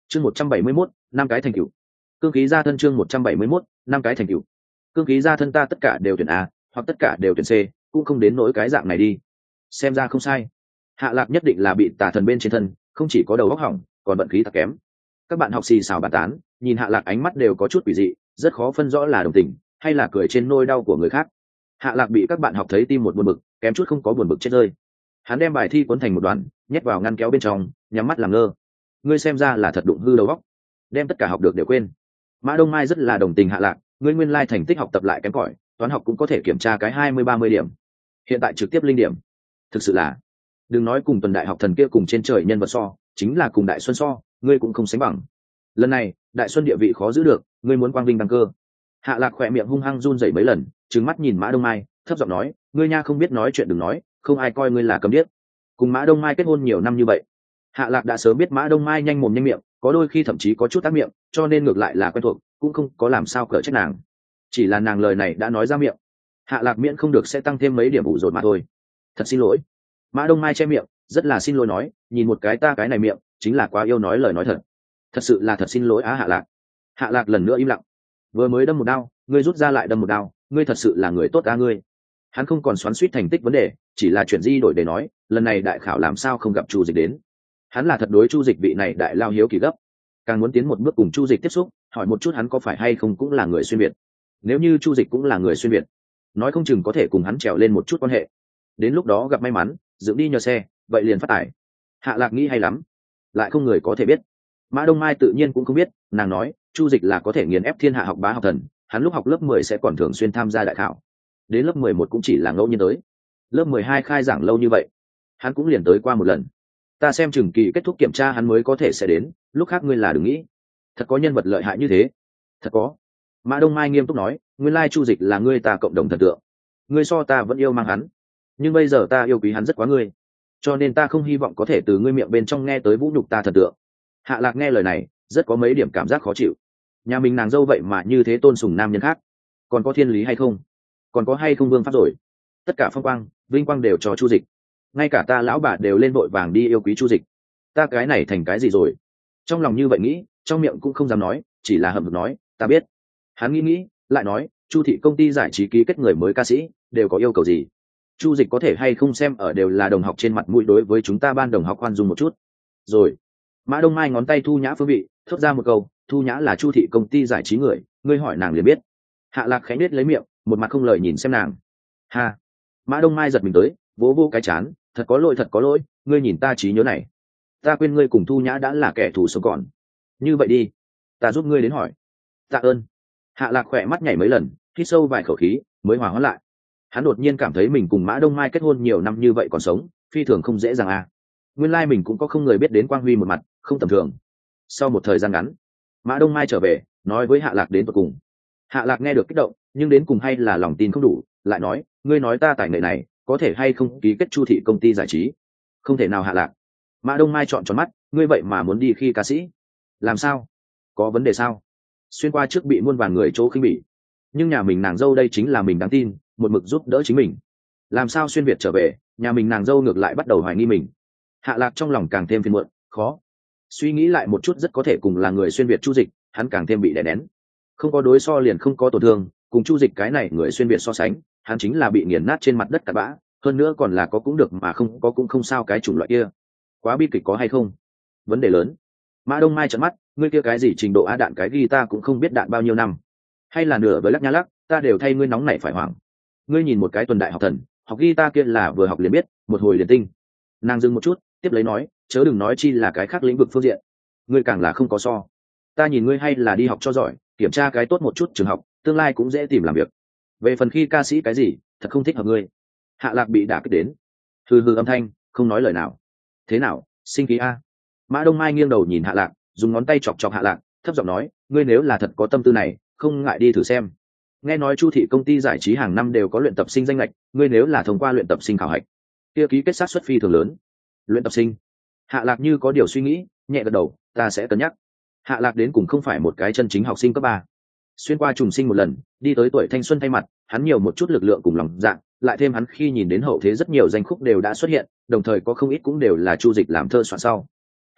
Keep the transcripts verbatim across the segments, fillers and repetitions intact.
chương một trăm bảy mươi mốt năm cái thành cựu. Cương khí gia thân chương một trăm bảy mươi mốt năm cái thành cựu. Cương khí gia thân ta tất cả đều tuyển A hoặc tất cả đều tuyển C, cũng không đến nỗi cái dạng này đi. Xem ra không sai, Hạ Lạc nhất định là bị tà thần bên trên thân, không chỉ có đầu óc hỏng còn vận khí thật kém. Các bạn học xì xào bàn tán, nhìn Hạ Lạc ánh mắt đều có chút quỷ dị, rất khó phân rõ là đồng tình hay là cười trên nỗi đau của người khác. Hạ Lạc bị các bạn học thấy tim một buồn bực, kém chút không có buồn bực chết rơi. Hắn đem bài thi cuốn thành một đoạn, nhét vào ngăn kéo bên trong, nhắm mắt làm ngơ. Ngươi xem ra là thật đụng hư đầu óc, đem tất cả học được đều quên. Mã Đông Mai rất là đồng tình Hạ Lạc, ngươi nguyên lai thành tích học tập lại kém cỏi, toán học cũng có thể kiểm tra cái hai mươi ba mươi điểm, hiện tại trực tiếp linh điểm, thực sự là, đừng nói cùng tuần đại học thần kia cùng trên trời nhân vật so, chính là cùng Đại Xuân so, ngươi cũng không sánh bằng. Lần này Đại Xuân địa vị khó giữ được, ngươi muốn quang vinh đăng cơ. Hạ Lạc khỏe miệng hung hăng run rẩy mấy lần, trừng mắt nhìn Mã Đông Mai, thấp giọng nói, ngươi nha không biết nói chuyện đừng nói, không ai coi ngươi là câm điếc. Cùng Mã Đông Mai kết hôn nhiều năm như vậy, Hạ Lạc đã sớm biết Mã Đông Mai nhanh mồm nhanh miệng, có đôi khi thậm chí có chút tác miệng, cho nên ngược lại là quen thuộc, cũng không có làm sao cỡ trách nàng. Chỉ là nàng lời này đã nói ra miệng, Hạ Lạc miễn không được sẽ tăng thêm mấy điểm ủ rột mà thôi. Thật xin lỗi. Mã Đông Mai che miệng, rất là xin lỗi nói, nhìn một cái ta cái này miệng, chính là quá yêu nói lời nói thật. Thật sự là thật xin lỗi á Hạ Lạc. Hạ Lạc lần nữa im lặng. Vừa mới đâm một đao, ngươi rút ra lại đâm một đao, ngươi thật sự là người tốt á ngươi. Hắn không còn xoắn xuýt thành tích vấn đề, chỉ là chuyển di đổi để nói, lần này đại khảo làm sao không gặp Chu Dịch đến. Hắn là thật đối Chu Dịch vị này đại lao hiếu kỳ gấp, càng muốn tiến một bước cùng Chu Dịch tiếp xúc, hỏi một chút hắn có phải hay không cũng là người xuyên việt. Nếu như Chu Dịch cũng là người xuyên việt, nói không chừng có thể cùng hắn trèo lên một chút quan hệ. Đến lúc đó gặp may mắn, dựng đi nhờ xe, vậy liền phát tài. Hạ Lạc nghĩ hay lắm, lại không người có thể biết. Mã Đông Mai tự nhiên cũng không biết, nàng nói, Chu Dịch là có thể nghiền ép thiên hạ học bá học thần, hắn lúc học lớp mười sẽ còn thường xuyên tham gia đại khảo. Đến lớp mười một cũng chỉ là ngẫu nhiên tới. Lớp mười hai khai giảng lâu như vậy, hắn cũng liền tới qua một lần. Ta xem chừng kỳ kết thúc kiểm tra hắn mới có thể sẽ đến, lúc khác ngươi là đừng nghĩ. Thật có nhân vật lợi hại như thế? Thật có. Mã Đông Mai nghiêm túc nói, nguyên lai Chu Dịch là ngươi ta cộng đồng thần tượng. Ngươi so ta vẫn yêu mang hắn, nhưng bây giờ ta yêu quý hắn rất quá ngươi, cho nên ta không hy vọng có thể từ ngươi miệng bên trong nghe tới vũ nhục ta thần tượng. Hạ Lạc nghe lời này, rất có mấy điểm cảm giác khó chịu. Nhà mình nàng dâu vậy mà như thế tôn sùng nam nhân khác, còn có thiên lý hay không? Còn có hay không vương pháp rồi? Tất cả phong quang, vinh quang đều cho Chu Dịch. Ngay cả ta lão bà đều lên vội vàng đi yêu quý Chu Dịch. Ta cái này thành cái gì rồi? Trong lòng như vậy nghĩ, trong miệng cũng không dám nói, chỉ là hậm hực nói, ta biết. Hắn nghĩ nghĩ, lại nói, Chu thị công ty giải trí ký kết người mới ca sĩ, đều có yêu cầu gì? Chu Dịch có thể hay không xem ở đều là đồng học trên mặt mũi đối với chúng ta ban đồng học khoan dung một chút. Rồi. Mã Đông Mai ngón tay thu nhã phương vị, thốt ra một câu, thu nhã là Chu thị công ty giải trí người, ngươi hỏi nàng liền biết. Hạ Lạc khẽ nết lấy miệng, một mặt không lời nhìn xem nàng. Ha. Mã Đông Mai giật mình tới, vỗ vỗ cái chán, thật có lỗi thật có lỗi, ngươi nhìn ta trí nhớ này, ta quên ngươi cùng thu nhã đã là kẻ thù sống còn. Như vậy đi, ta giúp ngươi đến hỏi. Tạ ơn. Hạ Lạc khỏe mắt nhảy mấy lần, hít sâu vài khẩu khí, mới hòa hoãn lại. Hắn đột nhiên cảm thấy mình cùng Mã Đông Mai kết hôn nhiều năm như vậy còn sống, phi thường không dễ dàng à. Nguyên lai mình cũng có không người biết đến Quang Huy một mặt, không tầm thường. Sau một thời gian ngắn, Mã Đông Mai trở về, nói với Hạ Lạc đến tận cùng. Hạ Lạc nghe được kích động, nhưng đến cùng hay là lòng tin không đủ, lại nói, ngươi nói ta tài nghệ này, có thể hay không ký kết Chu thị công ty giải trí? Không thể nào Hạ Lạc. Mã Đông Mai trọn tròn mắt, ngươi vậy mà muốn đi khi ca sĩ? Làm sao? Có vấn đề sao? Xuyên qua trước bị muôn vàn người chỗ khinh bỉ, nhưng nhà mình nàng dâu đây chính là mình đáng tin, một mực giúp đỡ chính mình. Làm sao xuyên việt trở về, nhà mình nàng dâu ngược lại bắt đầu hoài nghi mình? Hạ Lạc trong lòng càng thêm phiền muộn, khó. Suy nghĩ lại một chút rất có thể cùng là người xuyên việt Chu Dịch, hắn càng thêm bị đè nén. Không có đối so liền không có tổn thương, cùng Chu Dịch cái này người xuyên việt so sánh, hắn chính là bị nghiền nát trên mặt đất cặn bã, hơn nữa còn là có cũng được mà không có cũng không sao cái chủng loại kia. Quá bi kịch có hay không? Vấn đề lớn. Mã Đông Mai trợn mắt, ngươi kia cái gì trình độ á đạn cái ghi ta cũng không biết đạn bao nhiêu năm, hay là nửa với lắc nha lắc, ta đều thay ngươi nóng nảy phải hoảng. Ngươi nhìn một cái tuần đại học thần, học ghi ta kia là vừa học liền biết, một hồi liền tinh. Nàng dừng một chút, tiếp lấy nói, chớ đừng nói chi là cái khác lĩnh vực phương diện, ngươi càng là không có so. Ta nhìn ngươi hay là đi học cho giỏi, kiểm tra cái tốt một chút trường học, tương lai cũng dễ tìm làm việc. Về phần khi ca sĩ cái gì, thật không thích hợp ngươi. Hạ Lạc bị đả kích đến, hừ hừ âm thanh, không nói lời nào. Thế nào, sinh khí a? Mã Đông Mai nghiêng đầu nhìn Hạ Lạc, dùng ngón tay chọc chọc Hạ Lạc, thấp giọng nói, ngươi nếu là thật có tâm tư này, không ngại đi thử xem. Nghe nói Chu thị công ty giải trí hàng năm đều có luyện tập sinh danh lệch, ngươi nếu là thông qua luyện tập sinh khảo hạch, kia ký kết sát suất phi thường lớn. Luyện tập sinh? Hạ Lạc như có điều suy nghĩ, nhẹ gật đầu, ta sẽ cân nhắc. Hạ Lạc đến cùng không phải một cái chân chính học sinh cấp ba, xuyên qua trùng sinh một lần, đi tới tuổi thanh xuân thay mặt, hắn nhiều một chút lực lượng cùng lòng dạ, lại thêm hắn khi nhìn đến hậu thế rất nhiều danh khúc đều đã xuất hiện, đồng thời có không ít cũng đều là Chu Dịch làm thơ soạn sau.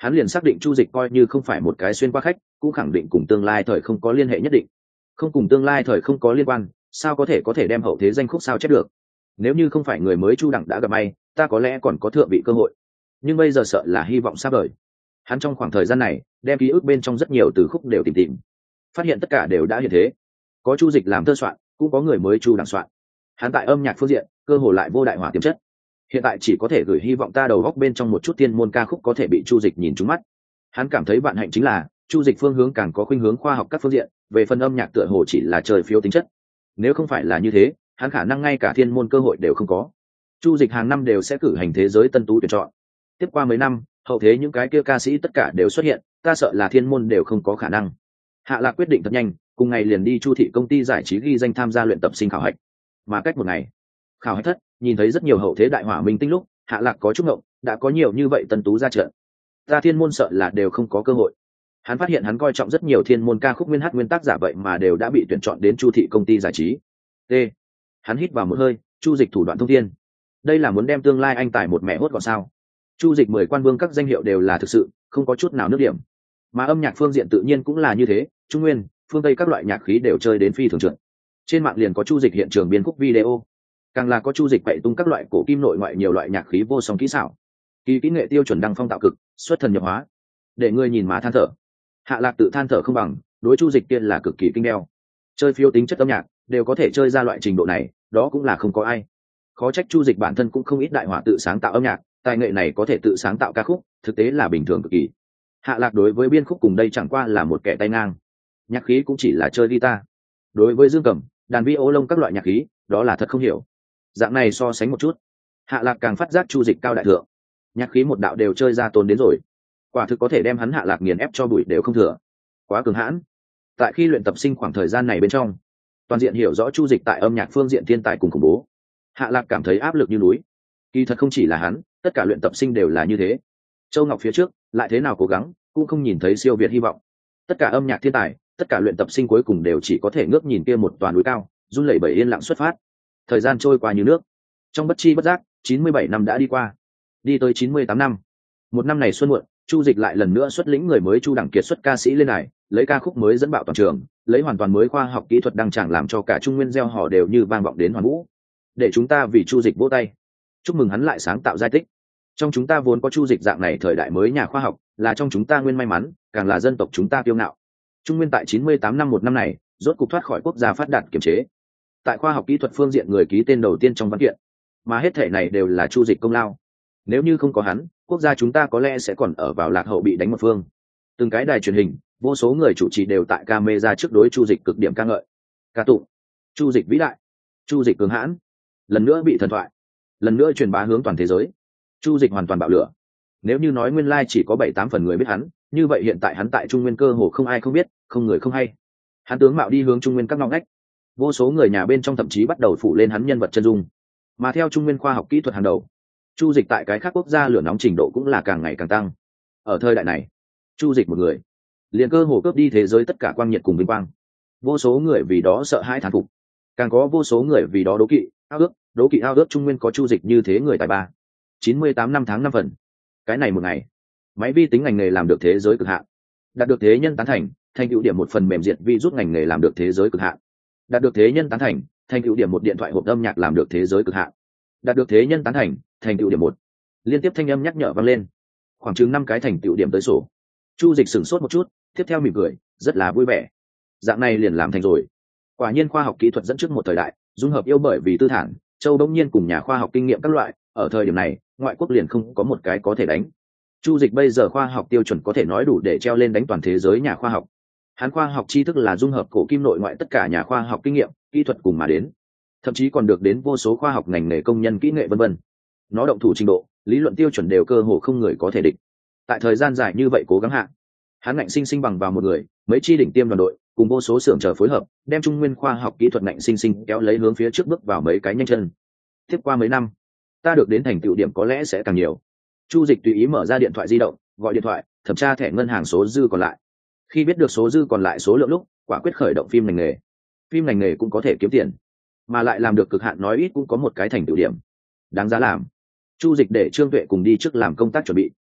hắn liền xác định Chu Dịch coi như không phải một cái xuyên qua khách, cũng khẳng định cùng tương lai thời không có liên hệ nhất định. Không cùng tương lai thời không có liên quan, sao có thể có thể đem hậu thế danh khúc sao chép được? Nếu như không phải người mới Chu Đẳng đã gặp may, ta có lẽ còn có thượng vị cơ hội. Nhưng bây giờ sợ là hy vọng xa vời. Hắn trong khoảng thời gian này, đem ký ức bên trong rất nhiều từ khúc đều tìm tìm, phát hiện tất cả đều đã hiện thế. Có Chu Dịch làm thơ soạn, cũng có người mới Chu Đẳng soạn. Hắn tại âm nhạc phương diện, cơ hồ lại vô đại hỏa tiềm chất. Hiện tại chỉ có thể gửi hy vọng ta đầu góc bên trong một chút thiên môn ca khúc có thể bị Chu Dịch nhìn trúng mắt. Hắn cảm thấy vạn hạnh chính là Chu Dịch phương hướng càng có khuynh hướng khoa học các phương diện, về phần âm nhạc tựa hồ chỉ là trời phiếu tính chất. Nếu không phải là như thế, hắn khả năng ngay cả thiên môn cơ hội đều không có. Chu Dịch hàng năm đều sẽ cử hành thế giới tân tú tuyển chọn. Tiếp qua mấy năm, hậu thế những cái kia ca sĩ tất cả đều xuất hiện, ta sợ là thiên môn đều không có khả năng. Hạ Lạc quyết định thật nhanh, cùng ngày liền đi Chu thị công ty giải trí ghi danh tham gia luyện tập sinh khảo hạch. Mà cách một ngày, khảo hạch thất, nhìn thấy rất nhiều hậu thế đại hỏa minh tinh lúc, Hạ Lạc có chút ngộng, đã có nhiều như vậy tân tú ra trận, ta thiên môn sợ là đều không có cơ hội. Hắn phát hiện hắn coi trọng rất nhiều thiên môn ca khúc nguyên hát nguyên tác giả vậy mà đều đã bị tuyển chọn đến Chu thị công ty giải trí. T. Hắn hít vào một hơi, Chu Dịch thủ đoạn thông thiên. Đây là muốn đem tương lai anh tài một mẹ hốt gọn sao? Chu Dịch mười quan vương các danh hiệu đều là thực sự, không có chút nào nước điểm. Mà âm nhạc phương diện tự nhiên cũng là như thế, trung nguyên, phương tây các loại nhạc khí đều chơi đến phi thường trượt. Trên mạng liền có Chu Dịch hiện trường biên khúc video, càng là có Chu Dịch bày tung các loại cổ kim nội ngoại nhiều loại nhạc khí vô song kỹ xảo. Kỳ kỹ nghệ tiêu chuẩn đăng phong tạo cực, xuất thần nhập hóa, để người nhìn má than thở. Hạ Lạc tự than thở không bằng, đối Chu Dịch kia là cực kỳ kinh đeo. Chơi phiêu tính chất âm nhạc đều có thể chơi ra loại trình độ này, đó cũng là không có ai. Khó trách Chu Dịch bản thân cũng không ít đại hỏa tự sáng tạo âm nhạc, tài nghệ này có thể tự sáng tạo ca khúc, thực tế là bình thường cực kỳ. Hạ Lạc đối với biên khúc cùng đây chẳng qua là một kẻ tay ngang, nhạc khí cũng chỉ là chơi guitar. Đối với dương cầm, đàn vi ô lông các loại nhạc khí, đó là thật không hiểu. Dạng này so sánh một chút, Hạ Lạc càng phát giác Chu Dịch cao đại thượng, nhạc khí một đạo đều chơi ra tốn đến rồi, quả thực có thể đem hắn Hạ Lạc nghiền ép cho bụi đều không thừa, quá cường hãn. Tại khi luyện tập sinh khoảng thời gian này bên trong, toàn diện hiểu rõ Chu Dịch tại âm nhạc phương diện thiên tài cùng khủng bố, Hạ Lạc cảm thấy áp lực như núi. Kỳ thật không chỉ là hắn, tất cả luyện tập sinh đều là như thế. Châu Ngọc phía trước lại thế nào cố gắng cũng không nhìn thấy siêu việt hy vọng. Tất cả âm nhạc thiên tài, tất cả luyện tập sinh cuối cùng đều chỉ có thể ngước nhìn kia một toàn núi cao, run lẩy bẩy yên lặng xuất phát. Thời gian trôi qua như nước, trong bất chi bất giác, chín mươi bảy năm đã đi qua, đi tới chín mươi tám năm. Một năm này xuân muộn, Chu Dịch lại lần nữa xuất lĩnh người mới Chu Đẳng kiệt xuất ca sĩ lên đài, lấy ca khúc mới dẫn bạo toàn trường, lấy hoàn toàn mới khoa học kỹ thuật đăng tràng làm cho cả Trung Nguyên gieo hò đều như vang vọng đến hoàn vũ. Để chúng ta vì Chu Dịch vỗ tay, chúc mừng hắn lại sáng tạo giai tích. Trong chúng ta vốn có Chu Dịch dạng này thời đại mới nhà khoa học, là trong chúng ta nguyên may mắn, càng là dân tộc chúng ta kiêu ngạo. Trung Nguyên tại chín mươi tám năm một năm này, rốt cục thoát khỏi quốc gia phát đạt kiểm chế. Tại khoa học kỹ thuật phương diện người ký tên đầu tiên trong văn kiện, mà hết thể này đều là Chu Dịch công lao. Nếu như không có hắn, quốc gia chúng ta có lẽ sẽ còn ở vào lạc hậu bị đánh một phương. Từng cái đài truyền hình, vô số người chủ trì đều tại camera trước đối Chu Dịch cực điểm ca ngợi, ca tụng. Chu Dịch vĩ đại, Chu Dịch cường hãn, lần nữa bị thần thoại, lần nữa truyền bá hướng toàn thế giới. Chu Dịch hoàn toàn bạo lửa. Nếu như nói nguyên lai chỉ có bảy tám phần người biết hắn, như vậy hiện tại hắn tại Trung Nguyên cơ hồ không ai không biết, không người không hay. Hắn tướng mạo đi hướng Trung Nguyên các ngõ ngách, vô số người nhà bên trong thậm chí bắt đầu phủ lên hắn nhân vật chân dung. Mà theo Trung Nguyên khoa học kỹ thuật hàng đầu, Chu Dịch tại cái khác quốc gia lửa nóng trình độ cũng là càng ngày càng tăng. Ở thời đại này, Chu Dịch một người liền cơ hồ cướp đi thế giới tất cả quang nhiệt cùng vinh quang. Vô số người vì đó sợ hãi thán phục, càng có vô số người vì đó đố kỵ, ao ước, đố kỵ ao ước Trung Nguyên có Chu Dịch như thế người tài ba. chín mươi tám năm tháng năm phần. Cái này một ngày, máy vi tính ngành nghề làm được thế giới cực hạn, đạt được thế nhân tán thành, thành tựu điểm một phần mềm diệt virus ngành nghề làm được thế giới cực hạn, đạt được thế nhân tán thành, thành tựu điểm một điện thoại hộp âm nhạc làm được thế giới cực hạn, đạt được thế nhân tán thành, thành tựu điểm một. Liên tiếp thanh âm nhắc nhở vang lên, khoảng chừng năm cái thành tựu điểm tới sổ. Chu Dịch sửng sốt một chút, tiếp theo mỉm cười, rất là vui vẻ. Dạng này liền làm thành rồi. Quả nhiên khoa học kỹ thuật dẫn trước một thời đại, dung hợp yêu bởi vì tư thản, châu đông nhiên cùng nhà khoa học kinh nghiệm các loại, ở thời điểm này, ngoại quốc liền không có một cái có thể đánh. Chu Dịch bây giờ khoa học tiêu chuẩn có thể nói đủ để treo lên đánh toàn thế giới nhà khoa học. Hắn khoa học tri thức là dung hợp cổ kim nội ngoại tất cả nhà khoa học kinh nghiệm, kỹ thuật cùng mà đến, thậm chí còn được đến vô số khoa học ngành nghề công nhân kỹ nghệ vân vân. Nó động thủ trình độ, lý luận tiêu chuẩn đều cơ hồ không người có thể địch. Tại thời gian dài như vậy cố gắng hạ, hắn ngạnh sinh sinh bằng vào một người, mấy chi đỉnh tiêm đoàn đội, cùng vô số xưởng chờ phối hợp, đem Trung Nguyên khoa học kỹ thuật ngạnh sinh sinh kéo lấy hướng phía trước bước vào mấy cái nhanh chân. Tiếp qua mấy năm, ta được đến thành tựu điểm có lẽ sẽ càng nhiều. Chu Dịch tùy ý mở ra điện thoại di động, gọi điện thoại, thẩm tra thẻ ngân hàng số dư còn lại. Khi biết được số dư còn lại số lượng lúc, quả quyết khởi động phim ngành nghề. Phim ngành nghề cũng có thể kiếm tiền, mà lại làm được cực hạn nói ít cũng có một cái thành tựu điểm đáng giá làm. Chu Dịch để Trương Tuệ cùng đi trước làm công tác chuẩn bị.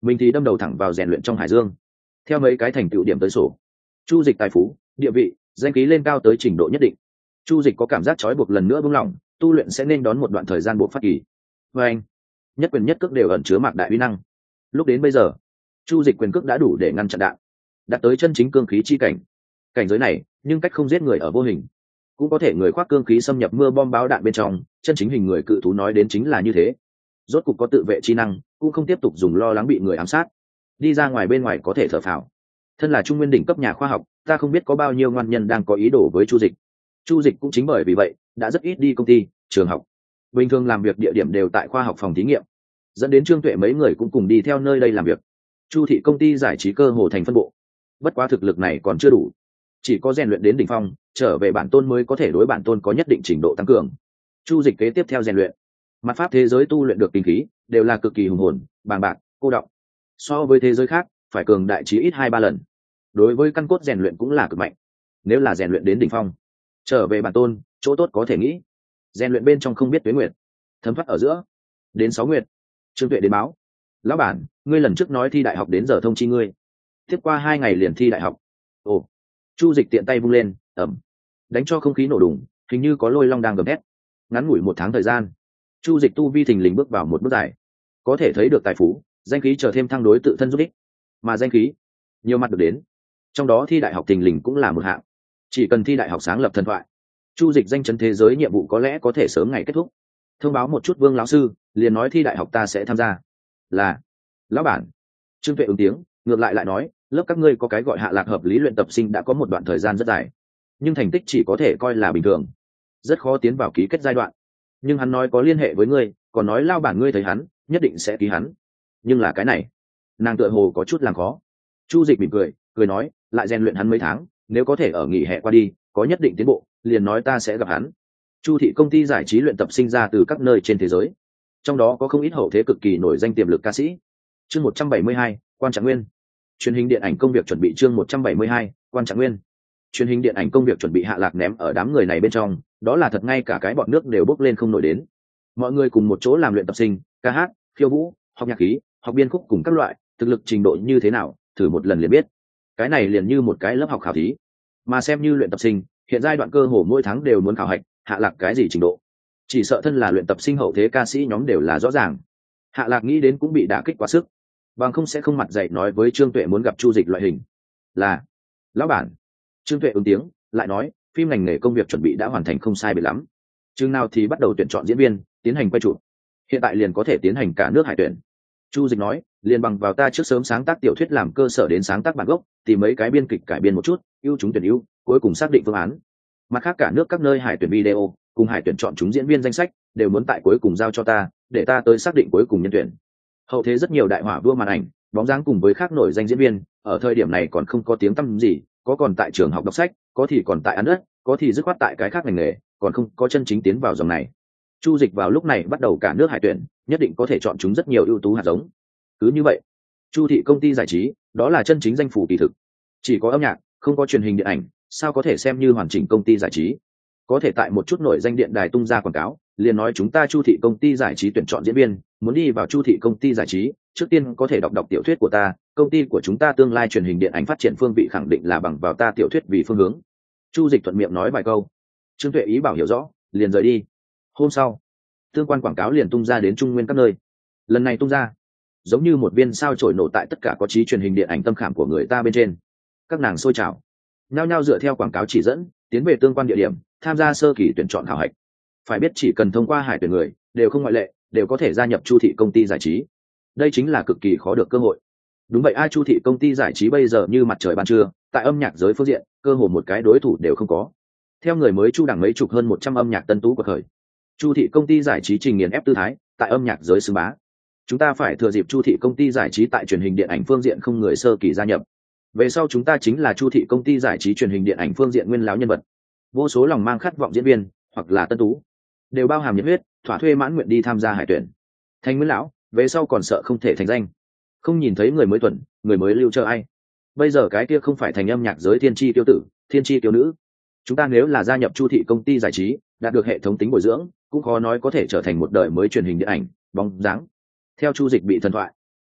mình thì đâm đầu thẳng vào rèn luyện trong hải dương. Theo mấy cái thành tựu điểm tới sổ, chu dịch tài phú, địa vị, danh khí lên cao tới trình độ nhất định, chu dịch có cảm giác trói buộc lần nữa buông lỏng, tu luyện sẽ nên đón một đoạn thời gian buộc phát kỳ. Và anh, nhất quyền nhất cước đều ẩn chứa mạc đại uy năng. Lúc đến bây giờ, chu dịch quyền cước đã đủ để ngăn chặn đạn, đạt tới chân chính cương khí chi cảnh. Cảnh giới này nhưng cách không giết người ở vô hình, cũng có thể người khoác cương khí xâm nhập mưa bom báo đạn bên trong. Chân chính hình người cự thú nói đến chính là như thế, rốt cục có tự vệ chi năng, cũng không tiếp tục dùng lo lắng bị người ám sát, đi ra ngoài bên ngoài có thể thở phào. Thân là trung nguyên đỉnh cấp nhà khoa học, ta không biết có bao nhiêu ngoan nhân đang có ý đồ với chu dịch. Chu dịch cũng chính bởi vì vậy đã rất ít đi công ty, trường học, bình thường làm việc địa điểm đều tại khoa học phòng thí nghiệm, dẫn đến trương tuệ mấy người cũng cùng đi theo nơi đây làm việc. Chu thị công ty giải trí cơ hồ thành phân bộ, bất quá thực lực này còn chưa đủ, chỉ có rèn luyện đến đỉnh phong, trở về bản tôn mới có thể đối bản tôn có nhất định trình độ tăng cường. Chu dịch kế tiếp theo rèn luyện mặt pháp thế giới, tu luyện được kinh khí đều là cực kỳ hùng hồn, bàng bạc, cô đọng, so với thế giới khác phải cường đại chí ít hai ba lần. Đối với căn cốt rèn luyện cũng là cực mạnh. Nếu là rèn luyện đến đỉnh phong, trở về bản tôn, chỗ tốt có thể nghĩ. Rèn luyện bên trong không biết tuế nguyệt, thấm thoát ở giữa đến sáu nguyệt. Trương Tuệ đến báo: lão bản, ngươi lần trước nói thi đại học đến giờ thông chi ngươi, tiếp qua hai ngày liền thi đại học. Ồ. Chu dịch tiện tay vung lên, ẩm, đánh cho không khí nổ đùng, hình như có lôi long đang gầm thét. Ngắn ngủi một tháng thời gian, chu dịch tu vi thình lình bước vào một bước dài, có thể thấy được tài phú, danh khí chờ thêm thăng đối tự thân giúp ích. Mà danh khí nhiều mặt được đến, trong đó thi đại học thình lình cũng là một hạng. Chỉ cần thi đại học sáng lập thần thoại, chu dịch danh chấn thế giới nhiệm vụ có lẽ có thể sớm ngày kết thúc. Thông báo một chút Vương lão sư, liền nói thi đại học ta sẽ tham gia. Là lão bản. Trương Tuệ ứng tiếng, ngược lại lại nói, lớp các ngươi có cái gọi hạ lạc hợp lý luyện tập sinh đã có một đoạn thời gian rất dài, nhưng thành tích chỉ có thể coi là bình thường, rất khó tiến vào ký kết giai đoạn. Nhưng hắn nói có liên hệ với ngươi, còn nói lao bản ngươi thấy hắn nhất định sẽ ký hắn. Nhưng là cái này, nàng tựa hồ có chút làm khó. Chu dịch mỉm cười cười nói, lại rèn luyện hắn mấy tháng, nếu có thể ở nghỉ hè qua đi có nhất định tiến bộ, liền nói ta sẽ gặp hắn. Chu thị công ty giải trí luyện tập sinh ra từ các nơi trên thế giới, trong đó có không ít hậu thế cực kỳ nổi danh tiềm lực ca sĩ. Chương một trăm bảy mươi hai, quan trạng nguyên. Truyền hình điện ảnh công việc chuẩn bị. Chương một trăm bảy mươi hai, quan trạng nguyên. Truyền hình điện ảnh công việc chuẩn bị hạ lạc ném ở đám người này bên trong, đó là thật, ngay cả cái bọn nước đều bốc lên không nổi đến. Mọi người cùng một chỗ làm luyện tập sinh, ca hát, khiêu vũ, học nhạc khí, học biên khúc cùng các loại, thực lực trình độ như thế nào, thử một lần liền biết. Cái này liền như một cái lớp học khảo thí, mà xem như luyện tập sinh, hiện giai đoạn cơ hồ mỗi tháng đều muốn khảo hạch, hạ lạc cái gì trình độ, chỉ sợ thân là luyện tập sinh hậu thế ca sĩ nhóm đều là rõ ràng. Hạ lạc nghĩ đến cũng bị đả kích quá sức, bằng không sẽ không mặt dạy nói với Trương Tuệ muốn gặp chu dịch loại hình. Là lão bản. Trương Tuệ ứng tiếng lại nói, phim ngành nghề công việc chuẩn bị đã hoàn thành không sai biệt lắm, chừng nào thì bắt đầu tuyển chọn diễn viên, tiến hành quay chụp, hiện tại liền có thể tiến hành cả nước hải tuyển. Chu dịch nói, liền bằng vào ta trước sớm sáng tác tiểu thuyết làm cơ sở đến sáng tác bản gốc, tìm mấy cái biên kịch cải biên một chút, ưu chúng tuyển ưu, cuối cùng xác định phương án. Mặt khác cả nước các nơi hải tuyển video cùng hải tuyển chọn chúng diễn viên danh sách đều muốn tại cuối cùng giao cho ta, để ta tới xác định cuối cùng nhân tuyển. Hậu thế rất nhiều đại hỏa vua màn ảnh, bóng dáng cùng với khác nổi danh diễn viên, ở thời điểm này còn không có tiếng tăm gì, có còn tại trường học đọc sách, có thì còn tại ăn đất, có thì dứt khoát tại cái khác ngành nghề, còn không có chân chính tiến vào dòng này. Chu dịch vào lúc này bắt đầu cả nước hải tuyển, nhất định có thể chọn chúng rất nhiều ưu tú hạt giống. Cứ như vậy, Chu thị công ty giải trí, đó là chân chính danh phủ kỳ thực. Chỉ có âm nhạc, không có truyền hình điện ảnh, sao có thể xem như hoàn chỉnh công ty giải trí. Có thể tại một chút nổi danh điện đài tung ra quảng cáo, liền nói chúng ta Chu thị công ty giải trí tuyển chọn diễn viên, muốn đi vào Chu thị công ty giải trí, trước tiên có thể đọc đọc tiểu thuyết của ta, công ty của chúng ta tương lai truyền hình điện ảnh phát triển phương vị khẳng định là bằng vào ta tiểu thuyết vì phương hướng. Chu dịch thuận miệng nói vài câu, Trương Tuệ ý bảo hiểu rõ, liền rời đi. Hôm sau, tương quan quảng cáo liền tung ra đến trung nguyên các nơi. Lần này tung ra, giống như một viên sao chổi nổ tại tất cả có trí truyền hình điện ảnh tâm khảm của người ta bên trên. Các nàng sôi trào, nhao nhao dựa theo quảng cáo chỉ dẫn, tiến về tương quan địa điểm, tham gia sơ kỳ tuyển chọn khảo hạch. Phải biết chỉ cần thông qua hải tuyển người, đều không ngoại lệ, đều có thể gia nhập Chu thị công ty giải trí. Đây chính là cực kỳ khó được cơ hội. Đúng vậy, ai Chu thị công ty giải trí bây giờ như mặt trời ban trưa, tại âm nhạc giới phương diện, cơ hồ một cái đối thủ đều không có. Theo người mới Chu đẳng mấy chục hơn một trăm âm nhạc tân tú của khởi, Chu thị công ty giải trí trình nghiền ép tư thái, tại âm nhạc giới xưng bá. Chúng ta phải thừa dịp Chu thị công ty giải trí tại truyền hình điện ảnh phương diện không người sơ kỳ gia nhập. Về sau chúng ta chính là Chu thị công ty giải trí truyền hình điện ảnh phương diện nguyên lão nhân vật. Vô số lòng mang khát vọng diễn viên hoặc là tân tú, đều bao hàm nhiệt huyết, thỏa thuê mãn nguyện đi tham gia hải tuyển. Thành nguyên lão, về sau còn sợ không thể thành danh. Không nhìn thấy người mới tuần, người mới lưu chờ ai. Bây giờ cái kia không phải thành âm nhạc giới thiên chi tiêu tử, thiên chi tiêu nữ. Chúng ta nếu là gia nhập Chu thị công ty giải trí, đạt được hệ thống tính bồi dưỡng, cũng khó nói có thể trở thành một đời mới truyền hình điện ảnh, bóng dáng. Theo Chu dịch bị thần thoại,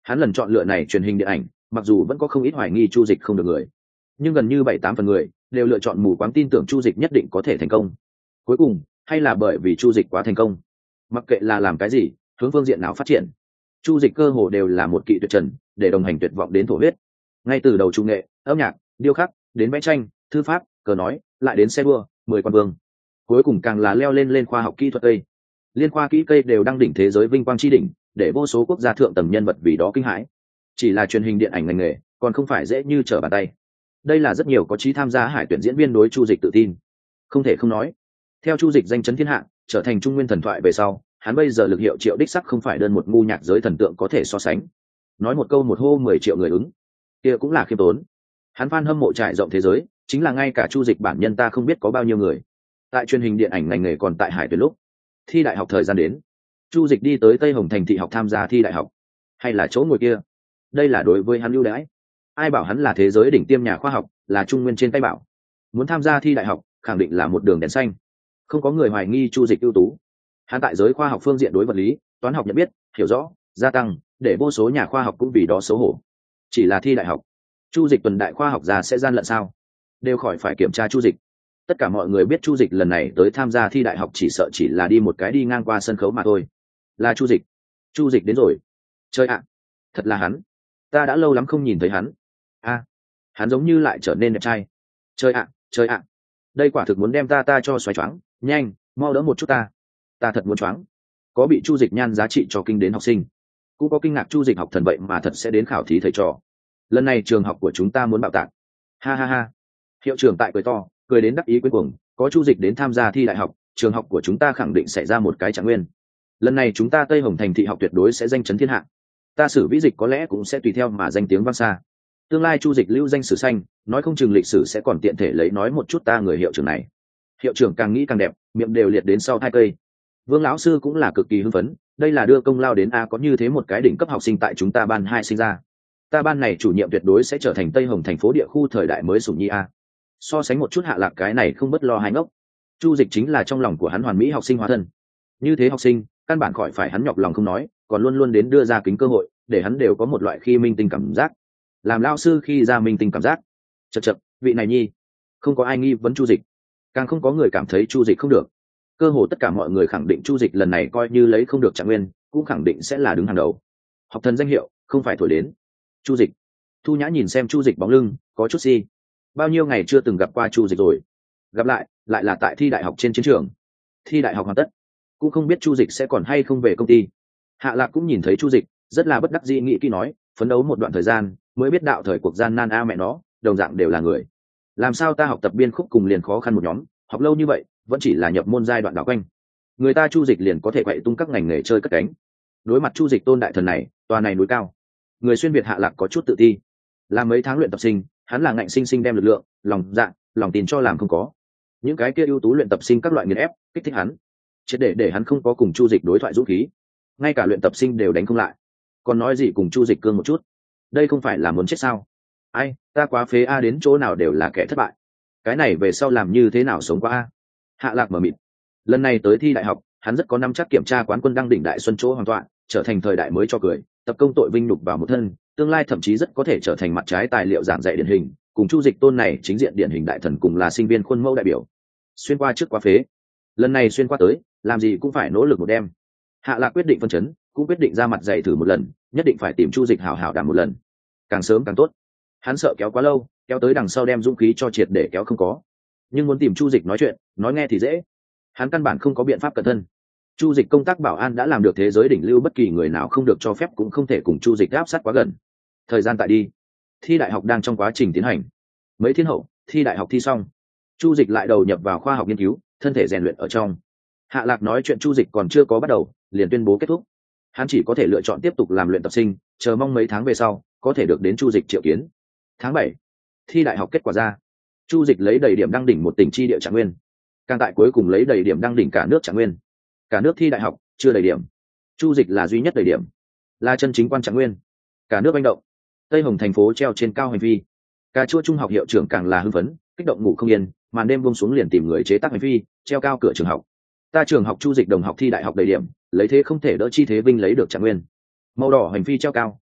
Hắn lần chọn lựa này truyền hình điện ảnh, mặc dù vẫn có không ít hoài nghi Chu Dịch không được người, nhưng gần như bảy tám phần người đều lựa chọn mù quáng tin tưởng Chu Dịch nhất định có thể thành công. Cuối cùng, hay là bởi vì Chu Dịch quá thành công. Mặc kệ là làm cái gì, hướng phương diện nào phát triển, Chu Dịch cơ hồ đều là một kỵ tuyệt trần, để đồng hành tuyệt vọng đến thổ huyết. Ngay từ đầu trung nghệ, âm nhạc, điêu khắc, đến vẽ tranh, thư pháp, cờ nói, lại đến xe đua, mười quan vương. Cuối cùng càng là leo lên lên khoa học kỹ thuật cây. Liên khoa kỹ cây đều đăng đỉnh thế giới vinh quang chi đỉnh, để vô số quốc gia thượng tầng nhân vật vì đó kinh hãi. Chỉ là truyền hình điện ảnh ngành nghề, còn không phải dễ như trở bàn tay. Đây là rất nhiều có chí tham gia hải tuyển diễn viên đối Chu Dịch tự tin. Không thể không nói, theo Chu Dịch danh chấn thiên hạ, trở thành trung nguyên thần thoại về sau, hắn bây giờ lực hiệu triệu đích sắc không phải đơn một ngu nhạc giới thần tượng có thể so sánh. Nói một câu một hô mười triệu người ứng, kia cũng là khiêm tốn. Hắn fan hâm mộ trải rộng thế giới, chính là ngay cả Chu Dịch bản nhân ta không biết có bao nhiêu người. Tại truyền hình điện ảnh ngành nghề còn tại hải tuyển lúc, thi đại học thời gian đến, Chu Dịch đi tới Tây Hồng thành thị học tham gia thi đại học, hay là chỗ ngồi kia, đây là đối với hắn ưu đãi. Ai bảo hắn là thế giới đỉnh tiêm nhà khoa học, là trung nguyên trên tay bảo. Muốn tham gia thi đại học, khẳng định là một đường đèn xanh. Không có người hoài nghi Chu Dịch ưu tú. Hắn tại giới khoa học phương diện đối vật lý, toán học nhận biết, hiểu rõ, gia tăng, để vô số nhà khoa học cũng vì đó xấu hổ. Chỉ là thi đại học, Chu Dịch tuần đại khoa học già sẽ gian lận sao? Đều khỏi phải kiểm tra Chu Dịch. Tất cả mọi người biết Chu Dịch lần này tới tham gia thi đại học chỉ sợ chỉ là đi một cái đi ngang qua sân khấu mà thôi. Là Chu Dịch. Chu Dịch đến rồi. Chơi ạ, thật là hắn. Ta đã lâu lắm không nhìn thấy hắn. A, hắn giống như lại trở nên đẹp trai. Chơi ạ, chơi ạ. Đây quả thực muốn đem ta ta cho xoáy choáng, nhanh, mau đỡ một chút ta. Ta thật muốn choáng. Có bị Chu Dịch nhan giá trị cho kinh đến học sinh, cũng có kinh ngạc Chu Dịch học thần vậy mà thật sẽ đến khảo thí thầy trò. Lần này trường học của chúng ta muốn bạo tạc. Ha ha ha. Hiệu trưởng tại cười to, cười đến đắc ý cuối cùng, có Chu Dịch đến tham gia thi đại học, trường học của chúng ta khẳng định sẽ ra một cái trạng nguyên. Lần này chúng ta Tây Hồng thành thị học tuyệt đối sẽ danh chấn thiên hạ. Ta Sử Vĩ Dịch có lẽ cũng sẽ tùy theo mà danh tiếng vang xa. Tương lai Chu Dịch lưu danh sử xanh, nói không chừng lịch sử sẽ còn tiện thể lấy nói một chút ta người hiệu trưởng này. Hiệu trưởng càng nghĩ càng đẹp, miệng đều liệt đến sau hai cây. Vương lão sư cũng là cực kỳ hưng phấn, đây là đưa công lao đến a có như thế một cái đỉnh cấp học sinh tại chúng ta ban hai sinh ra. Ta ban này chủ nhiệm tuyệt đối sẽ trở thành Tây Hồng thành phố địa khu thời đại mới sủng nhi a. So sánh một chút Hạ Lạc cái này không bất lo hai ngốc. Chu Dịch chính là trong lòng của hắn hoàn mỹ học sinh hóa thân. Như thế học sinh, căn bản khỏi phải hắn nhọc lòng không nói, còn luôn luôn đến đưa ra kính cơ hội, để hắn đều có một loại khi minh tinh cảm giác. Làm lao sư khi ra minh tinh cảm giác. Chậc chậc, vị này nhi, không có ai nghi vấn Chu Dịch, càng không có người cảm thấy Chu Dịch không được. Cơ hồ tất cả mọi người khẳng định Chu Dịch lần này coi như lấy không được trạng nguyên, cũng khẳng định sẽ là đứng hàng đầu. Học thần danh hiệu, không phải thổi đến. Chu Dịch. Thu Nhã nhìn xem Chu Dịch bóng lưng, có chút si. Bao nhiêu ngày chưa từng gặp qua Chu Dịch rồi. Gặp lại, lại là tại thi đại học trên chiến trường. Thi đại học hoàn tất, cũng không biết Chu Dịch sẽ còn hay không về công ty. Hạ Lạc cũng nhìn thấy Chu Dịch, rất là bất đắc dĩ nghĩ kỹ nói, phấn đấu một đoạn thời gian, mới biết đạo thời cuộc gian nan a mẹ nó, đồng dạng đều là người. Làm sao ta học tập biên khúc cùng liền khó khăn một nhóm, học lâu như vậy, vẫn chỉ là nhập môn giai đoạn đảo quanh. Người ta Chu Dịch liền có thể quậy tung các ngành nghề chơi cất cánh. Đối mặt Chu Dịch tôn đại thần này, tòa này núi cao. Người xuyên Việt Hạ Lạc có chút tự ti. Làm mấy tháng luyện tập sinh, hắn là ngạnh sinh sinh đem lực lượng, lòng dạ, lòng tin cho làm không có. Những cái kia ưu tú luyện tập sinh các loại nghiền ép, kích thích hắn. Chết để để hắn không có cùng Chu Dịch đối thoại dũng khí. Ngay cả luyện tập sinh đều đánh không lại. Còn nói gì cùng Chu Dịch cương một chút. Đây không phải là muốn chết sao? Ai, ta quá phế a đến chỗ nào đều là kẻ thất bại. Cái này về sau làm như thế nào sống qua a? Hạ Lạc mở mịt. Lần này tới thi đại học, hắn rất có năm chắc kiểm tra quán quân đăng đỉnh đại xuân chỗ hoàn toàn, trở thành thời đại mới cho cười, tập công tội vinh nhục vào một thân, tương lai thậm chí rất có thể trở thành mặt trái tài liệu giảng dạy điển hình, cùng Chu Dịch tôn này chính diện điển hình đại thần cùng là sinh viên khuôn mẫu đại biểu. Xuyên qua trước quá phế, lần này xuyên qua tới, làm gì cũng phải nỗ lực một đêm. Hạ Lạc quyết định phân chấn, cũng quyết định ra mặt dạy thử một lần, nhất định phải tìm Chu Dịch hảo hảo đảm một lần, càng sớm càng tốt. Hắn sợ kéo quá lâu, kéo tới đằng sau đem dũng khí cho triệt để kéo không có. Nhưng muốn tìm Chu Dịch nói chuyện, nói nghe thì dễ. Hắn căn bản không có biện pháp cẩn thân. Chu Dịch công tác bảo an đã làm được thế giới đỉnh lưu, bất kỳ người nào không được cho phép cũng không thể cùng Chu Dịch áp sát quá gần. Thời gian tại đi, thi đại học đang trong quá trình tiến hành. Mấy thiên hậu, thi đại học thi xong, Chu Dịch lại đầu nhập vào khoa học nghiên cứu, thân thể rèn luyện ở trong. Hạ Lạc nói chuyện Chu Dịch còn chưa có bắt đầu, liền tuyên bố kết thúc. Hắn chỉ có thể lựa chọn tiếp tục làm luyện tập sinh, chờ mong mấy tháng về sau có thể được đến Chu Dịch triệu kiến. Tháng bảy, thi đại học kết quả ra. Chu Dịch lấy đầy điểm đăng đỉnh một tỉnh chi địa trạng nguyên, càng tại cuối cùng lấy đầy điểm đăng đỉnh cả nước trạng nguyên. Cả nước thi đại học chưa đầy điểm, Chu Dịch là duy nhất đầy điểm, là chân chính quan trạng nguyên. Cả nước manh động, Tây Hồng thành phố treo trên cao hành vi. Cà Chua trung học hiệu trưởng càng là hưng phấn, kích động ngủ không yên, màn đêm buông xuống liền tìm người chế tác hành vi, treo cao cửa trường học. Ta trường học Chu Dịch đồng học thi đại học đầy điểm, lấy thế không thể đỡ chi thế vinh lấy được trạng nguyên. Màu đỏ hành vi treo cao,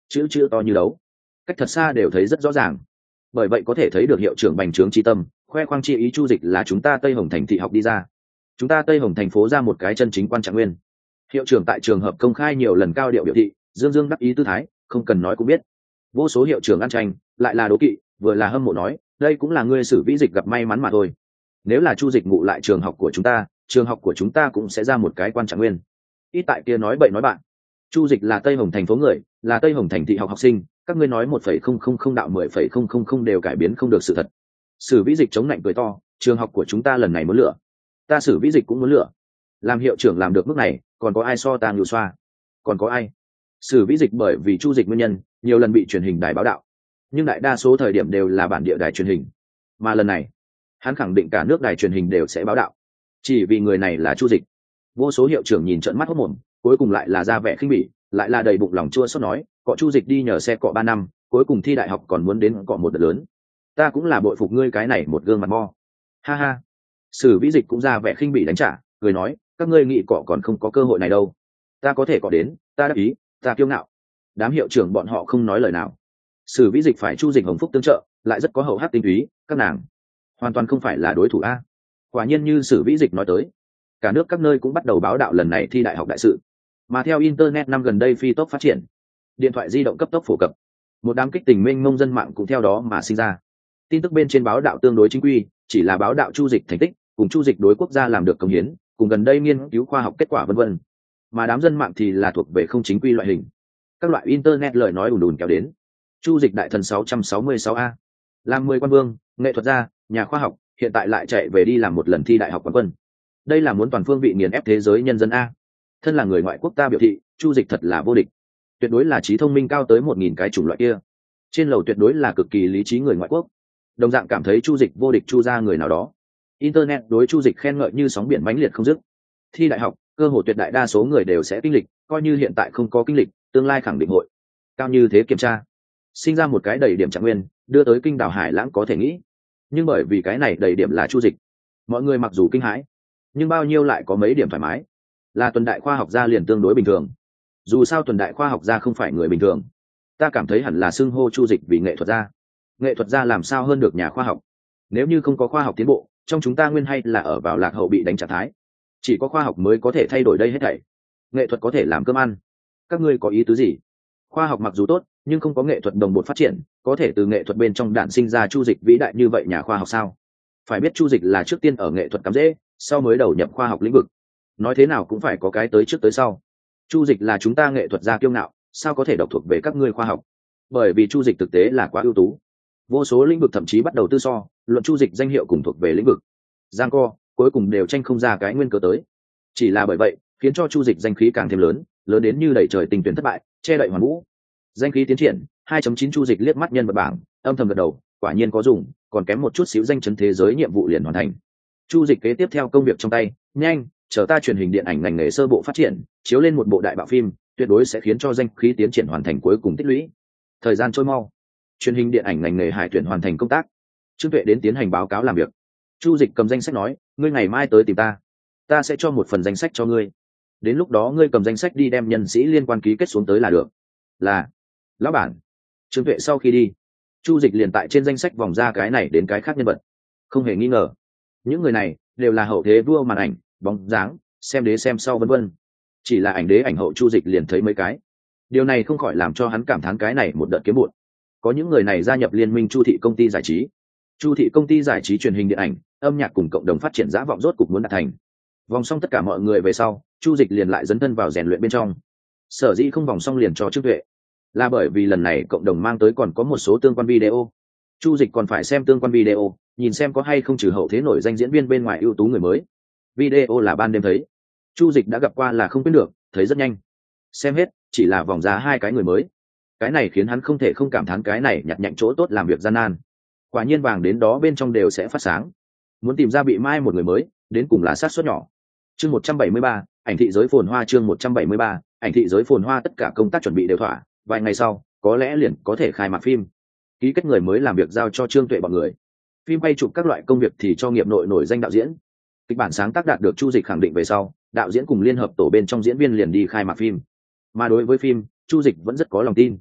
chữ chữ to như đấu, cách thật xa đều thấy rất rõ ràng. Bởi vậy có thể thấy được hiệu trưởng bành trướng chi tâm, khoe khoang chi ý Chu Dịch là chúng ta Tây Hồng thành thị học đi ra, chúng ta Tây Hồng thành phố ra một cái chân chính quan trạng nguyên. Hiệu trưởng tại trường hợp công khai nhiều lần cao điệu biểu thị, dương dương đắc ý tư thái, không cần nói cũng biết. Vô số hiệu trưởng ăn tranh, lại là đố kỵ, vừa là hâm mộ nói, đây cũng là ngươi Sử Vĩ Dịch gặp may mắn mà thôi. Nếu là Chu Dịch ngụ lại trường học của chúng ta, trường học của chúng ta cũng sẽ ra một cái quan trạng nguyên. Ít tại kia nói bậy nói bạn. Chu Dịch là Tây Hồng thành phố người, là Tây Hồng thành thị học học sinh, các ngươi nói một phẩy không không không đạo mười phẩy không không không đều cải biến không được sự thật. Sử Vĩ Dịch chống lạnh cười to, trường học của chúng ta lần này muốn lựa, ta Sử Vĩ Dịch cũng muốn lựa. Làm hiệu trưởng làm được mức này, còn có ai so ta ngưu xoa? Còn có ai? Sử Vĩ Dịch bởi vì Chu Dịch nguyên nhân, nhiều lần bị truyền hình đài báo đạo, nhưng đại đa số thời điểm đều là bản địa đài truyền hình. Mà lần này, hắn khẳng định cả nước đài truyền hình đều sẽ báo đạo, chỉ vì người này là Chu Dịch. Vô số hiệu trưởng nhìn trợn mắt hốt mồm, cuối cùng lại là ra vẻ khinh bỉ, lại là đầy bụng lòng chua xót nói, cọ Chu Dịch đi nhờ xe cọ ba năm, cuối cùng thi đại học còn muốn đến cọ một đợt lớn. Ta cũng là bội phục ngươi cái này một gương mặt mo. Ha ha. Sử Vĩ Dịch cũng ra vẻ khinh bỉ đánh trả, cười nói, các ngươi nghĩ cọ còn không có cơ hội này đâu. Ta có thể cọ đến, ta đáp ý, ta kiêu ngạo. Đám hiệu trưởng bọn họ không nói lời nào. Sử Vĩ Dịch phải Chu Dịch hồng phúc tương trợ, lại rất có hậu hắc tinh túy, các nàng hoàn toàn không phải là đối thủ a. Quả nhiên như Sử Vĩ Dịch nói tới, cả nước các nơi cũng bắt đầu báo đạo lần này thi đại học đại sự. Mà theo internet năm gần đây phi tốc phát triển, điện thoại di động cấp tốc phổ cập, một đám kích tình mênh mông dân mạng cũng theo đó mà sinh ra. Tin tức bên trên báo đạo tương đối chính quy, chỉ là báo đạo Chu Dịch thành tích, cùng Chu Dịch đối quốc gia làm được công hiến, cùng gần đây nghiên cứu khoa học kết quả vân vân. Mà đám dân mạng thì là thuộc về không chính quy loại hình. Các loại internet lời nói ùn ùn kéo đến. Chu Dịch đại thần sáu trăm sáu mươi sáu a, làm mười quan vương, nghệ thuật gia, nhà khoa học, hiện tại lại chạy về đi làm một lần thi đại học quán quân. Đây là muốn toàn phương vị nghiền ép thế giới nhân dân a. Thân là người ngoại quốc ta biểu thị, Chu Dịch thật là vô địch, tuyệt đối là trí thông minh cao tới một nghìn cái chủng loại kia. Trên lầu tuyệt đối là cực kỳ lý trí người ngoại quốc. Đồng dạng cảm thấy Chu Dịch vô địch Chu ra người nào đó. Internet đối Chu Dịch khen ngợi như sóng biển mãnh liệt không dứt. Thi đại học, cơ hội tuyệt đại đa số người đều sẽ kinh lịch, coi như hiện tại không có kinh lịch, tương lai khẳng định hội cao như thế kiểm tra. Sinh ra một cái đầy điểm trạng nguyên, đưa tới kinh đảo Hải Lãng có thể nghĩ. Nhưng bởi vì cái này đầy điểm là Chu Dịch, mọi người mặc dù kinh hãi, nhưng bao nhiêu lại có mấy điểm thoải mái. Là tuần đại khoa học gia liền tương đối bình thường. Dù sao tuần đại khoa học gia không phải người bình thường, ta cảm thấy hẳn là xưng hô Chu Dịch vì nghệ thuật gia. Nghệ thuật gia làm sao hơn được nhà khoa học? Nếu như không có khoa học tiến bộ, trong chúng ta nguyên hay là ở vào lạc hậu bị đánh trạng thái. Chỉ có khoa học mới có thể thay đổi đây hết thảy. Nghệ thuật có thể làm cơm ăn. Các ngươi có ý tứ gì? Khoa học mặc dù tốt, nhưng không có nghệ thuật đồng bộ phát triển, có thể từ nghệ thuật bên trong đản sinh ra Chu Dịch vĩ đại như vậy nhà khoa học sao? Phải biết Chu Dịch là trước tiên ở nghệ thuật cắm rễ, sau mới đầu nhập khoa học lĩnh vực. Nói thế nào cũng phải có cái tới trước tới sau. Chu Dịch là chúng ta nghệ thuật gia kiêu ngạo, sao có thể độc thuộc về các ngươi khoa học? Bởi vì Chu Dịch thực tế là quá ưu tú. Vô số lĩnh vực thậm chí bắt đầu tư so, luận Chu Dịch danh hiệu cùng thuộc về lĩnh vực. Giang co, cuối cùng đều tranh không ra cái nguyên cớ tới. Chỉ là bởi vậy, khiến cho Chu Dịch danh khí càng thêm lớn, lớn đến như đẩy trời tình tuyển thất bại, che đậy hoàn vũ. Danh khí tiến triển, hai chấm chín Chu Dịch liếc mắt nhân vật bảng, âm thầm gật đầu, quả nhiên có dùng, còn kém một chút xíu danh chấn thế giới nhiệm vụ liền hoàn thành. Chu Dịch kế tiếp theo công việc trong tay, nhanh, chờ ta truyền hình điện ảnh ngành nghề sơ bộ phát triển, chiếu lên một bộ đại bạo phim, tuyệt đối sẽ khiến cho danh khí tiến triển hoàn thành cuối cùng tích lũy. Thời gian trôi mau, truyền hình điện ảnh ngành nghề hải tuyển hoàn thành công tác. Trương Tuệ đến tiến hành báo cáo làm việc. Chu Dịch cầm danh sách nói, ngươi ngày mai tới tìm ta, ta sẽ cho một phần danh sách cho ngươi. Đến lúc đó ngươi cầm danh sách đi đem nhân sĩ liên quan ký kết xuống tới là được. Là, lão bản. Trương Tuệ sau khi đi, Chu Dịch liền tại trên danh sách vòng ra cái này đến cái khác nhân vật. Không hề nghi ngờ, những người này đều là hậu thế vua màn ảnh, bóng dáng, xem đế xem sau vân vân. Chỉ là ảnh đế ảnh hậu Chu Dịch liền thấy mấy cái. Điều này không khỏi làm cho hắn cảm thán cái này một đợt kiếm bụn. Có những người này gia nhập liên minh Chu thị công ty giải trí. Chu thị công ty giải trí truyền hình điện ảnh, âm nhạc cùng cộng đồng phát triển dã vọng rốt cục muốn đạt thành. Vòng xong tất cả mọi người về sau, Chu Dịch liền lại dấn thân vào rèn luyện bên trong. Sở dĩ không vòng xong liền cho Trương Tuệ, là bởi vì lần này cộng đồng mang tới còn có một số tương quan video. Chu Dịch còn phải xem tương quan video, nhìn xem có hay không trừ hậu thế nổi danh diễn viên bên ngoài ưu tú người mới. Video là ban đêm thấy, Chu Dịch đã gặp qua là không quên được, thấy rất nhanh. Xem hết, chỉ là vòng ra hai cái người mới. Cái này khiến hắn không thể không cảm thán cái này nhặt nhạnh chỗ tốt làm việc gian nan. Quả nhiên vàng đến đó bên trong đều sẽ phát sáng. Muốn tìm ra bị mai một người mới, đến cùng là sát suất nhỏ. Chương một trăm bảy mươi ba, ảnh thị giới phồn hoa chương một trăm bảy mươi ba, ảnh thị giới phồn hoa tất cả công tác chuẩn bị đều thỏa, vài ngày sau, có lẽ liền có thể khai mạc phim. Ký kết người mới làm việc giao cho Trương Tuệ bọn người. Phim quay chụp các loại công việc thì cho nghiệp nội nổi danh đạo diễn. Kịch bản sáng tác đạt được Chu Dịch khẳng định về sau, đạo diễn cùng liên hợp tổ bên trong diễn viên liền đi khai mạc phim. Mà đối với phim, Chu Dịch vẫn rất có lòng tin.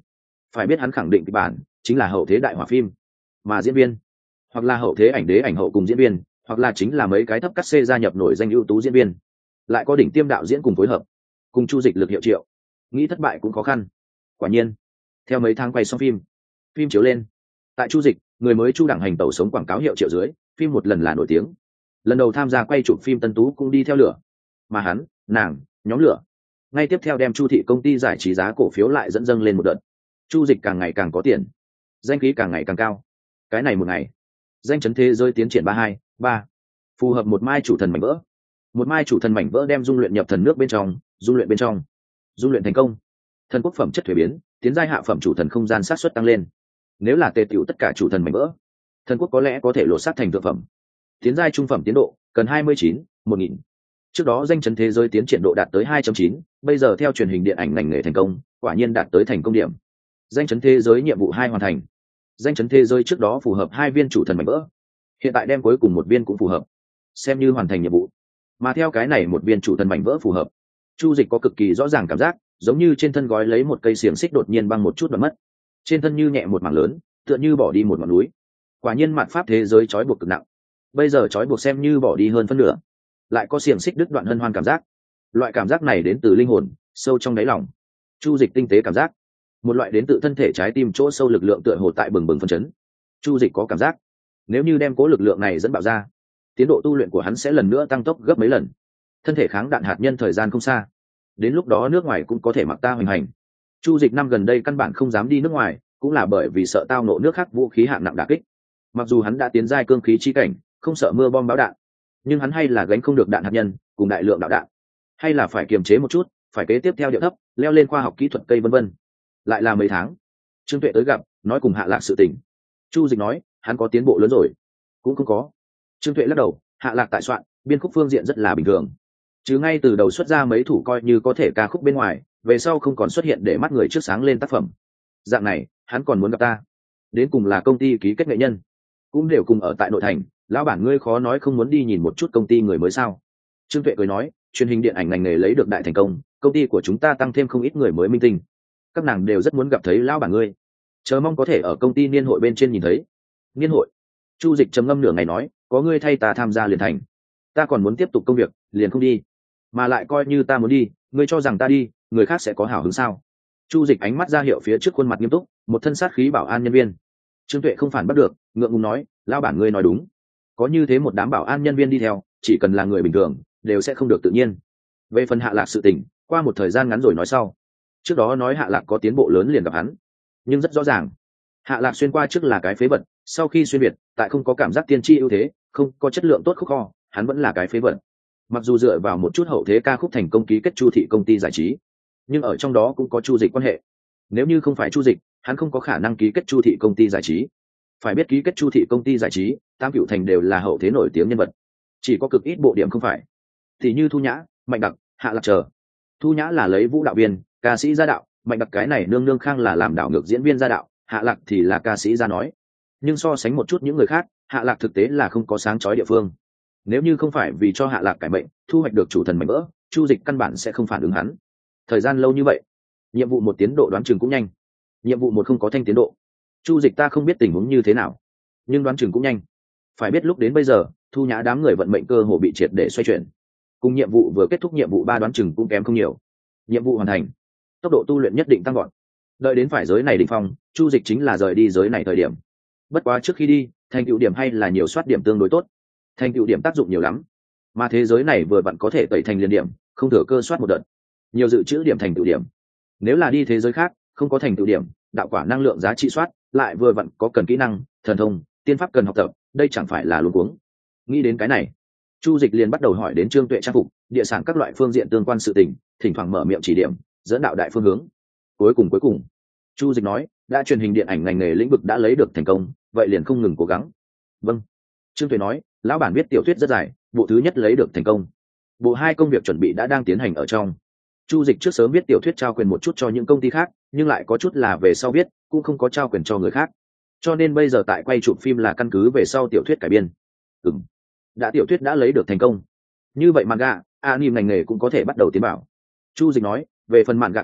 phải biết hắn khẳng định kịch bản chính là hậu thế đại hỏa phim, mà diễn viên hoặc là hậu thế ảnh đế ảnh hậu cùng diễn viên, hoặc là chính là mấy cái thấp cắt xê gia nhập nổi danh ưu tú diễn viên, lại có đỉnh tiêm đạo diễn cùng phối hợp, cùng Chu Dịch lực hiệu triệu, nghĩ thất bại cũng khó khăn. Quả nhiên, theo mấy tháng quay xong phim, phim chiếu lên, tại Chu Dịch, người mới Chu Đẳng hành tẩu sống quảng cáo hiệu triệu dưới, phim một lần là nổi tiếng. Lần đầu tham gia quay chụp phim Tân Tú cũng đi theo lửa, mà hắn, nàng, nhóm lửa, ngay tiếp theo đem Chu thị công ty giải trí giá cổ phiếu lại dẫn dâng lên một đợt. Chu Dịch càng ngày càng có tiền, danh khí càng ngày càng cao. Cái này một ngày, danh chấn thế giới tiến triển ba hai ba, phù hợp một mai chủ thần mảnh vỡ. Một mai chủ thần mảnh vỡ đem dung luyện nhập thần nước bên trong, dung luyện bên trong, dung luyện thành công. Thần quốc phẩm chất thuế biến, tiến giai hạ phẩm chủ thần không gian sát suất tăng lên. Nếu là tề tiểu tất cả chủ thần mảnh vỡ, thần quốc có lẽ có thể lột xác thành thượng phẩm. Tiến giai trung phẩm tiến độ cần hai mươi chín, một nghìn. Trước đó danh chấn thế giới tiến triển độ đạt tới hai chấm chín, bây giờ theo truyền hình điện ảnh ngành nghề thành công, quả nhiên đạt tới thành công điểm. Danh chấn thế giới nhiệm vụ hai hoàn thành. Danh chấn thế giới trước đó phù hợp hai viên chủ thần mảnh vỡ, hiện tại đem cuối cùng một viên cũng phù hợp, xem như hoàn thành nhiệm vụ. Mà theo cái này một viên chủ thần mảnh vỡ phù hợp, Chu Dịch có cực kỳ rõ ràng cảm giác, giống như trên thân gói lấy một cây xiềng xích đột nhiên băng một chút đoạn mất. Trên thân như nhẹ một mảng lớn, tựa như bỏ đi một ngọn núi. Quả nhiên mạt pháp thế giới trói buộc cực nặng. Bây giờ trói buộc xem như bỏ đi hơn phân nửa, lại có xiềng xích đứt đoạn hân hoan cảm giác. Loại cảm giác này đến từ linh hồn, sâu trong đáy lòng. Chu Dịch tinh tế cảm giác, một loại đến từ thân thể trái tim chỗ sâu lực lượng tựa hồ tại bừng bừng phấn chấn. Chu Dịch có cảm giác, nếu như đem cố lực lượng này dẫn bạo ra, tiến độ tu luyện của hắn sẽ lần nữa tăng tốc gấp mấy lần. Thân thể kháng đạn hạt nhân thời gian không xa, đến lúc đó nước ngoài cũng có thể mặc ta hoành hành. Chu Dịch năm gần đây căn bản không dám đi nước ngoài, cũng là bởi vì sợ tao nộ nước khác vũ khí hạng nặng đả kích. Mặc dù hắn đã tiến giai cương khí chi cảnh, không sợ mưa bom bão đạn, nhưng hắn hay là gánh không được đạn hạt nhân cùng đại lượng đạo đạn, hay là phải kiềm chế một chút, phải kế tiếp theo điệu thấp, leo lên khoa học kỹ thuật cây vân vân. Lại là mấy tháng, Trương Tuệ tới gặp, nói cùng Hạ Lạc sự tình. Chu Dịch nói, hắn có tiến bộ lớn rồi. Cũng không có. Trương Tuệ lắc đầu, Hạ Lạc tại soạn, biên khúc phương diện rất là bình thường. Chứ ngay từ đầu xuất ra mấy thủ coi như có thể ca khúc bên ngoài, về sau không còn xuất hiện để mắt người trước sáng lên tác phẩm. Dạng này, hắn còn muốn gặp ta. Đến cùng là công ty ký kết nghệ nhân, cũng đều cùng ở tại nội thành, lão bản ngươi khó nói không muốn đi nhìn một chút công ty người mới sao? Trương Tuệ cười nói, truyền hình điện ảnh ngành nghề lấy được đại thành công, công ty của chúng ta tăng thêm không ít người mới minh tinh. Các nàng đều rất muốn gặp thấy lão bản ngươi, chờ mong có thể ở công ty niên hội bên trên nhìn thấy. Niên hội? Chu Dịch trầm ngâm nửa ngày nói, có ngươi thay ta tham gia liền thành. Ta còn muốn tiếp tục công việc, liền không đi. Mà lại coi như ta muốn đi, ngươi cho rằng ta đi, người khác sẽ có hảo hứng sao? Chu Dịch ánh mắt ra hiệu phía trước khuôn mặt nghiêm túc, một thân sát khí bảo an nhân viên. Trương Tuệ không phản bắt được, ngượng ngùng nói, lão bản ngươi nói đúng. Có như thế một đám bảo an nhân viên đi theo, chỉ cần là người bình thường, đều sẽ không được tự nhiên. Về phần Hạ Lạc sự tình, qua một thời gian ngắn rồi nói sau. Trước đó nói Hạ Lạc có tiến bộ lớn liền gặp hắn, nhưng rất rõ ràng, Hạ Lạc xuyên qua trước là cái phế vật, sau khi xuyên việt, tại không có cảm giác tiên tri ưu thế, không có chất lượng tốt khúc kho, hắn vẫn là cái phế vật. Mặc dù dựa vào một chút hậu thế ca khúc thành công ký kết Chu thị công ty giải trí, nhưng ở trong đó cũng có Chu Dịch quan hệ. Nếu như không phải Chu Dịch, hắn không có khả năng ký kết Chu thị công ty giải trí. Phải biết ký kết Chu thị công ty giải trí, Tam Cửu Thành đều là hậu thế nổi tiếng nhân vật, chỉ có cực ít bộ điểm không phải. Thì như Thu Nhã, Mạnh Đặc, Hạ Lạc chờ. Thu Nhã là lấy vũ đạo viên, ca sĩ gia đạo, Mạnh Đặc cái này nương nương khang là làm đảo ngược diễn viên gia đạo, Hạ Lạc thì là ca sĩ gia nói. Nhưng so sánh một chút những người khác, Hạ Lạc thực tế là không có sáng chói địa phương. Nếu như không phải vì cho Hạ Lạc cải mệnh, thu hoạch được chủ thần mảnh vỡ, Chu Dịch căn bản sẽ không phản ứng hắn. Thời gian lâu như vậy, nhiệm vụ một tiến độ đoán chừng cũng nhanh. Nhiệm vụ một không có thanh tiến độ. Chu Dịch ta không biết tình huống như thế nào, nhưng đoán chừng cũng nhanh. Phải biết lúc đến bây giờ, Thu Nhã đám người vận mệnh cơ hồ bị triệt để xoay chuyển. Cùng nhiệm vụ vừa kết thúc nhiệm vụ ba đoán chừng cũng kém không nhiều. Nhiệm vụ hoàn thành, tốc độ tu luyện nhất định tăng gọn. Đợi đến phải giới này đỉnh phong, Chu Dịch chính là rời đi giới này thời điểm. Bất quá trước khi đi, thành tựu điểm hay là nhiều soát điểm tương đối tốt. Thành tựu điểm tác dụng nhiều lắm, mà thế giới này vừa vặn có thể tẩy thành liên điểm, không thừa cơ soát một đợt. Nhiều dự trữ điểm thành tựu điểm. Nếu là đi thế giới khác, không có thành tựu điểm, đạo quả năng lượng giá trị soát, lại vừa vặn có cần kỹ năng, thần thông, tiên pháp cần học tập, đây chẳng phải là luống cuống. Nghĩ đến cái này, Chu Dịch liền bắt đầu hỏi đến Trương Tuệ trang phục, địa sản các loại phương diện tương quan sự tình, thỉnh thoảng mở miệng chỉ điểm, dẫn đạo đại phương hướng. Cuối cùng cuối cùng, Chu Dịch nói, đã truyền hình điện ảnh ngành nghề lĩnh vực đã lấy được thành công, vậy liền không ngừng cố gắng. Vâng. Trương Tuệ nói, lão bản viết tiểu thuyết rất dài, bộ thứ nhất lấy được thành công. Bộ hai công việc chuẩn bị đã đang tiến hành ở trong. Chu Dịch trước sớm viết tiểu thuyết trao quyền một chút cho những công ty khác, nhưng lại có chút là về sau viết, cũng không có trao quyền cho người khác. Cho nên bây giờ tại quay chụp phim là căn cứ về sau tiểu thuyết cải biên. Ừm. Đã tiểu thuyết đã lấy được thành công. Như vậy manga, anime ngành nghề cũng có thể bắt đầu tiến bảo. Chu Dịch nói, về phần manga cả,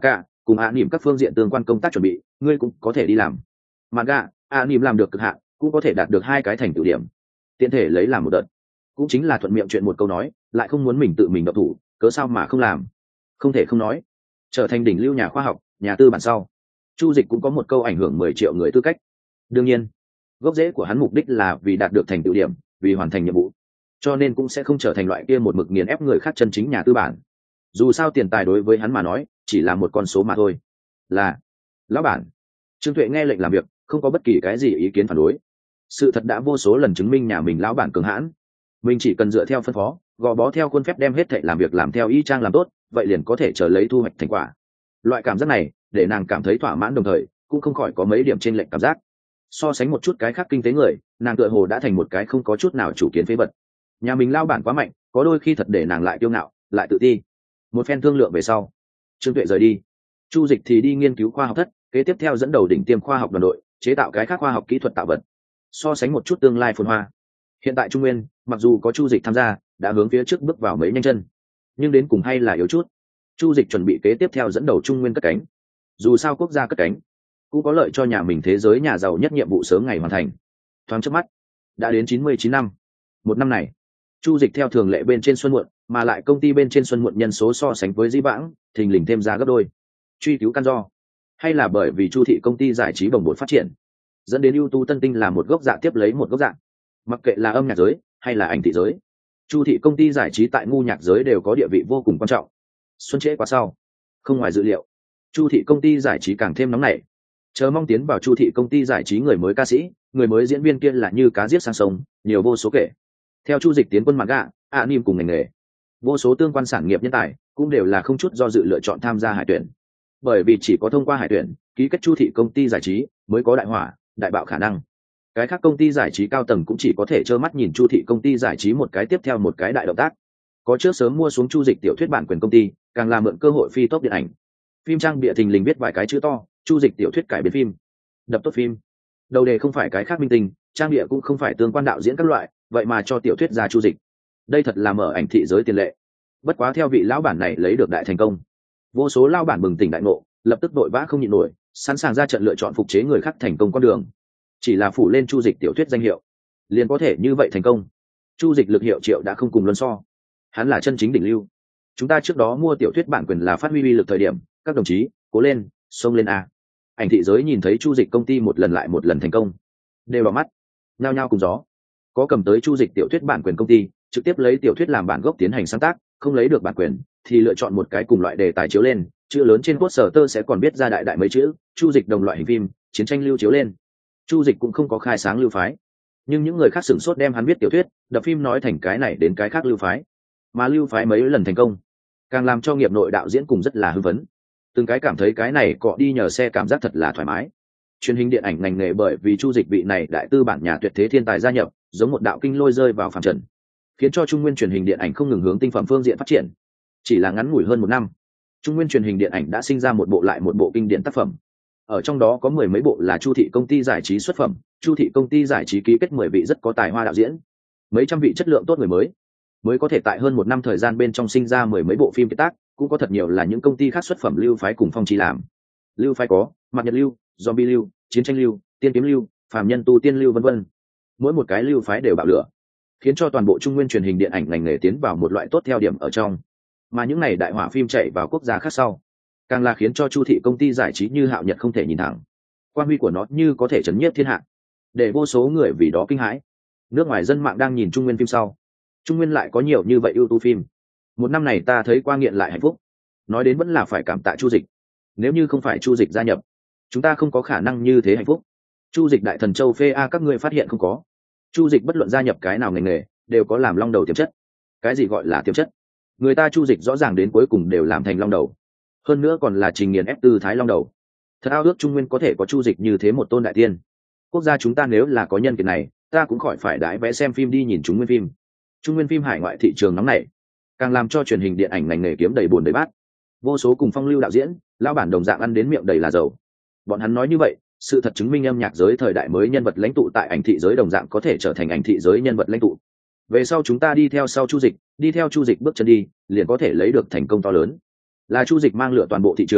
cùng ạ nỉm các phương diện tương quan công tác chuẩn bị ngươi cũng có thể đi làm. Mà gạ ạ nỉm làm được cực hạn cũng có thể đạt được hai cái thành tựu điểm, tiện thể lấy làm một đợt, cũng chính là thuận miệng chuyện một câu nói, lại không muốn mình tự mình độc thủ, cớ sao mà không làm. Không thể không nói, trở thành đỉnh lưu nhà khoa học, nhà tư bản sau, Chu Dịch cũng có một câu ảnh hưởng mười triệu người tư cách. Đương nhiên, gốc rễ của hắn mục đích là vì đạt được thành tựu điểm, vì hoàn thành nhiệm vụ, cho nên cũng sẽ không trở thành loại kia một mực nghiền ép người khác chân chính nhà tư bản. Dù sao tiền tài đối với hắn mà nói chỉ là một con số mà thôi. Là lão bản. Trương Tuệ nghe lệnh làm việc, không có bất kỳ cái gì ý kiến phản đối. Sự thật đã vô số lần chứng minh nhà mình lão bản cường hãn, mình chỉ cần dựa theo phân phó, gò bó theo khuôn phép đem hết thảy làm việc làm theo y chang làm tốt, vậy liền có thể chờ lấy thu hoạch thành quả. Loại cảm giác này để nàng cảm thấy thỏa mãn, đồng thời cũng không khỏi có mấy điểm trên lệnh cảm giác. So sánh một chút cái khác kinh tế người, nàng tựa hồ đã thành một cái không có chút nào chủ kiến phế vật. Nhà mình lão bản quá mạnh, có đôi khi thật để nàng lại kiêu ngạo, lại tự ti. Một phen thương lượng về sau, Trương Tuệ rời đi. Chu Dịch thì đi nghiên cứu khoa học thất, kế tiếp theo dẫn đầu đỉnh tiêm khoa học đoàn đội, chế tạo cái khác khoa học kỹ thuật tạo vật. So sánh một chút tương lai phồn hoa. Hiện tại Trung Nguyên, mặc dù có Chu Dịch tham gia, đã hướng phía trước bước vào mấy nhanh chân, nhưng đến cùng hay là yếu chút. Chu Dịch chuẩn bị kế tiếp theo dẫn đầu Trung Nguyên cất cánh. Dù sao quốc gia cất cánh, cũng có lợi cho nhà mình thế giới nhà giàu nhất nhiệm vụ sớm ngày hoàn thành. Thoáng chớp mắt, đã đến chín mươi chín năm. Một năm này, Chu Dịch theo thường lệ bên trên xuân muộn, mà lại công ty bên trên xuân muộn nhân số so sánh với dĩ vãng, thình lình thêm ra gấp đôi. Truy cứu căn do, hay là bởi vì Chu thị công ty giải trí bồng bột phát triển, dẫn đến ưu tú tân tinh là một gốc dạ tiếp lấy một gốc dạ. Mặc kệ là âm nhạc giới hay là ảnh thị giới, Chu thị công ty giải trí tại ngu nhạc giới đều có địa vị vô cùng quan trọng. Xuân trễ quá sau, không ngoài dự liệu, Chu thị công ty giải trí càng thêm nóng nảy. Chờ mong tiến vào Chu thị công ty giải trí người mới ca sĩ, người mới diễn viên kia là như cá giết sang sông, nhiều vô số kể. Theo Chu Dịch tiến quân mặt gạ, ạ niêm cùng ngành nghề, vô số tương quan sản nghiệp nhân tài cũng đều là không chút do dự lựa chọn tham gia hải tuyển. Bởi vì chỉ có thông qua hải tuyển, ký kết Chu thị công ty giải trí mới có đại hỏa, đại bạo khả năng. Cái khác công ty giải trí cao tầng cũng chỉ có thể trơ mắt nhìn Chu thị công ty giải trí một cái tiếp theo một cái đại động tác. Có trước sớm mua xuống Chu Dịch tiểu thuyết bản quyền công ty, càng là mượn cơ hội phi tốt điện ảnh. Phim trang bìa thình lình viết vài cái chữ to, Chu Dịch tiểu thuyết cải biên phim, đập tốt phim. Đầu đề không phải cái khác minh tinh, trang bìa cũng không phải tương quan đạo diễn các loại, vậy mà cho tiểu thuyết ra Chu Dịch. Đây thật là mở ảnh thị giới tiền lệ. Bất quá theo vị lão bản này lấy được đại thành công, vô số lão bản bừng tỉnh đại ngộ, lập tức đội vã không nhịn nổi, sẵn sàng ra trận lựa chọn phục chế người khác thành công con đường. Chỉ là phủ lên Chu Dịch tiểu thuyết danh hiệu, liền có thể như vậy thành công. Chu Dịch lực hiệu triệu đã không cùng luân so, hắn là chân chính đỉnh lưu. Chúng ta trước đó mua tiểu thuyết bản quyền là phát huy uy lực thời điểm, các đồng chí cố lên, xông lên a. Ảnh thị giới nhìn thấy Chu Dịch công ty một lần lại một lần thành công, đều vào mắt, nhao nhao cùng gió. Có cầm tới Chu Dịch tiểu thuyết bản quyền công ty, trực tiếp lấy tiểu thuyết làm bản gốc tiến hành sáng tác, không lấy được bản quyền thì lựa chọn một cái cùng loại đề tài chiếu lên, chữ lớn trên poster tơ sẽ còn biết ra đại đại mấy chữ Chu Dịch đồng loại hình phim, chiến tranh lưu chiếu lên. Chu Dịch cũng không có khai sáng lưu phái, nhưng những người khác sửng sốt đem hắn viết tiểu thuyết, đập phim nói thành cái này đến cái khác lưu phái, mà lưu phái mấy lần thành công, càng làm cho nghiệp nội đạo diễn cùng rất là hưng phấn. Từng cái cảm thấy cái này cọ đi nhờ xe cảm giác thật là thoải mái. Truyền hình điện ảnh ngành nghề bởi vì Chu Dịch vị này đại tư bản nhà tuyệt thế thiên tài gia nhập, giống một đạo kinh lôi rơi vào phàm trần, khiến cho Trung Nguyên truyền hình điện ảnh không ngừng hướng tinh phẩm phương diện phát triển. Chỉ là ngắn ngủi hơn một năm, Trung Nguyên truyền hình điện ảnh đã sinh ra một bộ lại một bộ kinh điển tác phẩm. Ở trong đó có mười mấy bộ là Chu thị công ty giải trí xuất phẩm, Chu thị công ty giải trí ký kết mười vị rất có tài hoa đạo diễn, mấy trăm vị chất lượng tốt người mới, mới có thể tại hơn một năm thời gian bên trong sinh ra mười mấy bộ phim kiệt tác. Cũng có thật nhiều là những công ty khác xuất phẩm lưu phái cùng phong chi làm. Lưu phái có mặt nhật lưu, zombie lưu, chiến tranh lưu, tiên kiếm lưu, phàm nhân tu tiên lưu, vân vân. Mỗi một cái lưu phái đều bạo lửa, khiến cho toàn bộ Trung Nguyên truyền hình điện ảnh ngành nghề tiến vào một loại tốt theo điểm ở trong. Mà những này đại hỏa phim chạy vào quốc gia khác sau, càng là khiến cho Chu thị công ty giải trí như hạo nhật không thể nhìn thẳng. Quan huy của nó như có thể chấn nhiếp thiên hạ, để vô số người vì đó kinh hãi. Nước ngoài dân mạng đang nhìn Trung Nguyên phim sau, Trung Nguyên lại có nhiều như vậy ưu tú phim. Một năm này ta thấy qua nghiện lại hạnh phúc. Nói đến vẫn là phải cảm tạ Chu Dịch. Nếu như không phải Chu Dịch gia nhập, chúng ta không có khả năng như thế hạnh phúc. Chu Dịch đại thần châu phê a, các ngươi phát hiện không có? Chu Dịch bất luận gia nhập cái nào ngành nghề, đều có làm long đầu tiềm chất. Cái gì gọi là tiềm chất? Người ta Chu Dịch rõ ràng đến cuối cùng đều làm thành long đầu. Hơn nữa còn là trình nghiền ép tư thái long đầu. Thật ao ước Trung Nguyên có thể có Chu Dịch như thế một tôn đại tiên. Quốc gia chúng ta nếu là có nhân kiệt này, ta cũng khỏi phải đãi vé xem phim đi nhìn Trung Nguyên phim. Trung Nguyên phim hải ngoại thị trường nóng nảy, càng làm cho truyền hình điện ảnh ngành nghề kiếm đầy buồn đầy bát. Vô số cùng phong lưu đạo diễn, lão bản đồng dạng ăn đến miệng đầy là dầu. Bọn hắn nói như vậy, sự thật chứng minh âm nhạc giới thời đại mới nhân vật lãnh tụ tại ảnh thị giới đồng dạng có thể trở thành ảnh thị giới nhân vật lãnh tụ. Về sau chúng ta đi theo sau Chu Dịch, đi theo Chu Dịch bước chân đi, liền có thể lấy được thành công to lớn. Là Chu Dịch mang lửa toàn bộ thị trường,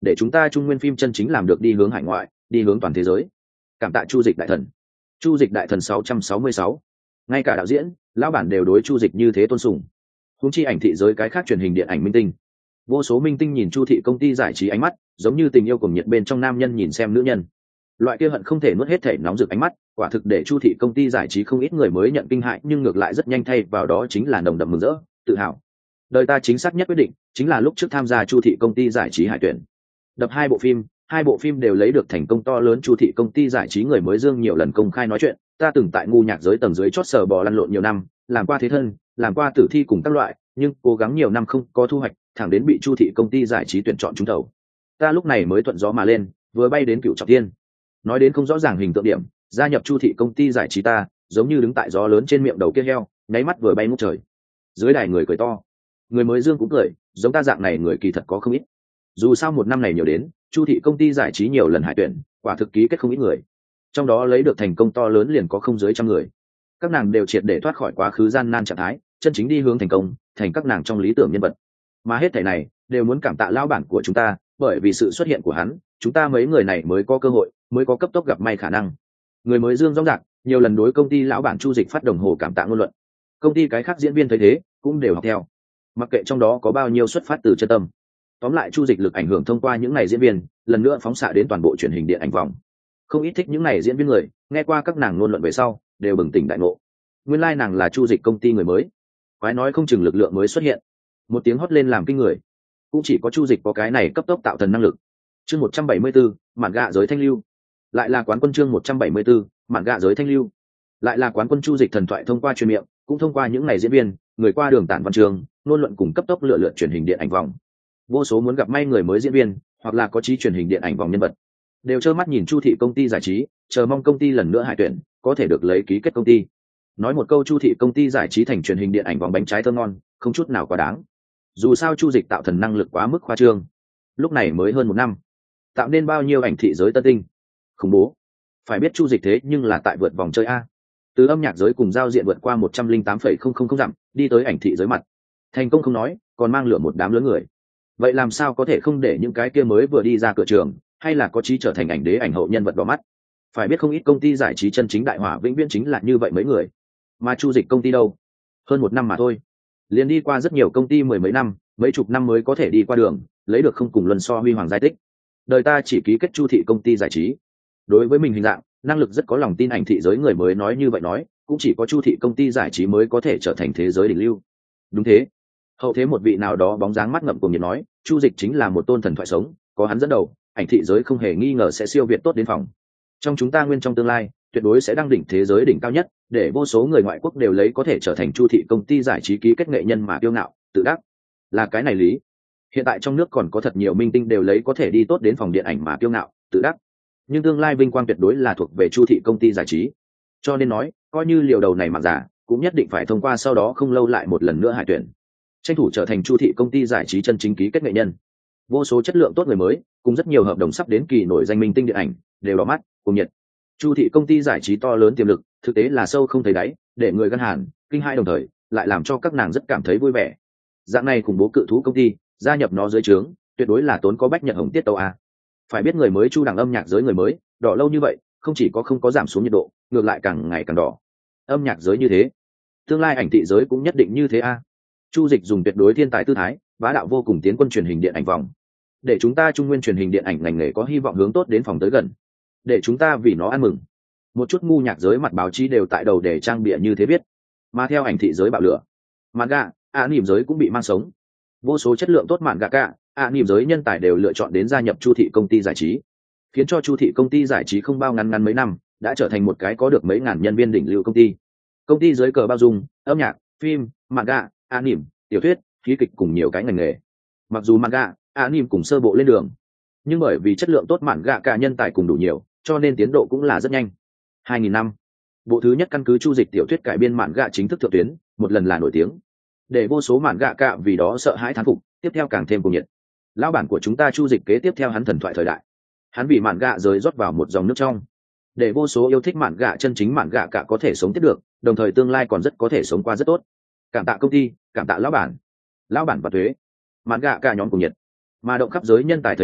để chúng ta Trung Nguyên phim chân chính làm được đi hướng hải ngoại, đi hướng toàn thế giới. Cảm tạ Chu Dịch đại thần. Chu Dịch đại thần sáu trăm sáu mươi sáu. Ngay cả đạo diễn, lão bản đều đối Chu Dịch như thế tôn sùng. Huống chi ảnh thị giới cái khác truyền hình điện ảnh minh tinh. Vô số minh tinh nhìn Chu thị công ty giải trí ánh mắt, giống như tình yêu cuồng nhiệt bên trong nam nhân nhìn xem nữ nhân. Loại kia hận không thể nuốt hết thể nóng rực ánh mắt, quả thực để Chu thị công ty giải trí không ít người mới nhận kinh hại, nhưng ngược lại rất nhanh thay vào đó chính là nồng đậm mừng rỡ, tự hào. Đời ta chính xác nhất quyết định, chính là lúc trước tham gia Chu thị công ty giải trí hải tuyển. Đập hai bộ phim, hai bộ phim đều lấy được thành công to lớn. Chu thị công ty giải trí người mới Dương nhiều lần công khai nói chuyện, ta từng tại ngu nhạc giới tầng dưới chót sờ bò lăn lộn nhiều năm, làm qua thế thân, làm qua tử thi cùng các loại, nhưng cố gắng nhiều năm không có thu hoạch, thẳng đến bị Chu thị công ty giải trí tuyển chọn trúng thầu. Ta lúc này mới thuận gió mà lên, vừa bay đến cựu trọng thiên. Nói đến không rõ ràng hình tượng điểm, gia nhập Chu thị công ty giải trí ta, giống như đứng tại gió lớn trên miệng đầu kia heo, nháy mắt vừa bay ngút trời. Dưới đài người cười to. Người mới Dương cũng cười, giống ta dạng này người kỳ thật có không ít. Dù sao một năm này nhiều đến, Chu thị công ty giải trí nhiều lần hải tuyển, quả thực ký kết không ít người. Trong đó lấy được thành công to lớn liền có không dưới trăm người. Các nàng đều triệt để thoát khỏi quá khứ gian nan trạng thái, chân chính đi hướng thành công, thành các nàng trong lý tưởng nhân vật. Mà hết thảy này đều muốn cảm tạ lão bản của chúng ta, bởi vì sự xuất hiện của hắn, chúng ta mấy người này mới có cơ hội, mới có cấp tốc gặp may khả năng. Người mới Dương rõ ràng, nhiều lần đối công ty lão bản Chu Dịch phát đồng hồ cảm tạ ngôn luận. Công ty cái khác diễn viên thấy thế, cũng đều học theo. Mặc kệ trong đó có bao nhiêu xuất phát từ chân tâm. Tóm lại Chu Dịch lực ảnh hưởng thông qua những này diễn viên, lần nữa phóng xạ đến toàn bộ truyền hình điện ảnh vòng. Không ít thích những này diễn viên người, nghe qua các nàng ngôn luận về sau, đều bừng tỉnh đại ngộ. Nguyên lai nàng là Chu Dịch công ty người mới. Quái nói không chừng lực lượng mới xuất hiện. Một tiếng hót lên làm kinh người. Cũng chỉ có Chu Dịch có cái này cấp tốc tạo thần năng lực. Chương một trăm bảy mươi tư, mạn gạ giới thanh lưu. Lại là quán quân chương một trăm bảy mươi tư, mạn gạ giới thanh lưu. Lại là quán quân Chu Dịch thần thoại thông qua truyền miệng, cũng thông qua những này diễn viên, người qua đường tản văn trường, ngôn luận cùng cấp tốc lựa lượt truyền hình điện ảnh vòng. Vô số muốn gặp may người mới diễn viên, hoặc là có chí truyền hình điện ảnh vòng nhân vật, đều trơ mắt nhìn Chu thị công ty giải trí, chờ mong công ty lần nữa hải tuyển, có thể được lấy ký kết công ty. Nói một câu Chu thị công ty giải trí thành truyền hình điện ảnh vòng bánh trái thơm ngon, không chút nào quá đáng. Dù sao Chu Dịch tạo thần năng lực quá mức khoa trương. Lúc này mới hơn một năm, tạo nên bao nhiêu ảnh thị giới tân tinh. Khủng bố. Phải biết Chu Dịch thế nhưng là tại vượt vòng chơi a. Từ âm nhạc giới cùng giao diện vượt qua một trăm linh tám phẩy không không không dặm, đi tới ảnh thị giới mặt. Thành công không nói, còn mang lửa một đám lớn người. Vậy làm sao có thể không để những cái kia mới vừa đi ra cửa trường, hay là có chí trở thành ảnh đế ảnh hậu nhân vật đỏ mắt. Phải biết không ít công ty giải trí chân chính đại hỏa vĩnh viễn chính là như vậy mấy người. Mà Chu Dịch công ty đâu? Hơn một năm mà thôi. Liền đi qua rất nhiều công ty mười mấy năm, mấy chục năm mới có thể đi qua đường, lấy được không cùng luân so huy hoàng giai tích. Đời ta chỉ ký kết Chu thị công ty giải trí. Đối với mình hình dạng, năng lực rất có lòng tin ảnh thị giới người mới nói như vậy nói, cũng chỉ có Chu thị công ty giải trí mới có thể trở thành thế giới đỉnh lưu. Đúng thế. Hậu thế một vị nào đó bóng dáng mắt ngậm cùng nhiệt nói, Chu Dịch chính là một tôn thần thoại sống, có hắn dẫn đầu, ảnh thị giới không hề nghi ngờ sẽ siêu việt tốt đến phòng. Trong chúng ta nguyên trong tương lai, tuyệt đối sẽ đăng đỉnh thế giới đỉnh cao nhất, để vô số người ngoại quốc đều lấy có thể trở thành Chu thị công ty giải trí ký kết nghệ nhân mà kiêu ngạo, tự đắc. Là cái này lý. Hiện tại trong nước còn có thật nhiều minh tinh đều lấy có thể đi tốt đến phòng điện ảnh mà kiêu ngạo, tự đắc. Nhưng tương lai vinh quang tuyệt đối là thuộc về Chu thị công ty giải trí. Cho nên nói, coi như liều đầu này mà giả, cũng nhất định phải thông qua sau đó không lâu lại một lần nữa hải tuyển. Tranh thủ trở thành Chu thị công ty giải trí chân chính ký kết nghệ nhân. Vô số chất lượng tốt người mới, cùng rất nhiều hợp đồng sắp đến kỳ nổi danh minh tinh điện ảnh, đều đỏ mắt, cùng nhiệt. Chu thị công ty giải trí to lớn tiềm lực, thực tế là sâu không thấy đáy, để người gan hàn, kinh hai đồng thời, lại làm cho các nàng rất cảm thấy vui vẻ. Dạng này khủng bố cự thú công ty, gia nhập nó dưới trướng, tuyệt đối là tốn có bách nhật hồng tiết tấu a. Phải biết người mới Chu đẳng âm nhạc giới người mới, đỏ lâu như vậy, không chỉ có không có giảm xuống nhiệt độ, ngược lại càng ngày càng đỏ. Âm nhạc giới như thế, tương lai ảnh thị giới cũng nhất định như thế a. Chu Dịch dùng tuyệt đối thiên tài tư thái, bá đạo vô cùng tiến quân truyền hình điện ảnh vòng, để chúng ta Trung Nguyên truyền hình điện ảnh ngành nghề có hy vọng hướng tốt đến phòng tới gần, để chúng ta vì nó ăn mừng. Một chút ngu nhạc giới mặt báo chí đều tại đầu để trang bịa như thế viết, mà theo ảnh thị giới bạo lửa, manga, anime giới cũng bị mang sống. Vô số chất lượng tốt manga cả, anime giới nhân tài đều lựa chọn đến gia nhập Chu thị công ty giải trí, khiến cho Chu thị công ty giải trí không bao ngắn ngắn mấy năm đã trở thành một cái có được mấy ngàn nhân viên đỉnh lưu công ty. Công ty dưới cờ bao dung âm nhạc, phim, manga, anime, tiểu thuyết, khí kịch cùng nhiều cái ngành nghề. Mặc dù manga, anime cùng sơ bộ lên đường, nhưng bởi vì chất lượng tốt manga cả nhân tài cùng đủ nhiều, cho nên tiến độ cũng là rất nhanh. hai nghìn năm, bộ thứ nhất căn cứ Chu Dịch tiểu thuyết cải biên manga chính thức thượng tuyến, một lần là nổi tiếng, để vô số manga cả vì đó sợ hãi thán phục, tiếp theo càng thêm cuồng nhiệt. Lão bản của chúng ta Chu Dịch kế tiếp theo hắn thần thoại thời đại, hắn bị manga rơi rót vào một dòng nước trong, để vô số yêu thích manga chân chính manga cả có thể sống tiếp được, đồng thời tương lai còn rất có thể sống qua rất tốt. Cảm tạ công ty, cảm tạ lão bản, lão bản và thuế, mạn gạ cả nhóm cùng nhiệt, mà động khắp giới nhân tài thấy thế,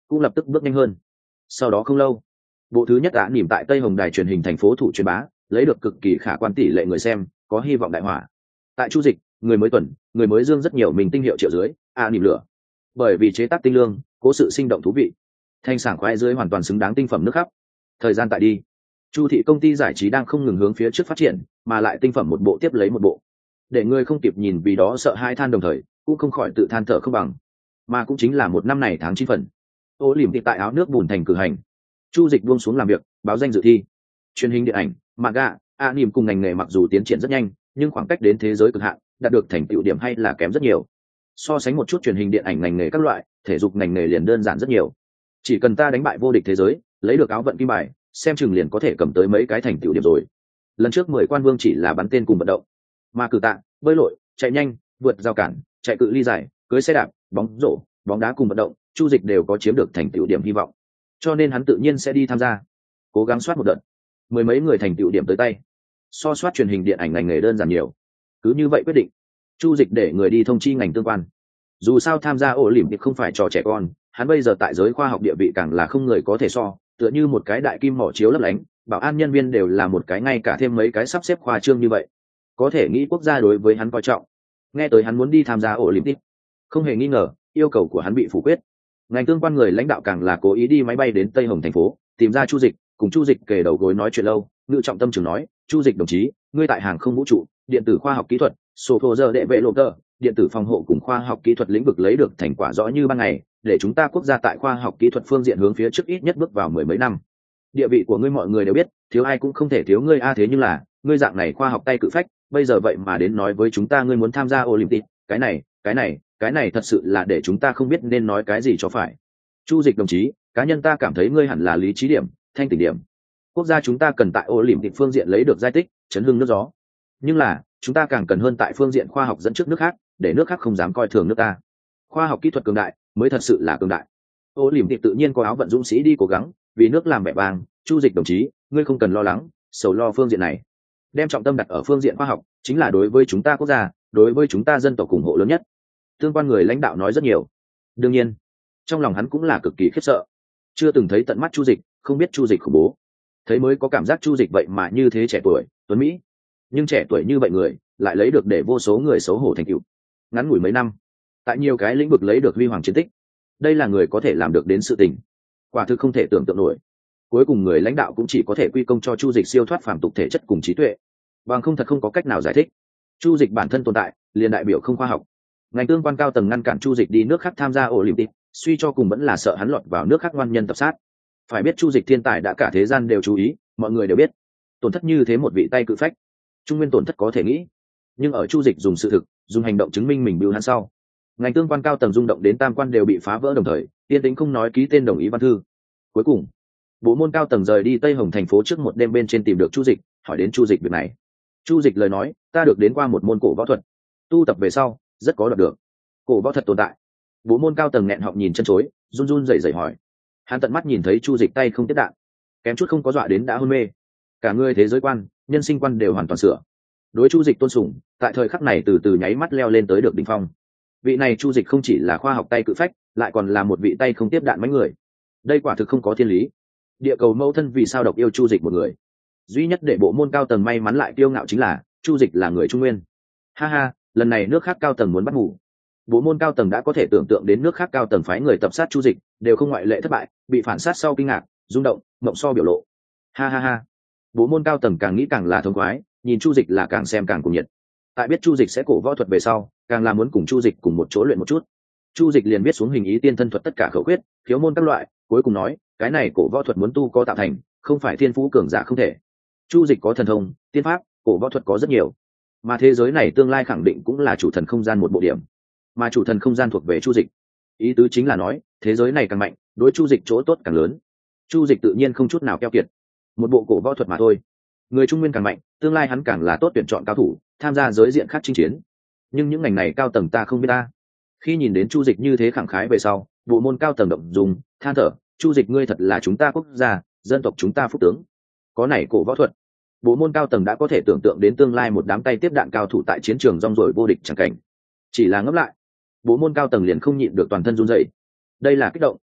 cũng lập tức bước nhanh hơn. Sau đó không lâu, bộ thứ nhất đã nỉm tại Tây Hồng đài truyền hình thành phố thủ truyền bá, lấy được cực kỳ khả quan tỷ lệ người xem, có hy vọng đại hỏa. Tại Chu Dịch, người mới tuần, người mới dương rất nhiều mình tinh hiệu triệu dưới, a nỉm lửa. Bởi vì chế tác tinh lương, cố sự sinh động thú vị, thanh sảng khoái dưới hoàn toàn xứng đáng tinh phẩm nước khắp. Thời gian tại đi, Chu thị công ty giải trí đang không ngừng hướng phía trước phát triển, mà lại tinh phẩm một bộ tiếp lấy một bộ, để người không kịp nhìn vì đó sợ hai than đồng thời, cũng không khỏi tự than thở không bằng. Mà cũng chính là một năm này tháng chín phần, ô liềm tại áo nước bùn thành cử hành. Chu Dịch buông xuống làm việc, báo danh dự thi. Truyền hình điện ảnh, manga, anime cùng ngành nghề mặc dù tiến triển rất nhanh, nhưng khoảng cách đến thế giới cực hạn, đạt được thành tựu điểm hay là kém rất nhiều. So sánh một chút truyền hình điện ảnh ngành nghề các loại, thể dục ngành nghề liền đơn giản rất nhiều. Chỉ cần ta đánh bại vô địch thế giới, lấy được áo vận kim bài, xem chừng liền có thể cầm tới mấy cái thành tựu điểm rồi. Lần trước mười quan vương chỉ là bắn tên cùng vận động, mà cử tạ, bơi lội, chạy nhanh, vượt rào cản, chạy cự ly dài, cưỡi xe đạp, bóng rổ, bóng đá cùng vận động, Chu Dịch đều có chiếm được thành tựu điểm hy vọng. Cho nên hắn tự nhiên sẽ đi tham gia, cố gắng soát một đợt. Mười mấy người thành tựu điểm tới tay, so soát truyền hình điện ảnh ngành nghề đơn giản nhiều. Cứ như vậy quyết định, Chu Dịch để người đi thông chi ngành tương quan. Dù sao tham gia ổ lỉm thì không phải trò trẻ con, hắn bây giờ tại giới khoa học địa vị càng là không người có thể so, tựa như một cái đại kim mỏ chiếu lấp lánh, bảo an nhân viên đều là một cái, ngay cả thêm mấy cái sắp xếp khoa trương như vậy. Có thể nghĩ quốc gia đối với hắn coi trọng. Nghe tới hắn muốn đi tham gia Olympic, không hề nghi ngờ, yêu cầu của hắn bị phủ quyết. Ngành tương quan người lãnh đạo càng là cố ý đi máy bay đến Tây Hồng thành phố, tìm ra Chu Dịch, cùng Chu Dịch kề đầu gối nói chuyện lâu, ngự trọng tâm trường nói, "Chu Dịch đồng chí, ngươi tại hàng không vũ trụ, điện tử khoa học kỹ thuật, software đệ vệ lộ tơ, điện tử phòng hộ cùng khoa học kỹ thuật lĩnh vực lấy được thành quả rõ như ban ngày, để chúng ta quốc gia tại khoa học kỹ thuật phương diện hướng phía trước ít nhất bước vào mười mấy năm. Địa vị của ngươi mọi người đều biết, thiếu ai cũng không thể thiếu ngươi a thế nhưng là, ngươi dạng này khoa học tay cự phách, bây giờ vậy mà đến nói với chúng ta ngươi muốn tham gia Olympic, cái này, cái này, cái này thật sự là để chúng ta không biết nên nói cái gì cho phải. Chu Dịch đồng chí, cá nhân ta cảm thấy ngươi hẳn là lý trí điểm, thanh tỉnh điểm. Quốc gia chúng ta cần tại Olympic phương diện lấy được giải tích, chấn hưng nước gió. Nhưng là, chúng ta càng cần hơn tại phương diện khoa học dẫn trước nước khác, để nước khác không dám coi thường nước ta. Khoa học kỹ thuật cường đại, mới thật sự là cường đại. Olympic tự nhiên có áo vận dũng sĩ đi cố gắng, vì nước làm vẻ vang. Chu Dịch đồng chí, ngươi không cần lo lắng, sầu lo phương diện này. Đem trọng tâm đặt ở phương diện khoa học, chính là đối với chúng ta quốc gia, đối với chúng ta dân tộc ủng hộ lớn nhất." Tương quan người lãnh đạo nói rất nhiều. Đương nhiên, trong lòng hắn cũng là cực kỳ khiếp sợ. Chưa từng thấy tận mắt Chu Dịch, không biết Chu Dịch khủng bố. Thấy mới có cảm giác Chu Dịch vậy mà như thế trẻ tuổi, tuấn mỹ. Nhưng trẻ tuổi như vậy người, lại lấy được để vô số người xấu hổ thành tựu. Ngắn ngủi mấy năm, tại nhiều cái lĩnh vực lấy được huy hoàng chiến tích. Đây là người có thể làm được đến sự tình, quả thực không thể tưởng tượng nổi. Cuối cùng người lãnh đạo cũng chỉ có thể quy công cho Chu Dịch siêu thoát phàm tục thể chất cùng trí tuệ, bằng không thật không có cách nào giải thích. Chu Dịch bản thân tồn tại, liền đại biểu không khoa học. Ngành tương quan cao tầng ngăn cản Chu Dịch đi nước khác tham gia Olympic, suy cho cùng vẫn là sợ hắn lọt vào nước khác ngoan nhân tập sát. Phải biết Chu Dịch thiên tài đã cả thế gian đều chú ý, mọi người đều biết. Tổn thất như thế một vị tay cự phách, trung nguyên tổn thất có thể nghĩ. Nhưng ở Chu Dịch dùng sự thực, dùng hành động chứng minh mình bưu hắn sau. Ngành tương quan cao tầng rung động đến tam quan đều bị phá vỡ đồng thời, yên tĩnh không nói ký tên đồng ý văn thư. Cuối cùng, bộ môn cao tầng rời đi Tây Hồng thành phố trước một đêm bên trên tìm được Chu Dịch, hỏi đến Chu Dịch việc này. Chu Dịch lời nói, ta được đến qua một môn cổ võ thuật, tu tập về sau rất có đoạt được. Cổ võ thuật tồn tại. Bộ môn cao tầng nghẹn họng nhìn chân chối, run run rẩy rẩy hỏi. Hắn tận mắt nhìn thấy Chu Dịch tay không tiếp đạn, kém chút không có dọa đến đã hôn mê. Cả người thế giới quan, nhân sinh quan đều hoàn toàn sửa. Đối Chu Dịch tôn sùng, tại thời khắc này từ từ nháy mắt leo lên tới được đỉnh phong. Vị này Chu Dịch không chỉ là khoa học tay cự phách, lại còn là một vị tay không tiếp đạn mấy người. Đây quả thực không có thiên lý. Địa cầu mẫu thân vì sao độc yêu Chu Dịch một người? Duy nhất để bộ môn cao tầng may mắn lại kiêu ngạo chính là Chu Dịch là người Trung Nguyên. Ha ha, lần này nước khác cao tầng muốn bắt ngủ. Bộ môn cao tầng đã có thể tưởng tượng đến nước khác cao tầng phái người tập sát Chu Dịch, đều không ngoại lệ thất bại, bị phản sát sau kinh ngạc, rung động, ngậm so biểu lộ. Ha ha ha. Bộ môn cao tầng càng nghĩ càng là thông khoái, nhìn Chu Dịch là càng xem càng cuồng nhiệt. Tại biết Chu Dịch sẽ cổ võ thuật về sau, càng là muốn cùng Chu Dịch cùng một chỗ luyện một chút. Chu Dịch liền viết xuống hình ý tiên thân thuật tất cả khẩu quyết, khiếu môn các loại, cuối cùng nói, cái này cổ võ thuật muốn tu có tạo thành, không phải thiên phú cường giả không thể. Chu Dịch có thần thông, tiên pháp, cổ võ thuật có rất nhiều, mà thế giới này tương lai khẳng định cũng là chủ thần không gian một bộ điểm, mà chủ thần không gian thuộc về Chu Dịch. Ý tứ chính là nói, thế giới này càng mạnh, đối Chu Dịch chỗ tốt càng lớn. Chu Dịch tự nhiên không chút nào keo kiệt, một bộ cổ võ thuật mà thôi. Người Trung Nguyên càng mạnh, tương lai hắn càng là tốt tuyển chọn cao thủ, tham gia giới diện khác chinh chiến. Nhưng những ngành này cao tầng ta không biết ta. Khi nhìn đến Chu Dịch như thế khẳng khái về sau, bộ môn cao tầng động dùng, than thở, Chu Dịch ngươi thật là chúng ta quốc gia, dân tộc chúng ta phúc tướng. Có này cổ võ thuật, bộ môn cao tầng đã có thể tưởng tượng đến tương lai một đám tay tiếp đạn cao thủ tại chiến trường rong ruổi vô địch chẳng cảnh. Chỉ là ngẫm lại, bộ môn cao tầng liền không nhịn được toàn thân run rẩy. Đây là kích động,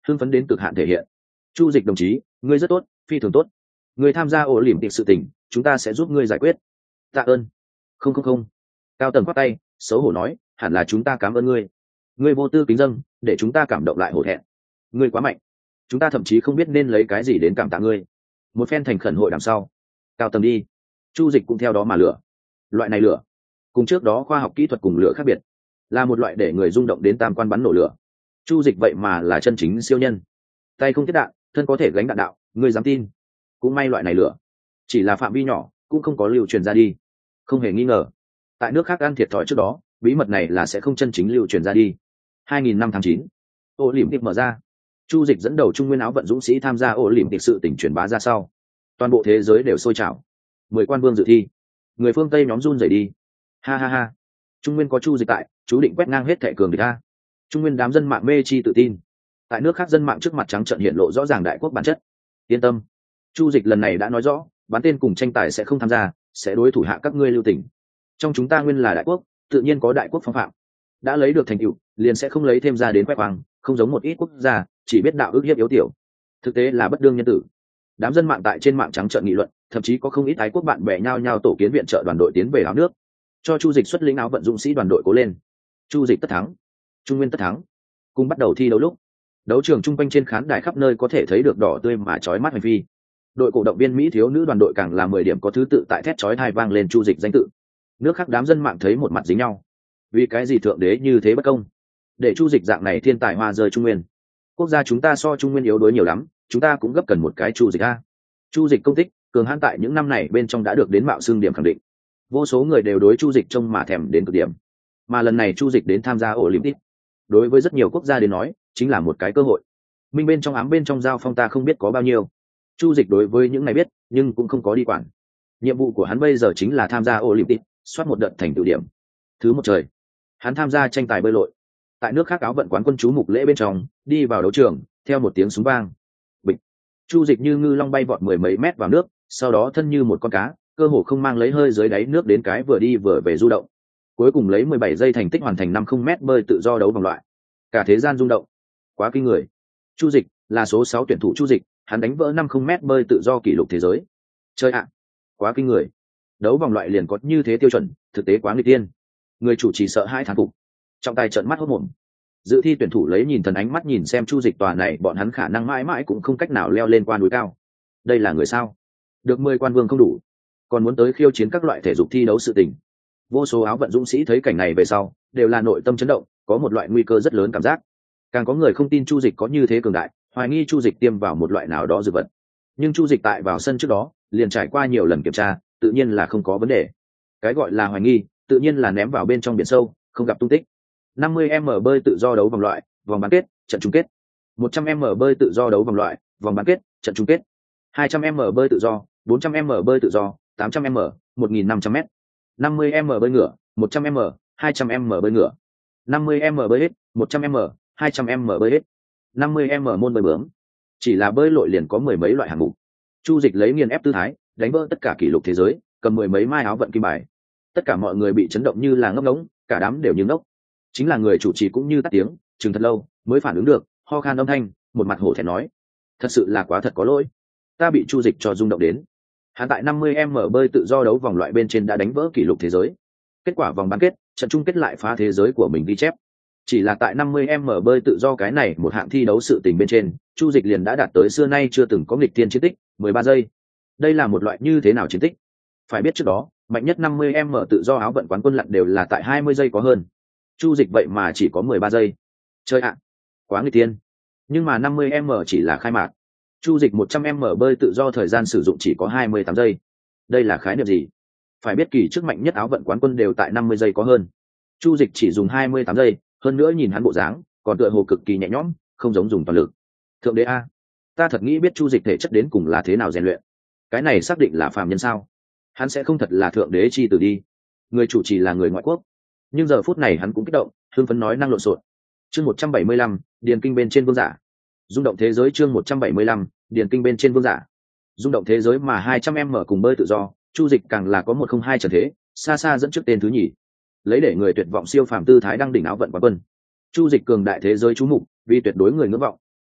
hưng phấn đến cực hạn thể hiện. Chu Dịch đồng chí, ngươi rất tốt, phi thường tốt. Ngươi tham gia ổ liềm tiệc sự tình, chúng ta sẽ giúp ngươi giải quyết. Tạ ơn. Không không không. Cao Tầng khoát tay, xấu hổ nói, hẳn là chúng ta cảm ơn ngươi. Ngươi vô tư kính dâng, để chúng ta cảm động lại hổ thẹn. Ngươi quá mạnh, chúng ta thậm chí không biết nên lấy cái gì đến cảm tạ ngươi. Một phen thành khẩn hội đằng sau, Cao Tầng đi, Chu Dịch cũng theo đó mà lửa. Loại này lửa, cùng trước đó khoa học kỹ thuật cùng lửa khác biệt, là một loại để người rung động đến tam quan bắn nổ lửa. Chu Dịch vậy mà là chân chính siêu nhân, tay không tiết đạn, thân có thể gánh đạn đạo, ngươi dám tin? Cũng may loại này lửa, chỉ là phạm vi nhỏ, cũng không có lưu truyền ra đi. Không hề nghi ngờ, tại nước khác ăn thiệt thòi trước đó, bí mật này là sẽ không chân chính lưu truyền ra đi. hai nghìn năm tháng chín, ổ liềm tiệc mở ra. Chu Dịch dẫn đầu Trung Nguyên áo vận dũng sĩ tham gia ổ liềm tiệc sự tỉnh truyền bá ra sau, toàn bộ thế giới đều sôi trào. Mười quan vương dự thi, người phương Tây nhóm run rẩy đi. Ha ha ha, Trung Nguyên có Chu Dịch tại, chú định quét ngang hết thệ cường địch ta. Trung Nguyên đám dân mạng mê chi tự tin, tại nước khác dân mạng trước mặt trắng trợn hiện lộ rõ ràng đại quốc bản chất. Yên tâm, Chu Dịch lần này đã nói rõ, bán tên cùng tranh tài sẽ không tham gia, sẽ đối thủ hạ các ngươi lưu tình. Trong chúng ta nguyên là đại quốc, tự nhiên có đại quốc phong phạm. Đã lấy được thành tựu, liền sẽ không lấy thêm ra đến khoe khoang, không giống một ít quốc gia chỉ biết đạo ước hiếp yếu tiểu, thực tế là bất đương nhân tử. Đám dân mạng tại trên mạng trắng trợn nghị luận, thậm chí có không ít ái quốc bạn bè nhao nhao tổ kiến viện trợ đoàn đội tiến về áo nước, cho Chu Dịch xuất lĩnh áo vận dũng sĩ đoàn đội cố lên. Chu Dịch tất thắng, Trung Nguyên tất thắng. Cùng bắt đầu thi đấu lúc, đấu trường trung quanh trên khán đài khắp nơi có thể thấy được đỏ tươi mà chói mắt hành phi. Đội cổ động viên Mỹ thiếu nữ đoàn đội càng là mười điểm có thứ tự tại thét chói tai vang lên Chu Dịch danh tự. Nước khác đám dân mạng thấy một mặt dính nhau. Vì cái gì thượng đế như thế bất công, để Chu Dịch dạng này thiên tài hoa rơi Trung Nguyên? Quốc gia chúng ta so Trung Nguyên yếu đuối nhiều lắm, chúng ta cũng gấp cần một cái Chu Dịch a. Chu Dịch công tích cường hãn tại những năm này bên trong đã được đến mạo xương điểm khẳng định. Vô số người đều đối Chu Dịch trông mà thèm đến cực điểm. Mà lần này Chu Dịch đến tham gia Olympic, đối với rất nhiều quốc gia đến nói, chính là một cái cơ hội. Minh bên trong ám bên trong giao phong ta không biết có bao nhiêu. Chu Dịch đối với những này biết, nhưng cũng không có đi quản. Nhiệm vụ của hắn bây giờ chính là tham gia Olympic, soát một đợt thành tựu điểm. Thứ một trời, hắn tham gia tranh tài bơi lội. Tại nước khác áo vận quán quân chú mục lễ bên trong, đi vào đấu trường, theo một tiếng súng vang, bịch, Chu Dịch như ngư long bay vọt mười mấy mét vào nước, sau đó thân như một con cá, cơ hồ không mang lấy hơi dưới đáy nước đến cái vừa đi vừa về du động. Cuối cùng lấy mười bảy giây thành tích hoàn thành năm không mét bơi tự do đấu vòng loại. Cả thế gian rung động. Quá kinh người. Chu Dịch là số sáu tuyển thủ Chu Dịch, hắn đánh vỡ năm không mét bơi tự do kỷ lục thế giới. Chơi ạ, quá kinh người. Đấu vòng loại liền có như thế tiêu chuẩn, thực tế quá nghịch tiên. Người chủ trì sợ hãi thán phục. Trọng tài trợn mắt hốt mồm. Dự thi tuyển thủ lấy nhìn thần ánh mắt nhìn xem Chu Dịch tòa này, bọn hắn khả năng mãi mãi cũng không cách nào leo lên qua núi cao. Đây là người sao? Được mười quan vương không đủ, còn muốn tới khiêu chiến các loại thể dục thi đấu sự tình. Vô số áo vận dũng sĩ thấy cảnh này về sau, đều là nội tâm chấn động, có một loại nguy cơ rất lớn cảm giác. Càng có người không tin Chu Dịch có như thế cường đại, hoài nghi Chu Dịch tiêm vào một loại nào đó dược vật. Nhưng Chu Dịch tại vào sân trước đó, liền trải qua nhiều lần kiểm tra, tự nhiên là không có vấn đề. Cái gọi là hoài nghi, tự nhiên là ném vào bên trong biển sâu, không gặp tung tích. năm mươi mét bơi tự do đấu vòng loại, vòng bán kết, trận chung kết. một trăm mét bơi tự do đấu vòng loại, vòng bán kết, trận chung kết. hai trăm mét bơi tự do, bốn trăm mét bơi tự do, tám trăm mét, một nghìn năm trăm mét. năm mươi mét bơi ngửa, một trăm mét, hai trăm mét bơi ngửa. năm mươi mét bơi hết, một trăm mét, hai trăm mét bơi hết. năm mươi mét môn bơi bướm. Chỉ là bơi lội liền có mười mấy loại hạng mục. Chu Dịch lấy nghiền ép tư thái, đánh vỡ tất cả kỷ lục thế giới, cầm mười mấy mai áo vận kim bài. Tất cả mọi người bị chấn động như là ngốc ngỗng, cả đám đều như ngốc. Chính là người chủ trì cũng như tắt tiếng, chừng thật lâu mới phản ứng được, ho khan âm thanh, một mặt hổ thẹn nói: thật sự là quá thật có lỗi, ta bị Chu Dịch cho rung động đến. Hắn tại năm mươi mét bơi tự do đấu vòng loại bên trên đã đánh vỡ kỷ lục thế giới. Kết quả vòng bán kết, trận chung kết lại phá thế giới của mình ghi chép. Chỉ là tại năm mươi mét bơi tự do cái này một hạng thi đấu sự tình bên trên, Chu Dịch liền đã đạt tới xưa nay chưa từng có nghịch thiên chiến tích, mười ba giây. Đây là một loại như thế nào chiến tích? Phải biết trước đó, mạnh nhất năm mươi mét tự do áo vận quán quân lặn đều là tại hai mươi giây có hơn. Chu Dịch vậy mà chỉ có mười ba giây. Chơi ạ, quá nghịch thiên. Nhưng mà năm mươi mét chỉ là khai mạc. Chu Dịch một trăm mét bơi tự do thời gian sử dụng chỉ có hai mươi tám giây. Đây là khái niệm gì? Phải biết kỳ trước mạnh nhất áo vận quán quân đều tại năm mươi giây có hơn. Chu Dịch chỉ dùng hai mươi tám giây, hơn nữa nhìn hắn bộ dáng, còn tựa hồ cực kỳ nhẹ nhõm, không giống dùng toàn lực. Thượng đế a, ta thật nghĩ biết Chu Dịch thể chất đến cùng là thế nào rèn luyện. Cái này xác định là phàm nhân sao? Hắn sẽ không thật là thượng đế chi tử đi. Người chủ trì là người ngoại quốc. Nhưng giờ phút này hắn cũng kích động, hưng phấn nói năng lộn xộn. Chương một trăm bảy mươi lăm, điền kinh bên trên vương giả. Rung động thế giới chương một trăm bảy mươi lăm, điền kinh bên trên vương giả. Rung động thế giới mà hai trăm mét cùng bơi tự do, Chu Dịch càng là có một không hai trận thế, xa xa dẫn trước tên thứ nhì. Lấy để người tuyệt vọng siêu phàm tư thái đăng đỉnh áo vận quán quân. Chu Dịch cường đại thế giới chú mục, vì tuyệt đối người ngưỡng vọng.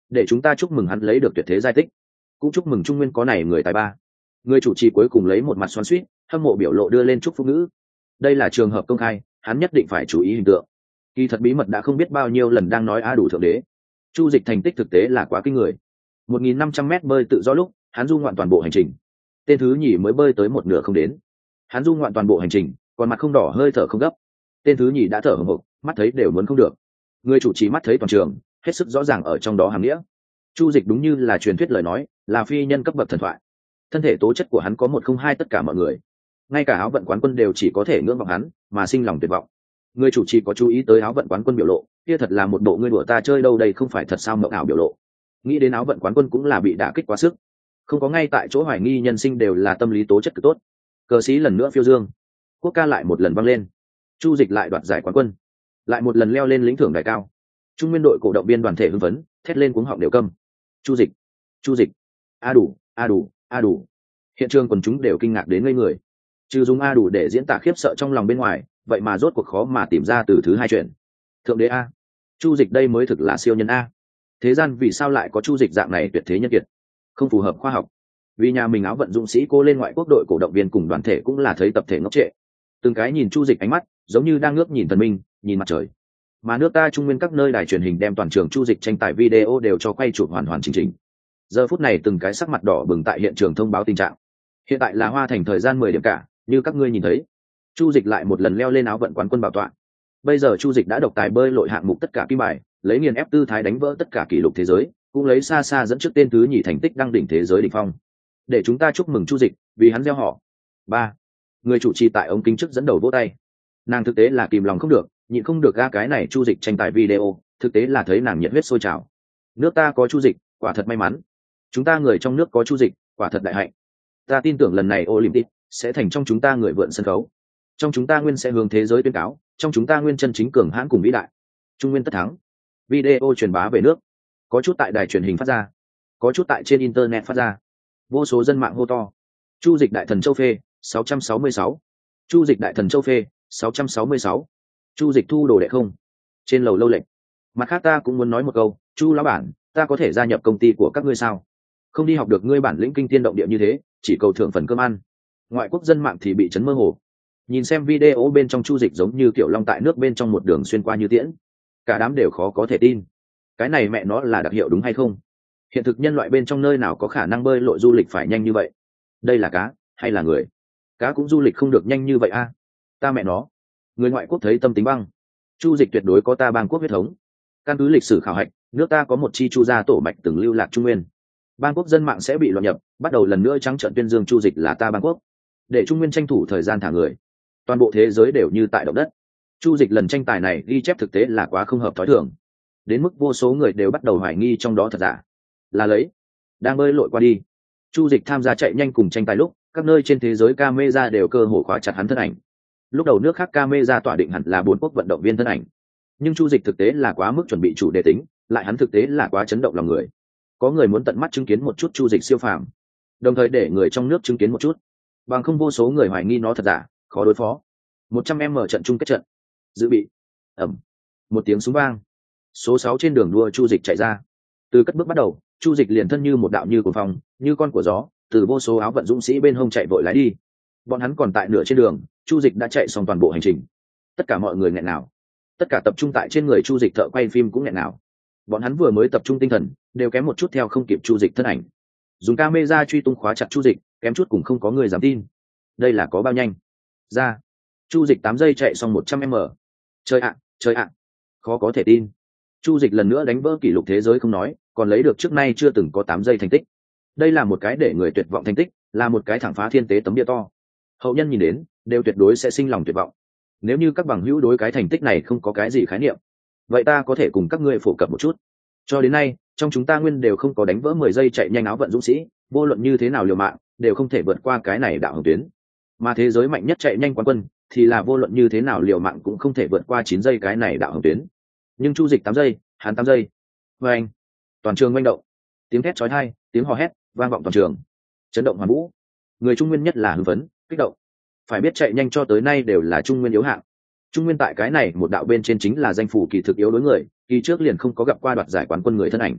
để chúng ta chúc mừng hắn lấy được tuyệt thế giai tích, cũng chúc mừng Trung Nguyên có này người tài ba. Người chủ trì cuối cùng lấy một mặt xoắn xuýt, hâm mộ biểu lộ đưa lên chúc phúc ngữ. Đây là trường hợp công khai, hắn nhất định phải chú ý hình tượng. Kỳ thật bí mật đã không biết bao nhiêu lần đang nói a đủ thượng đế. Chu Dịch thành tích thực tế là quá kinh người. một nghìn năm trăm mét bơi tự do lúc, hắn du ngoạn toàn bộ hành trình. Tên thứ nhì mới bơi tới một nửa không đến. Hắn du ngoạn toàn bộ hành trình, còn mặt không đỏ hơi thở không gấp. Tên thứ nhì đã thở hổn hộc, mắt thấy đều muốn không được. Người chủ trì mắt thấy toàn trường, hết sức rõ ràng ở trong đó hàm nghĩa. Chu Dịch đúng như là truyền thuyết lời nói, là phi nhân cấp bậc thần thoại. Thân thể tố chất của hắn có một không hai tất cả mọi người, ngay cả áo vận quán quân đều chỉ có thể ngưỡng vọng hắn mà sinh lòng tuyệt vọng. Người chủ trì có chú ý tới áo vận quán quân biểu lộ, kia thật là một bộ ngươi đùa ta chơi đâu đây không phải thật sao mộng ảo biểu lộ. Nghĩ đến áo vận quán quân cũng là bị đả kích quá sức, không có ngay tại chỗ hoài nghi nhân sinh đều là tâm lý tố chất cực tốt. Cờ sĩ lần nữa phiêu dương, quốc ca lại một lần vang lên, Chu Dịch lại đoạt giải quán quân, lại một lần leo lên lĩnh thưởng đài cao. Trung Nguyên đội cổ động viên đoàn thể hưng phấn, thét lên cuống họng đều câm. Chu Dịch, Chu Dịch, a đủ, a đủ, a đủ. Hiện trường quần chúng đều kinh ngạc đến ngây người. Trừ dùng a đủ để diễn tả khiếp sợ trong lòng bên ngoài, vậy mà rốt cuộc khó mà tìm ra từ thứ hai chuyện. Thượng đế a, Chu Dịch đây mới thực là siêu nhân a. Thế gian vì sao lại có Chu Dịch dạng này tuyệt thế nhân kiệt? Không phù hợp khoa học. Vì nhà mình áo vận dũng sĩ cô lên ngoại quốc đội cổ động viên cùng đoàn thể cũng là thấy tập thể ngốc trệ. Từng cái nhìn Chu Dịch ánh mắt, giống như đang ngước nhìn thần minh, nhìn mặt trời. Mà nước ta Trung Nguyên các nơi đài truyền hình đem toàn trường Chu Dịch tranh tài video đều cho quay chụp hoàn hoàn chỉnh chỉnh. Giờ phút này từng cái sắc mặt đỏ bừng tại hiện trường thông báo tình trạng. Hiện tại là Hoa Thành thời gian mười điểm cả, như các ngươi nhìn thấy, Chu Dịch lại một lần leo lên áo vận quán quân bảo tọa. Bây giờ Chu Dịch đã độc tài bơi lội hạng mục tất cả kim bài, lấy nghiền ép tư thái đánh vỡ tất cả kỷ lục thế giới, cũng lấy xa xa dẫn trước tên thứ nhì thành tích đăng đỉnh thế giới đỉnh phong. Để chúng ta chúc mừng Chu Dịch, vì hắn gieo họ. Ba, người chủ trì tại ống kính trước dẫn đầu vỗ tay. Nàng thực tế là kìm lòng không được, nhịn không được ga cái này Chu Dịch tranh tài video, thực tế là thấy nàng nhiệt huyết sôi trào. Nước ta có Chu Dịch, quả thật may mắn. Chúng ta người trong nước có Chu Dịch, quả thật đại hạnh. Ta tin tưởng lần này Olympic sẽ thành trong chúng ta người vượn sân khấu. Trong chúng ta nguyên sẽ hướng thế giới tuyên cáo, trong chúng ta nguyên chân chính cường hãn cùng vĩ đại. Trung Nguyên tất thắng. Video truyền bá về nước, có chút tại đài truyền hình phát ra, có chút tại trên internet phát ra. Vô số dân mạng hô to. Chu Dịch đại thần châu phê sáu trăm sáu mươi sáu. Chu Dịch đại thần châu phê sáu trăm sáu mươi sáu. Chu Dịch thu đồ đệ không? Trên lầu lâu lệnh. Mặt khác ta cũng muốn nói một câu, Chu lão bản, ta có thể gia nhập công ty của các ngươi sao? Không đi học được ngươi bản lĩnh kinh thiên động địa như thế, chỉ cầu thưởng phần cơm ăn. Ngoại quốc dân mạng thì bị chấn mơ hồ. Nhìn xem video bên trong Chu Dịch giống như kiểu long tại nước bên trong một đường xuyên qua như tiễn, cả đám đều khó có thể tin. Cái này mẹ nó là đặc hiệu đúng hay không? Hiện thực nhân loại bên trong nơi nào có khả năng bơi lội du lịch phải nhanh như vậy? Đây là cá hay là người? Cá cũng du lịch không được nhanh như vậy a. À? Ta mẹ nó, người ngoại quốc thấy tâm tính băng. Chu Dịch tuyệt đối có ta bang quốc huyết thống. Căn cứ lịch sử khảo hạch, nước ta có một chi chu gia tổ mạch từng lưu lạc Trung Nguyên. Bang quốc dân mạng sẽ bị loạn nhập, bắt đầu lần nữa trắng trợn tuyên dương Chu Dịch là ta bang quốc, để Trung Nguyên tranh thủ thời gian thả người. Toàn bộ thế giới đều như tại động đất. Chu Dịch lần tranh tài này ghi chép thực tế là quá không hợp thói thường, đến mức vô số người đều bắt đầu hoài nghi trong đó thật giả. Là lấy đang bơi lội qua đi, Chu Dịch tham gia chạy nhanh cùng tranh tài lúc, các nơi trên thế giới camera đều cơ hồ khóa chặt hắn thân ảnh. Lúc đầu nước khác camera tỏa định hẳn là bốn quốc vận động viên thân ảnh, nhưng Chu Dịch thực tế là quá mức chuẩn bị chủ đề tính, lại hắn thực tế là quá chấn động lòng người. Có người muốn tận mắt chứng kiến một chút Chu Dịch siêu phàm, đồng thời để người trong nước chứng kiến một chút, bằng không vô số người hoài nghi nó thật giả, khó đối phó. một trăm em mở trận chung kết trận, dự bị. Ầm, một tiếng súng vang, số sáu trên đường đua Chu Dịch chạy ra. Từ cất bước bắt đầu, Chu Dịch liền thân như một đạo như của phong, như con của gió, từ vô số áo vận dũng sĩ bên hông chạy vội lái đi. Bọn hắn còn tại nửa trên đường, Chu Dịch đã chạy xong toàn bộ hành trình. Tất cả mọi người nghẹn nào, tất cả tập trung tại trên người Chu Dịch, thợ quay phim cũng nghẹn nào. Bọn hắn vừa mới tập trung tinh thần, đều kém một chút theo không kịp Chu Dịch thân ảnh. Dùng camera truy tung khóa chặt Chu Dịch, kém chút cũng không có người dám tin. Đây là có bao nhanh? Ra, Chu Dịch tám giây chạy xong một trăm em mở. Trời ạ, trời ạ, khó có thể tin. Chu Dịch lần nữa đánh vỡ kỷ lục thế giới không nói, còn lấy được trước nay chưa từng có tám giây thành tích. Đây là một cái để người tuyệt vọng thành tích, là một cái thẳng phá thiên tế tấm bia to. Hậu nhân nhìn đến, đều tuyệt đối sẽ sinh lòng tuyệt vọng. Nếu như các bằng hữu đối cái thành tích này không có cái gì khái niệm, vậy ta có thể cùng các ngươi phổ cập một chút. Cho đến nay, trong chúng ta nguyên đều không có đánh vỡ mười giây chạy nhanh áo vận dũng sĩ, vô luận như thế nào liều mạng, đều không thể vượt qua cái này đạo hồng tuyến. Mà thế giới mạnh nhất chạy nhanh quán quân, thì là vô luận như thế nào liều mạng cũng không thể vượt qua chín giây cái này đạo hồng tuyến. Nhưng Chu Dịch tám giây, hắn tám giây. Và anh, toàn trường manh động, tiếng thét chói tai, tiếng hò hét vang vọng toàn trường, chấn động hoàn vũ. Người Trung Nguyên nhất là hưng phấn, kích động. Phải biết chạy nhanh cho tới nay đều là Trung Nguyên yếu hạng. Trung Nguyên tại cái này một đạo bên trên chính là danh phủ kỳ thực yếu đối người, kỳ trước liền không có gặp qua đoạt giải quán quân người thân ảnh.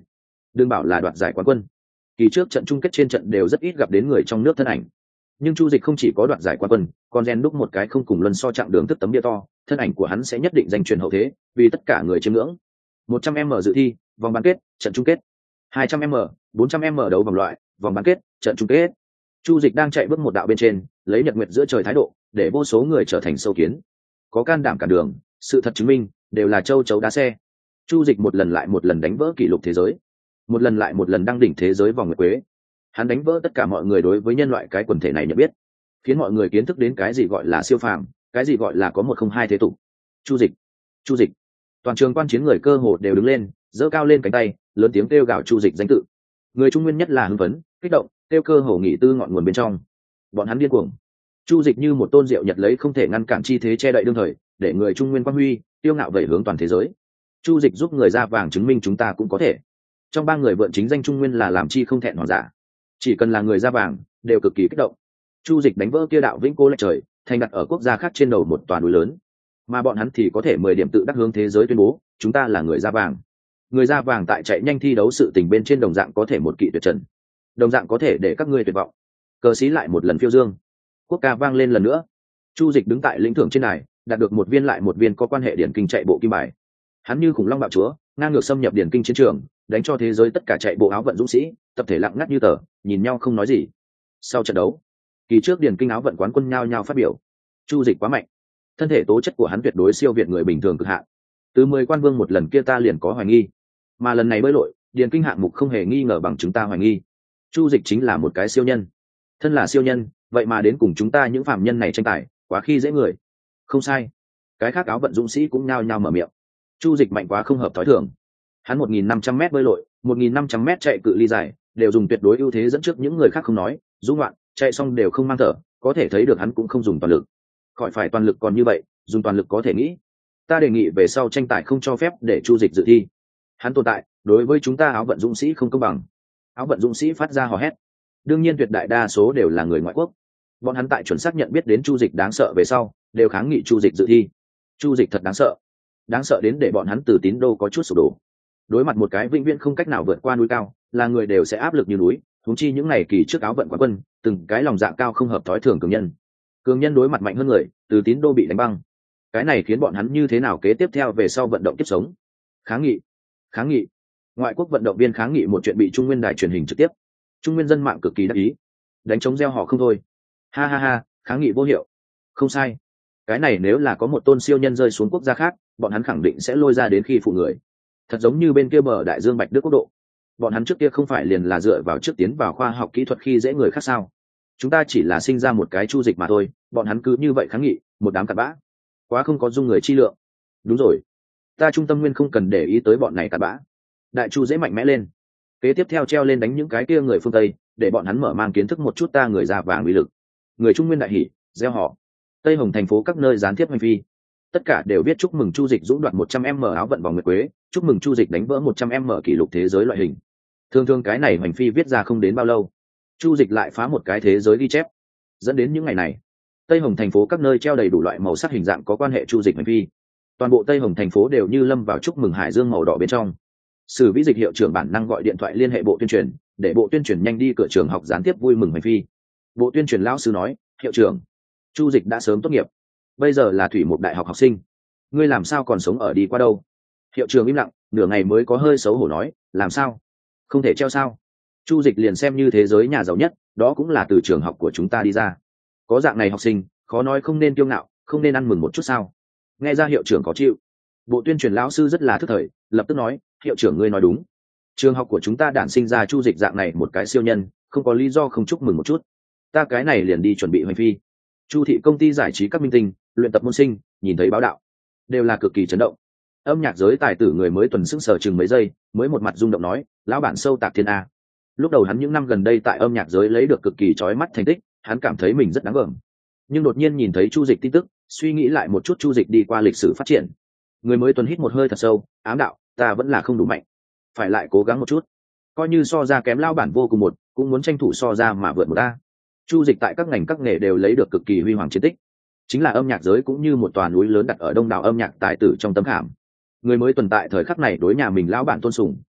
đừng bảo là đoạt giải quán quân, kỳ trước trận chung kết trên trận đều rất ít gặp đến người trong nước thân ảnh, nhưng Chu Dịch không chỉ có đoạt giải quán quân, còn rèn đúc một cái không cùng luân so chặng đường thức tấm bia to, thân ảnh của hắn sẽ nhất định danh truyền hậu thế, vì tất cả người chiêm ngưỡng. một trăm mét dự thi, vòng bán kết, trận chung kết. hai trăm mét, bốn trăm mét đấu vòng loại, vòng bán kết, trận chung kết. Chu Dịch đang chạy bước một đạo bên trên, lấy nhật nguyệt giữa trời thái độ, để vô số người trở thành sâu kiến. Có can đảm cản đường, sự thật chứng minh, đều là châu chấu đá xe. Chu Dịch một lần lại một lần đánh vỡ kỷ lục thế giới, một lần lại một lần đăng đỉnh thế giới vòng nguyệt quế. Hắn đánh vỡ tất cả mọi người đối với nhân loại cái quần thể này nhận biết, khiến mọi người kiến thức đến cái gì gọi là siêu phàm, cái gì gọi là có một không hai thế tục. Chu Dịch, Chu Dịch. Toàn trường quan chiến người cơ hồ đều đứng lên, giơ cao lên cánh tay, lớn tiếng kêu gào Chu Dịch danh tự. Người Trung Nguyên nhất là hưng phấn, kích động, kêu cơ hồ nghỉ tư ngọn nguồn bên trong. Bọn hắn điên cuồng. Chu Dịch như một tôn diệu nhật lấy không thể ngăn cản chi thế che đậy đương thời, để người Trung Nguyên quang huy, tiêu ngạo vẩy hướng toàn thế giới. Chu Dịch giúp người da vàng chứng minh chúng ta cũng có thể. Trong ba người vượn chính danh Trung Nguyên là làm chi không thẹn hoàng giả. Chỉ cần là người da vàng, đều cực kỳ kích động. Chu Dịch đánh vỡ kia đạo vĩnh cố lệch trời, thành đặt ở quốc gia khác trên đầu một tòa núi lớn, mà bọn hắn thì có thể mười điểm tự đắc hướng thế giới tuyên bố, chúng ta là người da vàng. Người da vàng tại chạy nhanh thi đấu sự tình bên trên đồng dạng có thể một kỵ tuyệt trần, đồng dạng có thể để các ngươi tuyệt vọng. Cờ xí lại một lần phiêu dương, quốc ca vang lên lần nữa. Chu Dịch đứng tại lĩnh thưởng trên này, đạt được một viên lại một viên có quan hệ điển kinh chạy bộ kim bài. Hắn như khủng long bạo chúa, ngang ngược xâm nhập điển kinh chiến trường, đánh cho thế giới tất cả chạy bộ áo vận dũng sĩ tập thể lặng ngắt như tờ, nhìn nhau không nói gì. Sau trận đấu, kỳ trước điển kinh áo vận quán quân nhao nhao phát biểu. Chu Dịch quá mạnh, thân thể tố chất của hắn tuyệt đối siêu việt người bình thường cực hạn. Từ mười quan vương một lần kia ta liền có hoài nghi, mà lần này bơi lội, điển kinh hạng mục không hề nghi ngờ bằng chúng ta hoài nghi. Chu Dịch chính là một cái siêu nhân, thân là siêu nhân, vậy mà đến cùng chúng ta những phạm nhân này tranh tài, quá khi dễ người. Không sai, cái khác áo vận dũng sĩ cũng nhao nhao mở miệng. Chu Dịch mạnh quá không hợp thói thường. Hắn một nghìn năm trăm mét bơi lội, một nghìn năm trăm mét chạy cự ly dài, đều dùng tuyệt đối ưu thế dẫn trước những người khác không nói, dũng loạn, chạy xong đều không mang thở, có thể thấy được hắn cũng không dùng toàn lực. Khỏi phải toàn lực còn như vậy, dùng toàn lực có thể nghĩ. Ta đề nghị về sau tranh tài không cho phép để Chu Dịch dự thi. Hắn tồn tại, đối với chúng ta áo vận dũng sĩ không công bằng. Áo vận dũng sĩ phát ra hò hét. Đương nhiên tuyệt đại đa số đều là người ngoại quốc. Bọn hắn tại chuẩn xác nhận biết đến Chu Dịch đáng sợ về sau, đều kháng nghị Chu Dịch dự thi. Chu Dịch thật đáng sợ, đáng sợ đến để bọn hắn từ tín đô có chút sụp đổ. Đối mặt một cái vĩnh viễn không cách nào vượt qua núi cao, là người đều sẽ áp lực như núi, huống chi những ngày kỳ trước áo vận quán quân, từng cái lòng dạ cao không hợp thói thường cường nhân. Cường nhân đối mặt mạnh hơn người, từ tín đô bị đánh băng. Cái này khiến bọn hắn như thế nào kế tiếp theo về sau vận động tiếp sống? Kháng nghị, kháng nghị. Ngoại quốc vận động viên kháng nghị một chuyện bị Trung Nguyên đài truyền hình trực tiếp. Trung Nguyên dân mạng cực kỳ đắc ý, đánh trống reo họ không thôi. Ha ha ha, kháng nghị vô hiệu. Không sai. Cái này nếu là có một tôn siêu nhân rơi xuống quốc gia khác, bọn hắn khẳng định sẽ lôi ra đến khi phụ người. Thật giống như bên kia bờ đại dương Bạch Đức quốc độ, bọn hắn trước kia không phải liền là dựa vào trước tiến vào khoa học kỹ thuật khi dễ người khác sao? Chúng ta chỉ là sinh ra một cái Chu Dịch mà thôi, bọn hắn cứ như vậy kháng nghị, một đám cặn bã, quá không có dung người chi lượng. Đúng rồi, ta Trung Tâm Nguyên không cần để ý tới bọn này cặn bã. Đại Chu dễ mạnh mẽ lên, kế tiếp theo treo lên đánh những cái kia người phương Tây, để bọn hắn mở mang kiến thức một chút ta người da vàng uy lực. Người Trung Nguyên đại hỉ, gieo họ. Tây Hồng thành phố các nơi gián tiếp hành phi, tất cả đều biết chúc mừng Chu Dịch dũng đoạt một trăm mét áo vận vòng nguyệt quế, chúc mừng Chu Dịch đánh vỡ một trăm mét kỷ lục thế giới loại hình. Thường thường cái này hành phi viết ra không đến bao lâu, Chu Dịch lại phá một cái thế giới ghi chép. Dẫn đến những ngày này, Tây Hồng thành phố các nơi treo đầy đủ loại màu sắc hình dạng có quan hệ Chu Dịch hành phi. Toàn bộ Tây Hồng thành phố đều như lâm vào chúc mừng hải dương màu đỏ bên trong. Sử Vĩ Dịch hiệu trưởng bản năng gọi điện thoại liên hệ bộ tuyên truyền, để bộ tuyên truyền nhanh đi cửa trường học gián tiếp vui mừng hành phi. Bộ tuyên truyền lão sư nói, hiệu trưởng, Chu Dịch đã sớm tốt nghiệp, bây giờ là thủy một đại học học sinh, ngươi làm sao còn sống ở đi qua đâu? Hiệu trưởng im lặng, nửa ngày mới có hơi xấu hổ nói, làm sao? Không thể treo sao? Chu Dịch liền xem như thế giới nhà giàu nhất, đó cũng là từ trường học của chúng ta đi ra. Có dạng này học sinh, khó nói không nên kiêu ngạo, không nên ăn mừng một chút sao? Nghe ra hiệu trưởng có chịu. Bộ tuyên truyền lão sư rất là thức thời, lập tức nói, hiệu trưởng ngươi nói đúng. Trường học của chúng ta đản sinh ra Chu Dịch dạng này một cái siêu nhân, không có lý do không chúc mừng một chút. Ta cái này liền đi chuẩn bị hành phi. Chu thị công ty giải trí các minh tinh, luyện tập môn sinh, nhìn thấy báo đạo, đều là cực kỳ chấn động. Âm nhạc giới tài tử người mới tuần sững sờ chừng mấy giây, mới một mặt rung động nói, lão bản sâu tạc thiên a. Lúc đầu hắn những năm gần đây tại âm nhạc giới lấy được cực kỳ chói mắt thành tích, hắn cảm thấy mình rất đáng gờm. Nhưng đột nhiên nhìn thấy Chu Dịch tin tức, suy nghĩ lại một chút Chu Dịch đi qua lịch sử phát triển. Người mới tuần hít một hơi thật sâu, ám đạo, ta vẫn là không đủ mạnh, phải lại cố gắng một chút. Coi như so ra kém lão bản vô cùng một, cũng muốn tranh thủ so ra mà vượt một ta. Chu Dịch tại các ngành các nghề đều lấy được cực kỳ huy hoàng chiến tích, chính là âm nhạc giới cũng như một tòa núi lớn đặt ở đông đảo âm nhạc tài tử trong tấm khảm. Người mới tuần tại thời khắc này đối nhà mình lão bản tôn sùng,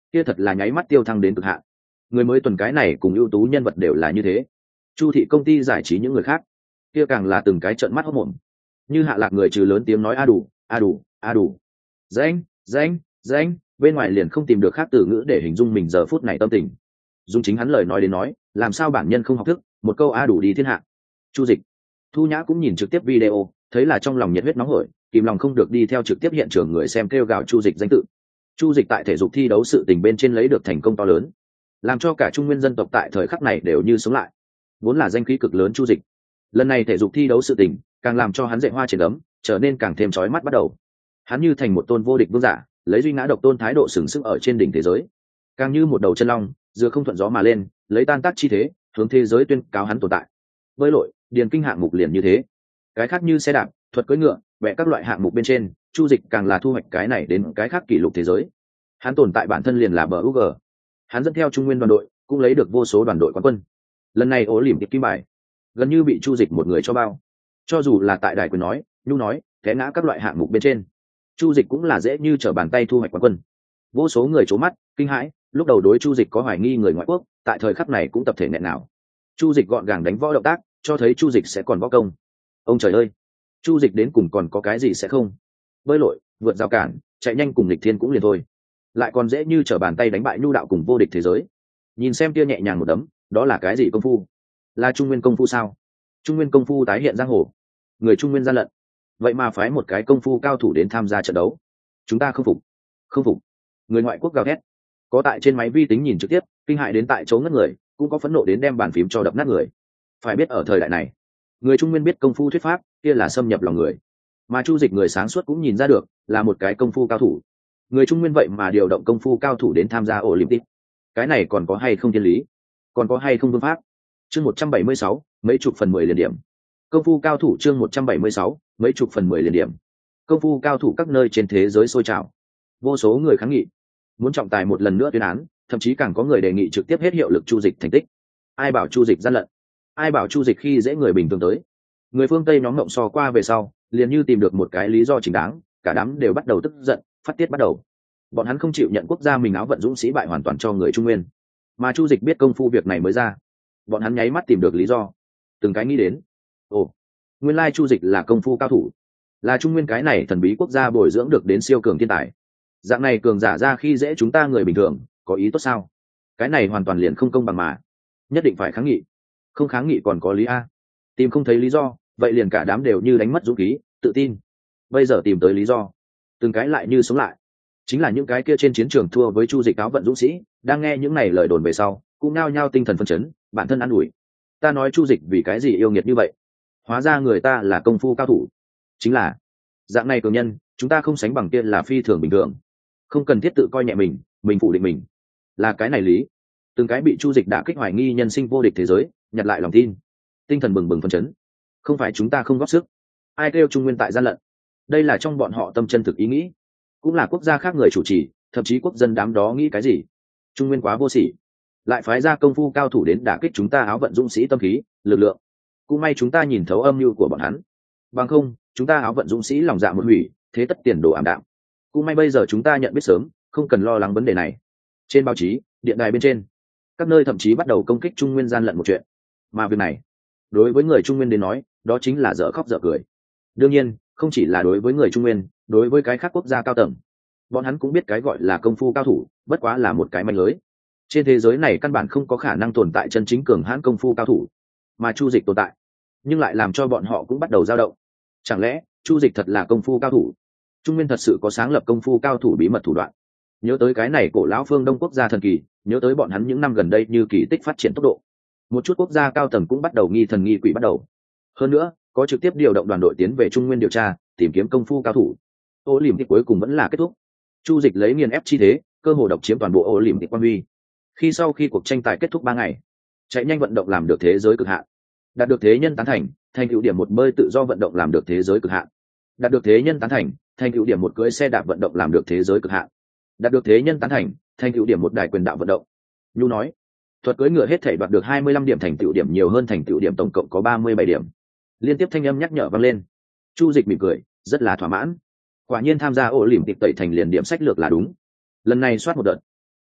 kia thật là nháy mắt tiêu thăng đến cực hạn. Người mới tuần cái này cùng ưu tú nhân vật đều là như thế. Chu thị công ty giải trí những người khác kia càng là từng cái trợn mắt hốt mồm. Như Hạ Lạc người trừ lớn tiếng nói a đủ a đủ a đủ danh danh danh, bên ngoài liền không tìm được khác từ ngữ để hình dung mình giờ phút này tâm tình. Dùng chính hắn lời nói đến nói, làm sao bản nhân không học thức, một câu a đủ đi thiên hạ. Chu Dịch, Thu Nhã cũng nhìn trực tiếp video, thấy là trong lòng nhiệt huyết nóng hổi, kìm lòng không được đi theo trực tiếp hiện trường người xem kêu gào Chu Dịch danh tự. Chu Dịch tại thể dục thi đấu sự tình bên trên lấy được thành công to lớn, làm cho cả Trung Nguyên dân tộc tại thời khắc này đều như sống lại. Vốn là danh khí cực lớn Chu Dịch, lần này thể dục thi đấu sự tình càng làm cho hắn dậy hoa trên ấm, trở nên càng thêm chói mắt bắt đầu. Hắn như thành một tôn vô địch vương giả, lấy duy ngã độc tôn thái độ sừng sững ở trên đỉnh thế giới, càng như một đầu chân long dựa không thuận gió mà lên, lấy tan tác chi thế hướng thế giới tuyên cáo hắn tồn tại. Bơi lội, điền kinh hạng mục liền như thế, cái khác như xe đạp, thuật cưỡi ngựa, vẽ các loại hạng mục bên trên, Chu Dịch càng là thu hoạch cái này đến cái khác kỷ lục thế giới. Hắn tồn tại bản thân liền là bờ u giê, hắn dẫn theo Trung Nguyên đoàn đội cũng lấy được vô số đoàn đội quán quân. Lần này ố lỉm tiệp kim bài gần như bị Chu Dịch một người cho bao. Cho dù là tại đài quyền nói, nhu nói, té ngã các loại hạng mục bên trên, Chu Dịch cũng là dễ như trở bàn tay thu hoạch quán quân. Vô số người trố mắt kinh hãi, lúc đầu đối Chu Dịch có hoài nghi người ngoại quốc, tại thời khắc này cũng tập thể nghẹn nào. Chu Dịch gọn gàng đánh võ động tác, cho thấy Chu Dịch sẽ còn võ công. Ông trời ơi, Chu Dịch đến cùng còn có cái gì sẽ không? Bơi lội, vượt rào cản, chạy nhanh cùng lịch thiên cũng liền thôi, lại còn dễ như trở bàn tay đánh bại nhu đạo cùng vô địch thế giới. Nhìn xem kia nhẹ nhàng một đấm, đó là cái gì công phu? Là Trung Nguyên công phu sao? Trung Nguyên công phu tái hiện giang hồ, người Trung Nguyên gian lận, vậy mà phái một cái công phu cao thủ đến tham gia trận đấu. Chúng ta không phục, không phục. Người ngoại quốc gào thét, có tại trên máy vi tính nhìn trực tiếp, kinh hại đến tại chỗ ngất người, cũng có phẫn nộ đến đem bàn phím cho đập nát người. Phải biết ở thời đại này, người Trung Nguyên biết công phu thuyết pháp, kia là xâm nhập lòng người. Mà Chu Dịch người sáng suốt cũng nhìn ra được, là một cái công phu cao thủ. Người Trung Nguyên vậy mà điều động công phu cao thủ đến tham gia Olympic. Cái này còn có hay không thiên lý? Còn có hay không phương pháp? Chương một trăm bảy mươi sáu, mấy chục phần mười liền điểm. Công phu cao thủ chương một trăm bảy mươi sáu, mấy chục phần mười liền điểm. Công phu cao thủ các nơi trên thế giới sôi trào. Vô số người kháng nghị, muốn trọng tài một lần nữa tuyên án, thậm chí càng có người đề nghị trực tiếp hết hiệu lực Chu Dịch thành tích. Ai bảo Chu Dịch gian lận? Ai bảo Chu Dịch khi dễ người bình thường tới? Người phương Tây nhóm ngộng so qua về sau, liền như tìm được một cái lý do chính đáng, cả đám đều bắt đầu tức giận, phát tiết bắt đầu. Bọn hắn không chịu nhận quốc gia mình áo vận dũng sĩ bại hoàn toàn cho người Trung Nguyên, mà Chu Dịch biết công phu việc này mới ra. Bọn hắn nháy mắt tìm được lý do, từng cái nghĩ đến, ồ, nguyên lai Chu Dịch là công phu cao thủ, là Trung Nguyên cái này thần bí quốc gia bồi dưỡng được đến siêu cường thiên tài. Dạng này cường giả ra khi dễ chúng ta người bình thường, có ý tốt sao? Cái này hoàn toàn liền không công bằng mà, nhất định phải kháng nghị. Không kháng nghị còn có lý a? Tìm không thấy lý do, vậy liền cả đám đều như đánh mất dũng khí, tự tin. Bây giờ tìm tới lý do, từng cái lại như sống lại. Chính là những cái kia trên chiến trường thua với Chu Dịch áo vận dũng sĩ, đang nghe những này lời đồn về sau, cũng nao nhao tinh thần phấn chấn, bản thân an ủi. Ta nói Chu Dịch vì cái gì yêu nghiệt như vậy? Hóa ra người ta là công phu cao thủ. Chính là dạng này cường nhân, chúng ta không sánh bằng kia là phi thường bình thường. Không cần thiết tự coi nhẹ mình, mình phủ định mình. Là cái này lý. Từng cái bị Chu Dịch đả kích hoài nghi nhân sinh vô địch thế giới, nhặt lại lòng tin, tinh thần bừng bừng phấn chấn. Không phải chúng ta không góp sức, ai kêu Trung Nguyên tại gian lận. Đây là trong bọn họ tâm chân thực ý nghĩ, cũng là quốc gia khác người chủ trì, thậm chí quốc dân đám đó nghĩ cái gì. Trung Nguyên quá vô sỉ, lại phái ra công phu cao thủ đến đả kích chúng ta áo vận dũng sĩ tâm khí, lực lượng. Cũng may chúng ta nhìn thấu âm mưu của bọn hắn, bằng không chúng ta áo vận dũng sĩ lòng dạ một hủy, thế tất tiền đồ ảm đạm. Cũng may bây giờ chúng ta nhận biết sớm, không cần lo lắng vấn đề này. Trên báo chí, điện đài bên trên, các nơi thậm chí bắt đầu công kích Trung Nguyên gian lận một chuyện. Mà việc này, đối với người Trung Nguyên đến nói, đó chính là dở khóc dở cười. Đương nhiên, không chỉ là đối với người Trung Nguyên, đối với cái khác quốc gia cao tầng, bọn hắn cũng biết cái gọi là công phu cao thủ, bất quá là một cái manh lưới. Trên thế giới này căn bản không có khả năng tồn tại chân chính cường hãn công phu cao thủ, mà Chu Dịch tồn tại, nhưng lại làm cho bọn họ cũng bắt đầu dao động. Chẳng lẽ Chu Dịch thật là công phu cao thủ? Trung Nguyên thật sự có sáng lập công phu cao thủ bí mật thủ đoạn? Nhớ tới cái này cổ lão phương Đông quốc gia thần kỳ, nhớ tới bọn hắn những năm gần đây như kỳ tích phát triển tốc độ, một chút quốc gia cao tầng cũng bắt đầu nghi thần nghi quỷ bắt đầu. Hơn nữa, có trực tiếp điều động đoàn đội tiến về Trung Nguyên điều tra, tìm kiếm công phu cao thủ. Ô Liềm cuối cùng vẫn là kết thúc. Chu Dịch lấy nghiền ép chi thế, cơ hồ độc chiếm toàn bộ Ô Liềm quan huy. Khi sau khi cuộc tranh tài kết thúc ba ngày, chạy nhanh vận động làm được thế giới cực hạn, đạt được thế nhân tán thành, thành tựu điểm một bơi tự do vận động làm được thế giới cực hạn, đạt được thế nhân tán thành, thành tựu điểm một cưỡi xe đạp vận động làm được thế giới cực hạn, đạt được thế nhân tán thành, thành tựu điểm một đài quyền đạo vận động. Nhu nói, thuật cưỡi ngựa hết thảy đoạt được hai mươi lăm điểm, thành tựu điểm nhiều hơn thành tựu điểm tổng cộng có ba mươi bảy điểm. Liên tiếp thanh âm nhắc nhở vang lên. Chu Dịch mỉm cười, rất là thỏa mãn. Quả nhiên tham gia ổ lỉm tịch tẩy thành liền điểm sách lược là đúng. Lần này soát một đợt,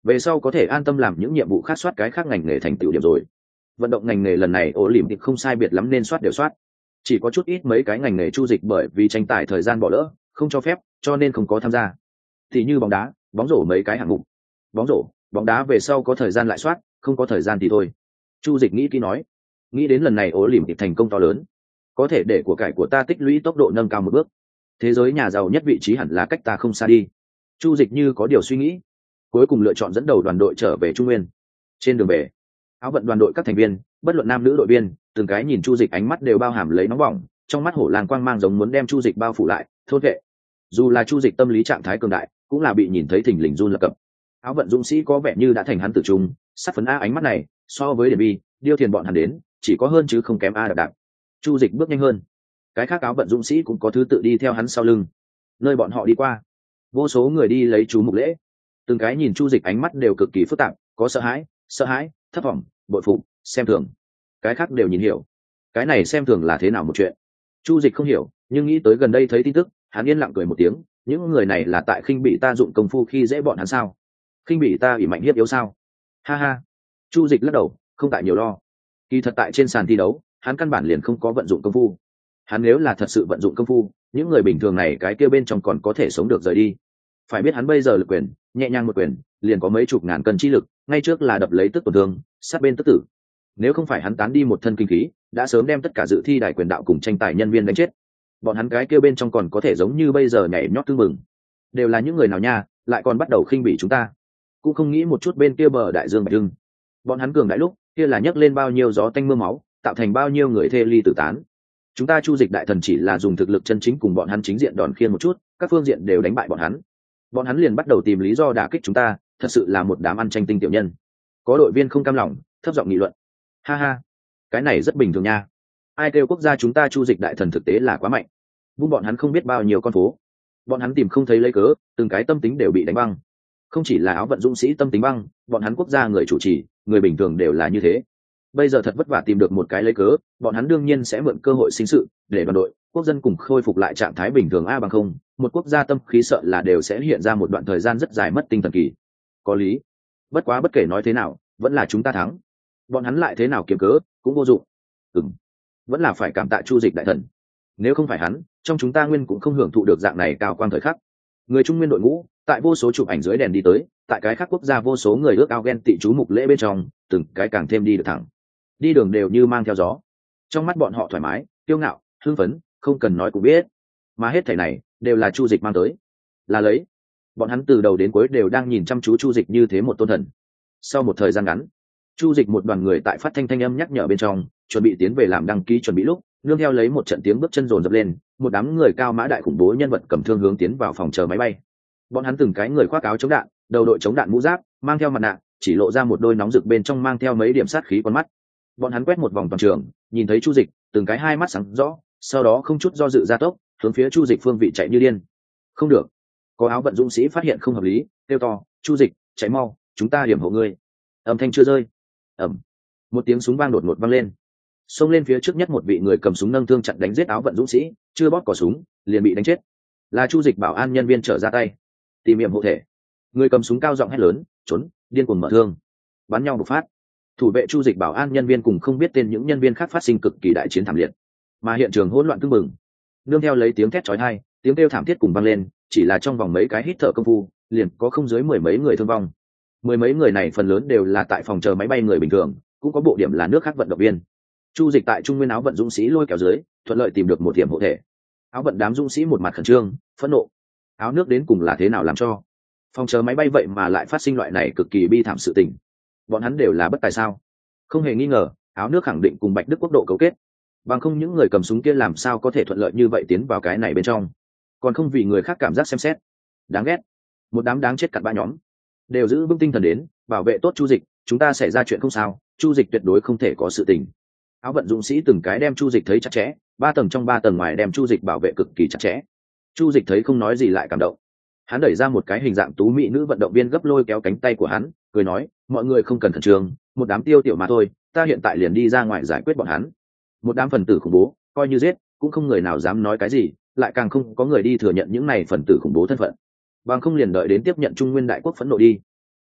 về sau có thể an tâm làm những nhiệm vụ khác, soát cái khác ngành nghề thành tựu điểm rồi. Vận động ngành nghề lần này Olympic không sai biệt lắm nên soát đều soát, chỉ có chút ít mấy cái ngành nghề Chu Dịch bởi vì tranh tài thời gian bỏ lỡ không cho phép, cho nên không có tham gia. Thì như bóng đá, bóng rổ mấy cái hạng mục. Bóng rổ, bóng đá về sau có thời gian lại soát, không có thời gian thì thôi. Chu Dịch nghĩ kỹ nói, nghĩ đến lần này Olympic thành công to lớn, có thể để của cải của ta tích lũy tốc độ nâng cao một bước, thế giới nhà giàu nhất vị trí hẳn là cách ta không xa đi. Chu Dịch như có điều suy nghĩ, cuối cùng lựa chọn dẫn đầu đoàn đội trở về Trung Nguyên. Trên đường về, áo vận đoàn đội các thành viên, bất luận nam nữ đội viên, từng cái nhìn Chu Dịch ánh mắt đều bao hàm lấy nóng bỏng, trong mắt hổ làng quang mang giống muốn đem Chu Dịch bao phủ lại, thôn vệ. Dù là Chu Dịch tâm lý trạng thái cường đại, cũng là bị nhìn thấy thình lình run lập cập. Áo vận dũng sĩ có vẻ như đã thành hắn tử trung, sát phấn a ánh mắt này, so với Điền Bi, Điêu Thiền bọn hắn đến, chỉ có hơn chứ không kém a đạp đạp. Chu Dịch bước nhanh hơn, cái khác áo vận dũng sĩ cũng có thứ tự đi theo hắn sau lưng. Nơi bọn họ đi qua, vô số người đi lấy chú mục lễ, từng cái nhìn Chu Dịch ánh mắt đều cực kỳ phức tạp, có sợ hãi, sợ hãi, thất vọng, bội phục, xem thường. Cái khác đều nhìn hiểu, cái này xem thường là thế nào một chuyện. Chu Dịch không hiểu, nhưng nghĩ tới gần đây thấy tin tức, hắn yên lặng cười một tiếng, những người này là tại khinh bị ta dụng công phu khi dễ bọn hắn sao? Khinh bị ta ỷ mạnh hiếp yếu sao? Ha ha. Chu Dịch lắc đầu, không tại nhiều lo. Kỳ thật tại trên sàn thi đấu, hắn căn bản liền không có vận dụng công phu. Hắn nếu là thật sự vận dụng công phu, những người bình thường này cái kia bên trong còn có thể sống được rời đi. Phải biết hắn bây giờ lực quyền, nhẹ nhàng một quyền, liền có mấy chục ngàn cân chi lực, ngay trước là đập lấy tức tổn thương, sát bên tức tử. Nếu không phải hắn tán đi một thân kinh khí, đã sớm đem tất cả dự thi đại quyền đạo cùng tranh tài nhân viên đánh chết. Bọn hắn cái kia bên trong còn có thể giống như bây giờ nhảy nhót tưng mừng. Đều là những người nào nha, lại còn bắt đầu khinh bỉ chúng ta. Cũng không nghĩ một chút bên kia bờ đại dương bạch hưng. Bọn hắn cường đại lúc, kia là nhấc lên bao nhiêu gió tanh mưa máu, tạo thành bao nhiêu người thê ly tử tán. Chúng ta Chu Dịch đại thần chỉ là dùng thực lực chân chính cùng bọn hắn chính diện đòn khiên một chút, các phương diện đều đánh bại bọn hắn. Bọn hắn liền bắt đầu tìm lý do đả kích chúng ta, thật sự là một đám ăn tranh tinh tiểu nhân. Có đội viên không cam lòng, thấp giọng nghị luận. Ha ha, cái này rất bình thường nha. Ai kêu quốc gia chúng ta Chu Dịch đại thần thực tế là quá mạnh. Vung bọn hắn không biết bao nhiêu con phố. Bọn hắn tìm không thấy lấy cớ, từng cái tâm tính đều bị đánh băng. Không chỉ là áo vận dũng sĩ tâm tính băng, bọn hắn quốc gia người chủ trì, người bình thường đều là như thế. Bây giờ thật vất vả tìm được một cái lấy cớ, bọn hắn đương nhiên sẽ mượn cơ hội sinh sự, để đoàn đội, quốc dân cùng khôi phục lại trạng thái bình thường a bằng không, một quốc gia tâm khí sợ là đều sẽ hiện ra một đoạn thời gian rất dài mất tinh thần kỳ. Có lý. Bất quá bất kể nói thế nào, vẫn là chúng ta thắng. Bọn hắn lại thế nào kiếm cớ, cũng vô dụng. Ừm, vẫn là phải cảm tạ Chu Dịch đại thần. Nếu không phải hắn, trong chúng ta nguyên cũng không hưởng thụ được dạng này cao quang thời khắc. Người Trung Nguyên đội ngũ, tại vô số chụp ảnh dưới đèn đi tới, tại cái khác quốc gia vô số người ước ao ghen tị chú mục lễ bên trong, từng cái càng thêm đi được thẳng. Đi đường đều như mang theo gió. Trong mắt bọn họ thoải mái, kiêu ngạo, hưng phấn, không cần nói cũng biết. Mà hết thảy này đều là Chu Dịch mang tới. Là lấy. Bọn hắn từ đầu đến cuối đều đang nhìn chăm chú Chu Dịch như thế một tôn thần. Sau một thời gian ngắn, Chu Dịch một đoàn người tại phát thanh thanh âm nhắc nhở bên trong, chuẩn bị tiến về làm đăng ký chuẩn bị lúc, nương theo lấy một trận tiếng bước chân rồn rập lên, một đám người cao mã đại khủng bố nhân vật cầm thương hướng tiến vào phòng chờ máy bay. Bọn hắn từng cái người khoác áo chống đạn, đầu đội chống đạn mũ giáp, mang theo mặt nạ, chỉ lộ ra một đôi nóng rực bên trong mang theo mấy điểm sát khí con mắt. Bọn hắn quét một vòng toàn trường, nhìn thấy Chu Dịch, từng cái hai mắt sáng rõ, sau đó không chút do dự ra tốc, hướng phía Chu Dịch phương vị chạy như điên. Không được, có áo vận dũng sĩ phát hiện không hợp lý, kêu to, Chu Dịch, chạy mau, chúng ta điểm hộ ngươi. Âm thanh chưa rơi, ầm, một tiếng súng vang đột ngột vang lên. Xông lên phía trước nhất một vị người cầm súng nâng thương chặn đánh giết áo vận dũng sĩ, chưa bóp cò súng, liền bị đánh chết. Là Chu Dịch bảo an nhân viên trở ra tay, tìm hiểm hộ thể. Người cầm súng cao giọng hét lớn, trốn, điên cuồng mở thương, bắn nhau bộc phát. Thủ vệ Chu Dịch bảo an nhân viên cùng không biết tên những nhân viên khác phát sinh cực kỳ đại chiến thảm liệt, mà hiện trường hỗn loạn tưng bừng. Nương theo lấy tiếng thét chói tai, tiếng kêu thảm thiết cùng vang lên, chỉ là trong vòng mấy cái hít thở công phu, liền có không dưới mười mấy người thương vong. Mười mấy người này phần lớn đều là tại phòng chờ máy bay người bình thường, cũng có bộ điểm là nước khác vận động viên. Chu Dịch tại Trung Nguyên áo vận dũng sĩ lôi kéo dưới, thuận lợi tìm được một điểm hộ thể. Áo vận đám dũng sĩ một mặt khẩn trương, phẫn nộ. Áo nước đến cùng là thế nào làm cho phòng chờ máy bay vậy mà lại phát sinh loại này cực kỳ bi thảm sự tình? Bọn hắn đều là bất tài sao? Không hề nghi ngờ, áo nước khẳng định cùng Bạch Đức quốc độ cấu kết. Bằng không những người cầm súng kia làm sao có thể thuận lợi như vậy tiến vào cái này bên trong? Còn không vì người khác cảm giác xem xét. Đáng ghét. Một đám đáng chết cặn bã nhóm. Đều giữ vững tinh thần đến, bảo vệ tốt Chu Dịch, chúng ta xảy ra chuyện không sao, Chu Dịch tuyệt đối không thể có sự tình. Áo vận dũng sĩ từng cái đem Chu Dịch thấy chặt chẽ, ba tầng trong ba tầng ngoài đem Chu Dịch bảo vệ cực kỳ chặt chẽ. Chu Dịch thấy không nói gì lại cảm động. Hắn đẩy ra một cái hình dạng tú mỹ nữ vận động viên gấp lôi kéo cánh tay của hắn, cười nói, mọi người không cần khẩn trương, một đám tiêu tiểu mà thôi, ta hiện tại liền đi ra ngoài giải quyết bọn hắn. Một đám phần tử khủng bố, coi như giết, cũng không người nào dám nói cái gì, lại càng không có người đi thừa nhận những này phần tử khủng bố thân phận. Bằng không liền đợi đến tiếp nhận Trung Nguyên đại quốc phẫn nộ đi. Chu Dịch,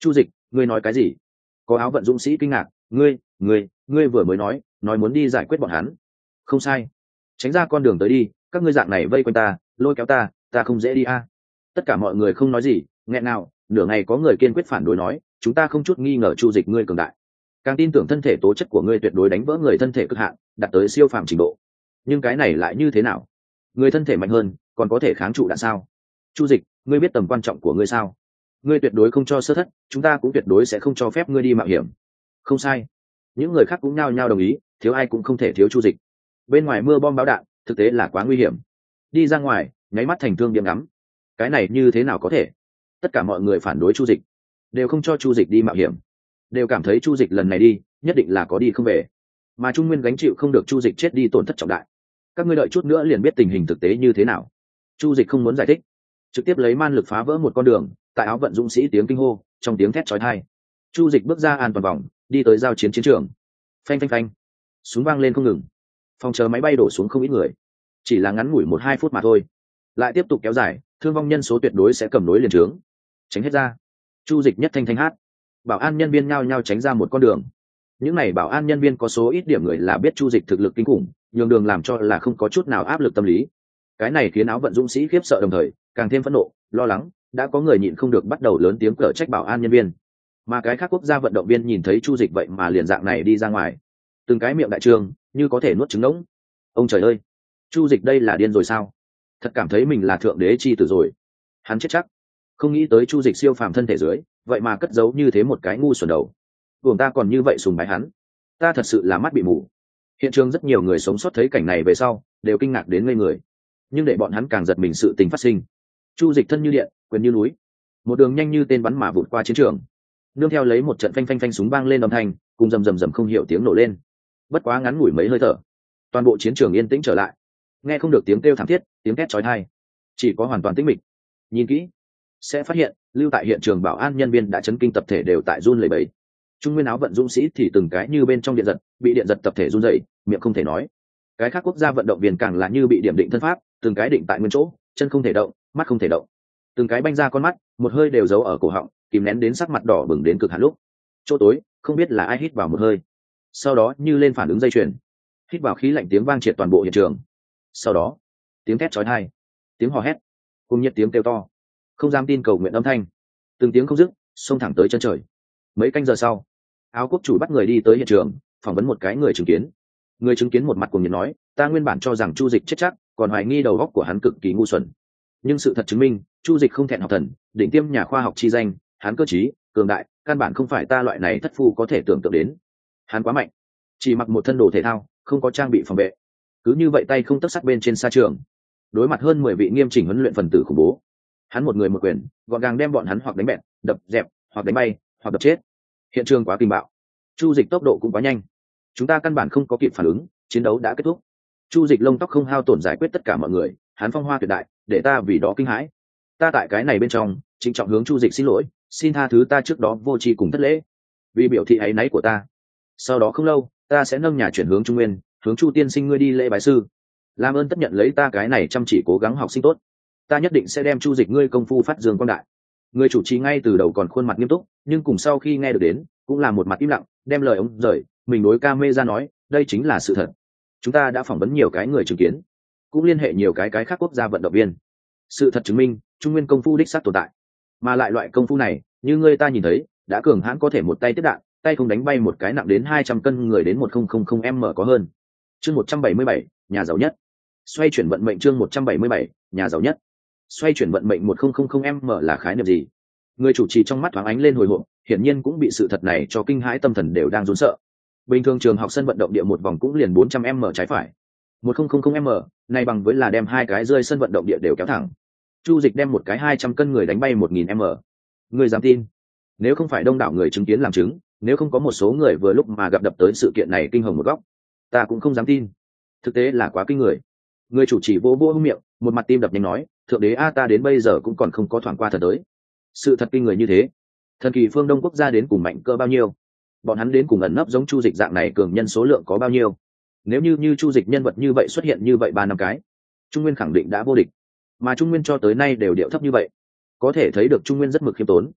Ngươi nói cái gì? Có áo vận dũng sĩ kinh ngạc. Ngươi, ngươi, ngươi vừa mới nói, nói muốn đi giải quyết bọn hắn. Không sai. Tránh ra con đường tới đi, các ngươi dạng này vây quanh ta, lôi kéo ta, ta không dễ đi a. Tất cả mọi người không nói gì, nghẹn nào, nửa ngày có người kiên quyết phản đối nói, chúng ta không chút nghi ngờ Chu Dịch ngươi cường đại, càng tin tưởng thân thể tố chất của ngươi tuyệt đối đánh vỡ người thân thể cực hạn, đạt tới siêu phàm trình độ. Nhưng cái này lại như thế nào? Người thân thể mạnh hơn, còn có thể kháng trụ đạn sao? Chu Dịch, ngươi biết tầm quan trọng của ngươi sao? Ngươi tuyệt đối không cho sơ thất, chúng ta cũng tuyệt đối sẽ không cho phép ngươi đi mạo hiểm. Không sai. Những người khác cũng nhao nhao đồng ý, thiếu ai cũng không thể thiếu Chu Dịch. Bên ngoài mưa bom bão đạn, thực tế là quá nguy hiểm. Đi ra ngoài, nháy mắt thành thương điểm ngắm. Cái này như thế nào có thể? Tất cả mọi người phản đối Chu Dịch, đều không cho Chu Dịch đi mạo hiểm, đều cảm thấy Chu Dịch lần này đi, nhất định là có đi không về. Mà Trung Nguyên gánh chịu không được Chu Dịch chết đi tổn thất trọng đại. Các ngươi đợi chút nữa liền biết tình hình thực tế như thế nào. Chu Dịch không muốn giải thích, trực tiếp lấy man lực phá vỡ một con đường, tại áo vận dũng sĩ tiếng kinh hô, trong tiếng thét chói tai. Chu Dịch bước ra an toàn vòng, đi tới giao chiến chiến trường. Phanh phanh phanh, súng vang lên không ngừng, phòng chờ máy bay đổ xuống không ít người. Chỉ là ngắn ngủi một hai phút mà thôi, lại tiếp tục kéo dài, thương vong nhân số tuyệt đối sẽ cầm nối liền trướng. Tránh hết ra. Chu Dịch nhất thanh thanh hát. Bảo an nhân viên nhao nhao tránh ra một con đường. Những này bảo an nhân viên có số ít điểm người là biết Chu Dịch thực lực kinh khủng, nhường đường làm cho là không có chút nào áp lực tâm lý. Cái này khiến áo vận dũng sĩ khiếp sợ đồng thời càng thêm phẫn nộ, lo lắng, đã có người nhịn không được bắt đầu lớn tiếng cở trách bảo an nhân viên. Mà cái khác quốc gia vận động viên nhìn thấy Chu Dịch vậy mà liền dạng này đi ra ngoài, từng cái miệng đại trương như có thể nuốt trứng ngỗng. Ông trời ơi, Chu Dịch đây là điên rồi sao? Thật cảm thấy mình là thượng đế chi tử rồi. Hắn chết chắc. Không nghĩ tới Chu Dịch siêu phàm thân thể dưới, vậy mà cất giấu như thế một cái ngu xuẩn đầu. Buồng ta còn như vậy sùng bái hắn, ta thật sự là mắt bị mù. Hiện trường rất nhiều người sống sót thấy cảnh này về sau, đều kinh ngạc đến ngây người. Nhưng để bọn hắn càng giật mình sự tình phát sinh. Chu Dịch thân như điện, quyền như núi, một đường nhanh như tên bắn mà vụt qua chiến trường. Nương theo lấy một trận phanh phanh phanh súng vang lên âm thanh, cùng rầm rầm rầm không hiểu tiếng nổ lên. Bất quá ngắn ngủi mấy hơi thở, toàn bộ chiến trường yên tĩnh trở lại. Nghe không được tiếng kêu thảm thiết, tiếng thét chói tai, chỉ có hoàn toàn tĩnh mịch. Nhìn kỹ, sẽ phát hiện lưu tại hiện trường bảo an nhân viên đã chấn kinh tập thể đều tại run lẩy bẩy. Trung Nguyên áo vận dũng sĩ thì từng cái như bên trong điện giật, bị điện giật tập thể run rẩy, miệng không thể nói. Cái khác quốc gia vận động viên càng là như bị điểm định thân pháp, từng cái định tại nguyên chỗ, chân không thể động, mắt không thể động, từng cái banh ra con mắt, một hơi đều giấu ở cổ họng, kìm nén đến sắc mặt đỏ bừng đến cực hạn lúc. Chỗ tối, không biết là ai hít vào một hơi, sau đó như lên phản ứng dây chuyền, hít vào khí lạnh tiếng vang triệt toàn bộ hiện trường. Sau đó, tiếng thét chói tai, tiếng hò hét, cùng nhiệt tiếng kêu to, không dám tin cầu nguyện âm thanh, từng tiếng không dứt, xông thẳng tới chân trời. Mấy canh giờ sau, áo quốc chủ bắt người đi tới hiện trường, phỏng vấn một cái người chứng kiến. Người chứng kiến một mặt cùng nhiệt nói, ta nguyên bản cho rằng Chu Dịch chết chắc, còn hoài nghi đầu óc của hắn cực kỳ ngu xuẩn. Nhưng sự thật chứng minh, Chu Dịch không thẹn học thần, đỉnh tiêm nhà khoa học chi danh, hắn cơ trí, cường đại, căn bản không phải ta loại này thất phu có thể tưởng tượng đến. Hắn quá mạnh, chỉ mặc một thân đồ thể thao, không có trang bị phòng vệ, cứ như vậy tay không tấc sắt bên trên sa trường, đối mặt hơn mười vị nghiêm chỉnh huấn luyện phần tử khủng bố, hắn một người một quyền, gọn gàng đem bọn hắn hoặc đánh bẹt, đập dẹp, hoặc đánh bay, hoặc đập chết. Hiện trường quá kinh bạo, Chu Dịch tốc độ cũng quá nhanh, chúng ta căn bản không có kịp phản ứng, chiến đấu đã kết thúc. Chu Dịch lông tóc không hao tổn giải quyết tất cả mọi người, hắn phong hoa tuyệt đại, để ta vì đó kinh hãi. Ta tại cái này bên trong, trịnh trọng hướng Chu Dịch xin lỗi, xin tha thứ ta trước đó vô tri cùng thất lễ, vì biểu thị áy náy của ta. Sau đó không lâu, ta sẽ nâng nhà chuyển hướng Trung Nguyên, hướng Chu tiên sinh ngươi đi lễ bái sư, làm ơn tất nhận lấy ta cái này chăm chỉ cố gắng học sinh tốt. Ta nhất định sẽ đem Chu Dịch ngươi công phu phát dương quang đại. Người chủ trì ngay từ đầu còn khuôn mặt nghiêm túc, nhưng cùng sau khi nghe được đến, cũng là một mặt im lặng, đem lời ông rời, mình đối camera nói, đây chính là sự thật. Chúng ta đã phỏng vấn nhiều cái người chứng kiến, cũng liên hệ nhiều cái cái khác quốc gia vận động viên. Sự thật chứng minh, Trung Nguyên công phu đích xác tồn tại. Mà lại loại công phu này, như ngươi ta nhìn thấy, đã cường hãn có thể một tay tiếp đạn, tay không đánh bay một cái nặng đến hai trăm cân người đến một nghìn m có hơn. Chương một trăm bảy mươi bảy, nhà giàu nhất. Xoay chuyển vận mệnh chương một trăm bảy mươi bảy, nhà giàu nhất. Xoay chuyển vận mệnh một nghìn m là khái niệm gì? Người chủ trì trong mắt thoáng ánh lên hồi hộp, hiển nhiên cũng bị sự thật này cho kinh hãi, tâm thần đều đang run sợ. Bình thường trường học sân vận động địa một vòng cũng liền bốn trăm m trái phải. một nghìn m, này bằng với là đem hai cái rơi sân vận động địa đều kéo thẳng. Chu Dịch đem một cái hai trăm cân người đánh bay một nghìn m. Người dám tin? Nếu không phải đông đảo người chứng kiến làm chứng, nếu không có một số người vừa lúc mà gặp đập tới sự kiện này kinh hồng một góc, ta cũng không dám tin. Thực tế là quá kinh người. Người chủ trì vỗ vỗ miệng, một mặt tim đập nhanh nói, thượng đế a, ta đến bây giờ cũng còn không có thoảng qua thật tới. Sự thật kinh người như thế, thần kỳ phương Đông quốc gia đến cùng mạnh cỡ bao nhiêu? Bọn hắn đến cùng ẩn nấp giống Chu Dịch dạng này cường nhân số lượng có bao nhiêu? Nếu như như Chu Dịch nhân vật như vậy xuất hiện như vậy ba năm cái, Trung Nguyên khẳng định đã vô địch. Mà Trung Nguyên cho tới nay đều điệu thấp như vậy, có thể thấy được Trung Nguyên rất mực khiêm tốn.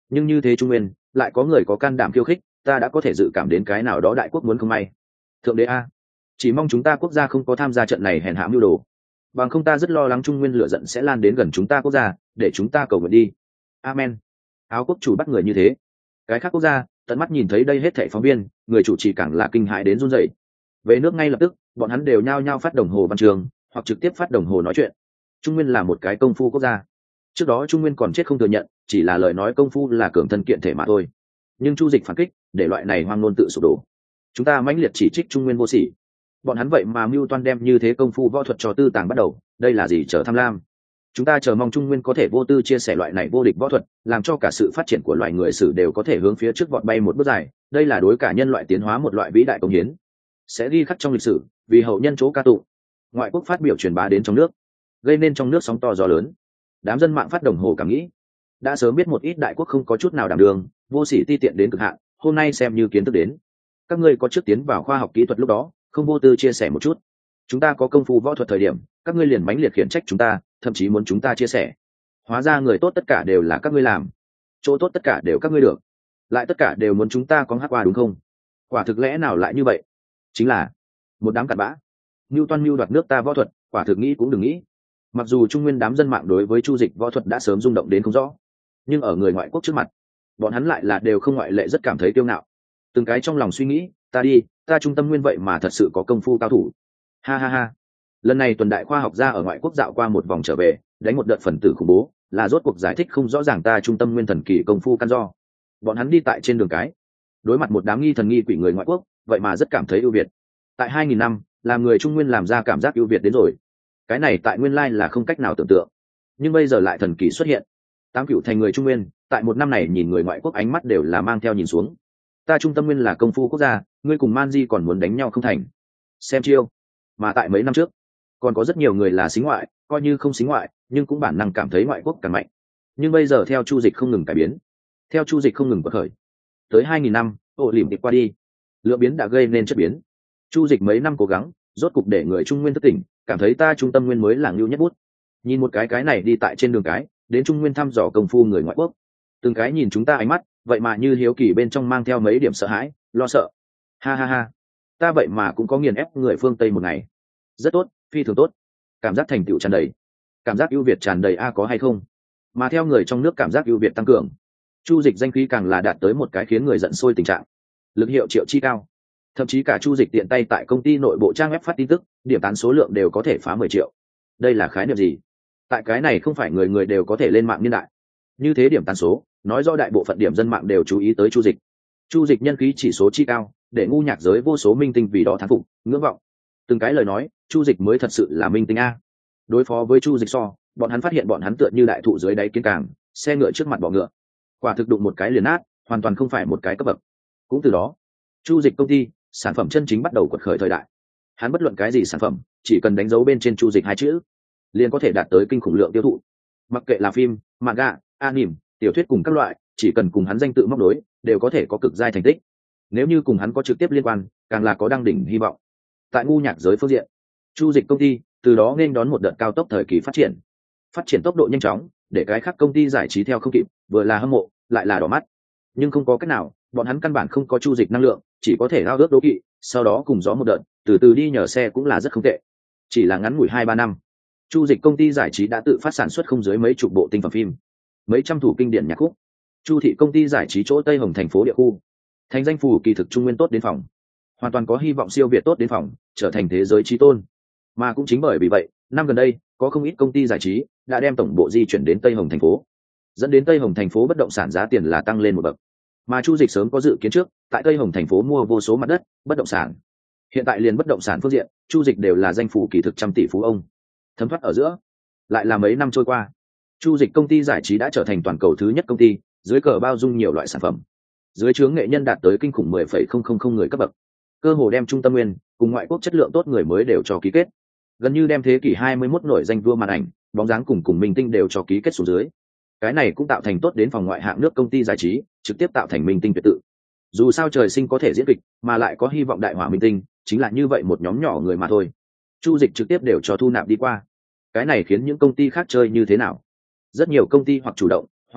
nhưng như thế Trung Nguyên lại có người có can đảm khiêu khích, ta đã có thể dự cảm đến cái nào đó đại quốc muốn không may. Thượng đế a, chỉ mong chúng ta quốc gia không có tham gia trận này hèn hạ mưu đồ, bằng không ta rất lo lắng Trung Nguyên lửa giận sẽ lan đến gần chúng ta quốc gia, để chúng ta cầu nguyện đi. Amen. Áo quốc chủ bắt người như thế, cái khác quốc gia tận mắt nhìn thấy đây hết thảy phóng viên, người chủ trì càng là kinh hãi đến run rẩy. Về nước ngay lập tức, bọn hắn đều nhao nhao phát đồng hồ văn trường, hoặc trực tiếp phát đồng hồ nói chuyện. Trung Nguyên là một cái công phu quốc gia. Trước đó Trung Nguyên còn chết không thừa nhận, chỉ là lời nói công phu là cường thân kiện thể mà thôi. Nhưng Chu Dịch phản kích, để loại này hoang ngôn tự sụp đổ. Chúng ta mãnh liệt chỉ trích Trung Nguyên vô sỉ. Bọn hắn vậy mà mưu toan đem như thế công phu võ thuật cho tư tàng bắt đầu, đây là gì chờ tham lam. Chúng ta chờ mong Trung Nguyên có thể vô tư chia sẻ loại này vô địch võ thuật, làm cho cả sự phát triển của loài người sử đều có thể hướng phía trước vọt bay một bước dài, đây là đối cả nhân loại tiến hóa một loại vĩ đại công hiến, sẽ ghi khắc trong lịch sử, vì hậu nhân chỗ ca tụng. Ngoại quốc phát biểu truyền bá đến trong nước, gây nên trong nước sóng to gió lớn. Đám dân mạng phát đồng hồ cảm nghĩ, đã sớm biết một ít đại quốc không có chút nào đảm đường, vô sỉ ti tiện đến cực hạn, hôm nay xem như kiến thức đến. Các ngươi có trước tiến vào khoa học kỹ thuật lúc đó, không vô tư chia sẻ một chút. Chúng ta có công phu võ thuật thời điểm, các ngươi liền mãnh liệt khiển trách chúng ta, thậm chí muốn chúng ta chia sẻ. Hóa ra người tốt tất cả đều là các ngươi làm, chỗ tốt tất cả đều các ngươi được, lại tất cả đều muốn chúng ta có hát qua đúng không? Quả thực lẽ nào lại như vậy? Chính là một đám cặn bã. Mưu toan mưu đoạt nước ta võ thuật, quả thực nghĩ cũng đừng nghĩ. Mặc dù Trung Nguyên đám dân mạng đối với Chu Dịch võ thuật đã sớm rung động đến không rõ, nhưng ở người ngoại quốc trước mặt, bọn hắn lại là đều không ngoại lệ rất cảm thấy kiêu ngạo. Từng cái trong lòng suy nghĩ, ta đi, ta Trung Tâm Nguyên vậy mà thật sự có công phu cao thủ. Ha ha ha. Lần này tuần đại khoa học gia ở ngoại quốc dạo qua một vòng trở về, đánh một đợt phần tử khủng bố, là rốt cuộc giải thích không rõ ràng ta Trung Tâm Nguyên thần kỳ công phu căn do. Bọn hắn đi tại trên đường cái, đối mặt một đám nghi thần nghi quỷ người ngoại quốc, vậy mà rất cảm thấy ưu việt. Tại hai nghìn năm, làm người Trung Nguyên làm ra cảm giác ưu việt đến rồi. Cái này tại nguyên lai là không cách nào tưởng tượng, nhưng bây giờ lại thần kỳ xuất hiện. Tám cựu thành người Trung Nguyên, tại một năm này nhìn người ngoại quốc ánh mắt đều là mang theo nhìn xuống. Ta Trung Tâm Nguyên là công phu quốc gia, ngươi cùng Man Di còn muốn đánh nhau không thành? Xem chiêu. Mà tại mấy năm trước, còn có rất nhiều người là xính ngoại, coi như không xính ngoại, nhưng cũng bản năng cảm thấy ngoại quốc càng mạnh. Nhưng bây giờ theo Chu Dịch không ngừng cải biến, theo Chu Dịch không ngừng bộc khởi, tới hai nghìn năm, ổ lỉm đi qua đi, lượng biến đã gây nên chất biến. Chu Dịch mấy năm cố gắng, rốt cục để người Trung Nguyên thức tỉnh, cảm thấy ta Trung Tâm Nguyên mới là ngưu nhất bút. Nhìn một cái cái này đi tại trên đường cái, đến Trung Nguyên thăm dò công phu người ngoại quốc, từng cái nhìn chúng ta ánh mắt, vậy mà như hiếu kỳ bên trong mang theo mấy điểm sợ hãi, lo sợ. Ha ha ha, ta vậy mà cũng có nghiền ép người phương Tây một ngày. Rất tốt, phi thường tốt. Cảm giác thành tựu tràn đầy, cảm giác ưu việt tràn đầy a có hay không? Mà theo người trong nước cảm giác ưu việt tăng cường, Chu Dịch danh khí càng là đạt tới một cái khiến người giận sôi tình trạng. Lực hiệu triệu chi cao, thậm chí cả Chu Dịch tiện tay tại công ty nội bộ trang web phát tin tức, điểm tán số lượng đều có thể phá mười triệu. Đây là khái niệm gì? Tại cái này không phải người người đều có thể lên mạng niên đại. Như thế điểm tán số, nói rõ đại bộ phận điểm dân mạng đều chú ý tới Chu Dịch. Chu Dịch nhân khí chỉ số chi cao, để ngu nhạc giới vô số minh tinh vì đó thán phục, ngưỡng vọng. Từng cái lời nói, Chu Dịch mới thật sự là minh tinh a. Đối phó với Chu Dịch so, bọn hắn phát hiện bọn hắn tựa như đại thụ dưới đáy kiến càng, xe ngựa trước mặt bọ ngựa. Quả thực đụng một cái liền nát, hoàn toàn không phải một cái cấp bậc. Cũng từ đó, Chu Dịch công ty, sản phẩm chân chính bắt đầu quật khởi thời đại. Hắn bất luận cái gì sản phẩm, chỉ cần đánh dấu bên trên Chu Dịch hai chữ, liền có thể đạt tới kinh khủng lượng tiêu thụ. Mặc kệ là phim, manga, anime, tiểu thuyết cùng các loại, chỉ cần cùng hắn danh tự móc đối, đều có thể có cực giai thành tích. Nếu như cùng hắn có trực tiếp liên quan, càng là có đăng đỉnh hy vọng. Tại ngu nhạc giới phương diện, Chu Dịch công ty từ đó nên đón một đợt cao tốc thời kỳ phát triển. Phát triển tốc độ nhanh chóng, để cái khác công ty giải trí theo không kịp, vừa là hâm mộ, lại là đỏ mắt. Nhưng không có cách nào, bọn hắn căn bản không có Chu Dịch năng lượng, chỉ có thể ao ước đố kỵ, sau đó cùng gió một đợt, từ từ đi nhờ xe cũng là rất không tệ. Chỉ là ngắn ngủi hai ba năm, Chu Dịch công ty giải trí đã tự phát sản xuất không dưới mấy chục bộ tinh phẩm phim, mấy trăm thủ kinh điển nhạc khúc. Chu thị công ty giải trí chỗ Tây Hồng thành phố địa khu, thành danh phủ kỳ thực trung nguyên tốt đến phòng, hoàn toàn có hy vọng siêu việt tốt đến phòng, trở thành thế giới trí tôn. Mà cũng chính bởi vì vậy, năm gần đây có không ít công ty giải trí đã đem tổng bộ di chuyển đến Tây Hồng thành phố, dẫn đến Tây Hồng thành phố bất động sản giá tiền là tăng lên một bậc. Mà Chu Dịch sớm có dự kiến trước, tại Tây Hồng thành phố mua vô số mặt đất, bất động sản. Hiện tại liền bất động sản phương diện, Chu Dịch đều là danh phủ kỳ thực trăm tỷ phú ông. Thấm thoát ở giữa, lại là mấy năm trôi qua, Chu Dịch công ty giải trí đã trở thành toàn cầu thứ nhất công ty, dưới cờ bao dung nhiều loại sản phẩm. Dưới trướng nghệ nhân đạt tới kinh khủng mười phẩy không không không người cấp bậc. Cơ hồ đem Trung Tâm Nguyên cùng ngoại quốc chất lượng tốt người mới đều cho ký kết. Gần như đem thế kỷ hai mươi mốt nổi danh vua màn ảnh, bóng dáng cùng cùng minh tinh đều cho ký kết xuống dưới. Cái này cũng tạo thành tốt đến phòng ngoại hạng nước công ty giải trí, trực tiếp tạo thành minh tinh tuyệt tự. Dù sao trời sinh có thể diễn kịch, mà lại có hy vọng đại hỏa minh tinh, chính là như vậy một nhóm nhỏ người mà thôi. Chu Dịch trực tiếp đều cho thu nạp đi qua. Cái này khiến những công ty khác chơi như thế nào? Rất nhiều công ty hoặc chủ động, hoặc bị động,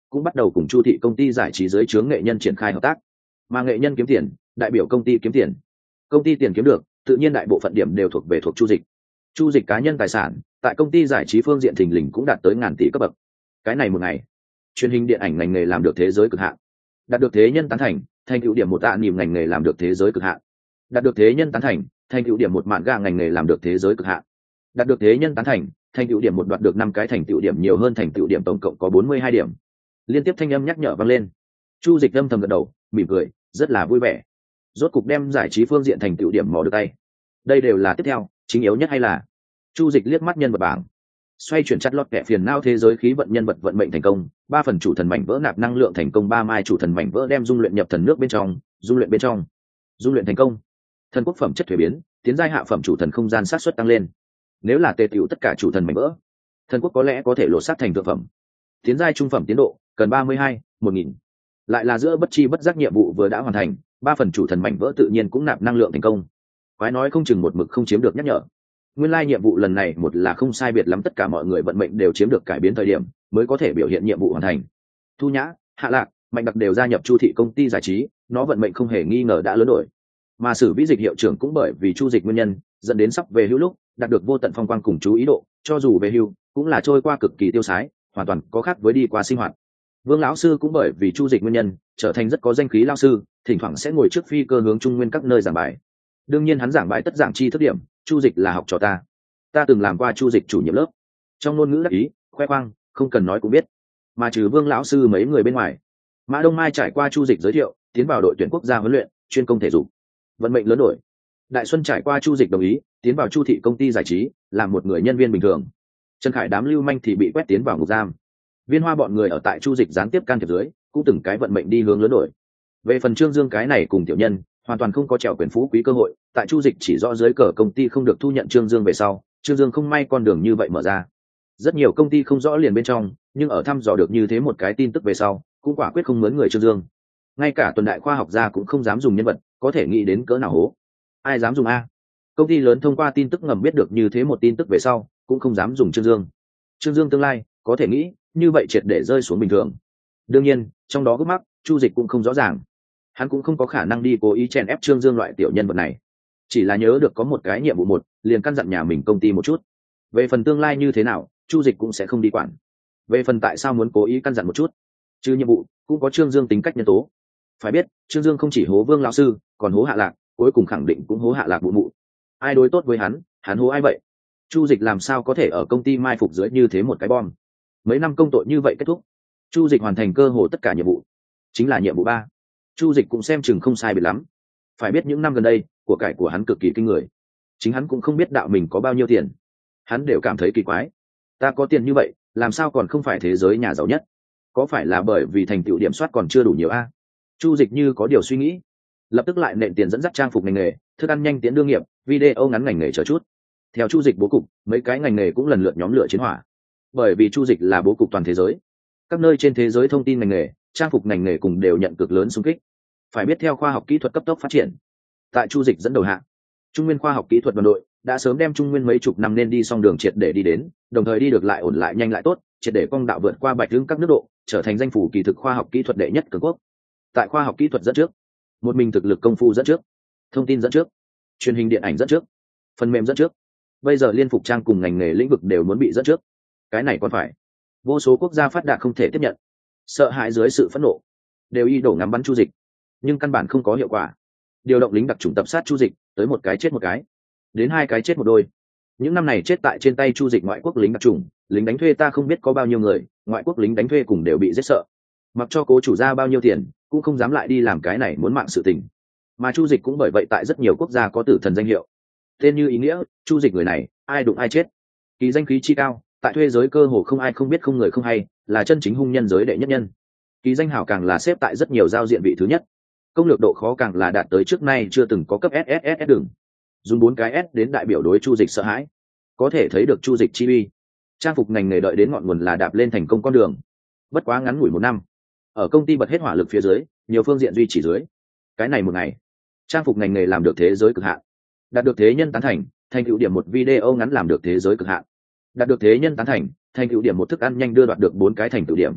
cũng bắt đầu cùng Chu thị công ty giải trí dưới trướng nghệ nhân triển khai hợp tác. Mà nghệ nhân kiếm tiền, đại biểu công ty kiếm tiền. Công ty tiền kiếm được, tự nhiên đại bộ phận điểm đều thuộc về thuộc Chu Dịch. Chu Dịch cá nhân tài sản, tại công ty giải trí phương diện thình lình cũng đạt tới ngàn tỷ cấp bậc. Cái này một ngày, truyền hình điện ảnh ngành nghề làm được thế giới cực hạn, đạt được thế nhân tán thành, thành tựu điểm một tạ niềm ngành nghề làm được thế giới cực hạn, đạt được thế nhân tán thành, thành tựu điểm một mạn gà ngành nghề làm được thế giới cực hạn, đạt được thế nhân tán thành, thành tựu điểm một đoạt được năm cái thành tựu điểm nhiều hơn thành tựu điểm tổng cộng có bốn mươi hai điểm. Liên tiếp thanh âm nhắc nhở vang lên. Chu Dịch âm thầm gật đầu, mỉm cười, rất là vui vẻ. Rốt cục đem giải trí phương diện thành tựu điểm mò được tay. Đây đều là tiếp theo, chính yếu nhất hay là? Chu Dịch liếc mắt nhân vật bảng, xoay chuyển chặt lọt kẻ phiền não thế giới khí vận nhân vật vận mệnh thành công, ba phần chủ thần mảnh vỡ nạp năng lượng thành công, ba mai chủ thần mảnh vỡ đem dung luyện nhập thần nước bên trong, dung luyện bên trong, dung luyện thành công. Thần quốc phẩm chất thuế biến, tiến giai hạ phẩm chủ thần không gian sát suất tăng lên. Nếu là tề tiểu tất cả chủ thần mảnh vỡ, thần quốc có lẽ có thể lột xác thành thượng phẩm. Tiến giai trung phẩm tiến độ cần ba mươi hai, một nghìn. Lại là giữa bất chi bất giác nhiệm vụ vừa đã hoàn thành, ba phần chủ thần mảnh vỡ tự nhiên cũng nạp năng lượng thành công. Quái nói không chừng một mực không chiếm được nhắc nhở. Nguyên lai nhiệm vụ lần này một là không sai biệt lắm tất cả mọi người vận mệnh đều chiếm được cải biến thời điểm mới có thể biểu hiện nhiệm vụ hoàn thành. Thu Nhã, Hạ Lạc, Mạnh Đặc đều gia nhập Chu thị công ty giải trí, nó vận mệnh không hề nghi ngờ đã lớn đổi. Mà Sử Vĩ Dịch hiệu trưởng cũng bởi vì Chu Dịch nguyên nhân, dẫn đến sắp về hưu lúc, đạt được vô tận phong quang cùng chú ý độ, cho dù về hưu, cũng là trôi qua cực kỳ tiêu sái, hoàn toàn có khác với đi qua sinh hoạt. Vương lão sư cũng bởi vì Chu Dịch nguyên nhân, trở thành rất có danh khí lão sư, thỉnh thoảng sẽ ngồi trước phi cơ hướng trung nguyên các nơi giảng bài. Đương nhiên hắn giảng bài tất giảng chi thức điểm, Chu Dịch là học trò ta. Ta từng làm qua Chu Dịch chủ nhiệm lớp. Trong ngôn ngữ đắc ý, khoe khoang, không cần nói cũng biết. Mà trừ Vương lão sư mấy người bên ngoài, Mã Đông Mai trải qua Chu Dịch giới thiệu, tiến vào đội tuyển quốc gia huấn luyện, chuyên công thể dục. Vận mệnh lớn đổi. Đại Xuân trải qua Chu Dịch đồng ý, tiến vào Chu thị công ty giải trí, làm một người nhân viên bình thường. Trần Khải đám lưu manh thì bị quét tiến vào ngục giam. Viên Hoa bọn người ở tại Chu Dịch gián tiếp can thiệp dưới, cũng từng cái vận mệnh đi hướng lớn đổi. Về phần Trương Dương cái này cùng tiểu nhân, hoàn toàn không có trèo quyền phú quý cơ hội, tại Chu Dịch chỉ rõ dưới cờ công ty không được thu nhận Trương Dương về sau, Trương Dương không may con đường như vậy mở ra. Rất nhiều công ty không rõ liền bên trong, nhưng ở thăm dò được như thế một cái tin tức về sau, cũng quả quyết không mướn người Trương Dương. Ngay cả tuần đại khoa học gia cũng không dám dùng nhân vật, có thể nghĩ đến cỡ nào hố. Ai dám dùng a? Công ty lớn thông qua tin tức ngầm biết được như thế một tin tức về sau, cũng không dám dùng Trương Dương. Trương Dương tương lai, có thể nghĩ, như vậy triệt để rơi xuống bình thường. Đương nhiên, trong đó gốc mắc, Chu Dịch cũng không rõ ràng. Hắn cũng không có khả năng đi cố ý chèn ép Trương Dương loại tiểu nhân vật này. Chỉ là nhớ được có một cái nhiệm vụ một, liền căn dặn nhà mình công ty một chút. Về phần tương lai như thế nào, Chu Dịch cũng sẽ không đi quản. Về phần tại sao muốn cố ý căn dặn một chút, chứ nhiệm vụ cũng có Trương Dương tính cách nhân tố. Phải biết, Trương Dương không chỉ hố Vương lão sư, còn hố Hạ Lạc, cuối cùng khẳng định cũng hố Hạ Lạc bụ mụ. Ai đối tốt với hắn, hắn hố ai vậy? Chu Dịch làm sao có thể ở công ty mai phục dưới như thế một cái bom? Mấy năm công tội như vậy kết thúc, Chu Dịch hoàn thành cơ hồ tất cả nhiệm vụ, chính là nhiệm vụ ba. Chu Dịch cũng xem chừng không sai biệt lắm. Phải biết những năm gần đây, của cải của hắn cực kỳ kinh người. Chính hắn cũng không biết đạo mình có bao nhiêu tiền. Hắn đều cảm thấy kỳ quái. Ta có tiền như vậy, làm sao còn không phải thế giới nhà giàu nhất? Có phải là bởi vì thành tựu điểm soát còn chưa đủ nhiều a? Chu Dịch như có điều suy nghĩ, lập tức lại nện tiền dẫn dắt trang phục ngành nghề, thức ăn nhanh tiến đương nghiệp, video ngắn ngành nghề chờ chút. Theo Chu Dịch bố cục, mấy cái ngành nghề cũng lần lượt nhóm lửa chiến hỏa. Bởi vì Chu Dịch là bố cục toàn thế giới, các nơi trên thế giới thông tin ngành nghề, trang phục ngành nghề cùng đều nhận cực lớn xung kích. Phải biết theo khoa học kỹ thuật cấp tốc phát triển, tại Chu Dịch dẫn đầu hạ, Trung Nguyên khoa học kỹ thuật đoàn đội đã sớm đem Trung Nguyên mấy chục năm nên đi xong đường triệt để đi đến, đồng thời đi được lại ổn lại nhanh lại tốt, triệt để phong đạo vượt qua bạch hưng các nước độ, trở thành danh phủ kỳ thực khoa học kỹ thuật đệ nhất cường quốc. Tại khoa học kỹ thuật dẫn trước, một mình thực lực công phu dẫn trước, thông tin dẫn trước, truyền hình điện ảnh dẫn trước, phần mềm dẫn trước. Bây giờ liên phục trang cùng ngành nghề lĩnh vực đều muốn bị dẫn trước. Cái này còn phải. Vô số quốc gia phát đạt không thể tiếp nhận, sợ hãi dưới sự phẫn nộ, đều y đổ ngắm bắn Chu Dịch, nhưng căn bản không có hiệu quả. Điều động lính đặc chủng tập sát Chu Dịch, tới một cái chết một cái, đến hai cái chết một đôi. Những năm này chết tại trên tay Chu Dịch ngoại quốc lính đặc chủng, lính đánh thuê ta không biết có bao nhiêu người, ngoại quốc lính đánh thuê cùng đều bị giết sợ. Mặc cho cố chủ ra bao nhiêu tiền, cũng không dám lại đi làm cái này muốn mạng sự tình. Mà Chu Dịch cũng bởi vậy tại rất nhiều quốc gia có tử thần danh hiệu. Tên như ý nghĩa, Chu Dịch người này, ai đụng ai chết. Kỳ danh khí chi cao, tại thuê giới cơ hồ không ai không biết không người không hay, là chân chính hung nhân giới đệ nhất nhân. Kỳ danh hảo càng là xếp tại rất nhiều giao diện vị thứ nhất. Công lược độ khó càng là đạt tới trước nay chưa từng có cấp ét ét ét đường. Dùng bốn cái S đến đại biểu đối Chu Dịch sợ hãi. Có thể thấy được Chu Dịch chi uy. Trang phục ngành nghề đợi đến ngọn nguồn là đạp lên thành công con đường. Bất quá ngắn ngủi một năm, ở công ty bật hết hỏa lực phía dưới, nhiều phương diện duy trì dưới. Cái này một ngày, trang phục ngành nghề làm được thế giới cực hạn, đạt được thế nhân tán thành, thành tựu điểm một video ngắn làm được thế giới cực hạn, đạt được thế nhân tán thành, thành tựu điểm một thức ăn nhanh đưa đoạt được bốn cái thành tựu điểm.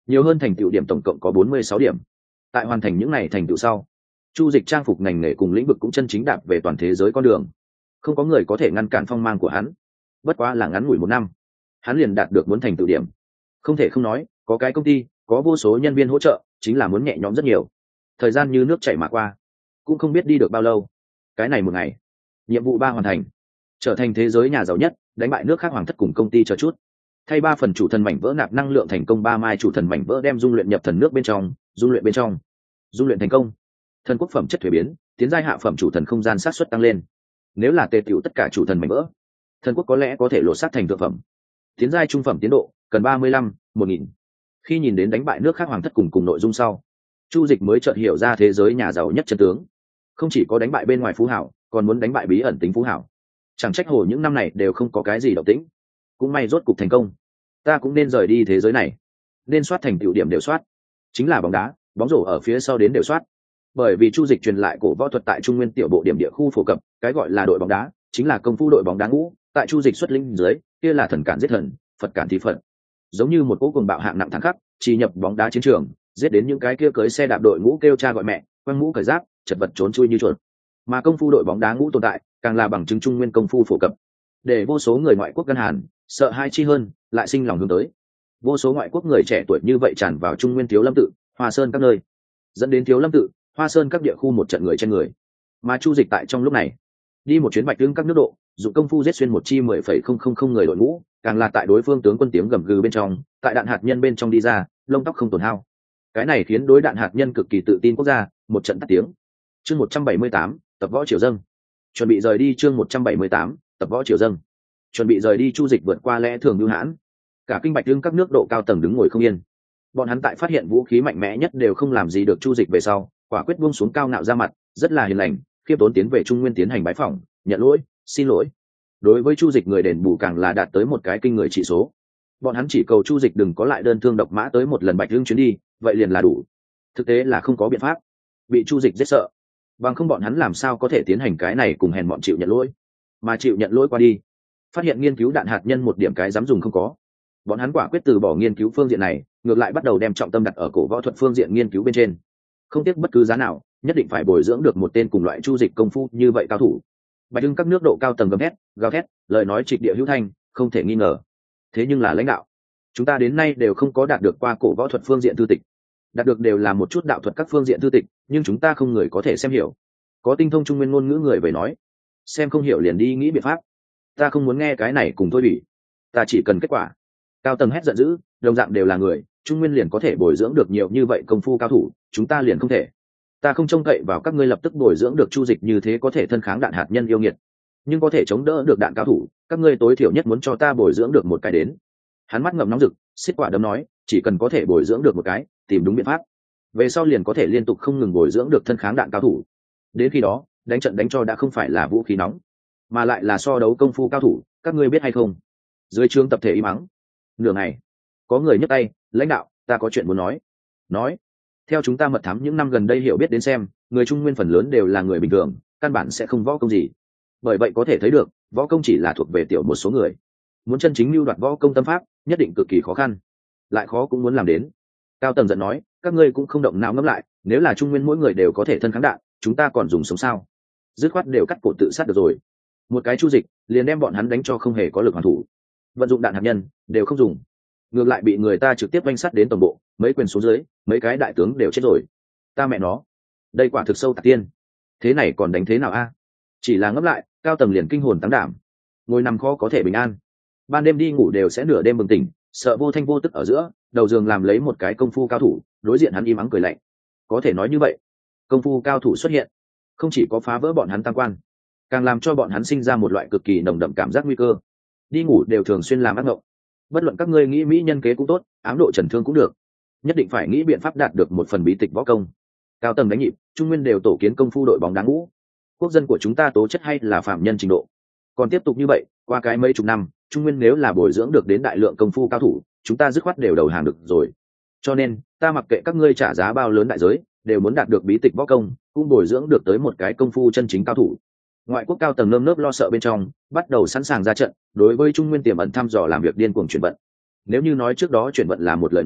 nhiều hơn thành tựu điểm tổng cộng có bốn mươi sáu điểm. Tại hoàn thành những này thành tựu sau, Chu Dịch trang phục ngành nghề cùng lĩnh vực cũng chân chính đạp về toàn thế giới con đường. Không có người có thể ngăn cản phong mang của hắn. Bất quá là ngắn ngủi một năm, hắn liền đạt được muốn thành tựu điểm. Không thể không nói, có cái công ty, có vô số nhân viên hỗ trợ, chính là muốn nhẹ nhõm rất nhiều. Thời gian như nước chảy mà qua, cũng không biết đi được bao lâu. Cái này một ngày, nhiệm vụ ba hoàn thành, trở thành thế giới nhà giàu nhất, đánh bại nước khác hoàng thất cùng công ty chờ chút. Thay ba phần chủ thần mảnh vỡ nạp năng lượng thành công, ba mai chủ thần mảnh vỡ đem dung luyện nhập thần nước bên trong, dung luyện bên trong. Dung luyện thành công. Thần quốc phẩm chất thuế biến, tiến giai hạ phẩm chủ thần không gian sát suất tăng lên. Nếu là tề tiểu tất cả chủ thần mảnh vỡ, thần quốc có lẽ có thể lột xác thành thượng phẩm. Tiến giai trung phẩm tiến độ cần ba mươi lăm, một nghìn. Khi nhìn đến đánh bại nước khác hoàng thất cùng cùng nội dung sau, Chu Dịch mới chợt hiểu ra thế giới nhà giàu nhất chân tướng. Không chỉ có đánh bại bên ngoài phú hảo, còn muốn đánh bại bí ẩn tính phú hảo. Chẳng trách hồ những năm này đều không có cái gì động tĩnh. Cũng may rốt cục thành công. Ta cũng nên rời đi thế giới này, nên soát thành tựu điểm đều soát. Chính là bóng đá, bóng rổ ở phía sau đến đều soát. Bởi vì Chu Dịch truyền lại cổ võ thuật tại Trung Nguyên tiểu bộ điểm địa khu phổ cập, cái gọi là đội bóng đá, chính là công phu đội bóng đá ngũ, tại Chu Dịch xuất linh dưới, kia là thần cản giết thần, Phật cản thì Phật. Giống như một cỗ cuồng bạo hạng nặng thẳng khắc, chỉ nhập bóng đá chiến trường, giết đến những cái kia cưới xe đạp đội ngũ kêu cha gọi mẹ, quăng mũ cởi giáp, chật vật trốn chui như chuột. Mà công phu đội bóng đá ngũ tồn tại, càng là bằng chứng Trung Nguyên công phu phổ cập, để vô số người ngoại quốc gân hàn, sợ hai chi hơn, lại sinh lòng hướng tới. Vô số ngoại quốc người trẻ tuổi như vậy tràn vào Trung Nguyên Thiếu Lâm tự, Hoa Sơn các nơi, dẫn đến Thiếu Lâm tự, Hoa Sơn các địa khu một trận người trên người. Mà Chu Dịch tại trong lúc này, đi một chuyến Bạch Hưng các nước độ, dụng công phu giết xuyên một chi mười phẩy không không không người đội ngũ, càng là tại đối phương tướng quân tiếng gầm gừ bên trong, tại đạn hạt nhân bên trong đi ra, lông tóc không tổn hao. Cái này khiến đối đạn hạt nhân cực kỳ tự tin quốc gia, một trận tắt tiếng. Chương một trăm bảy mươi tám, tập võ triều dâng. Chuẩn bị rời đi chương một trăm bảy mươi tám, tập võ triều dâng. Chuẩn bị rời đi Chu Dịch vượt qua lẽ thường lưu hãn. Cả kinh Bạch Hưng các nước độ cao tầng đứng ngồi không yên. Bọn hắn tại phát hiện vũ khí mạnh mẽ nhất đều không làm gì được Chu Dịch về sau, quả quyết buông xuống cao ngạo ra mặt, rất là hiền lành, khiêm tốn tiến về Trung Nguyên tiến hành bái phỏng, nhận lỗi, xin lỗi. Đối với Chu Dịch người đền bù càng là đạt tới một cái kinh người trị số. Bọn hắn chỉ cầu Chu Dịch đừng có lại đơn thương độc mã tới một lần Bạch Hưng chuyến đi, vậy liền là đủ. Thực tế là không có biện pháp, bị Chu Dịch giết sợ, bằng không bọn hắn làm sao có thể tiến hành cái này cùng hèn bọn chịu nhận lỗi, mà chịu nhận lỗi qua đi, phát hiện nghiên cứu đạn hạt nhân một điểm cái dám dùng không có. Bọn hắn quả quyết từ bỏ nghiên cứu phương diện này, ngược lại bắt đầu đem trọng tâm đặt ở cổ võ thuật phương diện nghiên cứu bên trên, không tiếc bất cứ giá nào, nhất định phải bồi dưỡng được một tên cùng loại Chu Dịch công phu như vậy cao thủ. Bạch Hưng các nước độ cao tầng gầm thét, gào thét, lời nói trịch địa hữu thanh, không thể nghi ngờ. Thế nhưng là lãnh đạo, chúng ta đến nay đều không có đạt được qua cổ võ thuật phương diện thư tịch, đạt được đều là một chút đạo thuật các phương diện thư tịch, nhưng chúng ta không người có thể xem hiểu. Có tinh thông Trung Nguyên ngôn ngữ người về nói, xem không hiểu liền đi nghĩ biện pháp. Ta không muốn nghe cái này cùng thôi bỉ, ta chỉ cần kết quả. Cao tầng hét giận dữ, đồng dạng đều là người, Trung Nguyên liền có thể bồi dưỡng được nhiều như vậy công phu cao thủ, chúng ta liền không thể. Ta không trông cậy vào các ngươi lập tức bồi dưỡng được Chu Dịch như thế có thể thân kháng đạn hạt nhân yêu nghiệt, nhưng có thể chống đỡ được đạn cao thủ, các ngươi tối thiểu nhất muốn cho ta bồi dưỡng được một cái đến. Hắn mắt ngậm nóng rực, xiết quả đấm nói, chỉ cần có thể bồi dưỡng được một cái, tìm đúng biện pháp, về sau liền có thể liên tục không ngừng bồi dưỡng được thân kháng đạn cao thủ. Đến khi đó, đánh trận đánh cho đã không phải là vũ khí nóng, mà lại là so đấu công phu cao thủ, các ngươi biết hay không? Dưới trướng tập thể im mắng. Nửa ngày, có người nhấc tay, lãnh đạo, ta có chuyện muốn nói. Nói, theo chúng ta mật thám những năm gần đây hiểu biết đến xem, người Trung Nguyên phần lớn đều là người bình thường, căn bản sẽ không võ công gì. Bởi vậy có thể thấy được, võ công chỉ là thuộc về tiểu một số người. Muốn chân chính lưu đoạt võ công tâm pháp, nhất định cực kỳ khó khăn, lại khó cũng muốn làm đến. Cao tầng giận nói, các ngươi cũng không động não ngẫm lại, nếu là Trung Nguyên mỗi người đều có thể thân kháng đạn, chúng ta còn dùng sống sao? Dứt khoát đều cắt cổ tự sát được rồi. Một cái Chu Dịch liền đem bọn hắn đánh cho không hề có lực hoàn thủ, vận dụng đạn hạt nhân đều không dùng, ngược lại bị người ta trực tiếp oanh sát đến toàn bộ, mấy quyền xuống dưới, mấy cái đại tướng đều chết rồi. Ta mẹ nó, đây quả thực sâu tạc tiên, thế này còn đánh thế nào a? Chỉ là ngấp lại, cao tầng liền kinh hồn táng đảm, ngồi nằm khó có thể bình an, ban đêm đi ngủ đều sẽ nửa đêm bừng tỉnh, sợ vô thanh vô tức ở giữa đầu giường làm lấy một cái công phu cao thủ, đối diện hắn im ắng cười lạnh. Có thể nói như vậy, công phu cao thủ xuất hiện, không chỉ có phá vỡ bọn hắn tam quan, càng làm cho bọn hắn sinh ra một loại cực kỳ nồng đậm cảm giác nguy cơ, đi ngủ đều thường xuyên làm ác mộng. Bất luận các ngươi nghĩ mỹ nhân kế cũng tốt, ám độ trần thương cũng được, nhất định phải nghĩ biện pháp đạt được một phần bí tịch võ công. Cao tầng đánh nhịp, Trung Nguyên đều tổ kiến công phu đội bóng đá ngũ. Quốc dân của chúng ta tố chất hay là phạm nhân trình độ, còn tiếp tục như vậy, qua cái mấy chục năm, Trung Nguyên nếu là bồi dưỡng được đến đại lượng công phu cao thủ, chúng ta dứt khoát đều đầu hàng được rồi. Cho nên, ta mặc kệ các ngươi trả giá bao lớn đại giới, đều muốn đạt được bí tịch võ công, cũng bồi dưỡng được tới một cái công phu chân chính cao thủ. Ngoại quốc cao tầng nơm nớp lo sợ bên trong, bắt đầu sẵn sàng ra trận, đối với Trung Nguyên tiềm ẩn thăm dò làm việc điên cuồng chuyển vận. Nếu như nói trước đó chuyển vận là một lời nói,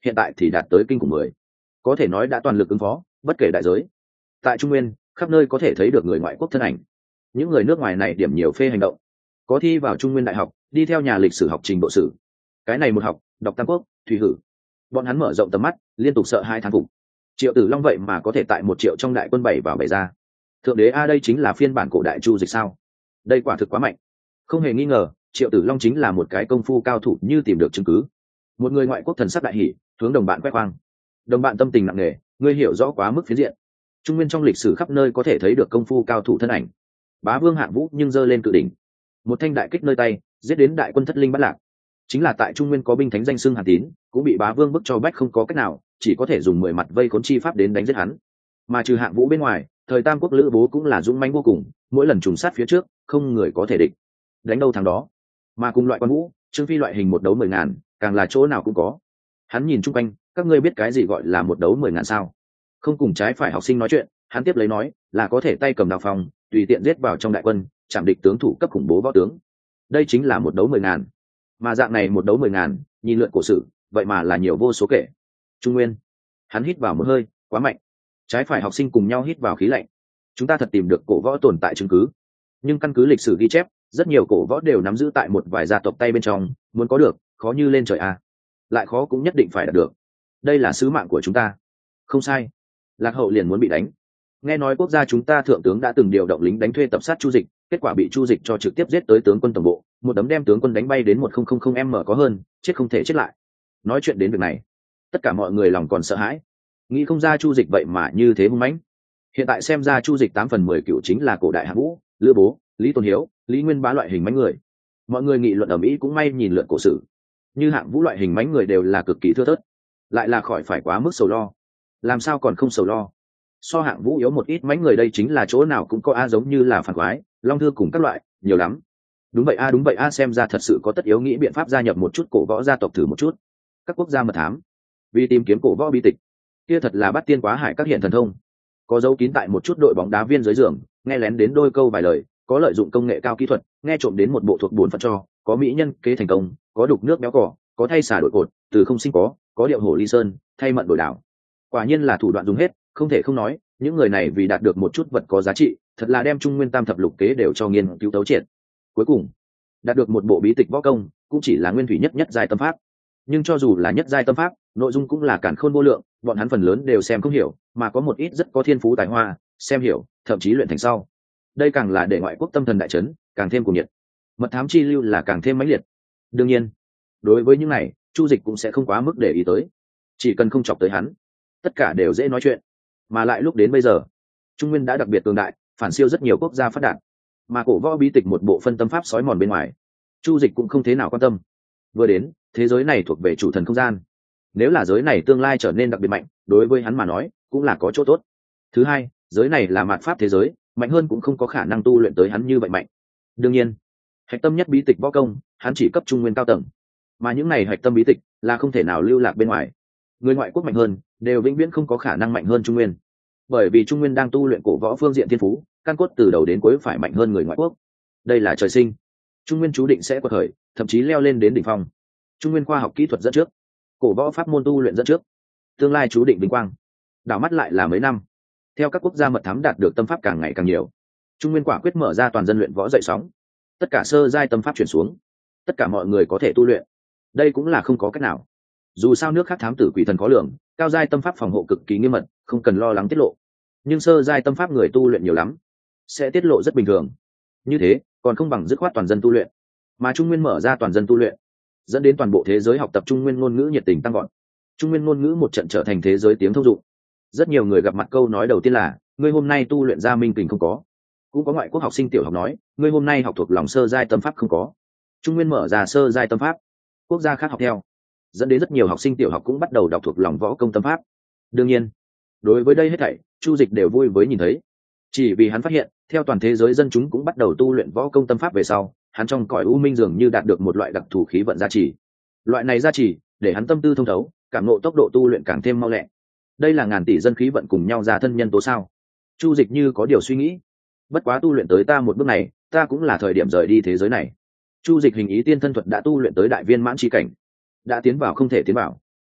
hiện tại thì đạt tới kinh khủng mười, có thể nói đã toàn lực ứng phó bất kể đại giới. Tại Trung Nguyên khắp nơi có thể thấy được người ngoại quốc thân ảnh, những người nước ngoài này điểm nhiều phê hành động, có thi vào Trung Nguyên đại học, đi theo nhà lịch sử học trình độ sử, cái này một học đọc tam quốc thủy hử, bọn hắn mở rộng tầm mắt, liên tục sợ hai thán phục. Triệu Tử Long vậy mà có thể tại một triệu trong đại quân bảy vào bảy ra. Thượng đế a, đây chính là phiên bản cổ đại Chu Dịch sao? Đây quả thực quá mạnh. Không hề nghi ngờ, Triệu Tử Long chính là một cái công phu cao thủ như tìm được chứng cứ. Một người ngoại quốc thần sắc đại hỉ, hướng đồng bạn quét khoang. Đồng bạn tâm tình nặng nề, ngươi hiểu rõ quá mức phiến diện. Trung Nguyên trong lịch sử khắp nơi có thể thấy được công phu cao thủ thân ảnh. Bá Vương Hạng Vũ nhưng giơ lên cự đỉnh, một thanh đại kích nơi tay, giết đến đại quân thất linh bắt lạc. Chính là tại Trung Nguyên có binh thánh danh xưng Hàn Tín, cũng bị Bá Vương bức cho bách không có cách nào, chỉ có thể dùng mười mặt vây khốn chi pháp đến đánh giết hắn. Mà trừ Hạng Vũ bên ngoài, thời Tam Quốc Lữ Bố cũng là dũng mãnh vô cùng, mỗi lần trùng sát phía trước, không người có thể địch, đánh đâu thắng đó. Mà cùng loại Quan Vũ, Trương Phi loại hình một đấu mười ngàn, càng là chỗ nào cũng có. Hắn nhìn chung quanh, các ngươi biết cái gì gọi là một đấu mười ngàn sao? Không cùng trái phải học sinh nói chuyện, hắn tiếp lấy nói, là có thể tay cầm đao phong, tùy tiện giết vào trong đại quân, chạm địch tướng thủ cấp khủng bố võ tướng. Đây chính là một đấu mười ngàn. Mà dạng này một đấu mười ngàn, nhìn lượn cổ sử, vậy mà là nhiều vô số kể. Trung Nguyên, hắn hít vào một hơi, quá mạnh. Trái phải học sinh cùng nhau hít vào khí lạnh. Chúng ta thật tìm được cổ võ tồn tại chứng cứ, nhưng căn cứ lịch sử ghi chép, rất nhiều cổ võ đều nắm giữ tại một vài gia tộc tay bên trong, muốn có được, khó như lên trời a. Lại khó cũng nhất định phải đạt được. Đây là sứ mạng của chúng ta. Không sai. Lạc Hậu liền muốn bị đánh. Nghe nói quốc gia chúng ta thượng tướng đã từng điều động lính đánh thuê tập sát Chu Dịch, kết quả bị Chu Dịch cho trực tiếp giết tới tướng quân tổng bộ, một đấm đem tướng quân đánh bay đến một không không không m có hơn, chết không thể chết lại. Nói chuyện đến việc này, tất cả mọi người lòng còn sợ hãi, nghĩ không ra Chu Dịch vậy mà như thế hung mãnh. Hiện tại xem ra Chu Dịch tám phần mười cựu chính là cổ đại Hạng Vũ, Lữ Bố, Lý Tôn Hiếu, Lý Nguyên Bá loại hình mãnh người. Mọi người nghị luận ở Mỹ cũng may nhìn lượn cổ sử, như Hạng Vũ loại hình mãnh người đều là cực kỳ thưa thớt, lại là khỏi phải quá mức sầu lo. Làm sao còn không sầu lo? So Hạng Vũ yếu một ít mãnh người đây chính là chỗ nào cũng có a, giống như là phản quái, long thư cùng các loại, nhiều lắm. Đúng vậy a, đúng vậy a, xem ra thật sự có tất yếu nghĩ biện pháp gia nhập một chút cổ võ gia tộc thử một chút. Các quốc gia mật thám, vì tìm kiếm cổ võ bí tịch, kia thật là bắt tiên quá hải các hiện thần thông. Có dấu kín tại một chút đội bóng đá viên dưới giường, nghe lén đến đôi câu vài lời, có lợi dụng công nghệ cao kỹ thuật, nghe trộm đến một bộ thuộc bổn phận cho, có mỹ nhân kế thành công, có đục nước béo cỏ, có thay xả đổi cột, từ không sinh có, có điệu hổ ly sơn, thay mận đổi đảo. Quả nhiên là thủ đoạn dùng hết, không thể không nói, những người này vì đạt được một chút vật có giá trị, thật là đem Trung Nguyên tam thập lục kế đều cho nghiên cứu tấu triệt. Cuối cùng, đạt được một bộ bí tịch võ công, cũng chỉ là nguyên thủy nhất nhất giai tâm pháp. Nhưng cho dù là nhất giai tâm pháp, nội dung cũng là càn khôn vô lượng, bọn hắn phần lớn đều xem không hiểu, mà có một ít rất có thiên phú tài hoa, xem hiểu, thậm chí luyện thành sau. Đây càng là để ngoại quốc tâm thần đại chấn, càng thêm cuồng nhiệt. Mật thám chi lưu là càng thêm mãnh liệt. Đương nhiên, đối với những này, Chu Dịch cũng sẽ không quá mức để ý tới, chỉ cần không chọc tới hắn, tất cả đều dễ nói chuyện. Mà lại lúc đến bây giờ, Trung Nguyên đã đặc biệt cường đại, phản siêu rất nhiều quốc gia phát đạt, mà cổ võ bí tịch một bộ phân tâm pháp sói mòn bên ngoài, Chu Dịch cũng không thế nào quan tâm. Vừa đến, thế giới này thuộc về chủ thần không gian, nếu là giới này tương lai trở nên đặc biệt mạnh, đối với hắn mà nói cũng là có chỗ tốt. Thứ hai, giới này là mạt pháp thế giới, mạnh hơn cũng không có khả năng tu luyện tới hắn như vậy mạnh. Đương nhiên, hạch tâm nhất bí tịch võ công, hắn chỉ cấp Trung Nguyên cao tầng, mà những này hạch tâm bí tịch là không thể nào lưu lạc bên ngoài. Người ngoại quốc mạnh hơn, đều vĩnh viễn không có khả năng mạnh hơn Trung Nguyên, bởi vì Trung Nguyên đang tu luyện cổ võ phương diện thiên phú, căn cốt từ đầu đến cuối phải mạnh hơn người ngoại quốc. Đây là trời sinh, Trung Nguyên chú định sẽ quật khởi, thậm chí leo lên đến đỉnh phong. Trung Nguyên khoa học kỹ thuật dẫn trước, cổ võ pháp môn tu luyện dẫn trước, tương lai chú định vinh quang. Đảo mắt lại là mấy năm, theo các quốc gia mật thám đạt được tâm pháp càng ngày càng nhiều, Trung Nguyên quả quyết mở ra toàn dân luyện võ dậy sóng, tất cả sơ giai tâm pháp chuyển xuống, tất cả mọi người có thể tu luyện. Đây cũng là không có cách nào, dù sao nước khác thám tử quỷ thần khó lường, cao giai tâm pháp phòng hộ cực kỳ nghiêm mật, không cần lo lắng tiết lộ. Nhưng sơ giai tâm pháp người tu luyện nhiều lắm, sẽ tiết lộ rất bình thường. Như thế còn không bằng dứt khoát toàn dân tu luyện. Mà Trung Nguyên mở ra toàn dân tu luyện, dẫn đến toàn bộ thế giới học tập Trung Nguyên ngôn ngữ nhiệt tình tăng gọn. Trung Nguyên ngôn ngữ một trận trở thành thế giới tiếng thông dụng. Rất nhiều người gặp mặt câu nói đầu tiên là, ngươi hôm nay tu luyện ra minh kình không có. Cũng có ngoại quốc học sinh tiểu học nói, ngươi hôm nay học thuộc lòng sơ giai tâm pháp không có. Trung Nguyên mở ra sơ giai tâm pháp, quốc gia khác học theo, dẫn đến rất nhiều học sinh tiểu học cũng bắt đầu đọc thuộc lòng võ công tâm pháp. Đương nhiên, đối với đây hết thảy, Chu Dịch đều vui với nhìn thấy, chỉ vì hắn phát hiện, theo toàn thế giới dân chúng cũng bắt đầu tu luyện võ công tâm pháp về sau, hắn trong cõi u minh dường như đạt được một loại đặc thù khí vận gia trì. Loại này gia trì để hắn tâm tư thông thấu, cảm ngộ tốc độ tu luyện càng thêm mau lẹ. Đây là ngàn tỷ dân khí vận cùng nhau ra thân nhân tố sao? Chu Dịch như có điều suy nghĩ. Bất quá tu luyện tới ta một bước này, ta cũng là thời điểm rời đi thế giới này. Chu Dịch hình ý tiên thân thuật đã tu luyện tới đại viên mãn chi cảnh, đã tiến vào không thể tiến vào.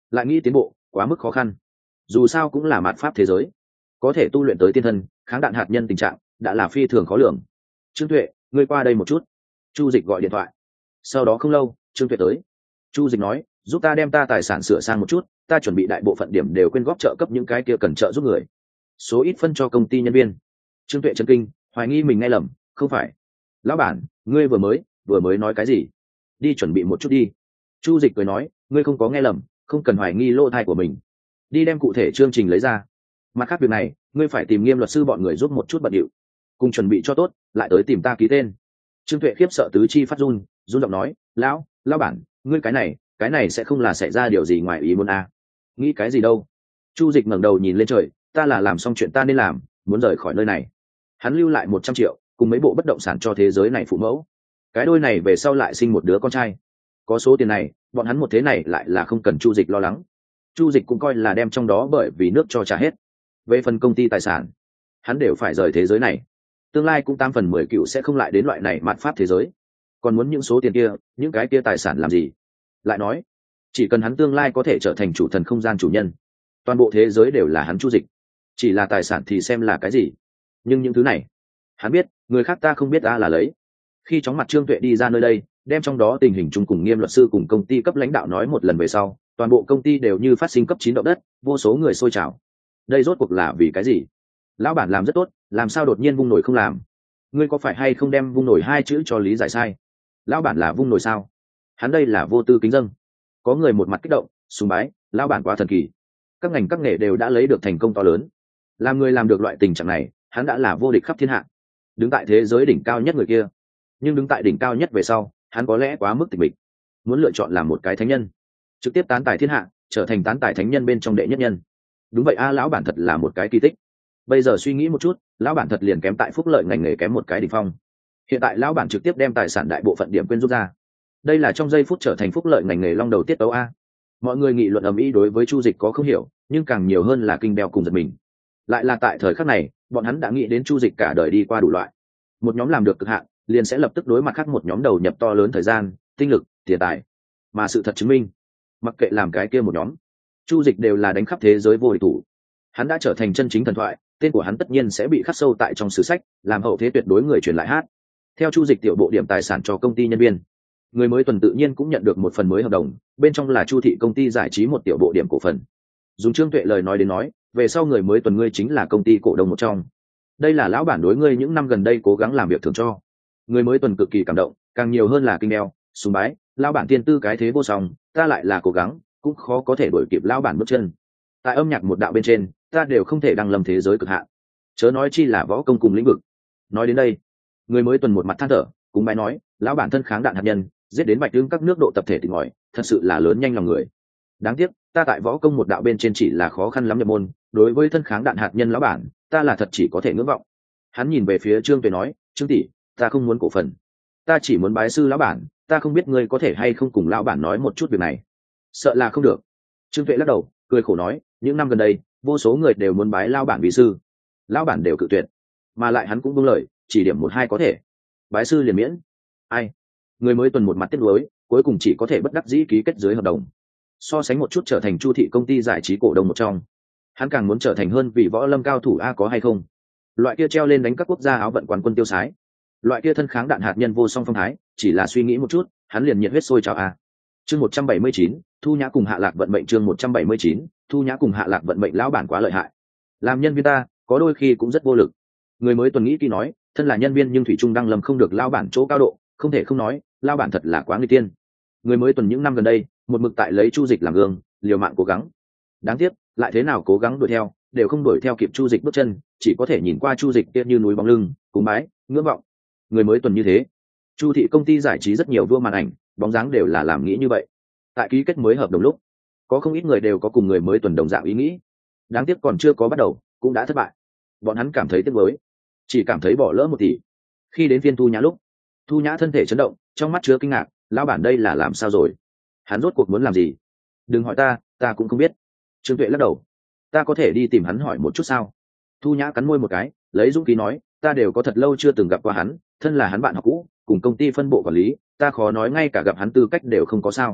lại nghĩ tiến bộ quá mức khó khăn. Dù sao cũng là mạt pháp thế giới, có thể tu luyện tới tiên thân kháng đạn hạt nhân tình trạng đã là phi thường khó lường. Trương Tuệ, ngươi qua đây một chút. Chu Dịch gọi điện thoại. Sau đó không lâu, Trương Tuệ tới. Chu Dịch nói, giúp ta đem ta tài sản sửa sang một chút, ta chuẩn bị đại bộ phận điểm đều quyên góp trợ cấp những cái kia cần trợ giúp người, số ít phân cho công ty nhân viên. Trương Tuệ chấn kinh, hoài nghi mình nghe lầm. Không phải, lão bản, ngươi vừa mới vừa mới nói cái gì? Đi chuẩn bị một chút đi. Chu Dịch cười nói, ngươi không có nghe lầm, không cần hoài nghi lỗ tai của mình. Đi đem cụ thể chương trình lấy ra. Mặt khác việc này, ngươi phải tìm Nghiêm luật sư bọn người giúp một chút bận điệu, cùng chuẩn bị cho tốt, lại tới tìm ta ký tên. Trương Tuệ khiếp sợ tứ chi phát run, run giọng nói, lão lão bản, ngươi cái này cái này sẽ không là xảy ra điều gì ngoài ý muốn à? Nghĩ cái gì đâu? Chu Dịch ngẩng đầu nhìn lên trời, ta là làm xong chuyện ta nên làm, muốn rời khỏi nơi này. Hắn lưu lại một trăm triệu cùng mấy bộ bất động sản cho thế giới này phụ mẫu, cái đôi này về sau lại sinh một đứa con trai. Có số tiền này, bọn hắn một thế này lại là không cần Chu Dịch lo lắng. Chu Dịch cũng coi là đem trong đó bởi vì nước cho trả hết. Về phần công ty tài sản, hắn đều phải rời thế giới này, tương lai cũng tám phần mười cựu sẽ không lại đến loại này mạt pháp thế giới. Còn muốn những số tiền kia, những cái kia tài sản làm gì? Lại nói, chỉ cần hắn tương lai có thể trở thành chủ thần không gian chủ nhân, toàn bộ thế giới đều là hắn Chu Dịch. Chỉ là tài sản thì xem là cái gì, nhưng những thứ này hắn biết, người khác ta không biết ta là lấy. Khi chóng mặt Trương Tuệ đi ra nơi đây, đem trong đó tình hình chung cùng Nghiêm luật sư cùng công ty cấp lãnh đạo nói một lần về sau, toàn bộ công ty đều như phát sinh cấp chín động đất, vô số người sôi trào. Đây rốt cuộc là vì cái gì? Lão bản làm rất tốt, làm sao đột nhiên vung nổi không làm? Ngươi có phải hay không đem vung nổi hai chữ cho lý giải sai? Lão bản là vung nổi sao? Hắn đây là vô tư kính dâng. Có người một mặt kích động, sùng bái, lão bản quá thần kỳ. Các ngành các nghề đều đã lấy được thành công to lớn. Làm người làm được loại tình trạng này, hắn đã là vô địch khắp thiên hạ, đứng tại thế giới đỉnh cao nhất người kia. Nhưng đứng tại đỉnh cao nhất về sau, hắn có lẽ quá mức tịch mịch, muốn lựa chọn làm một cái thánh nhân, trực tiếp tán tài thiên hạ, trở thành tán tài thánh nhân bên trong đệ nhất nhân. Đúng vậy a, lão bản thật là một cái kỳ tích. Bây giờ suy nghĩ một chút, lão bản thật liền kém tại phúc lợi ngành nghề kém một cái đỉnh phong. Hiện tại lão bản trực tiếp đem tài sản đại bộ phận điểm quyên rút ra, đây là trong giây phút trở thành phúc lợi ngành nghề long đầu tiết tấu a. Mọi người nghị luận ầm ĩ, đối với Chu Dịch có không hiểu, nhưng càng nhiều hơn là kinh đeo cùng giật mình. Lại là tại thời khắc này, bọn hắn đã nghĩ đến Chu Dịch cả đời đi qua đủ loại. Một nhóm làm được cực hạn, liền sẽ lập tức đối mặt khác một nhóm đầu nhập to lớn thời gian, tinh lực, tiền tài. Mà sự thật chứng minh, mặc kệ làm cái kia một nhóm, Chu Dịch đều là đánh khắp thế giới vô địch thủ. Hắn đã trở thành chân chính thần thoại, tên của hắn tất nhiên sẽ bị khắc sâu tại trong sử sách, làm hậu thế tuyệt đối người truyền lại hát. Theo Chu Dịch tiểu bộ điểm tài sản cho công ty nhân viên, người mới tuần tự nhiên cũng nhận được một phần mới hợp đồng, bên trong là Chu thị công ty giải trí một tiểu bộ điểm cổ phần. Dùng Trương Tuệ lời nói đến nói, về sau người mới tuần ngươi chính là công ty cổ đông một trong. Đây là lão bản đối ngươi những năm gần đây cố gắng làm việc thường cho. Người mới tuần cực kỳ cảm động, càng nhiều hơn là kinh đeo, sùng bái, lão bản tiên tư cái thế vô song, ta lại là cố gắng, cũng khó có thể đuổi kịp lão bản bước chân. Tại âm nhạc một đạo bên trên, ta đều không thể đăng lâm thế giới cực hạn, chớ nói chi là võ công cùng lĩnh vực. Nói đến đây, người mới tuần một mặt than thở, cũng bái nói, lão bản thân kháng đạn hạt nhân, giết đến bạch tương các nước độ tập thể tỉnh ngòi, thật sự là lớn nhanh lòng người. Đáng tiếc, ta tại võ công một đạo bên trên chỉ là khó khăn lắm nhập môn, đối với thân kháng đạn hạt nhân lão bản, ta là thật chỉ có thể ngưỡng vọng. Hắn nhìn về phía Trương Tuệ nói, Trương tỷ, ta không muốn cổ phần, ta chỉ muốn bái sư lão bản, ta không biết ngươi có thể hay không cùng lão bản nói một chút việc này. Sợ là không được. Trương Tuệ lắc đầu, cười khổ nói, những năm gần đây, vô số người đều muốn bái lão bản vì sư, lão bản đều cự tuyệt, mà lại hắn cũng buông lời, chỉ điểm một hai có thể, bái sư liền miễn. Ai? Người mới tuần một mặt tiếc nuối, cuối cùng chỉ có thể bất đắc dĩ ký kết dưới hợp đồng. So sánh một chút trở thành Chu thị công ty giải trí cổ đông một trong, hắn càng muốn trở thành hơn vì võ lâm cao thủ a, có hay không? Loại kia treo lên đánh các quốc gia áo vận quán quân tiêu sái, loại kia thân kháng đạn hạt nhân vô song phong thái, chỉ là suy nghĩ một chút, hắn liền nhiệt huyết sôi trào a. Chương một trăm bảy mươi chín, Thu Nhã cùng Hạ Lạc vận mệnh. Chương một trăm bảy mươi chín, Thu Nhã cùng Hạ Lạc vận mệnh. Lão bản quá lợi hại, làm nhân viên ta có đôi khi cũng rất vô lực. Người mới tuần nghĩ kỹ nói, thân là nhân viên nhưng thủy trung đăng lâm không được lão bản chỗ cao độ, không thể không nói, lão bản thật là quá nguy tiên. Người mới tuần những năm gần đây, một mực tại lấy Chu Dịch làm gương, liều mạng cố gắng. Đáng tiếc, lại thế nào cố gắng đuổi theo, đều không đuổi theo kịp Chu Dịch bước chân, chỉ có thể nhìn qua Chu Dịch kia như núi bóng lưng, cúng bái, ngưỡng vọng. Người mới tuần như thế, Chu thị công ty giải trí rất nhiều vua màn ảnh, bóng dáng đều là làm nghĩ như vậy. Tại ký kết mới hợp đồng lúc, có không ít người đều có cùng người mới tuần đồng dạng ý nghĩ. Đáng tiếc còn chưa có bắt đầu, cũng đã thất bại. Bọn hắn cảm thấy tiếc nuối, chỉ cảm thấy bỏ lỡ một tỷ. Khi đến phiên Thu Nhã lúc, Thu Nhã thân thể chấn động, trong mắt chứa kinh ngạc, lão bản đây là làm sao rồi? Hắn rốt cuộc muốn làm gì? Đừng hỏi ta, ta cũng không biết. Trương Tuệ lắc đầu, ta có thể đi tìm hắn hỏi một chút sao? Thu Nhã cắn môi một cái, lấy dũng khí nói, ta đều có thật lâu chưa từng gặp qua hắn, thân là hắn bạn học cũ, cùng công ty phân bộ quản lý, ta khó nói ngay cả gặp hắn tư cách đều không có sao.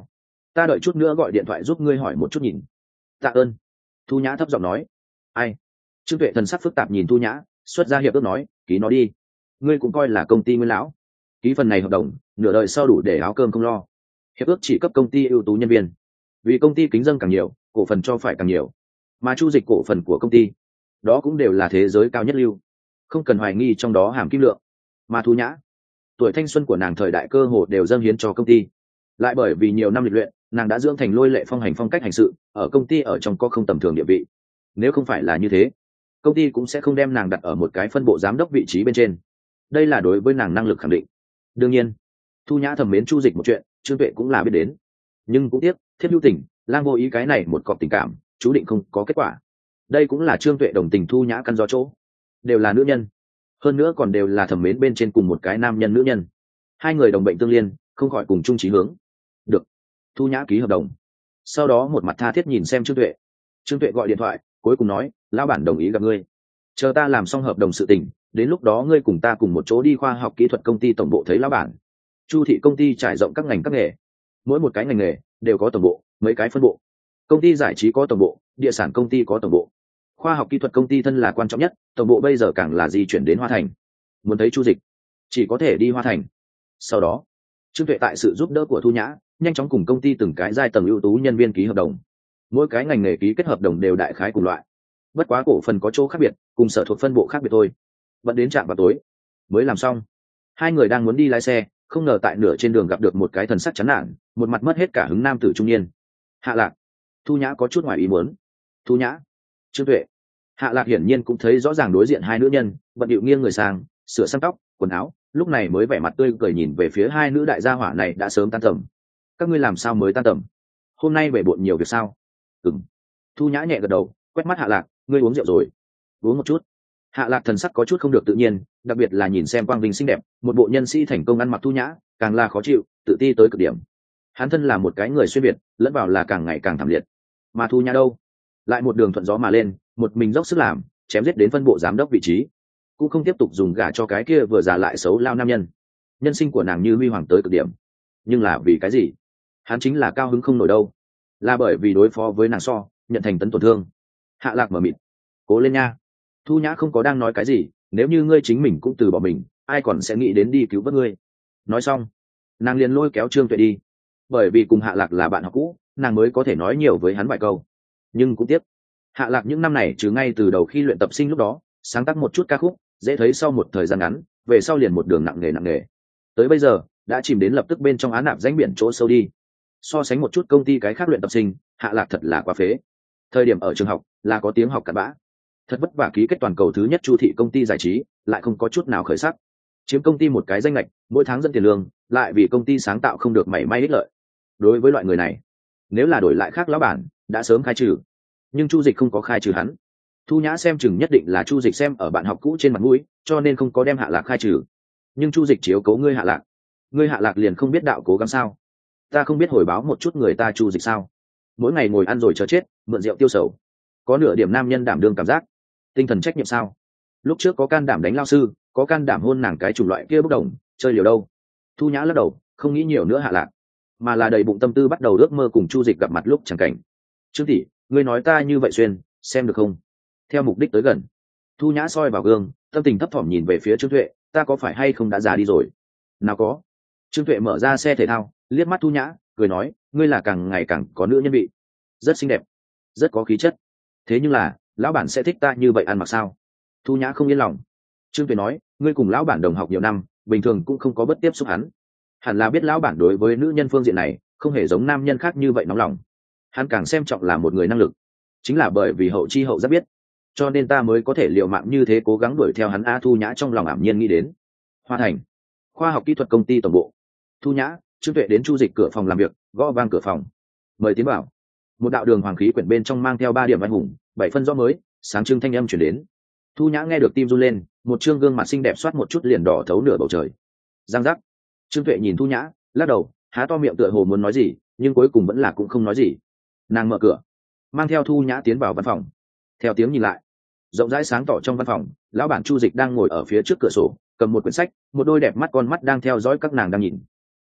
ta đợi chút nữa gọi điện thoại giúp ngươi hỏi một chút nhìn. Tạ ơn. Thu Nhã thấp giọng nói. Ai? Trương Tuệ thần sắc phức tạp nhìn Thu Nhã, xuất ra hiệp ước nói, ký nó đi. Ngươi cũng coi là công ty nguyên lão, ký phần này hợp đồng, nửa đời sau đủ để áo cơm không lo. Hiệp ước chỉ cấp công ty ưu tú nhân viên, vì công ty kính dân càng nhiều, cổ phần cho phải càng nhiều, mà chu dịch cổ phần của công ty đó cũng đều là thế giới cao nhất lưu, không cần hoài nghi trong đó hàm kim lượng. Mà Thu Nhã, tuổi thanh xuân của nàng thời đại cơ hồ đều dâng hiến cho công ty, lại bởi vì nhiều năm lịch luyện, nàng đã dưỡng thành lôi lệ phong hành phong cách hành sự, ở công ty ở trong có không tầm thường địa vị. Nếu không phải là như thế, công ty cũng sẽ không đem nàng đặt ở một cái phân bộ giám đốc vị trí bên trên. Đây là đối với nàng năng lực khẳng định. Đương nhiên, Thu Nhã thầm mến chu dịch một chuyện, Trương Tuệ cũng là biết đến, nhưng cũng tiếc thiếp hữu tình, lang vô ý, cái này một cọp tình cảm chú định không có kết quả. Đây cũng là Trương Tuệ đồng tình Thu Nhã căn do chỗ, đều là nữ nhân, hơn nữa còn đều là thầm mến bên trên cùng một cái nam nhân nữ nhân, hai người đồng bệnh tương liên, không khỏi cùng chung chí hướng. Được. Thu Nhã ký hợp đồng, sau đó một mặt tha thiết nhìn xem Trương Tuệ. Trương Tuệ gọi điện thoại cuối cùng nói, lão bản đồng ý gặp ngươi, chờ ta làm xong hợp đồng sự tình, đến lúc đó ngươi cùng ta cùng một chỗ đi khoa học kỹ thuật công ty tổng bộ thấy lão bản. Chu thị công ty trải rộng các ngành các nghề, mỗi một cái ngành nghề đều có tổng bộ, mấy cái phân bộ. Công ty giải trí có tổng bộ, địa sản công ty có tổng bộ, khoa học kỹ thuật công ty thân là quan trọng nhất, tổng bộ bây giờ càng là di chuyển đến Hoa Thành. Muốn thấy chu dịch chỉ có thể đi Hoa Thành. Sau đó Trương Tuệ tại sự giúp đỡ của Thu Nhã, nhanh chóng cùng công ty từng cái giai tầng ưu tú nhân viên ký hợp đồng. Mỗi cái ngành nghề ký kết hợp đồng đều đại khái cùng loại, bất quá cổ phần có chỗ khác biệt, cùng sở thuộc phân bộ khác biệt thôi. Vẫn đến trạm vào tối mới làm xong. Hai người đang muốn đi lái xe, không ngờ tại nửa trên đường gặp được một cái thần sắc chán nản, một mặt mất hết cả hứng nam tử trung niên. Hạ Lạc. Thu Nhã có chút ngoài ý muốn. Thu Nhã, Trương Tuệ. Hạ Lạc hiển nhiên cũng thấy rõ ràng đối diện hai nữ nhân, bận điệu nghiêng người sang, sửa sang tóc, quần áo, lúc này mới vẻ mặt tươi cười nhìn về phía hai nữ đại gia hỏa này đã sớm tan tầm. Các ngươi làm sao mới tan tầm? Hôm nay bể bộn nhiều việc sao? Ừm. Thu Nhã nhẹ gật đầu, quét mắt Hạ Lạc, ngươi uống rượu rồi? Uống một chút. Hạ Lạc thần sắc có chút không được tự nhiên, đặc biệt là nhìn xem quang vinh xinh đẹp, một bộ nhân sĩ thành công ăn mặc Thu Nhã, càng là khó chịu, tự ti tới cực điểm. Hắn thân là một cái người xuyên việt, lẫn vào là càng ngày càng thảm liệt. Mà Thu Nhã đâu, lại một đường thuận gió mà lên, một mình dốc sức làm, chém giết đến phân bộ giám đốc vị trí, cũng không tiếp tục dùng gả cho cái kia vừa già lại xấu lao nam nhân. Nhân sinh của nàng như huy hoàng tới cực điểm, nhưng là vì cái gì? Hắn chính là cao hứng không nổi đâu, là bởi vì đối phó với nàng so nhận thành tấn tổn thương. Hạ Lạc mở mịt, cố lên nha. Thu Nhã không có đang nói cái gì, nếu như ngươi chính mình cũng từ bỏ mình, ai còn sẽ nghĩ đến đi cứu vớt ngươi. Nói xong nàng liền lôi kéo Trương Tuệ đi, bởi vì cùng Hạ Lạc là bạn học cũ, nàng mới có thể nói nhiều với hắn vài câu. Nhưng cũng tiếc, Hạ Lạc những năm này trừ ngay từ đầu khi luyện tập sinh lúc đó sáng tác một chút ca khúc, dễ thấy sau một thời gian ngắn về sau liền một đường nặng nề nặng nề, tới bây giờ đã chìm đến lập tức bên trong án nạp danh biển chỗ sâu đi. So sánh một chút công ty cái khác luyện tập sinh, Hạ Lạc thật là quá phế. Thời điểm ở trường học là có tiếng học cặn bã, thật vất vả ký kết toàn cầu thứ nhất Chu thị công ty giải trí, lại không có chút nào khởi sắc, chiếm công ty một cái danh lệch, mỗi tháng dẫn tiền lương, lại vì công ty sáng tạo không được mảy may ích lợi. Đối với loại người này, nếu là đổi lại khác lão bản đã sớm khai trừ, nhưng Chu dịch không có khai trừ hắn. Thu Nhã xem chừng nhất định là Chu dịch xem ở bạn học cũ trên mặt mũi, cho nên không có đem Hạ Lạc khai trừ. Nhưng Chu dịch chiếu cố ngươi Hạ Lạc, ngươi Hạ Lạc liền không biết đạo cố gắng sao? Ta không biết hồi báo một chút người ta Chu dịch sao? Mỗi ngày ngồi ăn rồi chờ chết, mượn rượu tiêu sầu, có nửa điểm nam nhân đảm đương cảm giác, tinh thần trách nhiệm sao? Lúc trước có can đảm đánh lao sư, có can đảm hôn nàng cái chủng loại kia bốc đồng, chơi liều đâu? Thu Nhã lắc đầu, không nghĩ nhiều nữa Hạ Lạc, mà là đầy bụng tâm tư bắt đầu ước mơ cùng Chu dịch gặp mặt lúc chẳng cảnh. Trương tỷ, ngươi nói ta như vậy xuyên, xem được không? Theo mục đích tới gần, Thu Nhã soi vào gương, tâm tình thấp thỏm nhìn về phía Trương Tuệ, ta có phải hay không đã già đi rồi? Nào có. Trương Tuệ mở ra xe thể thao, liếc mắt Thu Nhã, cười nói, ngươi là càng ngày càng có nữ nhân vị, rất xinh đẹp, rất có khí chất. Thế nhưng là lão bản sẽ thích ta như vậy ăn mặc sao? Thu Nhã không yên lòng. Trương Tuệ nói, ngươi cùng lão bản đồng học nhiều năm, bình thường cũng không có bất tiếp xúc hắn, hẳn là biết lão bản đối với nữ nhân phương diện này không hề giống nam nhân khác như vậy nóng lòng. Hắn càng xem trọng là một người năng lực, chính là bởi vì hậu chi hậu giác biết, cho nên ta mới có thể liều mạng như thế cố gắng đuổi theo hắn. A Thu Nhã trong lòng ảm nhiên nghĩ đến Hoa Thành khoa học kỹ thuật công ty tổng bộ. Thu Nhã, Trương Tuệ đến Chu dịch cửa phòng làm việc, gõ vang cửa phòng, mời tiến vào. Một đạo đường hoàng khí quyển bên trong mang theo ba điểm anh hùng, bảy phân rõ mới sáng trưng thanh âm chuyển đến. Thu Nhã nghe được tim run lên, một trương gương mặt xinh đẹp soát một chút liền đỏ thấu nửa bầu trời. Giang giác. Trương Tuệ nhìn Thu Nhã, lắc đầu, há to miệng tựa hồ muốn nói gì, nhưng cuối cùng vẫn là cũng không nói gì. Nàng mở cửa, mang theo Thu Nhã tiến vào văn phòng. Theo tiếng nhìn lại, rộng rãi sáng tỏ trong văn phòng, lão bản Chu dịch đang ngồi ở phía trước cửa sổ, cầm một quyển sách, một đôi đẹp mắt con mắt đang theo dõi các nàng đang nhìn.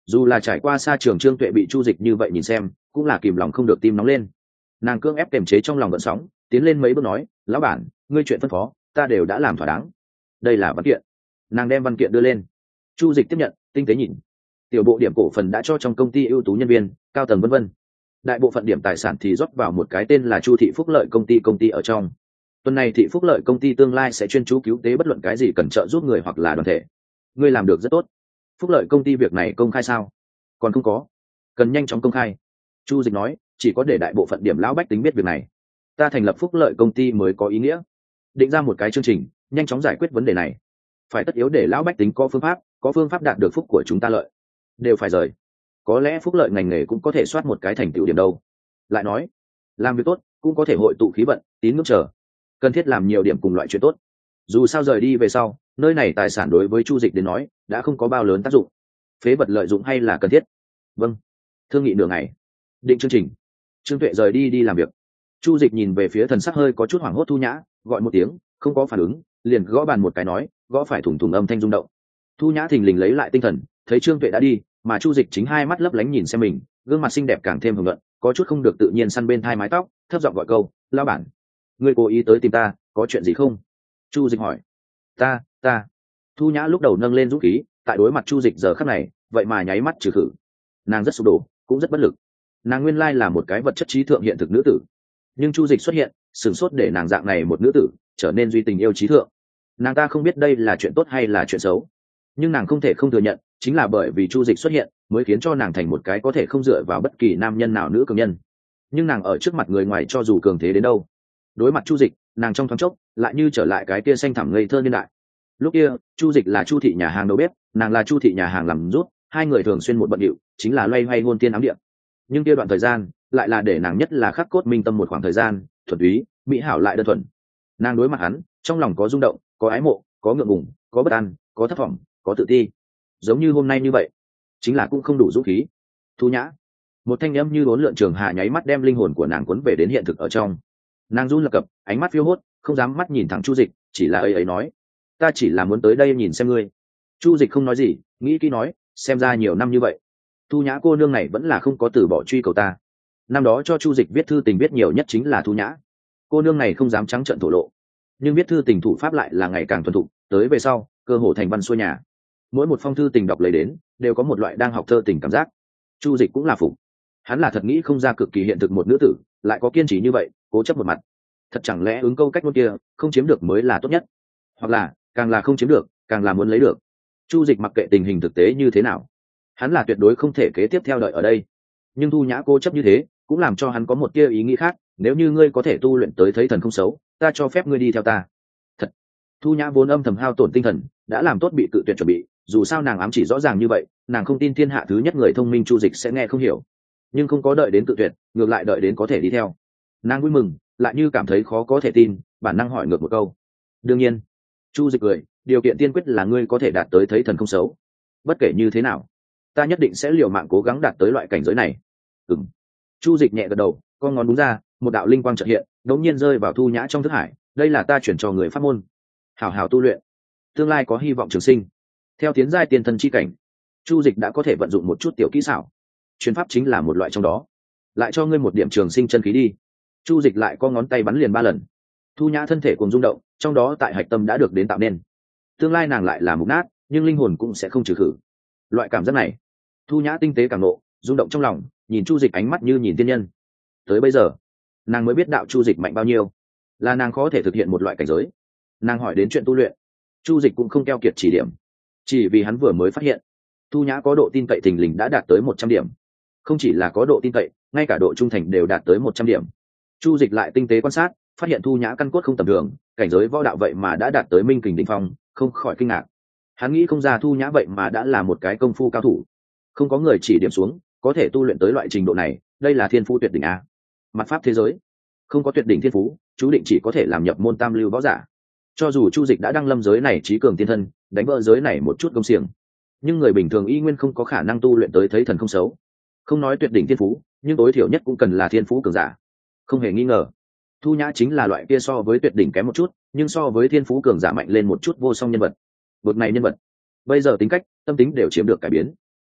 dù là trải qua xa trường Trương Tuệ bị Chu Dịch như vậy nhìn xem cũng là kìm lòng không được tim nóng lên. Nàng cưỡng ép kiềm chế trong lòng gợn sóng, tiến lên mấy bước nói, lão bản, ngươi chuyện phân phó ta đều đã làm thỏa đáng. Đây là văn kiện. Nàng đem văn kiện đưa lên. Chu Dịch tiếp nhận, tinh tế nhìn. Tiểu bộ điểm cổ phần đã cho trong công ty ưu tú nhân viên, cao tầng vân vân. Đại bộ phận điểm tài sản thì rót vào một cái tên là Chu Thị Phúc Lợi công ty công ty ở trong. Tuần này Thị Phúc Lợi công ty tương lai sẽ chuyên chú cứu tế bất luận cái gì cần trợ giúp người hoặc là đoàn thể. Ngươi làm được rất tốt. Phúc Lợi công ty việc này công khai sao? Còn không có. Cần nhanh chóng công khai. Chu Dịch nói, chỉ có để đại bộ phận điểm lão bách tính biết việc này. Ta thành lập Phúc Lợi công ty mới có ý nghĩa. Định ra một cái chương trình, nhanh chóng giải quyết vấn đề này. Phải tất yếu để lão bách tính có phương pháp, có phương pháp đạt được phúc của chúng ta lợi. Đều phải rời. Có lẽ phúc lợi ngành nghề cũng có thể soát một cái thành tựu điểm đâu. Lại nói, làm việc tốt cũng có thể hội tụ khí vận, tín ngưỡng chờ. Cần thiết làm nhiều điểm cùng loại chuyện tốt. Dù sao rời đi về sau, nơi này tài sản đối với Chu Dịch đến nói đã không có bao lớn tác dụng. Phế vật lợi dụng hay là cần thiết. Vâng. Thương nghị nửa ngày, định chương trình. Trương Tuệ rời đi đi làm việc. Chu Dịch nhìn về phía thần sắc hơi có chút hoảng hốt Thu Nhã, gọi một tiếng, không có phản ứng, liền gõ bàn một cái nói, gõ phải thủng thủng âm thanh rung động. Thu Nhã thình lình lấy lại tinh thần, thấy Trương Tuệ đã đi, mà Chu Dịch chính hai mắt lấp lánh nhìn xem mình, gương mặt xinh đẹp càng thêm hồng nhuận, có chút không được tự nhiên săn bên thai mái tóc, thấp giọng gọi câu, lão bản, ngươi cố ý tới tìm ta, có chuyện gì không? Chu Dịch hỏi. Ta, ta. Thu Nhã lúc đầu nâng lên dũng khí, tại đối mặt Chu Dịch giờ khắc này, vậy mà nháy mắt trừ khử. Nàng rất sụp đổ, cũng rất bất lực. Nàng nguyên lai là một cái vật chất trí thượng hiện thực nữ tử, nhưng Chu Dịch xuất hiện, sửng sốt để nàng dạng này một nữ tử trở nên duy tình yêu trí thượng. Nàng ta không biết đây là chuyện tốt hay là chuyện xấu, nhưng nàng không thể không thừa nhận, chính là bởi vì Chu Dịch xuất hiện mới khiến cho nàng thành một cái có thể không dựa vào bất kỳ nam nhân nào nữ cường nhân. Nhưng nàng ở trước mặt người ngoài cho dù cường thế đến đâu, đối mặt Chu Dịch, nàng trong thoáng chốc lại như trở lại cái kia xanh thẳm ngây thơ niên đại. Lúc kia Chu Dịch là Chu thị nhà hàng đầu bếp, nàng là Chu thị nhà hàng làm rút, hai người thường xuyên một bận điệu, chính là loay hoay hôn tiên ám địa. Nhưng kia đoạn thời gian lại là để nàng nhất là khắc cốt minh tâm một khoảng thời gian, thuần túy, mỹ hảo lại đơn thuần. Nàng đối mặt hắn, trong lòng có rung động, có ái mộ, có ngượng ngùng, có bất an, có thất vọng, có tự ti. Giống như hôm nay như vậy, chính là cũng không đủ dũng khí. Thu Nhã, một thanh âm như bốn lượn trường hạ nháy mắt đem linh hồn của nàng cuốn về đến hiện thực ở trong. Nàng run lập cập, ánh mắt phiêu hốt, không dám mắt nhìn thẳng Chu Dịch, chỉ là ấy ấy nói, ta chỉ là muốn tới đây nhìn xem ngươi. Chu Dịch không nói gì, nghĩ kỹ nói, xem ra nhiều năm như vậy, Thu Nhã cô nương này vẫn là không có từ bỏ truy cầu ta. Năm đó cho Chu Dịch viết thư tình viết nhiều nhất chính là Thu Nhã. Cô nương này không dám trắng trợn thổ lộ, nhưng viết thư tình thủ pháp lại là ngày càng thuần thục, tới về sau, cơ hồ thành văn xuôi nhà. Mỗi một phong thư tình đọc lấy đến, đều có một loại đang học thơ tình cảm giác. Chu Dịch cũng là phục. Hắn là thật nghĩ không ra cực kỳ hiện thực một nữ tử, lại có kiên trì như vậy, cố chấp một mặt. Thật chẳng lẽ ứng câu cách ngôn kia, không chiếm được mới là tốt nhất? Hoặc là, càng là không chiếm được, càng là muốn lấy được. Chu Dịch mặc kệ tình hình thực tế như thế nào, hắn là tuyệt đối không thể kế tiếp theo đợi ở đây. Nhưng Thu Nhã cố chấp như thế, cũng làm cho hắn có một tia ý nghĩ khác, nếu như ngươi có thể tu luyện tới thấy thần không xấu, ta cho phép ngươi đi theo ta. Thật. Thu Nhã vốn âm thầm hao tổn tinh thần, đã làm tốt bị tự tuyệt chuẩn bị, dù sao nàng ám chỉ rõ ràng như vậy, nàng không tin thiên hạ thứ nhất người thông minh Chu Dịch sẽ nghe không hiểu. Nhưng không có đợi đến tự tuyệt, ngược lại đợi đến có thể đi theo. Nàng vui mừng, lại như cảm thấy khó có thể tin, bản năng hỏi ngược một câu. Đương nhiên. Chu Dịch cười, điều kiện tiên quyết là ngươi có thể đạt tới thấy thần không xấu. Bất kể như thế nào, ta nhất định sẽ liều mạng cố gắng đạt tới loại cảnh giới này. Ừm. Chu Dịch nhẹ gật đầu, con ngón đúng ra, một đạo linh quang chợt hiện, đống nhiên rơi vào Thu Nhã trong thức hải. Đây là ta chuyển cho người pháp môn, hảo hảo tu luyện, tương lai có hy vọng trường sinh. Theo tiến giai tiên thần chi cảnh, Chu Dịch đã có thể vận dụng một chút tiểu kỹ xảo, truyền pháp chính là một loại trong đó. Lại cho ngươi một điểm trường sinh chân khí đi. Chu Dịch lại co ngón tay bắn liền ba lần. Thu Nhã thân thể cùng rung động, trong đó tại hạch tâm đã được đến tạo nên. Tương lai nàng lại là mục nát, nhưng linh hồn cũng sẽ không trừ khử. Loại cảm giác này, Thu Nhã tinh tế càng nộ, rung động trong lòng, nhìn Chu Dịch ánh mắt như nhìn tiên nhân. Tới bây giờ, nàng mới biết đạo Chu Dịch mạnh bao nhiêu, là nàng khó thể thực hiện một loại cảnh giới. Nàng hỏi đến chuyện tu luyện, Chu Dịch cũng không keo kiệt chỉ điểm, chỉ vì hắn vừa mới phát hiện, Thu Nhã có độ tin cậy thình lình đã đạt tới một trăm điểm. Không chỉ là có độ tin cậy, ngay cả độ trung thành đều đạt tới một trăm điểm. Chu Dịch lại tinh tế quan sát, phát hiện Thu Nhã căn cốt không tầm thường, cảnh giới võ đạo vậy mà đã đạt tới minh kình đỉnh phong, không khỏi kinh ngạc. Hắn nghĩ không ra Thu Nhã vậy mà đã là một cái công phu cao thủ. Không có người chỉ điểm xuống, có thể tu luyện tới loại trình độ này, đây là thiên phú tuyệt đỉnh a. Mặt pháp thế giới, không có tuyệt đỉnh thiên phú, chú định chỉ có thể làm nhập môn tam lưu võ giả. Cho dù Chu Dịch đã đăng lâm giới này trí cường tiên thân, đánh vỡ giới này một chút công xiềng, nhưng người bình thường y nguyên không có khả năng tu luyện tới thấy thần không xấu. Không nói tuyệt đỉnh thiên phú, nhưng tối thiểu nhất cũng cần là thiên phú cường giả. Không hề nghi ngờ, Thu Nhã chính là loại kia so với tuyệt đỉnh kém một chút, nhưng so với thiên phú cường giả mạnh lên một chút vô song nhân vật. Bậc này nhân vật, bây giờ tính cách, tâm tính đều chiếm được cải biến.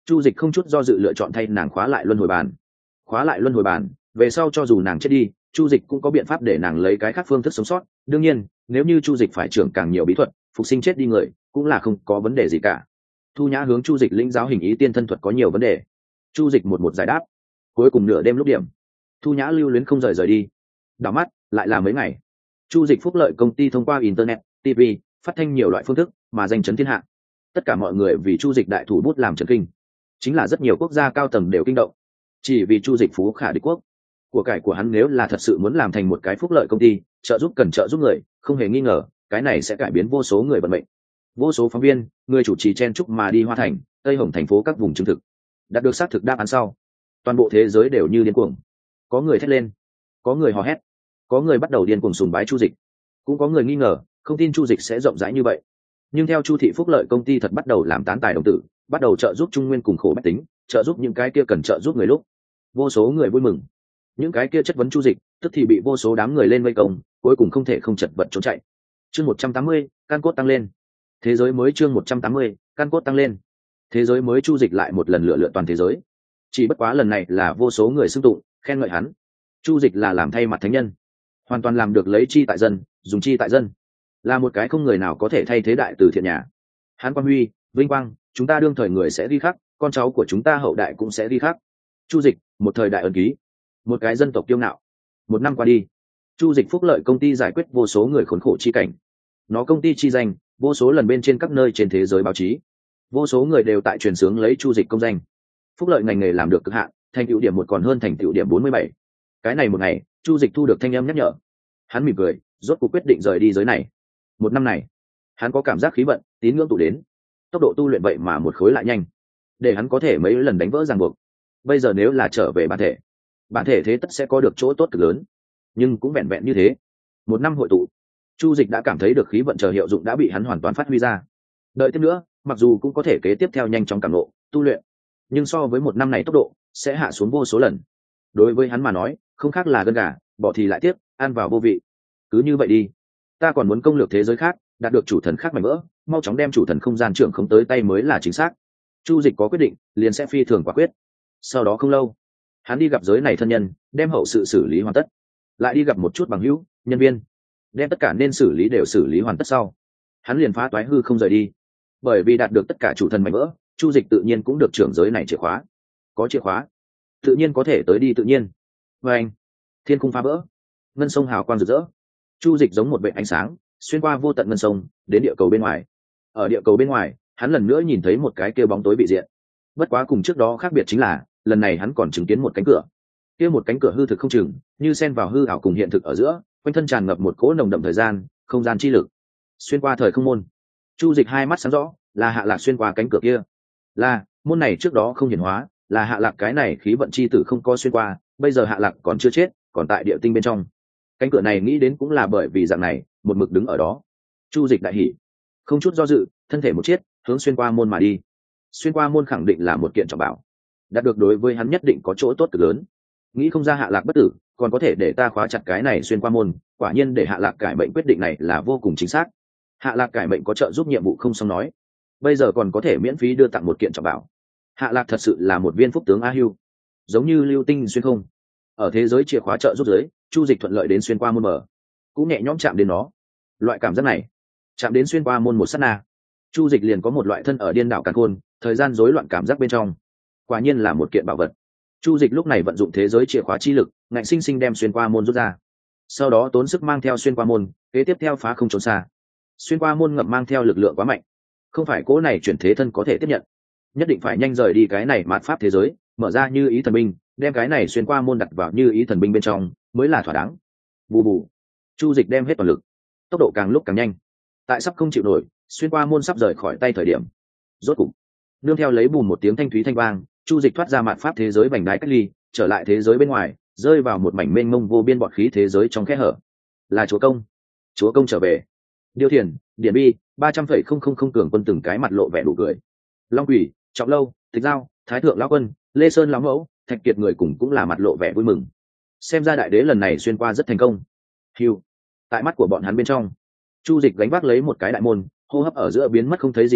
Chu Dịch không chút do dự lựa chọn thay nàng khóa lại luân hồi bàn. Khóa lại luân hồi bàn, về sau cho dù nàng chết đi, Chu Dịch cũng có biện pháp để nàng lấy cái khác phương thức sống sót. Đương nhiên, nếu như Chu Dịch phải trưởng càng nhiều bí thuật, phục sinh chết đi người, cũng là không có vấn đề gì cả. Thu Nhã hướng Chu Dịch lĩnh giáo hình ý tiên thân thuật có nhiều vấn đề. Chu Dịch một một giải đáp. Cuối cùng nửa đêm lúc điểm, Thu Nhã lưu luyến không rời rời đi. Đảo mắt, lại là mấy ngày. Chu Dịch phúc lợi công ty thông qua internet, ti vi, phát thanh nhiều loại phương thức mà danh chấn thiên hạ. Tất cả mọi người vì Chu Dịch đại thủ bút làm chấn kinh. Chính là rất nhiều quốc gia cao tầng đều kinh động. Chỉ vì Chu Dịch phú khả địch quốc. Của cải của hắn nếu là thật sự muốn làm thành một cái phúc lợi công ty, trợ giúp cần trợ giúp người, không hề nghi ngờ, cái này sẽ cải biến vô số người vận mệnh. Vô số phóng viên, người chủ trì chen chúc mà đi Hoa Thành, Tây Hồng thành phố các vùng chứng thực. Đạt được xác thực đáp án sau, toàn bộ thế giới đều như điên cuồng. Có người thét lên, có người hò hét, có người bắt đầu điên cuồng sùng bái Chu Dịch, cũng có người nghi ngờ, không tin Chu Dịch sẽ rộng rãi như vậy. Nhưng theo Chu thị phúc lợi công ty thật bắt đầu làm tán tài đồng tử, bắt đầu trợ giúp Trung Nguyên cùng khổ bách tính, trợ giúp những cái kia cần trợ giúp người lúc, vô số người vui mừng. Những cái kia chất vấn Chu Dịch, tức thì bị vô số đám người lên vây công, cuối cùng không thể không chật vật trốn chạy. Chương một trăm tám mươi, căn cốt tăng lên. Thế giới mới chương một trăm tám mươi, căn cốt tăng lên. Thế giới mới Chu Dịch lại một lần lựa lựa toàn thế giới. Chỉ bất quá lần này là vô số người xưng tụng, khen ngợi hắn. Chu Dịch là làm thay mặt thánh nhân, hoàn toàn làm được lấy chi tại dân, dùng chi tại dân, là một cái không người nào có thể thay thế đại từ thiện nhà. Hắn quang huy, vinh quang, chúng ta đương thời người sẽ ghi khắc, con cháu của chúng ta hậu đại cũng sẽ ghi khắc. Chu Dịch, một thời đại ân ký, một cái dân tộc kiêu ngạo. Một năm qua đi, Chu Dịch phúc lợi công ty giải quyết vô số người khốn khổ chi cảnh. Nó công ty chi danh, vô số lần bên trên các nơi trên thế giới báo chí, vô số người đều tại truyền sướng lấy Chu Dịch công danh. Phúc lợi ngành nghề làm được cực hạn, thành tựu điểm một còn hơn thành tựu điểm bốn mươi bảy. Cái này một ngày, Chu Dịch thu được thanh âm nhắc nhở. Hắn mỉm cười, rốt cuộc quyết định rời đi giới này. Một năm này, hắn có cảm giác khí vận, tín ngưỡng tụ đến, tốc độ tu luyện vậy mà một khối lại nhanh, để hắn có thể mấy lần đánh vỡ ràng buộc. Bây giờ nếu là trở về bản thể, bản thể thế tất sẽ có được chỗ tốt cực lớn, nhưng cũng vẹn vẹn như thế. Một năm hội tụ, Chu Dịch đã cảm thấy được khí vận chờ hiệu dụng đã bị hắn hoàn toàn phát huy ra. Đợi tiếp nữa, mặc dù cũng có thể kế tiếp theo nhanh chóng cảm ngộ, tu luyện, nhưng so với một năm này tốc độ sẽ hạ xuống vô số lần. Đối với hắn mà nói, không khác là gân gà, bỏ thì lại tiếp, ăn vào vô vị. Cứ như vậy đi, ta còn muốn công lược thế giới khác, đạt được chủ thần khác mảnh vỡ, mau chóng đem chủ thần không gian trưởng không tới tay mới là chính xác. Chu Dịch có quyết định, liền sẽ phi thường quả quyết. Sau đó không lâu, hắn đi gặp giới này thân nhân, đem hậu sự xử lý hoàn tất, lại đi gặp một chút bằng hữu, nhân viên, đem tất cả nên xử lý đều xử lý hoàn tất sau, hắn liền phá toái hư không rời đi. Bởi vì đạt được tất cả chủ thần mảnh vỡ, Chu Dịch tự nhiên cũng được trưởng giới này chìa khóa. Có chìa khóa, tự nhiên có thể tới đi tự nhiên. Và anh, thiên khung phá vỡ, ngân sông hào quang rực rỡ. Chu Dịch giống một vệt ánh sáng, xuyên qua vô tận ngân sông, đến địa cầu bên ngoài. Ở địa cầu bên ngoài, hắn lần nữa nhìn thấy một cái kia bóng tối bị diện. Bất quá cùng trước đó khác biệt chính là, lần này hắn còn chứng kiến một cánh cửa. Kia một cánh cửa hư thực không chừng, như xen vào hư ảo cùng hiện thực ở giữa, quanh thân tràn ngập một cỗ nồng đậm thời gian, không gian chi lực. Xuyên qua thời không môn. Chu Dịch hai mắt sáng rõ, là Hạ Lạc xuyên qua cánh cửa kia. Là, môn này trước đó không hiển hóa, là Hạ Lạc cái này khí vận chi tử không có xuyên qua, bây giờ Hạ Lạc còn chưa chết, còn tại địa tinh bên trong. Cánh cửa này nghĩ đến cũng là bởi vì dạng này, một mực đứng ở đó. Chu Dịch đại hỉ, không chút do dự, thân thể một chiết, hướng xuyên qua môn mà đi. Xuyên qua môn khẳng định là một kiện trọng bảo, đạt được đối với hắn nhất định có chỗ tốt cực lớn. Nghĩ không ra Hạ Lạc bất tử, còn có thể để ta khóa chặt cái này xuyên qua môn, quả nhiên để Hạ Lạc cải mệnh quyết định này là vô cùng chính xác. Hạ Lạc cải mệnh có trợ giúp nhiệm vụ không xong nói, bây giờ còn có thể miễn phí đưa tặng một kiện trọng bảo. Hạ Lạc thật sự là một viên phúc tướng A Hưu, giống như lưu tinh xuyên không. Ở thế giới chìa khóa trợ giúp giới, Chu Dịch thuận lợi đến xuyên qua môn mở, cũng nhẹ nhõm chạm đến nó. Loại cảm giác này, chạm đến xuyên qua môn một sát na, Chu Dịch liền có một loại thân ở điên đảo càn khôn, thời gian rối loạn cảm giác bên trong. Quả nhiên là một kiện bảo vật. Chu Dịch lúc này vận dụng thế giới chìa khóa chi lực, ngạnh sinh sinh đem xuyên qua môn rút ra. Sau đó tốn sức mang theo xuyên qua môn, kế tiếp theo phá không trốn xa. Xuyên qua môn ngậm mang theo lực lượng quá mạnh, không phải cỗ này chuyển thế thân có thể tiếp nhận. Nhất định phải nhanh rời đi cái này mạt pháp thế giới, mở ra như ý thần binh, đem cái này xuyên qua môn đặt vào như ý thần binh bên trong, mới là thỏa đáng. Bù bù. Chu Dịch đem hết toàn lực, tốc độ càng lúc càng nhanh. Tại sắp không chịu nổi, xuyên qua môn sắp rời khỏi tay thời điểm, rốt cục, nương theo lấy bùm một tiếng thanh thúy thanh vang, Chu Dịch thoát ra mạt pháp thế giới vành đai cách ly, trở lại thế giới bên ngoài, rơi vào một mảnh mênh mông vô biên bọt khí thế giới trong kẽ hở. Là chúa công. Chúa công trở về. Điêu Thiền, Điển Bi, ba trăm phẩy không không không cường quân từng cái mặt lộ vẻ đủ cười. Long Quỷ, Trọng Lâu, Tịch Giao, Thái thượng lão quân, Lê Sơn lão mẫu, Thạch Kiệt người cùng cũng là mặt lộ vẻ vui mừng. Xem ra đại đế lần này xuyên qua rất thành công. Hưu. Tại mắt của bọn hắn bên trong, Chu Dịch gánh vác lấy một cái đại môn, hô hấp ở giữa biến mất không thấy gì nữa,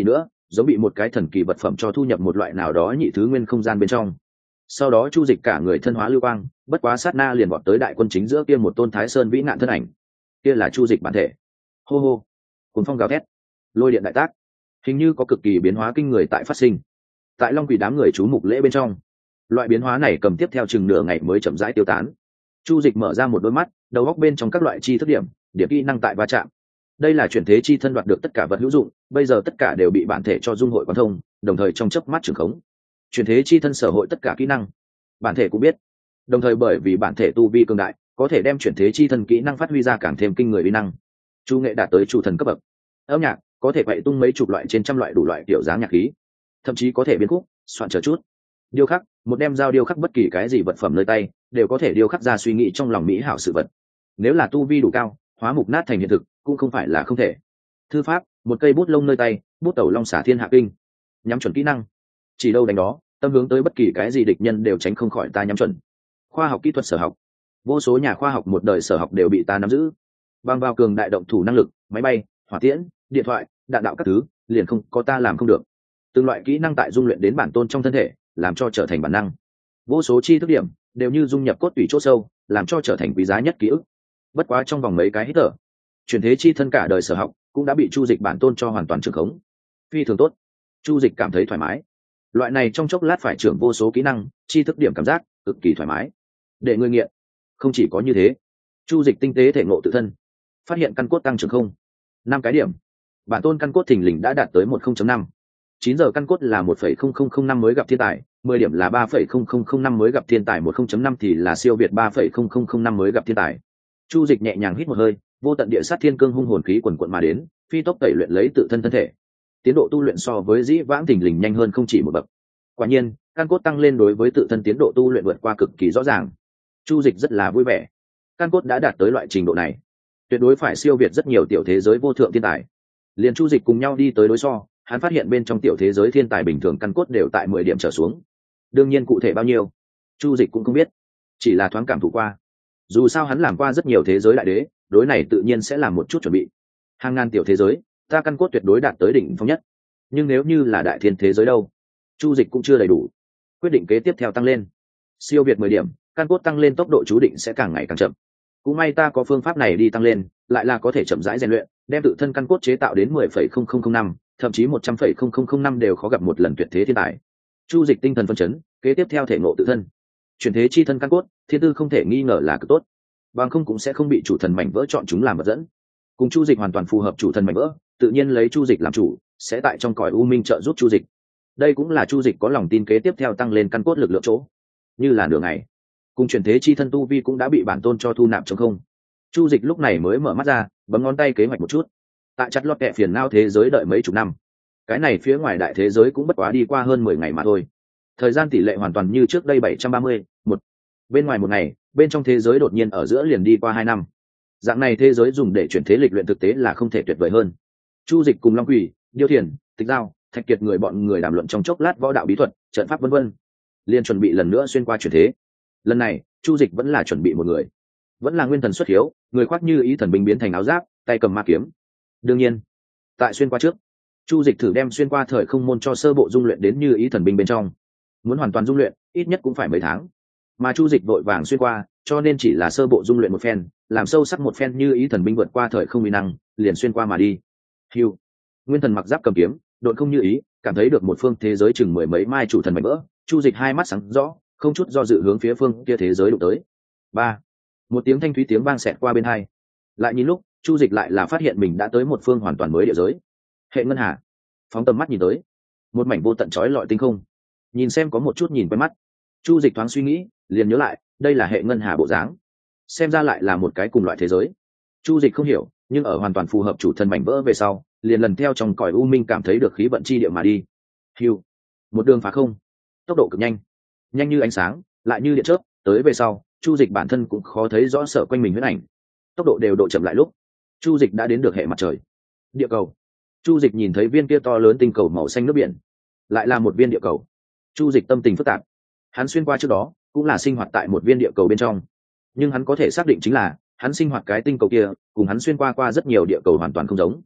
giống bị một cái thần kỳ vật phẩm cho thu nhập một loại nào đó nhị thứ nguyên không gian bên trong. Sau đó chu dịch cả người thân hóa lưu quang, bất quá sát na liền vọt tới đại quân chính giữa kia một tôn thái sơn vĩ nạn thân ảnh. Kia là chu dịch bản thể. Hô hô, cuốn phong gào thét, lôi điện đại tác, hình như có cực kỳ biến hóa kinh người tại phát sinh. Tại long quỷ đám người chú mục lễ bên trong, loại biến hóa này cầm tiếp theo chừng nửa ngày mới chậm rãi tiêu tán. Chu dịch mở ra một đôi mắt, đầu góc bên trong các loại chi thức điểm, điểm kỹ năng tại va chạm. Đây là chuyển thế chi thân đoạt được tất cả vật hữu dụng, bây giờ tất cả đều bị bản thể cho dung hội quan thông, đồng thời trong chớp mắt trường khống. Chuyển thế chi thân sở hội tất cả kỹ năng, bản thể cũng biết. Đồng thời bởi vì bản thể tu vi cường đại, có thể đem chuyển thế chi thân kỹ năng phát huy ra càng thêm kinh người uy năng. Chu nghệ đạt tới chủ thần cấp bậc. Âm nhạc có thể bày tung mấy chục loại trên trăm loại đủ loại kiểu dáng nhạc khí, thậm chí có thể biến khúc, soạn chờ chút. Điêu khắc, một đem dao điêu khắc bất kỳ cái gì vật phẩm nơi tay, đều có thể điêu khắc ra suy nghĩ trong lòng mỹ hảo sự vật. Nếu là tu vi đủ cao, hóa mục nát thành hiện thực cũng không phải là không thể. Thư pháp, một cây bút lông nơi tay, bút tẩu long xả thiên hạ kinh, nhắm chuẩn kỹ năng, chỉ đâu đánh đó, tâm hướng tới bất kỳ cái gì địch nhân đều tránh không khỏi ta nhắm chuẩn. Khoa học kỹ thuật sở học, vô số nhà khoa học một đời sở học đều bị ta nắm giữ. Bằng vào cường đại động thủ năng lực, máy bay, hỏa tiễn, điện thoại, đạn đạo các thứ, liền không có ta làm không được. Từng loại kỹ năng tại dung luyện đến bản tôn trong thân thể, làm cho trở thành bản năng. Vô số chi thức điểm đều như dung nhập cốt tủy chỗ sâu, làm cho trở thành quý giá nhất ký ức. Bất quá trong vòng mấy cái hít thở, chuyển thế chi thân cả đời sở học cũng đã bị chu dịch bản tôn cho hoàn toàn trường khống. Phi thường tốt, chu dịch cảm thấy thoải mái. Loại này trong chốc lát phải trưởng vô số kỹ năng, chi thức điểm cảm giác cực kỳ thoải mái. Để người nghiện. Không chỉ có như thế, chu dịch tinh tế thể ngộ tự thân, phát hiện căn cốt tăng trưởng không năm cái điểm. Bản tôn căn cốt thình lình đã đạt tới một không chấm năm. Chín giờ căn cốt là một phẩy không không không năm mới gặp thiên tài, mười điểm là ba phẩy không không không năm mới gặp thiên tài, một không chấm năm thì là siêu việt ba phẩy không không không năm mới gặp thiên tài. Chu dịch nhẹ nhàng hít một hơi, vô tận địa sát thiên cương hung hồn khí quần quận mà đến, phi tốc tẩy luyện lấy tự thân thân thể. Tiến độ tu luyện so với dĩ vãng thình lình nhanh hơn không chỉ một bậc. Quả nhiên, căn cốt tăng lên đối với tự thân tiến độ tu luyện vượt qua cực kỳ rõ ràng. Chu dịch rất là vui vẻ. Căn cốt đã đạt tới loại trình độ này, tuyệt đối phải siêu việt rất nhiều tiểu thế giới vô thượng thiên tài. Liền chu dịch cùng nhau đi tới đối so, hắn phát hiện bên trong tiểu thế giới thiên tài bình thường căn cốt đều tại mười điểm trở xuống. Đương nhiên cụ thể bao nhiêu, chu dịch cũng không biết, chỉ là thoáng cảm thụ qua. Dù sao hắn làm qua rất nhiều thế giới đại đế, đối này tự nhiên sẽ làm một chút chuẩn bị. Hàng ngàn tiểu thế giới, ta căn cốt tuyệt đối đạt tới đỉnh phong nhất. Nhưng nếu như là đại thiên thế giới đâu, chu dịch cũng chưa đầy đủ. Quyết định kế tiếp theo tăng lên, siêu việt mười điểm, căn cốt tăng lên tốc độ chú định sẽ càng ngày càng chậm. Cũng may ta có phương pháp này đi tăng lên, lại là có thể chậm rãi rèn luyện, đem tự thân căn cốt chế tạo đến mười phẩy không không không năm, thậm chí một trăm phẩy không không không năm đều khó gặp một lần tuyệt thế thiên tài. Chu dịch tinh thần phân chấn, kế tiếp theo thể ngộ tự thân. Chuyển thế chi thân căn cốt, thiên tư không thể nghi ngờ là cực tốt, bằng không cũng sẽ không bị chủ thần mảnh vỡ chọn chúng làm vật dẫn. Cùng chu dịch hoàn toàn phù hợp chủ thần mảnh vỡ, tự nhiên lấy chu dịch làm chủ, sẽ tại trong cõi u minh trợ giúp chu dịch. Đây cũng là chu dịch có lòng tin kế tiếp theo tăng lên căn cốt lực lượng chỗ. Như là nửa ngày, cùng chuyển thế chi thân tu vi cũng đã bị bản tôn cho thu nạp trong không. Chu dịch lúc này mới mở mắt ra, bấm ngón tay kế hoạch một chút. Tại chặt lót kẹ phiền nao thế giới đợi mấy chục năm, cái này phía ngoài đại thế giới cũng bất quá đi qua hơn mười ngày mà thôi. Thời gian tỷ lệ hoàn toàn như trước đây bảy trăm ba mươi, một. Bên ngoài một ngày, bên trong thế giới đột nhiên ở giữa liền đi qua hai năm. Dạng này thế giới dùng để chuyển thế lịch luyện thực tế là không thể tuyệt vời hơn. Chu dịch cùng Long Quỷ, Điêu Thiền, Tịch Giao, Thạch Kiệt người bọn người đàm luận trong chốc lát võ đạo bí thuật, trận pháp vân vân, liền chuẩn bị lần nữa xuyên qua chuyển thế. Lần này, chu dịch vẫn là chuẩn bị một người, vẫn là nguyên thần xuất hiếu, người khoác như ý thần binh biến thành áo giáp, tay cầm ma kiếm. Đương nhiên, tại xuyên qua trước, chu dịch thử đem xuyên qua thời không môn cho sơ bộ dung luyện đến như ý thần binh bên trong. Muốn hoàn toàn dung luyện, ít nhất cũng phải mấy tháng, mà chu dịch vội vàng xuyên qua, cho nên chỉ là sơ bộ dung luyện một phen, làm sâu sắc một phen như ý thần binh vượt qua thời không uy năng, liền xuyên qua mà đi. Hưu, nguyên thần mặc giáp cầm kiếm, độn không như ý, cảm thấy được một phương thế giới chừng mười mấy mai chủ thần mảnh vỡ, chu dịch hai mắt sáng rõ, không chút do dự hướng phía phương kia thế giới đụng tới. Ba, một tiếng thanh thúy tiếng vang xẹt qua bên hai. Lại nhìn lúc, chu dịch lại là phát hiện mình đã tới một phương hoàn toàn mới địa giới. Hệ ngân hà. Phóng tầm mắt nhìn tới, một mảnh vô tận chói lọi tinh không. Nhìn xem có một chút nhìn quen mắt, chu dịch thoáng suy nghĩ, liền nhớ lại, đây là hệ ngân hà bộ dáng, xem ra lại là một cái cùng loại thế giới. Chu dịch không hiểu, nhưng ở hoàn toàn phù hợp chủ thần mảnh vỡ về sau, liền lần theo trong cõi u minh cảm thấy được khí vận chi địa mà đi. Hiu, một đường phá không, tốc độ cực nhanh, nhanh như ánh sáng, lại như điện chớp. Tới về sau, chu dịch bản thân cũng khó thấy rõ sở quanh mình huyết ảnh, tốc độ đều độ chậm lại lúc chu dịch đã đến được hệ mặt trời. Địa cầu. Chu dịch nhìn thấy viên kia to lớn tinh cầu màu xanh nước biển, lại là một viên địa cầu. Chu dịch tâm tình phức tạp, hắn xuyên qua trước đó cũng là sinh hoạt tại một viên địa cầu bên trong, nhưng hắn có thể xác định chính là hắn sinh hoạt cái tinh cầu kia cùng hắn xuyên qua qua rất nhiều địa cầu hoàn toàn không giống.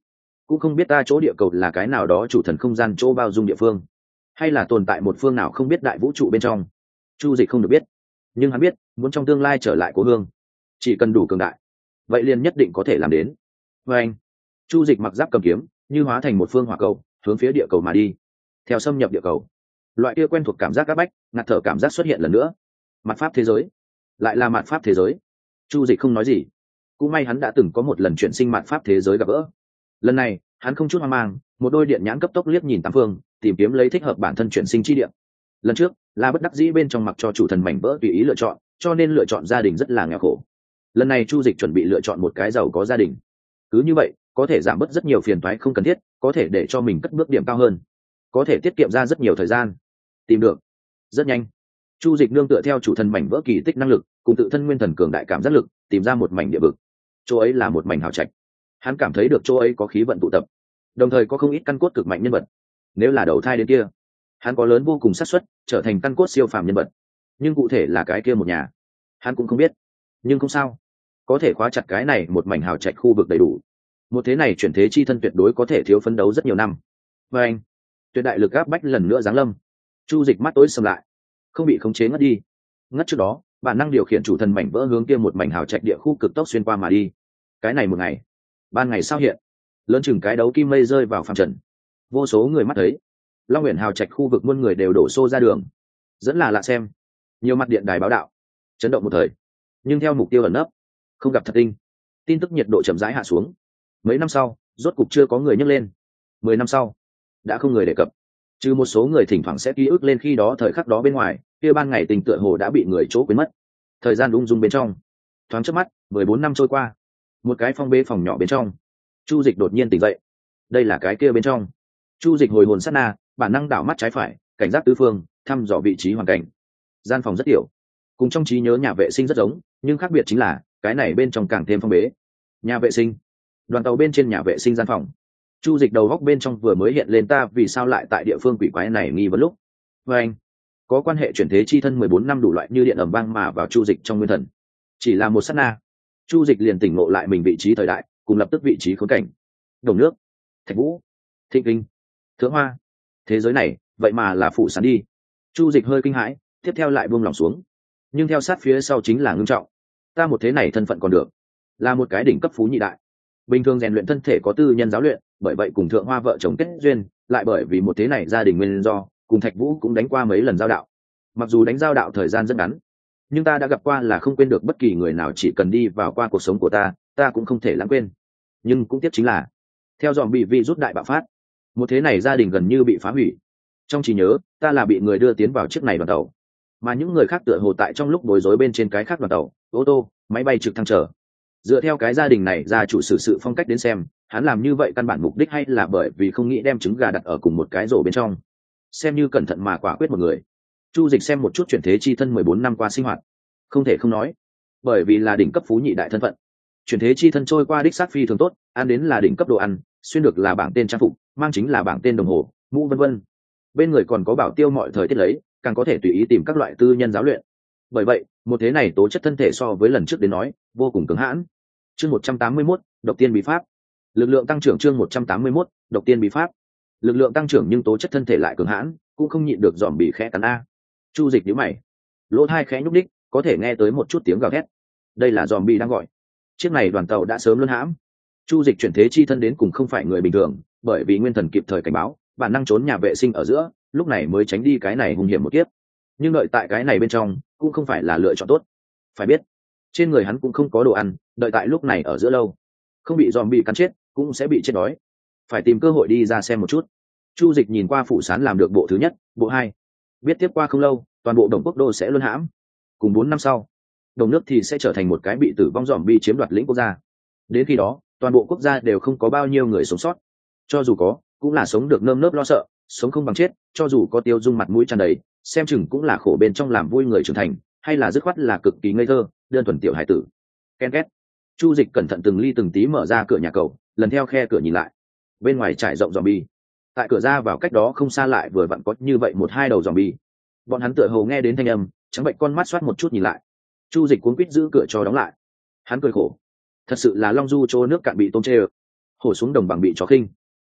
cũng không biết ta chỗ địa cầu là cái nào đó chủ thần không gian chỗ bao dung địa phương, hay là tồn tại một phương nào không biết đại vũ trụ bên trong. Chu Dịch không được biết, nhưng hắn biết muốn trong tương lai trở lại cố hương, chỉ cần đủ cường đại, vậy liền nhất định có thể làm đến. Và anh, Chu Dịch mặc giáp cầm kiếm, như hóa thành một phương hỏa cầu, hướng phía địa cầu mà đi. Theo xâm nhập địa cầu, loại kia quen thuộc cảm giác áp bách, ngạt thở cảm giác xuất hiện lần nữa. Mạt pháp thế giới, lại là mạt pháp thế giới. Chu Dịch không nói gì, cũng may hắn đã từng có một lần chuyển sinh mạt pháp thế giới gặp gỡ. Lần này hắn không chút hoang mang, một đôi điện nhãn cấp tốc liếc nhìn tám phương, tìm kiếm lấy thích hợp bản thân chuyển sinh chi địa. Lần trước là bất đắc dĩ bên trong mặc cho chủ thần mảnh vỡ tùy ý lựa chọn, cho nên lựa chọn gia đình rất là nghèo khổ. Lần này Chu Dịch chuẩn bị lựa chọn một cái giàu có gia đình, cứ như vậy có thể giảm bớt rất nhiều phiền toái không cần thiết, có thể để cho mình cất bước điểm cao hơn, có thể tiết kiệm ra rất nhiều thời gian. Tìm được rất nhanh, Chu Dịch nương tựa theo chủ thần mảnh vỡ kỳ tích năng lực cùng tự thân nguyên thần cường đại cảm giác lực, tìm ra một mảnh địa vực. Chỗ ấy là một mảnh hào trạch, hắn cảm thấy được chỗ ấy có khí vận tụ tập, đồng thời có không ít căn cốt cực mạnh nhân vật. Nếu là đầu thai đến kia, hắn có lớn vô cùng xác suất trở thành căn cốt siêu phàm nhân vật, nhưng cụ thể là cái kia một nhà hắn cũng không biết. Nhưng không sao, có thể khóa chặt cái này một mảnh hào trạch khu vực đầy đủ, một thế này chuyển thế chi thân tuyệt đối có thể thiếu phấn đấu rất nhiều năm. Và anh, tuyệt đại lực áp bách lần nữa giáng lâm. Chu Dịch mắt tối sầm lại, không bị khống chế ngất đi. Ngất trước đó, bản năng điều khiển chủ thần mảnh vỡ hướng kia một mảnh hào trạch địa khu cực tốc xuyên qua mà đi. Cái này một ngày, ban ngày sao hiện, lớn chừng cái đấu kim mây rơi vào phàm trần. Vô số người mắt thấy, Long Uyển hào trạch khu vực muôn người đều đổ xô ra đường, dẫn là lạ xem. Nhiều mặt điện đài báo đạo, chấn động một thời. Nhưng theo mục tiêu ẩn nấp, không gặp thật tinh, tin tức nhiệt độ chậm rãi hạ xuống. Mấy năm sau, rốt cục chưa có người nhắc lên. Mười năm sau, đã không người đề cập. Trừ một số người thỉnh thoảng sẽ ký ức lên khi đó thời khắc đó bên ngoài, kia ban ngày tình tựa hồ đã bị người chỗ quên mất. Thời gian ung dung bên trong, thoáng chớp mắt, mười bốn năm trôi qua. Một cái phong bê phòng nhỏ bên trong, Chu Dịch đột nhiên tỉnh dậy. Đây là cái kia bên trong. Chu Dịch hồi hồn sát na, bản năng đảo mắt trái phải, cảnh giác tứ phương, thăm dò vị trí hoàn cảnh. Gian phòng rất tiểu, cùng trong trí nhớ nhà vệ sinh rất giống, nhưng khác biệt chính là cái này bên trong càng thêm phong bế. Nhà vệ sinh, đoàn tàu bên trên nhà vệ sinh gian phòng. Chu Dịch đầu góc bên trong vừa mới hiện lên ta vì sao lại tại địa phương quỷ quái này nghi vấn lúc. Và anh, có quan hệ chuyển thế chi thân mười bốn năm đủ loại như điện ầm vang mà vào Chu Dịch trong nguyên thần. Chỉ là một sát na, Chu Dịch liền tỉnh ngộ lại mình vị trí thời đại, cùng lập tức vị trí khốn cảnh. Đồng nước, Thạch Vũ, Thịnh Kinh, Thượng Hoa. Thế giới này, vậy mà là phụ sán đi. Chu Dịch hơi kinh hãi, tiếp theo lại buông lòng xuống. Nhưng theo sát phía sau chính là ngưng trọng. Ta một thế này thân phận còn được, là một cái đỉnh cấp phú nhị đại. Bình thường rèn luyện thân thể có tư nhân giáo luyện, bởi vậy cùng Thượng Hoa vợ chồng kết duyên, lại bởi vì một thế này gia đình nguyên do, cùng Thạch Vũ cũng đánh qua mấy lần giao đạo. Mặc dù đánh giao đạo thời gian rất ngắn, nhưng ta đã gặp qua là không quên được bất kỳ người nào chỉ cần đi vào qua cuộc sống của ta, ta cũng không thể lãng quên. Nhưng cũng tiếc chính là, theo dòm bị vi rút đại bạo phát, một thế này gia đình gần như bị phá hủy. Trong trí nhớ, ta là bị người đưa tiến vào chiếc này đoàn tàu, mà những người khác tựa hồ tại trong lúc bối rối bên trên cái khác đoàn tàu, ô tô, máy bay trực thăng chờ. Dựa theo cái gia đình này ra chủ xử sự phong cách đến xem, hắn làm như vậy căn bản mục đích hay là bởi vì không nghĩ đem trứng gà đặt ở cùng một cái rổ bên trong. Xem như cẩn thận mà quả quyết một người. Chu Dịch xem một chút chuyển thế chi thân mười bốn năm qua sinh hoạt, không thể không nói, bởi vì là đỉnh cấp phú nhị đại thân phận, chuyển thế chi thân trôi qua đích xác phi thường tốt, ăn đến là đỉnh cấp đồ ăn, xuyên được là bảng tên trang phục, mang chính là bảng tên đồng hồ, mũ vân vân. Bên người còn có bảo tiêu mọi thời tiết lấy, càng có thể tùy ý tìm các loại tư nhân giáo luyện. Bởi vậy, một thế này tố chất thân thể so với lần trước đến nói, vô cùng cứng hãn. Chương một trăm tám mươi mốt, độc tiên bí pháp. Lực lượng tăng trưởng chương một trăm tám mươi mốt, độc tiên bí pháp. Lực lượng tăng trưởng nhưng tố chất thân thể lại cường hãn, cũng không nhịn được dòm bị khẽ cắn a. Chu Dịch nhíu mày, lỗ tai khẽ nhúc nhích, có thể nghe tới một chút tiếng gào thét. Đây là dòm bị đang gọi. Chiếc này đoàn tàu đã sớm luân hãm. Chu Dịch chuyển thế chi thân đến cùng không phải người bình thường, bởi vì nguyên thần kịp thời cảnh báo, bản năng trốn nhà vệ sinh ở giữa, lúc này mới tránh đi cái này hung hiểm một kiếp. Nhưng đợi tại cái này bên trong, cũng không phải là lựa chọn tốt. Phải biết, trên người hắn cũng không có đồ ăn, đợi tại lúc này ở giữa lâu, không bị dòm bị cắn chết, cũng sẽ bị chết đói. Phải tìm cơ hội đi ra xem một chút. Chu Dịch nhìn qua phụ sán làm được bộ thứ nhất, bộ hai. Biết tiếp qua không lâu, toàn bộ Đồng Quốc đô sẽ luân hãm. Cùng bốn năm sau, Đồng nước thì sẽ trở thành một cái bị tử vong dòm bị chiếm đoạt lĩnh quốc gia. Đến khi đó, toàn bộ quốc gia đều không có bao nhiêu người sống sót. Cho dù có, cũng là sống được nơm nớp lo sợ, sống không bằng chết, cho dù có tiêu dung mặt mũi tràn đầy, xem chừng cũng là khổ bên trong làm vui người trưởng thành, hay là dứt khoát là cực kỳ ngây thơ, đơn thuần tiểu hải tử. Ken két. Chu Dịch cẩn thận từng ly từng tí mở ra cửa nhà cầu, lần theo khe cửa nhìn lại. Bên ngoài trải rộng zombie. Tại cửa ra vào cách đó không xa lại vừa vặn có như vậy một hai đầu zombie. Bọn hắn tựa hồ nghe đến thanh âm, trắng bệnh con mắt xoát một chút nhìn lại. Chu Dịch cuống quýt giữ cửa cho đóng lại. Hắn cười khổ. Thật sự là long du trô nước cạn bị tôm chê. Hổ xuống đồng bằng bị chó khinh.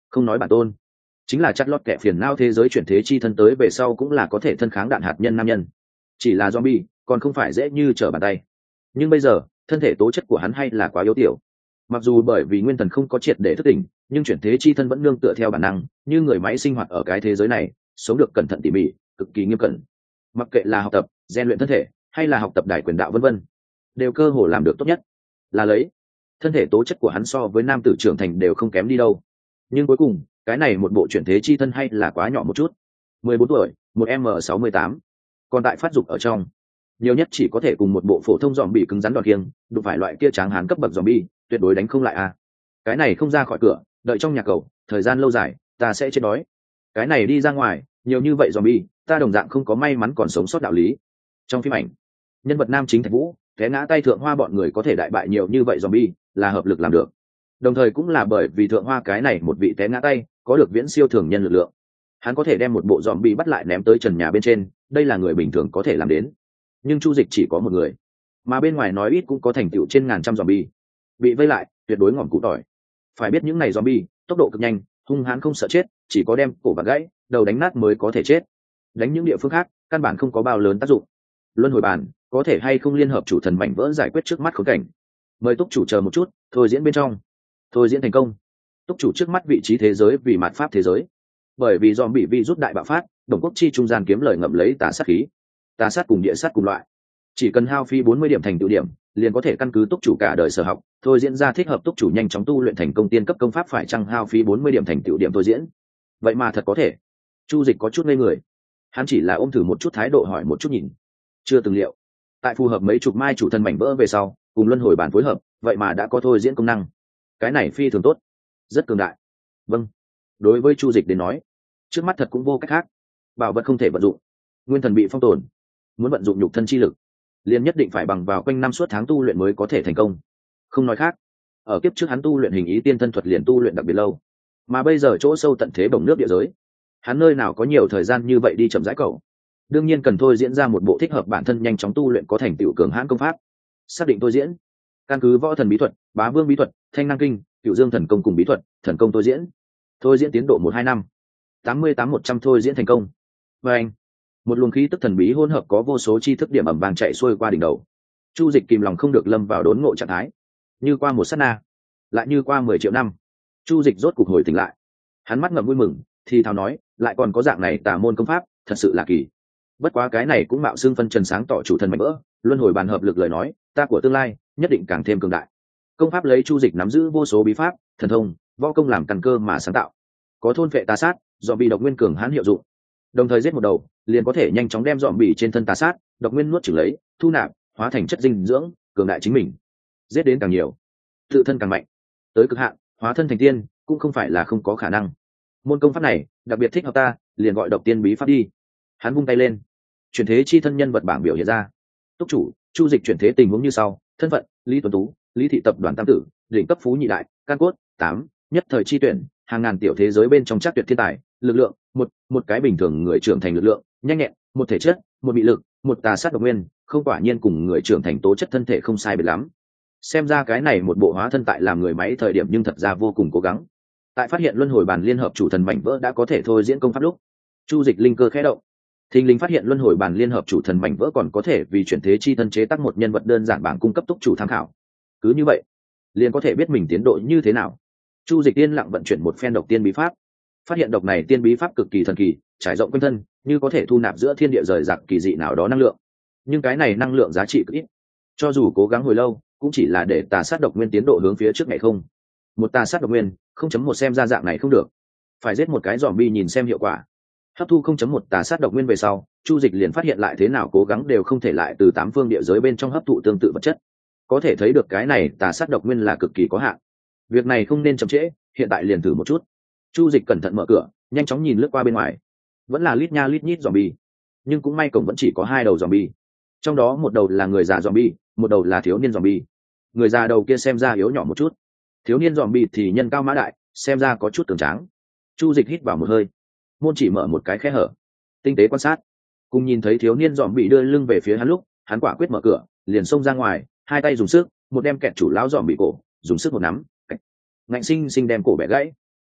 không nói bản tôn, chính là chặt lót kẻ phiền não thế giới chuyển thế chi thân tới về sau cũng là có thể thân kháng đạn hạt nhân nam nhân, chỉ là zombie còn không phải dễ như trở bàn tay. Nhưng bây giờ thân thể tố chất của hắn hay là quá yếu tiểu, mặc dù bởi vì nguyên thần không có triệt để thức tỉnh, nhưng chuyển thế chi thân vẫn nương tựa theo bản năng như người máy sinh hoạt ở cái thế giới này, sống được cẩn thận tỉ mỉ, cực kỳ nghiêm cẩn. Mặc kệ là học tập rèn luyện thân thể hay là học tập đài quyền đạo vân vân, đều cơ hồ làm được tốt nhất. Là lấy thân thể tố chất của hắn so với nam tử trưởng thành đều không kém đi đâu, nhưng cuối cùng cái này một bộ chuyển thế chi thân hay là quá nhỏ một chút. mười bốn tuổi, một m sáu mươi tám, còn tại phát dục ở trong, nhiều nhất chỉ có thể cùng một bộ phổ thông dòm bị cứng rắn đòn kiêng đụng phải loại kia tráng hán cấp bậc dòm bi, tuyệt đối đánh không lại à. Cái này không ra khỏi cửa đợi trong nhà cầu thời gian lâu dài ta sẽ chết đói, cái này đi ra ngoài nhiều như vậy dòm bi ta đồng dạng không có may mắn còn sống sót đạo lý. Trong phim ảnh, nhân vật nam chính Thạch Vũ té ngã tay Thượng Hoa bọn người có thể đại bại nhiều như vậy zombie là hợp lực làm được, đồng thời cũng là bởi vì Thượng Hoa cái này một vị té ngã tay có được viễn siêu thường nhân lực lượng, hắn có thể đem một bộ zombie bắt lại ném tới trần nhà bên trên, đây là người bình thường có thể làm đến. Nhưng Chu Dịch chỉ có một người, mà bên ngoài nói ít cũng có thành tựu trên ngàn trăm zombie bị vây lại, tuyệt đối ngọn cụ tỏi. Phải biết những này zombie tốc độ cực nhanh, hung hãn không sợ chết, chỉ có đem cổ vặn gãy, đầu đánh nát mới có thể chết. Đánh những địa phương khác căn bản không có bao lớn tác dụng. Luân hồi bàn có thể hay không liên hợp chủ thần mảnh vỡ giải quyết trước mắt khốn cảnh? Mời túc chủ chờ một chút, thôi diễn bên trong. Thôi diễn thành công. Túc chủ trước mắt vị trí thế giới vì mạt pháp thế giới. Bởi vì dòm bị vi rút đại bạo phát, đồng quốc chi trung gian kiếm lời ngậm lấy tà sát khí. Tà sát cùng địa sát cùng loại. Chỉ cần hao phí bốn mươi điểm thành tựu điểm, liền có thể căn cứ túc chủ cả đời sở học, thôi diễn ra thích hợp túc chủ nhanh chóng tu luyện thành công tiên cấp công pháp phải chăng hao phí bốn mươi điểm thành tựu điểm thôi diễn. Vậy mà thật có thể. Chu Dịch có chút ngây người. Hắn chỉ là ôm thử một chút thái độ hỏi một chút nhìn. Chưa từng liệu, tại phù hợp mấy chục mai chủ thần mảnh vỡ về sau, cùng luân hồi bản phối hợp, vậy mà đã có thôi diễn công năng. Cái này phi thường tốt, rất cường đại. Vâng. Đối với Chu Dịch đến nói, trước mắt thật cũng vô cách khác. Bảo vật không thể vận dụng, nguyên thần bị phong tồn, muốn vận dụng nhục thân chi lực, liền nhất định phải bằng vào quanh năm suốt tháng tu luyện mới có thể thành công. Không nói khác, ở kiếp trước hắn tu luyện hình ý tiên thân thuật liền tu luyện đặc biệt lâu, mà bây giờ chỗ sâu tận thế bồng nước địa giới, hắn nơi nào có nhiều thời gian như vậy đi chậm rãi cầu. Đương nhiên cần thôi diễn ra một bộ thích hợp bản thân nhanh chóng tu luyện có thành tựu cường hãn công pháp. Xác định thôi diễn, căn cứ võ thần bí thuật, bá vương bí thuật, thanh năng kinh, cựu dương thần công cùng bí thuật thần công thôi diễn. Thôi diễn tiến độ một hai năm, tám mươi tám một trăm thôi diễn thành công. Và anh, một luồng khí tức thần bí hỗn hợp có vô số chi thức điểm ẩm vàng chạy xuôi qua đỉnh đầu. Chu Dịch kìm lòng không được lâm vào đốn ngộ trạng thái, như qua một sát na, lại như qua mười triệu năm. Chu Dịch rốt cục hồi tỉnh lại, hắn mắt ngậm vui mừng, thì thào nói, lại còn có dạng này tà môn công pháp, thật sự là kỳ. Bất quá cái này cũng mạo xưng phân trần sáng tỏ chủ thần mạnh vỡ, luân hồi bàn hợp lực lời nói, ta của tương lai nhất định càng thêm cường đại. Công pháp lấy Chu Dịch nắm giữ vô số bí pháp, thần thông, võ công làm căn cơ mà sáng tạo, có thôn vệ tà sát, dòm bị độc nguyên cường hãn hiệu dụng. Đồng thời giết một đầu, liền có thể nhanh chóng đem dòm bị trên thân tà sát, độc nguyên nuốt chửng lấy, thu nạp, hóa thành chất dinh dưỡng, cường đại chính mình. Giết đến càng nhiều, tự thân càng mạnh, tới cực hạn, hóa thân thành tiên, cũng không phải là không có khả năng. Môn công pháp này đặc biệt thích hợp ta, liền gọi độc tiên bí pháp đi. Hắn vung tay lên, chuyển thế chi thân nhân vật bảng biểu hiện ra. Túc chủ Chu Dịch chuyển thế tình huống như sau: thân phận Lý Tuấn Tú, Lý thị tập đoàn tam tử, đỉnh cấp phú nhị đại, can cốt tám, nhất thời chi tuyển, hàng ngàn tiểu thế giới bên trong chắc tuyệt thiên tài, lực lượng một, một cái bình thường người trưởng thành lực lượng, nhanh nhẹn, một thể chất, một bị lực, một tà sát độc nguyên, không quả nhiên cùng người trưởng thành tố chất thân thể không sai biệt lắm. Xem ra cái này một bộ hóa thân tại làm người máy thời điểm nhưng thật ra vô cùng cố gắng. Tại phát hiện luân hồi bàn liên hợp chủ thần mảnh vỡ đã có thể thôi diễn công pháp lúc, Chu Dịch linh cơ khẽ động, thình lình phát hiện luân hồi bàn liên hợp chủ thần mảnh vỡ còn có thể vì chuyển thế chi thân chế tác một nhân vật đơn giản bảng cung cấp túc chủ tham khảo. Cứ như vậy, liền có thể biết mình tiến độ như thế nào. Chu Dịch yên lặng vận chuyển một phen độc tiên bí pháp, phát hiện độc này tiên bí pháp cực kỳ thần kỳ, trải rộng quanh thân, như có thể thu nạp giữa thiên địa rời rạc kỳ dị nào đó năng lượng. Nhưng cái này năng lượng giá trị cực ít, cho dù cố gắng hồi lâu, cũng chỉ là để tà sát độc nguyên tiến độ hướng phía trước ngày không. Một tà sát độc nguyên, không chấm một xem ra dạng này không được, phải giết một cái zombie nhìn xem hiệu quả. Hấp thu không chấm một tà sát độc nguyên về sau, Chu Dịch liền phát hiện lại thế nào cố gắng đều không thể lại từ tám phương địa giới bên trong hấp thụ tương tự vật chất. Có thể thấy được cái này tà sát độc nguyên là cực kỳ có hạn. Việc này không nên chậm trễ, hiện tại liền thử một chút. Chu Dịch cẩn thận mở cửa, nhanh chóng nhìn lướt qua bên ngoài, vẫn là lít nha lít nhít zombie, nhưng cũng may cổng vẫn chỉ có hai đầu zombie. Trong đó một đầu là người già zombie, một đầu là thiếu niên zombie. Người già đầu kia xem ra yếu nhỏ một chút, thiếu niên zombie thì nhân cao mã đại, xem ra có chút cường tráng. Chu Dịch hít vào một hơi, môn chỉ mở một cái khe hở, tinh tế quan sát, cùng nhìn thấy thiếu niên zombie đưa lưng về phía hắn lúc, hắn quả quyết mở cửa, liền xông ra ngoài, hai tay dùng sức, một đem kẹt chủ lão zombie cổ, dùng sức một nắm, ngạnh sinh sinh đem cổ bẻ gãy.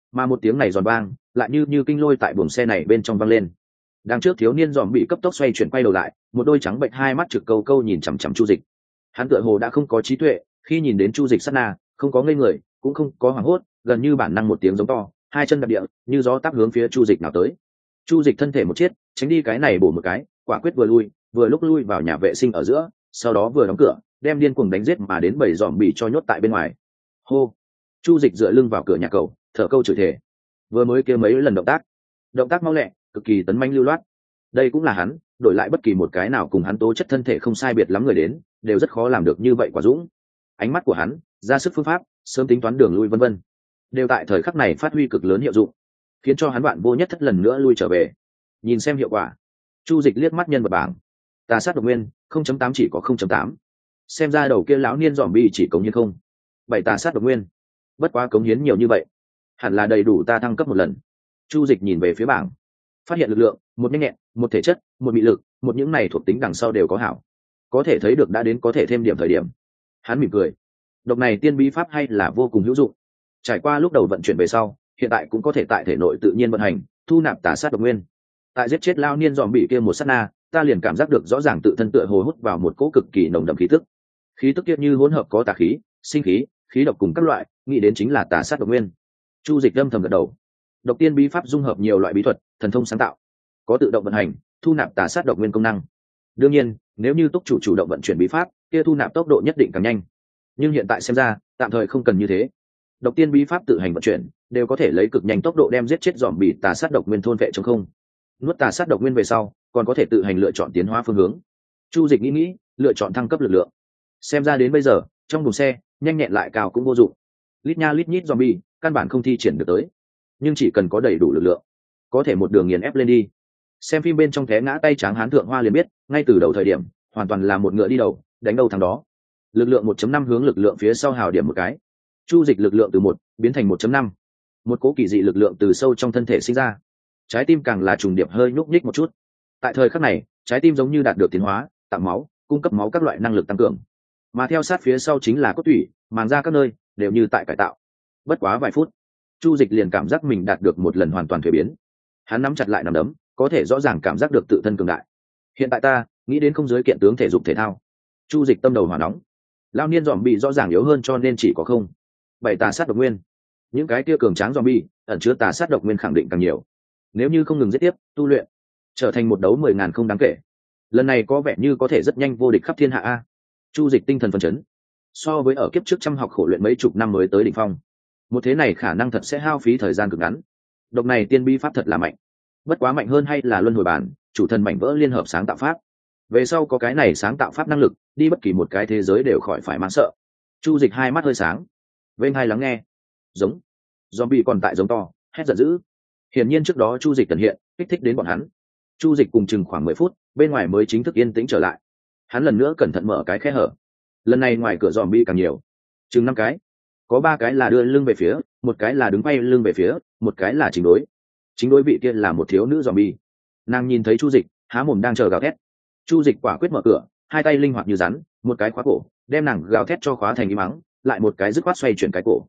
mà một tiếng này giòn vang lại như như kinh lôi tại buồng xe này bên trong vang lên. Đằng trước thiếu niên dòm bị cấp tốc xoay chuyển quay đầu lại, một đôi trắng bệnh hai mắt trực câu câu nhìn chằm chằm Chu Dịch. Hắn tựa hồ đã không có trí tuệ, khi nhìn đến Chu Dịch sát na, không có ngây người, cũng không có hoảng hốt, gần như bản năng một tiếng giống to, hai chân đạp địa, như gió táp hướng phía Chu Dịch nào tới. Chu Dịch thân thể một chiết, tránh đi cái này bổ một cái, quả quyết vừa lui, vừa lúc lui vào nhà vệ sinh ở giữa, sau đó vừa đóng cửa, đem điên cuồng đánh giết mà đến bảy dòm bị cho nhốt tại bên ngoài. Hô. Chu Dịch dựa lưng vào cửa nhà cầu, thở câu chửi thề. Vừa mới kia mấy lần động tác, động tác mau lẹ, cực kỳ tấn manh lưu loát. Đây cũng là hắn, đổi lại bất kỳ một cái nào cùng hắn tố chất thân thể không sai biệt lắm người đến, đều rất khó làm được như vậy quả dũng. Ánh mắt của hắn, ra sức phương pháp, sớm tính toán đường lui vân vân, đều tại thời khắc này phát huy cực lớn hiệu dụng, khiến cho hắn bạn vô nhất thất lần nữa lui trở về. Nhìn xem hiệu quả. Chu Dịch liếc mắt nhân vật bảng. Tà sát độc nguyên, không chấm tám chỉ có không chấm tám. Xem ra đầu kia lão niên dòm bi chỉ cống hiến không. Bảy tà sát độc nguyên. Bất quá cống hiến nhiều như vậy, hẳn là đầy đủ ta thăng cấp một lần. Chu Dịch nhìn về phía bảng, phát hiện lực lượng, một nhanh nhẹn, một thể chất, một mị lực, một những này thuộc tính đằng sau đều có hảo. Có thể thấy được đã đến có thể thêm điểm thời điểm. Hắn mỉm cười. Độc này tiên bí pháp hay là vô cùng hữu dụng. Trải qua lúc đầu vận chuyển về sau, hiện tại cũng có thể tại thể nội tự nhiên vận hành, thu nạp tà sát độc nguyên. Tại giết chết lao niên dòm bị kia một sát na, ta liền cảm giác được rõ ràng tự thân tựa hồ hút vào một cỗ cực kỳ nồng đậm khí tức. Khí tức kia như hỗn hợp có tà khí, sinh khí, khí độc cùng các loại, nghĩ đến chính là tà sát độc nguyên. Chu Dịch âm thầm gật đầu. Độc tiên bí pháp dung hợp nhiều loại bí thuật, thần thông sáng tạo, có tự động vận hành, thu nạp tà sát độc nguyên công năng. Đương nhiên, nếu như túc chủ chủ động vận chuyển bí pháp, kia thu nạp tốc độ nhất định càng nhanh. Nhưng hiện tại xem ra, tạm thời không cần như thế. Độc tiên bí pháp tự hành vận chuyển, đều có thể lấy cực nhanh tốc độ đem giết chết dòm bị tà sát độc nguyên thôn vệ trong không. Nuốt tà sát độc nguyên về sau, còn có thể tự hành lựa chọn tiến hóa phương hướng. Chu Dịch nghĩ nghĩ, lựa chọn thăng cấp lực lượng. Xem ra đến bây giờ, trong buồng xe, nhanh nhẹn lại cao cũng vô dụng. Lít nha lít nhít zombie, căn bản không thi triển được tới. Nhưng chỉ cần có đầy đủ lực lượng, có thể một đường nghiền ép lên đi. Xem phim bên trong té ngã tay tráng hán thượng hoa liền biết, ngay từ đầu thời điểm, hoàn toàn là một ngựa đi đầu, đánh đầu thằng đó. Lực lượng một chấm năm hướng lực lượng phía sau hào điểm một cái. Chu Dịch lực lượng từ một biến thành một chấm năm. Một cố kỳ dị lực lượng từ sâu trong thân thể sinh ra. Trái tim càng là trùng điệp hơi nhúc nhích một chút. Tại thời khắc này, trái tim giống như đạt được tiến hóa, tạo máu, cung cấp máu các loại năng lực tăng cường. Mà theo sát phía sau chính là cốt tủy, màng da các nơi, đều như tại cải tạo. Bất quá vài phút, Chu Dịch liền cảm giác mình đạt được một lần hoàn toàn thuế biến. Hắn nắm chặt lại nắm đấm, có thể rõ ràng cảm giác được tự thân cường đại. Hiện tại ta, nghĩ đến không giới kiện tướng thể dục thể thao. Chu Dịch tâm đầu hỏa nóng. Lao niên dòm bị rõ ràng yếu hơn cho nên chỉ có không. Bảy tà sát độc nguyên. Những cái kia cường tráng zombie, ẩn chứa tà sát độc nguyên khẳng định càng nhiều. Nếu như không ngừng giết tiếp, tu luyện, trở thành một đấu mười ngàn không đáng kể. Lần này có vẻ như có thể rất nhanh vô địch khắp thiên hạ a. Chu Dịch tinh thần phấn chấn. So với ở kiếp trước chăm học khổ luyện mấy chục năm mới tới đỉnh phong, một thế này khả năng thật sẽ hao phí thời gian cực ngắn. Độc này tiên bi pháp thật là mạnh. Bất quá mạnh hơn hay là luân hồi bản, chủ thần mảnh vỡ liên hợp sáng tạo pháp. Về sau có cái này sáng tạo pháp năng lực, đi bất kỳ một cái thế giới đều khỏi phải mang sợ. Chu Dịch hai mắt hơi sáng, bên hai lắng nghe. Giống, zombie còn tại giống to, hét giận dữ. Hiển nhiên trước đó Chu Dịch tận hiện, kích thích đến bọn hắn. Chu Dịch cùng chừng khoảng mười phút, bên ngoài mới chính thức yên tĩnh trở lại. Hắn lần nữa cẩn thận mở cái khe hở. Lần này ngoài cửa zombie càng nhiều, chừng năm cái. Có ba cái là đưa lưng về phía, một cái là đứng quay lưng về phía, một cái là chính đối. Chính đối vị kia là một thiếu nữ zombie. Nàng nhìn thấy Chu Dịch, há mồm đang chờ gào thét. Chu Dịch quả quyết mở cửa, hai tay linh hoạt như rắn, một cái khóa cổ, đem nàng gào thét cho khóa thành im mắng, lại một cái dứt khoát xoay chuyển cái cổ.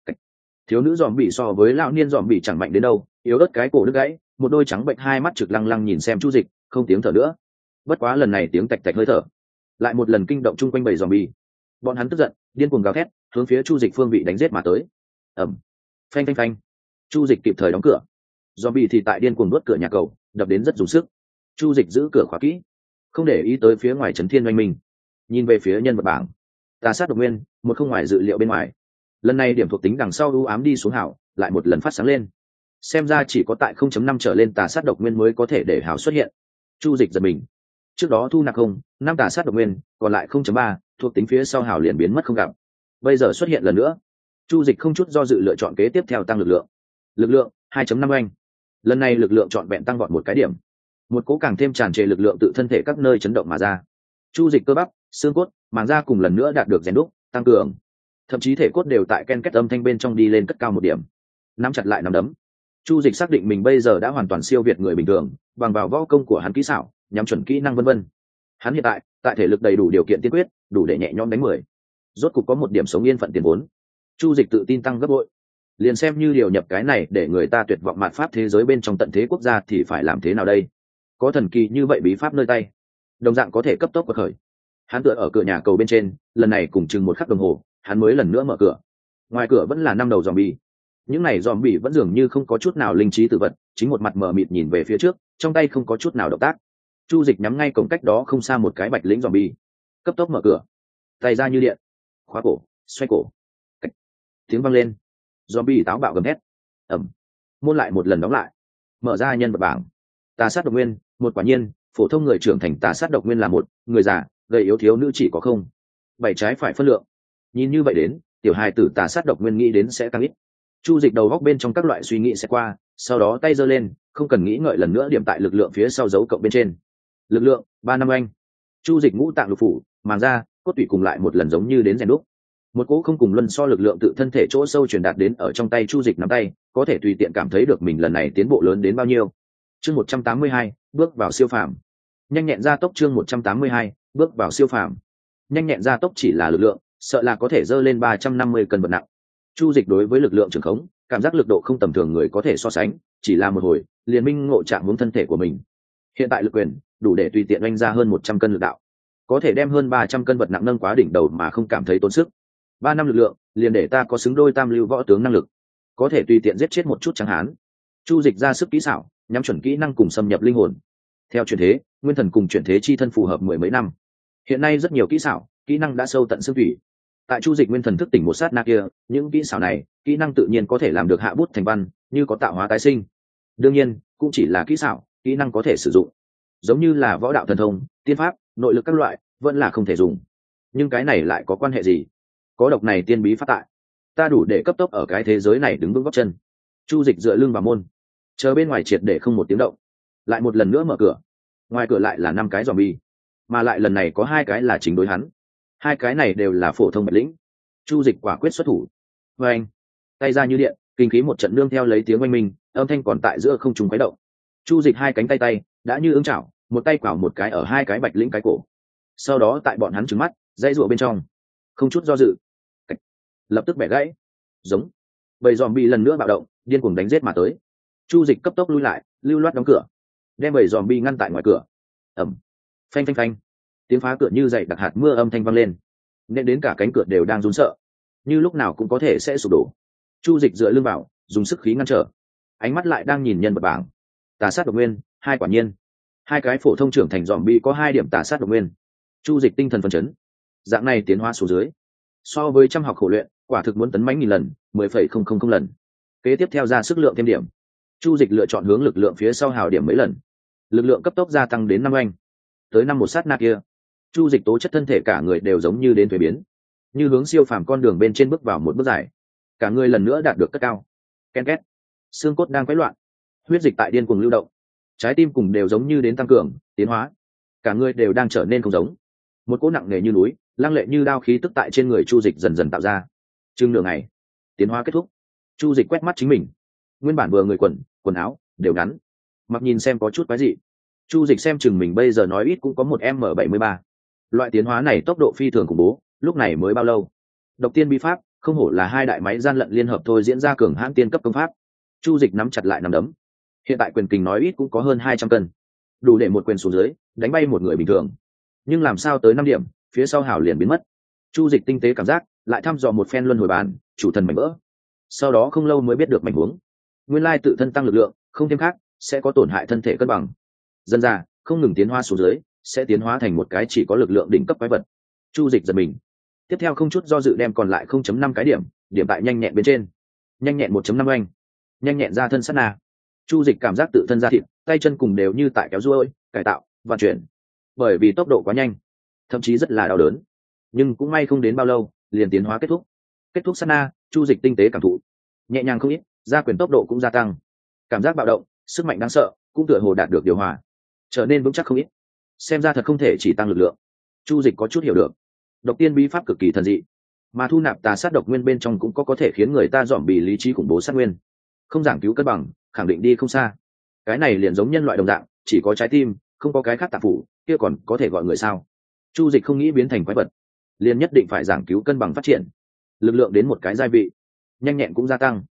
Thiếu nữ dòm bị so với lão niên dòm bị chẳng mạnh đến đâu, yếu ớt cái cổ đứt gãy, một đôi trắng bệnh hai mắt trực lăng lăng nhìn xem Chu Dịch, không tiếng thở nữa. Bất quá lần này tiếng tạch tạch hơi thở, lại một lần kinh động chung quanh bầy dòm bị. Bọn hắn tức giận, điên cuồng gào thét, hướng phía Chu Dịch phương vị đánh giết mà tới. Ầm, phanh phanh phanh. Chu Dịch kịp thời đóng cửa. Dòm bị thì tại điên cuồng đốt cửa nhà cầu, đập đến rất dùng sức. Chu Dịch giữ cửa khóa kỹ, không để ý tới phía ngoài Trấn Thiên Oanh Minh, nhìn về phía nhân vật bảng. Tà sát độc nguyên, một không ngoài dự liệu bên ngoài. Lần này điểm thuộc tính đằng sau u ám đi xuống hảo, lại một lần phát sáng lên. Xem ra chỉ có tại không chấm năm trở lên tà sát độc nguyên mới có thể để hảo xuất hiện. Chu Dịch giật mình. Trước đó thu nạp không, năm tà sát độc nguyên, còn lại không chấm ba, thuộc tính phía sau hảo liền biến mất không gặp. Bây giờ xuất hiện lần nữa. Chu Dịch không chút do dự lựa chọn kế tiếp theo tăng lực lượng. Lực lượng hai chấm năm anh. Lần này lực lượng chọn vẹn tăng vọt một cái điểm. Một cố càng thêm tràn trề lực lượng tự thân thể các nơi chấn động mà ra. Chu Dịch cơ bắp, xương cốt, màng da cùng lần nữa đạt được rèn đúc, tăng cường. Thậm chí thể cốt đều tại ken kết âm thanh bên trong đi lên cất cao một điểm. Nắm chặt lại nắm đấm. Chu Dịch xác định mình bây giờ đã hoàn toàn siêu việt người bình thường, bằng vào võ công của hắn kỹ xảo, nhắm chuẩn kỹ năng vân vân. Hắn hiện tại, tại thể lực đầy đủ điều kiện tiên quyết, đủ để nhẹ nhõm đánh mười. Rốt cục có một điểm sống yên phận tiền vốn. Chu Dịch tự tin tăng gấp bội. liền xem như điều nhập cái này để người ta tuyệt vọng mạt pháp thế giới bên trong tận thế quốc gia thì phải làm thế nào đây? Có thần kỳ như vậy bí pháp nơi tay, đồng dạng có thể cấp tốc bật khởi. Hắn tựa ở cửa nhà cầu bên trên, lần này cùng chừng một khắc đồng hồ, hắn mới lần nữa mở cửa. Ngoài cửa vẫn là năm đầu zombie. Những này zombie vẫn dường như không có chút nào linh trí tự vật, chính một mặt mờ mịt nhìn về phía trước, trong tay không có chút nào động tác. Chu Dịch nhắm ngay cổng cách đó không xa một cái bạch lĩnh zombie, cấp tốc mở cửa, tay ra như điện, khóa cổ, xoay cổ. Cách. Tiếng vang lên, zombie táo bạo gầm thét. Ầm. Môn lại một lần đóng lại. Mở ra nhân vật bảng. Tà sát độc nguyên, một quả nhiên, phổ thông người trưởng thành tà sát độc nguyên là một, người già, gầy yếu thiếu nữ chỉ có không. Bảy trái phải phân lượng. Nhìn như vậy đến, tiểu hài tử tà sát độc nguyên nghĩ đến sẽ tăng ít. Chu Dịch đầu góc bên trong các loại suy nghĩ sẽ qua, sau đó tay giơ lên, không cần nghĩ ngợi lần nữa điểm tại lực lượng phía sau dấu cộng bên trên. Lực lượng ba năm anh. Chu Dịch ngũ tạng lục phủ, màng da, cốt tủy cùng lại một lần giống như đến rèn đúc. Một cỗ không cùng luân so lực lượng tự thân thể chỗ sâu truyền đạt đến ở trong tay Chu Dịch nắm tay, có thể tùy tiện cảm thấy được mình lần này tiến bộ lớn đến bao nhiêu. Chương một trăm tám mươi hai, bước vào siêu phàm. Nhanh nhẹn gia tốc chương một trăm tám mươi hai, bước vào siêu phàm. Nhanh nhẹn gia tốc chỉ là lực lượng, sợ là có thể dơ lên ba trăm năm mươi cân vật nặng. Chu Dịch đối với lực lượng trường khống, cảm giác lực độ không tầm thường người có thể so sánh, chỉ là một hồi, liền minh ngộ trạng hướng thân thể của mình. Hiện tại lực quyền đủ để tùy tiện oanh ra hơn một trăm cân lực đạo, có thể đem hơn ba trăm cân vật nặng nâng quá đỉnh đầu mà không cảm thấy tốn sức. Ba năm lực lượng, liền để ta có xứng đôi tam lưu võ tướng năng lực, có thể tùy tiện giết chết một chút trắng hán. Chu Dịch ra sức kỹ xảo, nhắm chuẩn kỹ năng cùng xâm nhập linh hồn. Theo chuyển thế, nguyên thần cùng chuyển thế chi thân phù hợp mười mấy năm. Hiện nay rất nhiều kỹ xảo, kỹ năng đã sâu tận xương thủy. Tại Chu Dịch nguyên thần thức tỉnh một sát na kia, những kỹ xảo này, kỹ năng tự nhiên có thể làm được hạ bút thành văn, như có tạo hóa tái sinh. Đương nhiên, cũng chỉ là kỹ xảo, kỹ năng có thể sử dụng. Giống như là võ đạo thần thông, tiên pháp, nội lực các loại, vẫn là không thể dùng. Nhưng cái này lại có quan hệ gì? Có độc này tiên bí phát tại, ta đủ để cấp tốc ở cái thế giới này đứng vững gót chân. Chu Dịch dựa lưng vào môn, chờ bên ngoài triệt để không một tiếng động. Lại một lần nữa mở cửa. Ngoài cửa lại là năm cái zombie, mà lại lần này có hai cái là chính đối hắn. Hai cái này đều là phổ thông bạch lĩnh. Chu Dịch quả quyết xuất thủ. Và anh, tay ra như điện, kinh khí một trận nương theo lấy tiếng oanh minh, âm thanh còn tại giữa không trung khuấy động. Chu Dịch hai cánh tay tay đã như ứng chảo, một tay quảo một cái ở hai cái bạch lĩnh cái cổ. Sau đó tại bọn hắn trừng mắt, dãy rủa bên trong, không chút do dự, Cách. Lập tức bẻ gãy. Giống. Bầy zombie lần nữa bạo động, điên cuồng đánh giết mà tới. Chu Dịch cấp tốc lui lại, lưu loát đóng cửa, đem bầy zombie ngăn tại ngoài cửa. Ầm. Phanh phanh phanh. Tiếng phá cửa như dày đặc hạt mưa âm thanh vang lên, nên đến cả cánh cửa đều đang run sợ, như lúc nào cũng có thể sẽ sụp đổ. Chu Dịch dựa lưng vào, dùng sức khí ngăn trở, ánh mắt lại đang nhìn nhân vật bảng. Tà sát độc nguyên hai, quả nhiên hai cái phổ thông trưởng thành zombie có hai điểm tà sát độc nguyên. Chu Dịch tinh thần phấn chấn, dạng này tiến hóa xuống dưới, so với trăm học khổ luyện, quả thực muốn tấn mãnh nghìn lần, mười phẩy không không không lần. Kế tiếp theo ra sức lượng thêm điểm, Chu Dịch lựa chọn hướng lực lượng phía sau hào điểm mấy lần, lực lượng cấp tốc gia tăng đến năm anh. Tới năm một sát na kia, Chu Dịch tố chất thân thể cả người đều giống như đến thuế biến, như hướng siêu phàm con đường bên trên bước vào một bước dài, cả người lần nữa đạt được cất cao. Ken két, xương cốt đang quấy loạn, huyết dịch tại điên cuồng lưu động, trái tim cùng đều giống như đến tăng cường tiến hóa, cả người đều đang trở nên không giống. Một cỗ nặng nề như núi, lăng lệ như đao khí tức tại trên người Chu Dịch dần dần tạo ra. Chừng nửa ngày, tiến hóa kết thúc. Chu Dịch quét mắt chính mình, nguyên bản vừa người quần quần áo đều ngắn, mặc nhìn xem có chút quái dị. Chu Dịch xem chừng mình bây giờ nói ít cũng có một m bảy mươi ba. Loại tiến hóa này tốc độ phi thường khủng bố, lúc này mới bao lâu? Độc tiên bí pháp, không hổ là hai đại máy gian lận liên hợp thôi diễn ra cường hãn tiên cấp công pháp. Chu Dịch nắm chặt lại nắm đấm. Hiện tại quyền kình nói ít cũng có hơn hai trăm cân, đủ để một quyền xuống dưới đánh bay một người bình thường. Nhưng làm sao tới năm điểm, phía sau hào liền biến mất. Chu Dịch tinh tế cảm giác, lại thăm dò một phen luân hồi bàn, chủ thần mảnh vỡ. Sau đó không lâu mới biết được mảnh huống. Nguyên lai tự thân tăng lực lượng, không thêm khác, sẽ có tổn hại thân thể cân bằng. Dần dà, không ngừng tiến hóa xuống dưới, sẽ tiến hóa thành một cái chỉ có lực lượng đỉnh cấp quái vật. Chu Dịch giật mình. Tiếp theo không chút do dự đem còn lại không chấm năm cái điểm, điểm tại nhanh nhẹn bên trên. Nhanh nhẹn một chấm năm anh. Nhanh nhẹn ra thân sát na. Chu Dịch cảm giác tự thân ra thịt, tay chân cùng đều như tại kéo ruôi, cải tạo, vận chuyển. Bởi vì tốc độ quá nhanh, thậm chí rất là đau đớn, nhưng cũng may không đến bao lâu, liền tiến hóa kết thúc. Kết thúc sát na, Chu Dịch tinh tế cảm thụ, nhẹ nhàng không ít, ra quyền tốc độ cũng gia tăng. Cảm giác bạo động, sức mạnh đáng sợ, cũng tựa hồ đạt được điều hòa, trở nên vững chắc không ít. Xem ra thật không thể chỉ tăng lực lượng. Chu Dịch có chút hiểu được, độc tiên bí pháp cực kỳ thần dị, mà thu nạp tà sát độc nguyên bên trong cũng có có thể khiến người ta dòm bì lý trí khủng bố sát nguyên, không giảng cứu cân bằng, khẳng định đi không xa. Cái này liền giống nhân loại đồng dạng, chỉ có trái tim, không có cái khác tạp phủ, kia còn có thể gọi người sao? Chu Dịch không nghĩ biến thành quái vật, liền nhất định phải giảng cứu cân bằng phát triển, lực lượng đến một cái giai vị, nhanh nhẹn cũng gia tăng.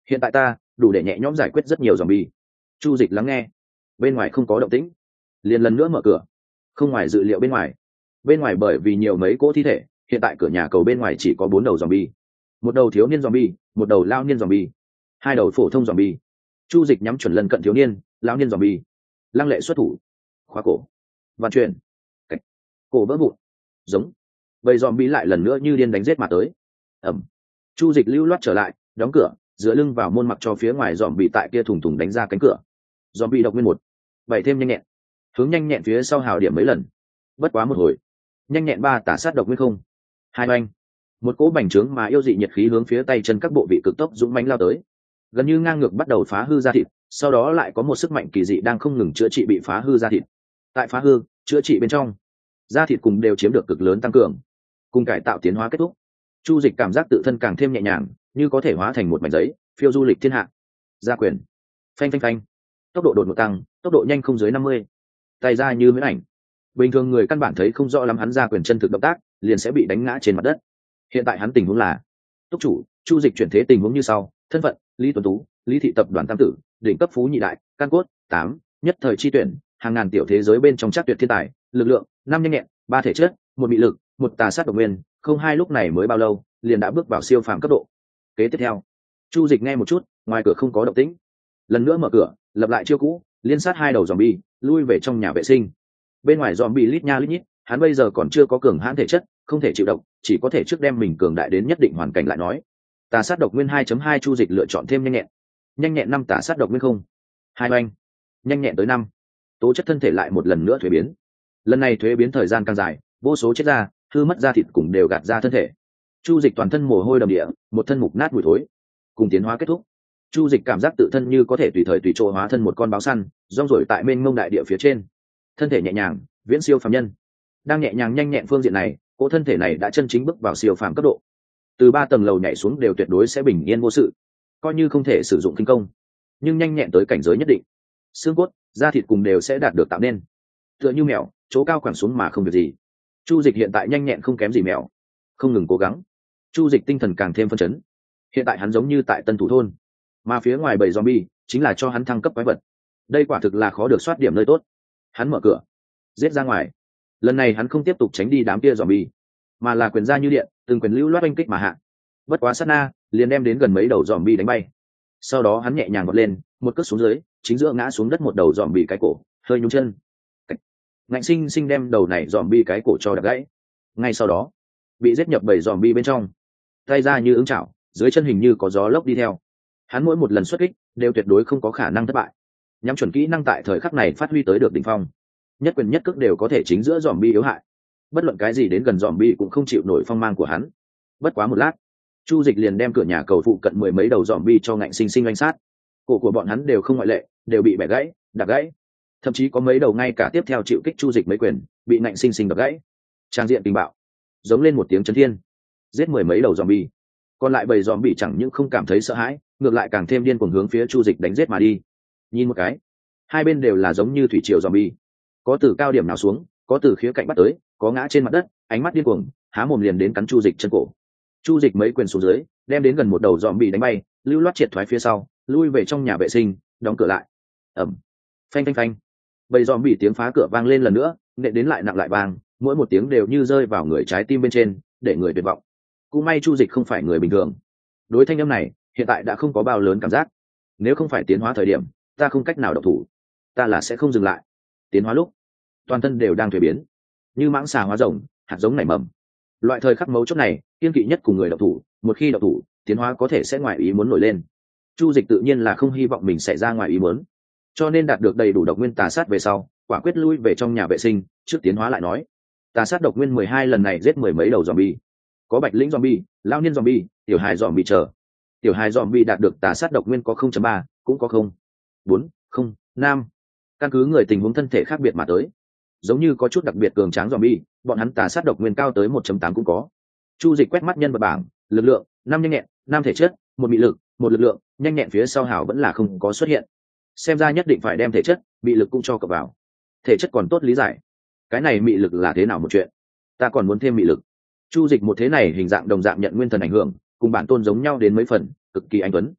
hiện tại ta đủ để nhẹ nhõm giải quyết rất nhiều zombie. Chu Dịch lắng nghe, bên ngoài không có động tĩnh, liền lần nữa mở cửa. Không ngoài dự liệu bên ngoài, bên ngoài bởi vì nhiều mấy cỗ thi thể, hiện tại cửa nhà cầu bên ngoài chỉ có bốn đầu zombie, một đầu thiếu niên zombie, một đầu lao niên zombie, hai đầu phổ thông zombie. Chu Dịch nhắm chuẩn lần cận thiếu niên, lao niên zombie, lăng lệ xuất thủ, khóa cổ, vạn truyền, Cách. Cổ vỡ vụn, giống bầy zombie lại lần nữa như điên đánh giết mà tới. Ầm. Chu Dịch lưu loát trở lại, đóng cửa, dựa lưng vào môn mặc cho phía ngoài zombie tại kia thùng thùng đánh ra cánh cửa. Zombie độc nguyên một, bảy thêm nhanh nhẹn, hướng nhanh nhẹn phía sau hào điểm mấy lần. Bất quá một hồi, nhanh nhẹn ba tả sát độc nguyên không. Hai oanh, một cỗ bành trướng mà yêu dị nhiệt khí hướng phía tay chân các bộ vị cực tốc dũng mãnh lao tới, gần như ngang ngược bắt đầu phá hư da thịt. Sau đó lại có một sức mạnh kỳ dị đang không ngừng chữa trị bị phá hư da thịt. Tại phá hư, chữa trị bên trong, da thịt cùng đều chiếm được cực lớn tăng cường, cùng cải tạo tiến hóa kết thúc. Chu Dịch cảm giác tự thân càng thêm nhẹ nhàng, như có thể hóa thành một mảnh giấy, phiêu du lịch thiên hạ. Gia quyền, phanh phanh phanh, tốc độ đột ngột tăng, tốc độ nhanh không dưới năm mươi. Tay ra như huyễn ảnh. Bình thường người căn bản thấy không rõ lắm hắn gia quyền chân thực động tác, liền sẽ bị đánh ngã trên mặt đất. Hiện tại hắn tình huống là, túc chủ, Chu Dịch chuyển thế tình huống như sau: thân phận, Lý Tuấn Tú, Lý thị tập đoàn tam tử, đỉnh cấp phú nhị đại, căn cốt tám, nhất thời chi tuyển, hàng ngàn tiểu thế giới bên trong chắc tuyệt thiên tài, lực lượng năm nhanh nhẹn, ba thể chất, một bị lực, một tà sát độc nguyên, không hai lúc này mới bao lâu, liền đã bước vào siêu phàm cấp độ. Kế tiếp theo, Chu Dịch nghe một chút, ngoài cửa không có động tĩnh, lần nữa mở cửa, lập lại chiêu cũ, liên sát hai đầu zombie, lui về trong nhà vệ sinh. Bên ngoài zombie lít nha lít nhít, hắn bây giờ còn chưa có cường hãn thể chất, không thể chịu độc, chỉ có thể trước đem mình cường đại đến nhất định hoàn cảnh lại nói. Tà sát độc nguyên hai chấm hai Chu Dịch lựa chọn thêm nhanh nhẹn. Nhanh nhẹn năm tà sát độc nguyên không. Hai oanh. Nhanh nhẹn tới năm. Tố chất thân thể lại một lần nữa thuế biến. Lần này thuế biến thời gian càng dài, vô số chết da, hư mất da thịt cùng đều gạt ra thân thể. Chu Dịch toàn thân mồ hôi đầm địa, một thân mục nát mùi thối. Cùng tiến hóa kết thúc, Chu Dịch cảm giác tự thân như có thể tùy thời tùy chỗ hóa thân một con báo săn, rong ruổi tại mênh mông đại địa phía trên. Thân thể nhẹ nhàng, viễn siêu phàm nhân. Đang nhẹ nhàng nhanh nhẹn phương diện này, cỗ thân thể này đã chân chính bước vào siêu phàm cấp độ. Từ ba tầng lầu nhảy xuống đều tuyệt đối sẽ bình yên vô sự, coi như không thể sử dụng kinh công, nhưng nhanh nhẹn tới cảnh giới nhất định, xương cốt, da thịt cùng đều sẽ đạt được tạo nên. Tựa như mèo, chỗ cao quẳng xuống mà không việc gì. Chu Dịch hiện tại nhanh nhẹn không kém gì mèo, không ngừng cố gắng. Chu Dịch tinh thần càng thêm phấn chấn. Hiện tại hắn giống như tại Tân Thủ thôn, mà phía ngoài bầy zombie chính là cho hắn thăng cấp quái vật. Đây quả thực là khó được soát điểm nơi tốt. Hắn mở cửa, giết ra ngoài. Lần này hắn không tiếp tục tránh đi đám kia zombie, mà là quyền ra như điện, từng quyền lưu loát oanh kích mà hạ. Bất quá sát na, liền đem đến gần mấy đầu zombie đánh bay. Sau đó hắn nhẹ nhàng vọt lên, một cước xuống dưới, chính giữa ngã xuống đất một đầu zombie cái cổ, hơi nhún chân. Ngạnh sinh sinh đem đầu này zombie cái cổ cho đập gãy. Ngay sau đó, bị giết nhập bầy zombie bên trong, tay ra như ứng chảo, dưới chân hình như có gió lốc đi theo. Hắn mỗi một lần xuất kích đều tuyệt đối không có khả năng thất bại, nhắm chuẩn kỹ năng tại thời khắc này phát huy tới được đỉnh phong, nhất quyền nhất cước đều có thể chính giữa zombie yếu hại. Bất luận cái gì đến gần zombie cũng không chịu nổi phong mang của hắn. Bất quá một lát, Chu Dịch liền đem cửa nhà cầu phụ cận mười mấy đầu zombie cho ngạnh sinh sinh oanh sát. Cổ của bọn hắn đều không ngoại lệ, đều bị bẻ gãy, đập gãy. Thậm chí có mấy đầu ngay cả tiếp theo chịu kích Chu Dịch mấy quyền, bị ngạnh sinh sinh đập gãy. Trang diện tình bạo, giống lên một tiếng chấn thiên. Giết mười mấy đầu zombie. Còn lại bầy zombie chẳng những không cảm thấy sợ hãi, ngược lại càng thêm điên cuồng hướng phía Chu Dịch đánh giết mà đi. Nhìn một cái, hai bên đều là giống như thủy triều zombie, có từ cao điểm nào xuống, có từ khía cạnh bắt tới, có ngã trên mặt đất, ánh mắt điên cuồng, há mồm liền đến cắn Chu Dịch chân cổ. Chu Dịch mấy quyền xuống dưới, đem đến gần một đầu zombie đánh bay, lưu loát triệt thoái phía sau, lui về trong nhà vệ sinh, đóng cửa lại. Ầm, phanh phanh phanh, bầy zombie tiếng phá cửa vang lên lần nữa, nện đến lại nặng lại vang, mỗi một tiếng đều như rơi vào người trái tim bên trên, để người tuyệt vọng. Cũng may Chu Dịch không phải người bình thường, đối thanh âm này hiện tại đã không có bao lớn cảm giác. Nếu không phải tiến hóa thời điểm, ta không cách nào độc thủ, ta là sẽ không dừng lại. Tiến hóa lúc, toàn thân đều đang thay biến, như mãng xà hóa rồng, hạt giống nảy mầm. Loại thời khắc mấu chốt này, kiên kỵ nhất cùng người độc thủ, một khi độc thủ, tiến hóa có thể sẽ ngoài ý muốn nổi lên. Chu Dịch tự nhiên là không hy vọng mình xảy ra ngoài ý muốn, cho nên đạt được đầy đủ độc nguyên tà sát về sau, quả quyết lui về trong nhà vệ sinh, trước tiến hóa lại nói. Tà sát độc nguyên mười hai lần này giết mười mấy đầu zombie, có bạch lĩnh zombie, lão niên zombie, tiểu hài zombie chờ. Tiểu hài zombie đạt được tà sát độc nguyên có không chấm ba, cũng có không bốn, không năm. Căn cứ người tình huống thân thể khác biệt mà tới. Giống như có chút đặc biệt cường tráng zombie, bọn hắn tà sát độc nguyên cao tới một chấm tám cũng có. Chu Dịch quét mắt nhân vật bảng, lực lượng năm nhanh nhẹn, năm thể chất, một bị lực, một lực lượng, nhanh nhẹn phía sau hảo vẫn là không có xuất hiện. Xem ra nhất định phải đem thể chất, bị lực cũng cho cập vào. Thể chất còn tốt lý giải, cái này mị lực là thế nào một chuyện, ta còn muốn thêm mị lực. Chu Dịch một thế này hình dạng đồng dạng nhận nguyên thần ảnh hưởng, cùng bản tôn giống nhau đến mấy phần, cực kỳ anh tuấn.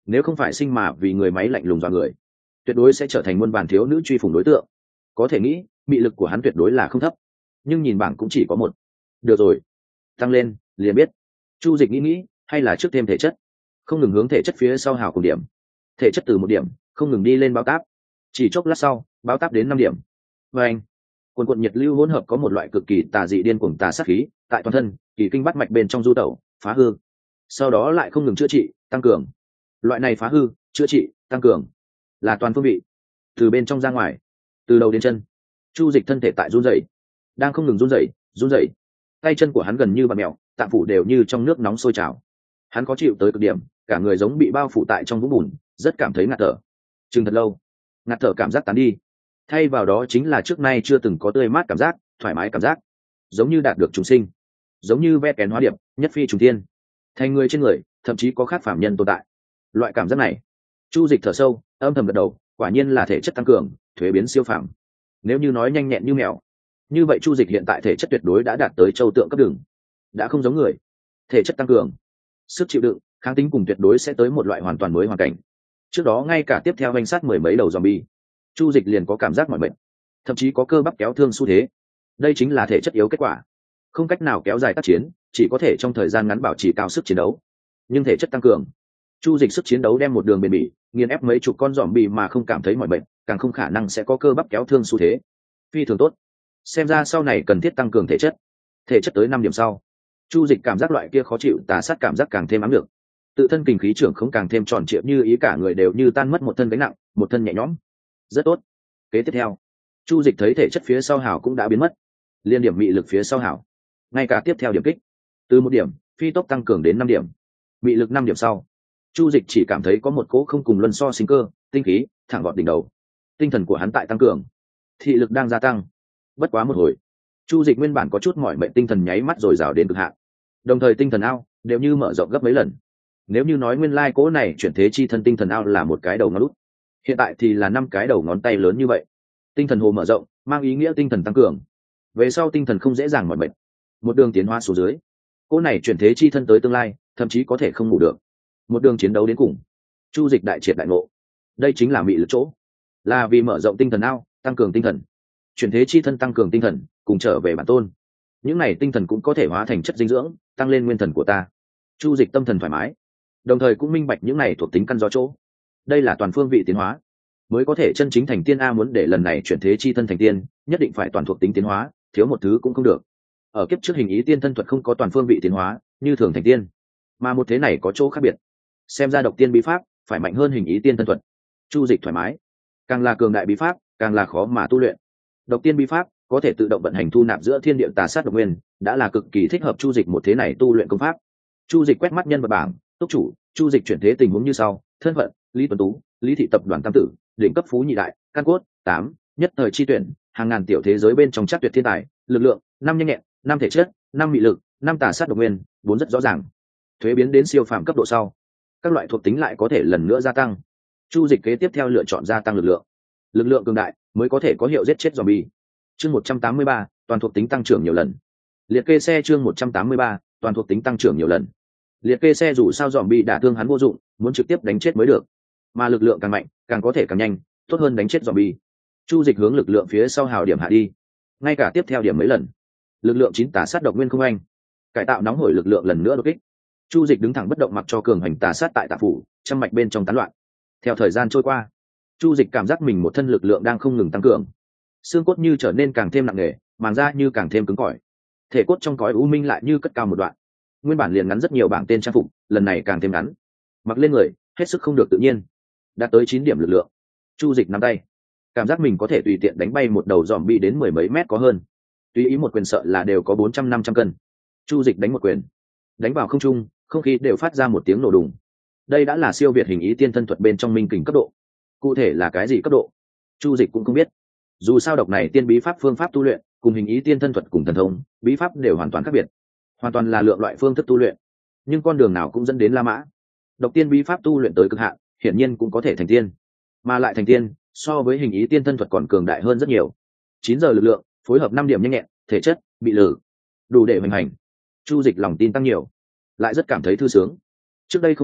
nếu không phải sinh mà vì người máy lạnh lùng dọa người, tuyệt đối sẽ trở thành muôn vàn thiếu nữ truy phủng đối tượng. Có thể nghĩ mị lực của hắn tuyệt đối là không thấp, nhưng nhìn bảng cũng chỉ có một. Được rồi, tăng lên liền biết. Chu Dịch nghĩ nghĩ, hay là trước thêm thể chất, không ngừng hướng thể chất phía sau hào cùng điểm. Thể chất từ một điểm không ngừng đi lên báo táp, chỉ chốc lát sau báo táp đến năm điểm. Và anh, quần quần nhiệt lưu hỗn hợp có một loại cực kỳ tà dị điên cuồng tà sát khí tại toàn thân kỳ kinh bắt mạch bên trong du tẩu phá hư, sau đó lại không ngừng chữa trị tăng cường. Loại này phá hư chữa trị tăng cường là toàn phương vị, từ bên trong ra ngoài, từ đầu đến chân. Chu Dịch thân thể tại run rẩy, đang không ngừng run rẩy run rẩy, tay chân của hắn gần như bạt mèo, tạng phủ đều như trong nước nóng sôi trào. Hắn khó chịu tới cực điểm, cả người giống bị bao phủ tại trong vũng bùn, rất cảm thấy ngạt thở. Chừng thật lâu, ngạt thở cảm giác tán đi, thay vào đó chính là trước nay chưa từng có tươi mát cảm giác, thoải mái cảm giác, giống như đạt được trùng sinh, giống như ve kén hóa điệp, nhất phi trùng thiên, thành người trên người, thậm chí có khác phạm nhân tồn tại. Loại cảm giác này, Chu Dịch thở sâu, âm thầm gật đầu, quả nhiên là thể chất tăng cường, thuế biến siêu phàm. Nếu như nói nhanh nhẹn như mèo, như vậy Chu Dịch hiện tại thể chất tuyệt đối đã đạt tới châu tượng cấp đường, đã không giống người. Thể chất tăng cường, sức chịu đựng, kháng tính cùng tuyệt đối sẽ tới một loại hoàn toàn mới hoàn cảnh. Trước đó ngay cả tiếp theo vanh sát mười mấy đầu zombie, Chu Dịch liền có cảm giác mỏi mệt, thậm chí có cơ bắp kéo thương xu thế. Đây chính là thể chất yếu kết quả, không cách nào kéo dài tác chiến, chỉ có thể trong thời gian ngắn bảo trì cao sức chiến đấu. Nhưng thể chất tăng cường, Chu Dịch sức chiến đấu đem một đường bền bỉ, nghiền ép mấy chục con zombie mà không cảm thấy mỏi mệt, càng không khả năng sẽ có cơ bắp kéo thương xu thế. Phi thường tốt. Xem ra sau này cần thiết tăng cường thể chất. Thể chất tới năm điểm sau, Chu Dịch cảm giác loại kia khó chịu tà sát cảm giác càng thêm ám được. Tự thân kinh khí trưởng không càng thêm tròn trịa, như ý cả người đều như tan mất một thân gánh nặng, một thân nhẹ nhõm. Rất tốt. Kế tiếp theo, Chu Dịch thấy thể chất phía sau hảo cũng đã biến mất, liên điểm mị lực phía sau hảo, ngay cả tiếp theo điểm kích, từ một điểm phi tốc tăng cường đến năm điểm, mị lực năm điểm sau, Chu Dịch chỉ cảm thấy có một cỗ không cùng luân so sinh cơ, tinh khí thẳng vọt đỉnh đầu. Tinh thần của hắn tại tăng cường, thị lực đang gia tăng. Bất quá một hồi, Chu Dịch nguyên bản có chút mỏi mệt tinh thần nháy mắt rồi rào đến cực hạn, đồng thời tinh thần ao đều như mở rộng gấp mấy lần. Nếu như nói nguyên lai cỗ này chuyển thế chi thân tinh thần ao là một cái đầu ngón út, hiện tại thì là năm cái đầu ngón tay lớn như vậy. Tinh thần hồ mở rộng mang ý nghĩa tinh thần tăng cường, về sau tinh thần không dễ dàng mỏi mệt, một đường tiến hóa xuống dưới, cỗ này chuyển thế chi thân tới tương lai thậm chí có thể không ngủ được, một đường chiến đấu đến cùng. Chu Dịch đại triệt đại ngộ, đây chính là mị lực chỗ, là vì mở rộng tinh thần ao, tăng cường tinh thần, chuyển thế chi thân tăng cường tinh thần, cùng trở về bản tôn. Những này tinh thần cũng có thể hóa thành chất dinh dưỡng, tăng lên nguyên thần của ta. Chu Dịch tâm thần thoải mái, đồng thời cũng minh bạch những này thuộc tính căn do chỗ. Đây là toàn phương vị tiến hóa, mới có thể chân chính thành tiên. A muốn để lần này chuyển thế chi thân thành tiên, nhất định phải toàn thuộc tính tiến hóa, thiếu một thứ cũng không được. Ở kiếp trước hình ý tiên thân thuật không có toàn phương vị tiến hóa, như thường thành tiên, mà một thế này có chỗ khác biệt. Xem ra độc tiên bí pháp phải mạnh hơn hình ý tiên thân thuật. Chu Dịch thoải mái, càng là cường đại bí pháp càng là khó mà tu luyện. Độc tiên bí pháp có thể tự động vận hành thu nạp giữa thiên địa tà sát độc nguyên, đã là cực kỳ thích hợp Chu Dịch một thế này tu luyện công pháp. Chu Dịch quét mắt nhân vật bảng, túc chủ Chu Dịch chuyển thế tình huống như sau: thân phận Lý Tuấn Tú, Lý thị tập đoàn tam tử, đỉnh cấp phú nhị đại, căn cốt tám, nhất thời chi tuyển, hàng ngàn tiểu thế giới bên trong chắc tuyệt thiên tài, lực lượng năm, nhanh nhẹn năm, thể chất năm, mị lực năm, tà sát độc nguyên bốn, rất rõ ràng. Thuế biến đến siêu phàm cấp độ sau, các loại thuộc tính lại có thể lần nữa gia tăng. Chu Dịch kế tiếp theo lựa chọn gia tăng lực lượng. Lực lượng cường đại mới có thể có hiệu giết chết zombie. Chương một trăm tám mươi ba, toàn thuộc tính tăng trưởng nhiều lần. Liệt kê xe chương một trăm tám mươi ba, toàn thuộc tính tăng trưởng nhiều lần. Liệt kê xe dù sao zombie đả thương hắn vô dụng, muốn trực tiếp đánh chết mới được. Mà lực lượng càng mạnh, càng có thể càng nhanh, tốt hơn đánh chết zombie. Chu Dịch hướng lực lượng phía sau hào điểm hạ đi, ngay cả tiếp theo điểm mấy lần. Lực lượng chín tà sát độc nguyên không anh, cải tạo nóng hổi lực lượng lần nữa đột kích. Chu Dịch đứng thẳng bất động, mặc cho cường hành tà sát tại tạ phủ trăm mạch bên trong tán loạn. Theo thời gian trôi qua, Chu Dịch cảm giác mình một thân lực lượng đang không ngừng tăng cường, xương cốt như trở nên càng thêm nặng nề, màng da như càng thêm cứng cỏi, thể cốt trong cõi u minh lại như cất cao một đoạn. Nguyên bản liền ngắn rất nhiều bảng tên trang phục, lần này càng thêm ngắn, mặc lên người hết sức không được tự nhiên. Đạt tới chín điểm lực lượng, Chu Dịch nắm tay, cảm giác mình có thể tùy tiện đánh bay một đầu zombie đến mười mấy mét có hơn. Tùy ý một quyền sợ là đều có bốn trăm năm trăm cân. Chu Dịch đánh một quyền, đánh vào không trung, không khí đều phát ra một tiếng nổ đùng. Đây đã là siêu việt hình ý tiên thân thuật bên trong minh kình cấp độ. Cụ thể là cái gì cấp độ, Chu Dịch cũng không biết. Dù sao độc này tiên bí pháp phương pháp tu luyện cùng hình ý tiên thân thuật cùng thần thông bí pháp đều hoàn toàn khác biệt, hoàn toàn là lượng loại phương thức tu luyện, nhưng con đường nào cũng dẫn đến La Mã. Độc tiên bí pháp tu luyện tới cực hạn, hiển nhiên cũng có thể thành tiên, mà lại thành tiên so với hình ý tiên thân thuật còn cường đại hơn rất nhiều. Chín giờ lực lượng phối hợp năm điểm nhanh nhẹn, thể chất bị lử, đủ để hoành hành. Chu Dịch lòng tin tăng nhiều, lại rất cảm thấy thư sướng. Trước đây không lâu,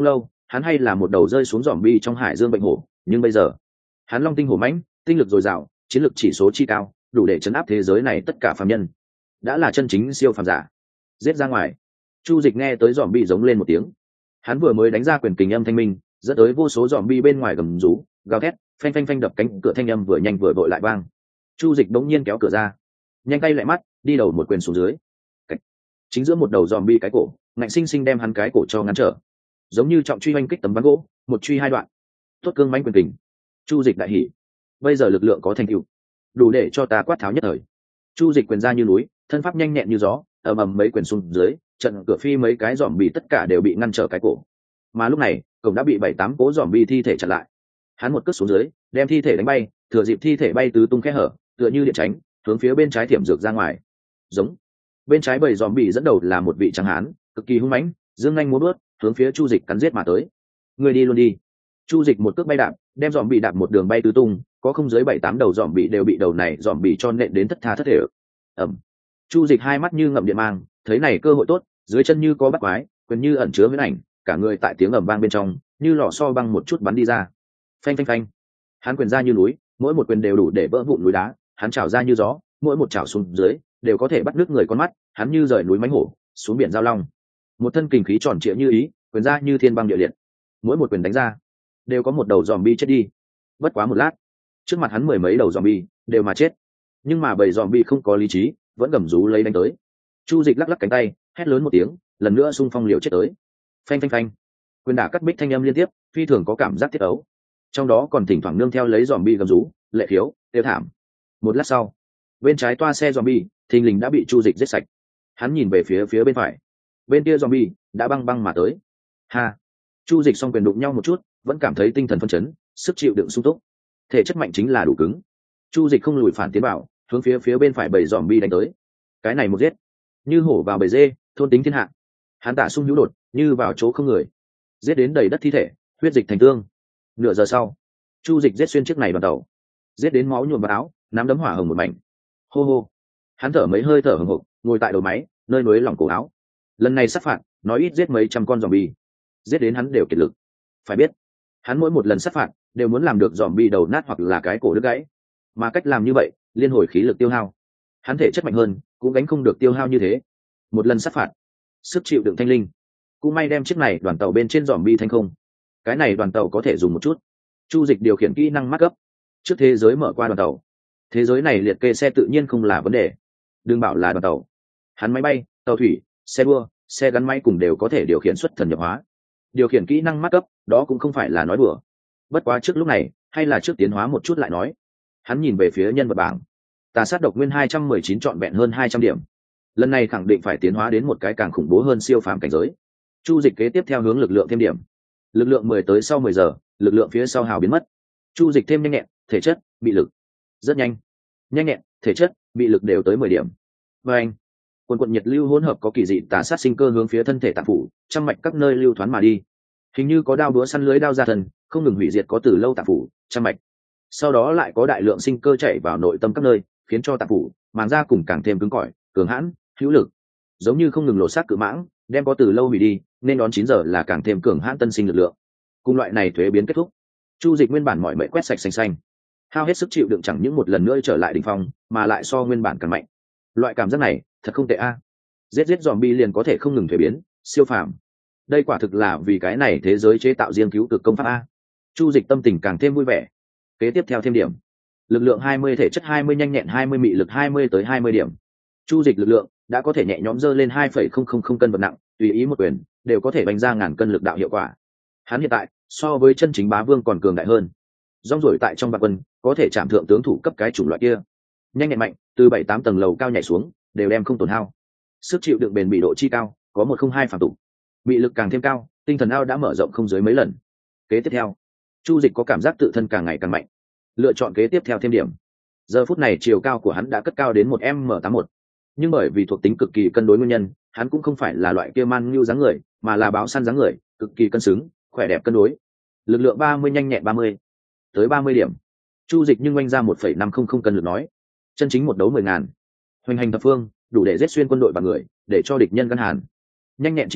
hắn hay là một đầu rơi xuống dòm bi trong hải dương bệnh hổ, nhưng bây giờ hắn long tinh hổ mãnh, tinh lực dồi dào, chiến lược chỉ số chi cao, đủ để chấn áp thế giới này tất cả phàm nhân, đã là chân chính siêu phàm giả. Giết ra ngoài. Chu Dịch nghe tới dòm bi giống lên một tiếng, hắn vừa mới đánh ra quyền kình âm thanh minh, dẫn tới vô số dòm bi bên ngoài gầm rú gào thét, phanh phanh phanh đập cánh cửa thanh âm vừa nhanh vừa vội lại vang. Chu Dịch đống nhiên kéo cửa ra, nhanh tay lại mắt, đi đầu một quyền xuống dưới. Cách. Chính giữa một đầu dòm bi cái cổ, ngạnh sinh sinh đem hắn cái cổ cho ngăn trở, giống như trọng truy hoành kích tấm ván gỗ, một truy hai đoạn. Tốt cương mãnh quyền kình. Chu Dịch đại hỉ, bây giờ lực lượng có thành tựu, đủ để cho ta quát tháo nhất thời. Chu Dịch quyền ra như núi, thân pháp nhanh nhẹn như gió, ầm ầm mấy quyền xuống dưới, trận cửa phi mấy cái dòm bi tất cả đều bị ngăn trở cái cổ. Mà lúc này, cổng đã bị bảy tám cố dòm bi thi thể chặn lại. Hắn một cước xuống dưới, đem thi thể đánh bay, thừa dịp thi thể bay tứ tung khe hở, tựa như điện tránh, hướng phía bên trái thiểm dược ra ngoài. Giống. Bên trái bầy dòm bị dẫn đầu là một vị trắng hán, cực kỳ hung mãnh, dương nhanh múa bước, hướng phía Chu Dịch cắn giết mà tới. Người đi luôn đi. Chu Dịch một cước bay đạp, đem dòm bị đạp một đường bay tứ tung, có không dưới bảy tám đầu dòm bị đều bị đầu này dòm bị cho nện đến thất tha thất thể. Ầm. Chu Dịch hai mắt như ngậm điện mang, thấy này cơ hội tốt, dưới chân như có bắt quái, quyền như ẩn chứa huyễn ảnh, cả người tại tiếng ầm vang bên trong, như lò xo băng một chút bắn đi ra. Phanh phanh phanh. Hắn quyền ra như núi, mỗi một quyền đều đủ để vỡ vụn núi đá, hắn chảo ra như gió, mỗi một chảo xuống dưới đều có thể bắt nước người con mắt, hắn như rời núi mãnh hổ, xuống biển giao long. Một thân kình khí tròn trịa như ý, quyền ra như thiên băng địa liệt. Mỗi một quyền đánh ra, đều có một đầu zombie chết đi. Bất quá một lát, trước mặt hắn mười mấy đầu zombie đều mà chết. Nhưng mà bầy zombie không có lý trí, vẫn gầm rú lấy đánh tới. Chu Dịch lắc lắc cánh tay, hét lớn một tiếng, lần nữa xung phong liều chết tới. Phanh phanh phanh. Quyền đả cắt bích thanh âm liên tiếp, phi thường có cảm giác tiết ấu. Trong đó còn thỉnh thoảng nương theo lấy zombie gầm rú, lệ khiếu, tiêu thảm. Một lát sau, bên trái toa xe zombie thình lình đã bị Chu Dịch giết sạch. Hắn nhìn về phía phía bên phải, bên kia zombie đã băng băng mà tới. Ha. Chu Dịch song quyền đụng nhau một chút, vẫn cảm thấy tinh thần phân chấn, sức chịu đựng sung túc, thể chất mạnh chính là đủ cứng. Chu Dịch không lùi phản tiến vào, hướng phía phía bên phải bầy zombie đánh tới. Cái này một giết, như hổ vào bầy dê, thôn tính thiên hạ. Hắn tả sung hữu đột, như vào chỗ không người, giết đến đầy đất thi thể, huyết dịch thành tương. Nửa giờ sau, Chu Dịch giết xuyên chiếc này đoàn tàu, giết đến máu nhuộm vào áo, nắm đấm hỏa hồng một mảnh. Hô hô. Hắn thở mấy hơi thở hừng hực, ngồi tại đầu máy, nơi núi lỏng cổ áo. Lần này sát phạt, nói ít giết mấy trăm con zombie, giết đến hắn đều kiệt lực. Phải biết, hắn mỗi một lần sát phạt đều muốn làm được zombie đầu nát hoặc là cái cổ đứt gãy, mà cách làm như vậy, liên hồi khí lực tiêu hao. Hắn thể chất mạnh hơn, cũng gánh không được tiêu hao như thế. Một lần sát phạt, sức chịu đựng thanh linh, cũng may đem chiếc này đoàn tàu bên trên zombie thành không. Cái này đoàn tàu có thể dùng một chút. Chu Dịch điều khiển kỹ năng mắt cấp, trước thế giới mở qua đoàn tàu. Thế giới này liệt kê xe tự nhiên không là vấn đề, đừng bảo là đoàn tàu, hắn máy bay, tàu thủy, xe đua, xe gắn máy cùng đều có thể điều khiển xuất thần nhập hóa. Điều khiển kỹ năng mắt cấp, đó cũng không phải là nói đùa. Bất quá trước lúc này, hay là trước tiến hóa một chút lại nói. Hắn nhìn về phía nhân vật bảng, tà sát độc nguyên hai trăm mười chín trọn vẹn hơn hai trăm điểm. Lần này khẳng định phải tiến hóa đến một cái càng khủng bố hơn siêu phàm cảnh giới. Chu Dịch kế tiếp theo hướng lực lượng thêm điểm. Lực lượng mười tới sau mười giờ, lực lượng phía sau hào biến mất. Chu Dịch thêm nhanh nhẹn, thể chất, bị lực. Rất nhanh. Nhanh nhẹn, thể chất, bị lực đều tới mười điểm. Và anh, quần quần nhiệt lưu hỗn hợp có kỳ dị tà sát sinh cơ hướng phía thân thể tạng phủ, trăm mạch các nơi lưu thoán mà đi. Hình như có đao búa săn lưới đao ra thần, không ngừng hủy diệt có từ lâu tạng phủ, trăm mạch. Sau đó lại có đại lượng sinh cơ chảy vào nội tâm các nơi, khiến cho tạng phủ, màng da cùng càng thêm cứng cỏi, cường hãn, hữu lực. Giống như không ngừng lộ sát cự mãng, đem có từ lâu hủy đi, nên đón chín giờ là càng thêm cường hãn tân sinh lực lượng. Cùng loại này thuế biến kết thúc, Chu Dịch nguyên bản mọi mệnh quét sạch xanh xanh, hao hết sức chịu đựng chẳng những một lần nữa trở lại đỉnh phong, mà lại so nguyên bản càng mạnh. Loại cảm giác này, thật không tệ a. Giết giết zombie liền có thể không ngừng thuế biến, siêu phàm. Đây quả thực là vì cái này thế giới chế tạo riêng cứu cực công pháp a. Chu Dịch tâm tình càng thêm vui vẻ. Kế tiếp theo thêm điểm. Lực lượng hai mươi, thể chất hai mươi, nhanh nhẹn hai mươi, mị lực hai mươi tới hai mươi điểm. Chu Dịch lực lượng đã có thể nhẹ nhõm dơ lên hai phẩy không không không cân vật nặng, tùy ý một quyền đều có thể bành ra ngàn cân lực đạo hiệu quả. Hắn hiện tại so với chân chính bá vương còn cường đại hơn. Rong ruổi tại trong vạn quân, có thể chạm thượng tướng thủ cấp cái chủng loại kia. Nhanh nhẹn mạnh, từ bảy tám tầng lầu cao nhảy xuống, đều đem không tổn hao. Sức chịu đựng bền bị độ chi cao, có một không hai phàm tục. Mị lực càng thêm cao, tinh thần ao đã mở rộng không dưới mấy lần. Kế tiếp theo, Chu Dịch có cảm giác tự thân càng ngày càng mạnh. Lựa chọn kế tiếp theo thêm điểm. Giờ phút này chiều cao của hắn đã cất cao đến một m tám một, nhưng bởi vì thuộc tính cực kỳ cân đối nguyên nhân, hắn cũng không phải là loại kia man nhu dáng người, mà là báo săn dáng người, cực kỳ cân xứng, khỏe đẹp cân đối. Lực lượng ba mươi, nhanh nhẹn ba mươi, tới ba mươi điểm. Chu Dịch nhưng oanh ra một phẩy năm không không cân lực nói, chân chính một đấu mười ngàn, hoành hành thập phương, đủ để giết xuyên quân đội và người, để cho địch nhân gan hàn. Nhanh nhẹn chi cao,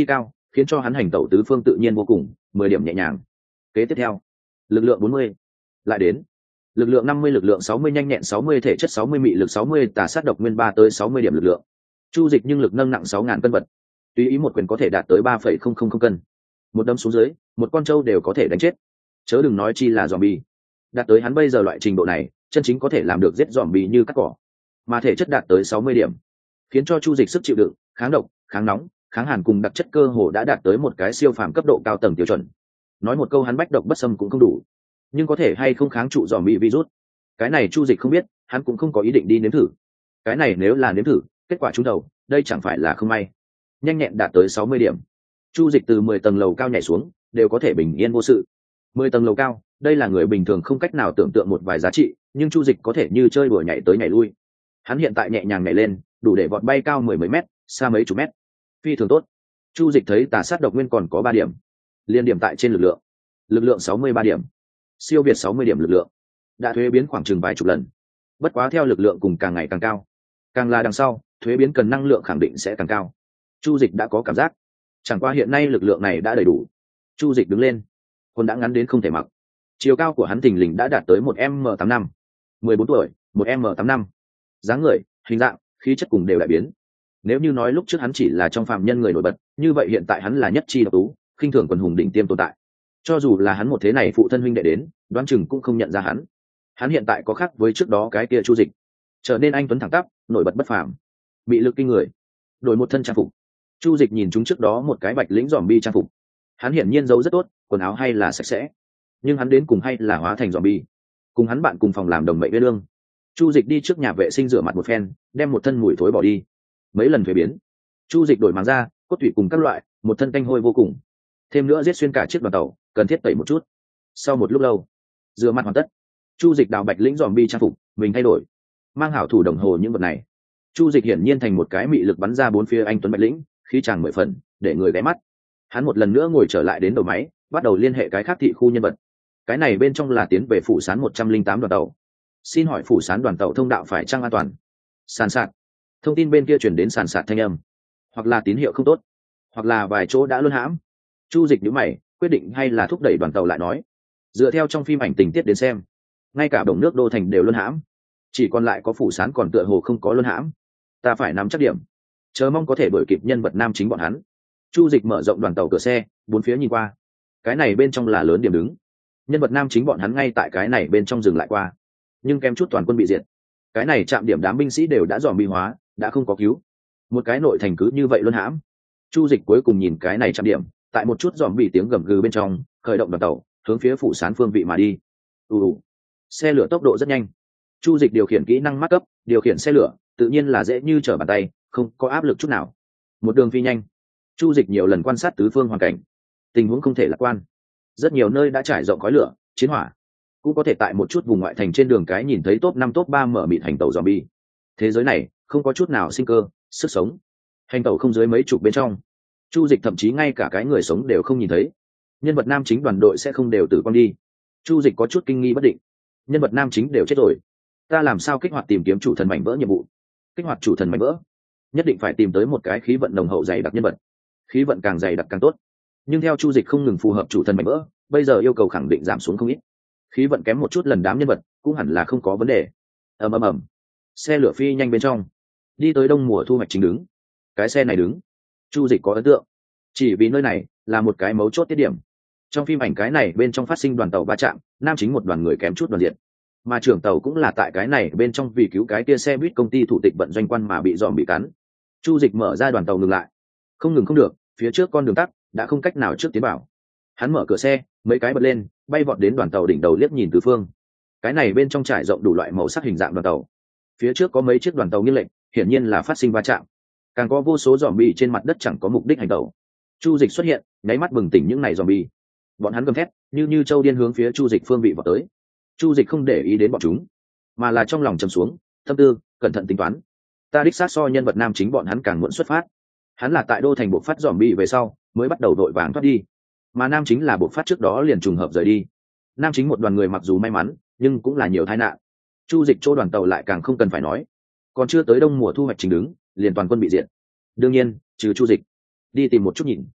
khiến cho hắn hành tẩu tứ phương tự nhiên vô cùng, mười điểm nhẹ nhàng. Kế tiếp theo, lực lượng bốn mươi, lại đến lực lượng năm mươi, lực lượng sáu mươi, nhanh nhẹn sáu mươi, thể chất sáu mươi, mị lực sáu mươi, tà sát độc nguyên ba tới sáu mươi điểm lực lượng. Chu Dịch nhưng lực nâng nặng sáu ngàn cân vật, tùy ý một quyền có thể đạt tới ba phẩy không không không cân. Một đấm xuống dưới, một con trâu đều có thể đánh chết. Chớ đừng nói chi là zombie. Đạt tới hắn bây giờ loại trình độ này, chân chính có thể làm được giết zombie như cắt cỏ. Mà thể chất đạt tới sáu mươi điểm, khiến cho Chu Dịch sức chịu đựng, kháng độc, kháng nóng, kháng hàn cùng đặc chất cơ hồ đã đạt tới một cái siêu phàm cấp độ cao tầng tiêu chuẩn. Nói một câu hắn bách độc bất xâm cũng không đủ, nhưng có thể hay không kháng trụ zombie virus, cái này Chu Dịch không biết, hắn cũng không có ý định đi nếm thử. Cái này nếu là nếm thử, kết quả trúng đầu, đây chẳng phải là không may. Nhanh nhẹn đạt tới sáu mươi điểm, Chu Dịch từ mười tầng lầu cao nhảy xuống, đều có thể bình yên vô sự. mười tầng lầu cao, đây là người bình thường không cách nào tưởng tượng một vài giá trị, nhưng Chu Dịch có thể như chơi đùa nhảy tới nhảy lui. Hắn hiện tại nhẹ nhàng nhảy lên, đủ để vọt bay cao mười mấy mét, xa mấy chục mét. Phi thường tốt. Chu Dịch thấy tà sát độc nguyên còn có ba điểm, liên điểm tại trên lực lượng. Lực lượng sáu mươi ba điểm, siêu việt sáu mươi điểm lực lượng, đã thuế biến khoảng chừng vài chục lần. Bất quá theo lực lượng cùng càng ngày càng cao, càng là đằng sau, thuế biến cần năng lượng khẳng định sẽ càng cao. Chu Dịch đã có cảm giác, chẳng qua hiện nay lực lượng này đã đầy đủ. Chu Dịch đứng lên, quần đã ngắn đến không thể mặc. Chiều cao của hắn thình lình đã đạt tới một m tám năm, mười bốn tuổi, một m tám năm. Dáng người, hình dạng, khí chất cùng đều đại biến. Nếu như nói lúc trước hắn chỉ là trong phàm nhân người nổi bật, như vậy hiện tại hắn là nhất chi độc tú, khinh thường quần hùng đỉnh tiêm tồn tại. Cho dù là hắn một thế này phụ thân huynh đệ đến, đoán chừng cũng không nhận ra hắn. Hắn hiện tại có khác với trước đó cái kia Chu Dịch, trở nên anh tuấn thẳng tắp, nổi bật bất phàm, bị lực kinh người. Đổi một thân trang phục, Chu Dịch nhìn chúng trước đó một cái bạch lĩnh zombie trang phục. Hắn hiển nhiên giấu rất tốt, quần áo hay là sạch sẽ, nhưng hắn đến cùng hay là hóa thành zombie. Cùng hắn bạn cùng phòng làm đồng mệnh với lương. Chu Dịch đi trước nhà vệ sinh rửa mặt một phen, đem một thân mùi thối bỏ đi. Mấy lần thuế biến, Chu Dịch đổi màng da, cốt thủy cùng các loại, một thân tanh hôi vô cùng. Thêm nữa giết xuyên cả chiếc đoàn tàu, cần thiết tẩy một chút. Sau một lúc lâu, rửa mặt hoàn tất, Chu Dịch đào bạch lĩnh zombie trang phục, mình thay đổi, mang hảo thủ đồng hồ những vật này. Chu Dịch hiển nhiên thành một cái mị lực bắn ra bốn phía anh tuấn bạch lĩnh, khí chàng mười phần, để người ghé mắt. Hắn một lần nữa ngồi trở lại đến đầu máy, bắt đầu liên hệ cái khác thị khu nhân vật. Cái này bên trong là tiến về phủ sán một trăm linh tám đoàn tàu. Xin hỏi phủ sán đoàn tàu thông đạo phải chăng an toàn? Sàn sạt. Thông tin bên kia chuyển đến sàn sạt thanh âm, hoặc là tín hiệu không tốt, hoặc là vài chỗ đã luân hãm. Chu Dịch nhíu mày, quyết định hay là thúc đẩy đoàn tàu lại nói. Dựa theo trong phim ảnh tình tiết đến xem, ngay cả đồng nước đô thành đều luân hãm, chỉ còn lại có phủ sán còn tựa hồ không có luân hãm. Ta phải nắm chắc điểm, chờ mong có thể đuổi kịp nhân vật nam chính bọn hắn. Chu Dịch mở rộng đoàn tàu cửa xe, bốn phía nhìn qua. Cái này bên trong là lớn điểm đứng, nhân vật nam chính bọn hắn ngay tại cái này bên trong dừng lại qua, nhưng kém chút toàn quân bị diệt. Cái này chạm điểm đám binh sĩ đều đã dòm bi hóa, đã không có cứu. Một cái nội thành cứ như vậy luân hãm. Chu Dịch cuối cùng nhìn cái này chạm điểm, tại một chút dòm bị tiếng gầm gừ bên trong, khởi động đoàn tàu, hướng phía phủ sán phương vị mà đi. ù ù Xe lửa tốc độ rất nhanh. Chu Dịch điều khiển kỹ năng mắt cấp, điều khiển xe lửa tự nhiên là dễ như trở bàn tay, không có áp lực chút nào. Một đường phi nhanh. Chu Dịch nhiều lần quan sát tứ phương hoàn cảnh, tình huống không thể lạc quan. Rất nhiều nơi đã trải rộng khói lửa, chiến hỏa, cũng có thể tại một chút vùng ngoại thành trên đường cái nhìn thấy top năm top ba mở mịt hành tàu zombie. Thế giới này không có chút nào sinh cơ, sức sống. Hành tàu không dưới mấy chục bên trong, Chu Dịch thậm chí ngay cả cái người sống đều không nhìn thấy. Nhân vật nam chính đoàn đội sẽ không đều tử vong đi. Chu Dịch có chút kinh nghi bất định. Nhân vật nam chính đều chết rồi, ta làm sao kích hoạt tìm kiếm chủ thần mảnh vỡ nhiệm vụ? Kích hoạt chủ thần mảnh vỡ, nhất định phải tìm tới một cái khí vận nồng hậu dày đặc nhân vật. Khí vận càng dày đặc càng tốt. Nhưng theo Chu Dịch không ngừng phù hợp chủ thần mảnh vỡ, bây giờ yêu cầu khẳng định giảm xuống không ít. Khí vận kém một chút lần đám nhân vật cũng hẳn là không có vấn đề. ầm ầm ầm, xe lửa phi nhanh bên trong, đi tới đông mùa thu hoạch chính đứng. Cái xe này đứng, Chu Dịch có ấn tượng, chỉ vì nơi này là một cái mấu chốt tiết điểm. Trong phim ảnh cái này bên trong phát sinh đoàn tàu va chạm, nam chính một đoàn người kém chút đoàn diện, mà trưởng tàu cũng là tại cái này bên trong vì cứu cái kia xe buýt công ty thủ tịch vận doanh quan mà bị dòm bị cắn. Chu Dịch mở ra đoàn tàu ngừng lại, không ngừng không được, phía trước con đường tắc, đã không cách nào trước tiến vào. Hắn mở cửa xe, mấy cái bật lên, bay vọt đến đoàn tàu đỉnh đầu liếc nhìn tứ phương. Cái này bên trong trải rộng đủ loại màu sắc hình dạng đoàn tàu. Phía trước có mấy chiếc đoàn tàu nghiêng lệch, hiển nhiên là phát sinh va chạm. Càng có vô số zombie trên mặt đất chẳng có mục đích hành tàu. Chu Dịch xuất hiện, nháy mắt bừng tỉnh những này zombie. Bọn hắn gầm thét, như như châu điên hướng phía Chu Dịch phương vị vọt tới. Chu Dịch không để ý đến bọn chúng, mà là trong lòng trầm xuống, tâm tư cẩn thận tính toán. Ta đích xác so nhân vật nam chính bọn hắn càng muộn xuất phát. Hắn là tại đô thành bộ phát zombie về sau, mới bắt đầu đội vàng thoát đi. Mà nam chính là bộ phát trước đó liền trùng hợp rời đi. Nam chính một đoàn người mặc dù may mắn, nhưng cũng là nhiều tai nạn. Chu Dịch chỗ đoàn tàu lại càng không cần phải nói. Còn chưa tới đông mùa thu hoạch chính đứng, liền toàn quân bị diệt. Đương nhiên, trừ Chu Dịch. Đi tìm một chút nhìn.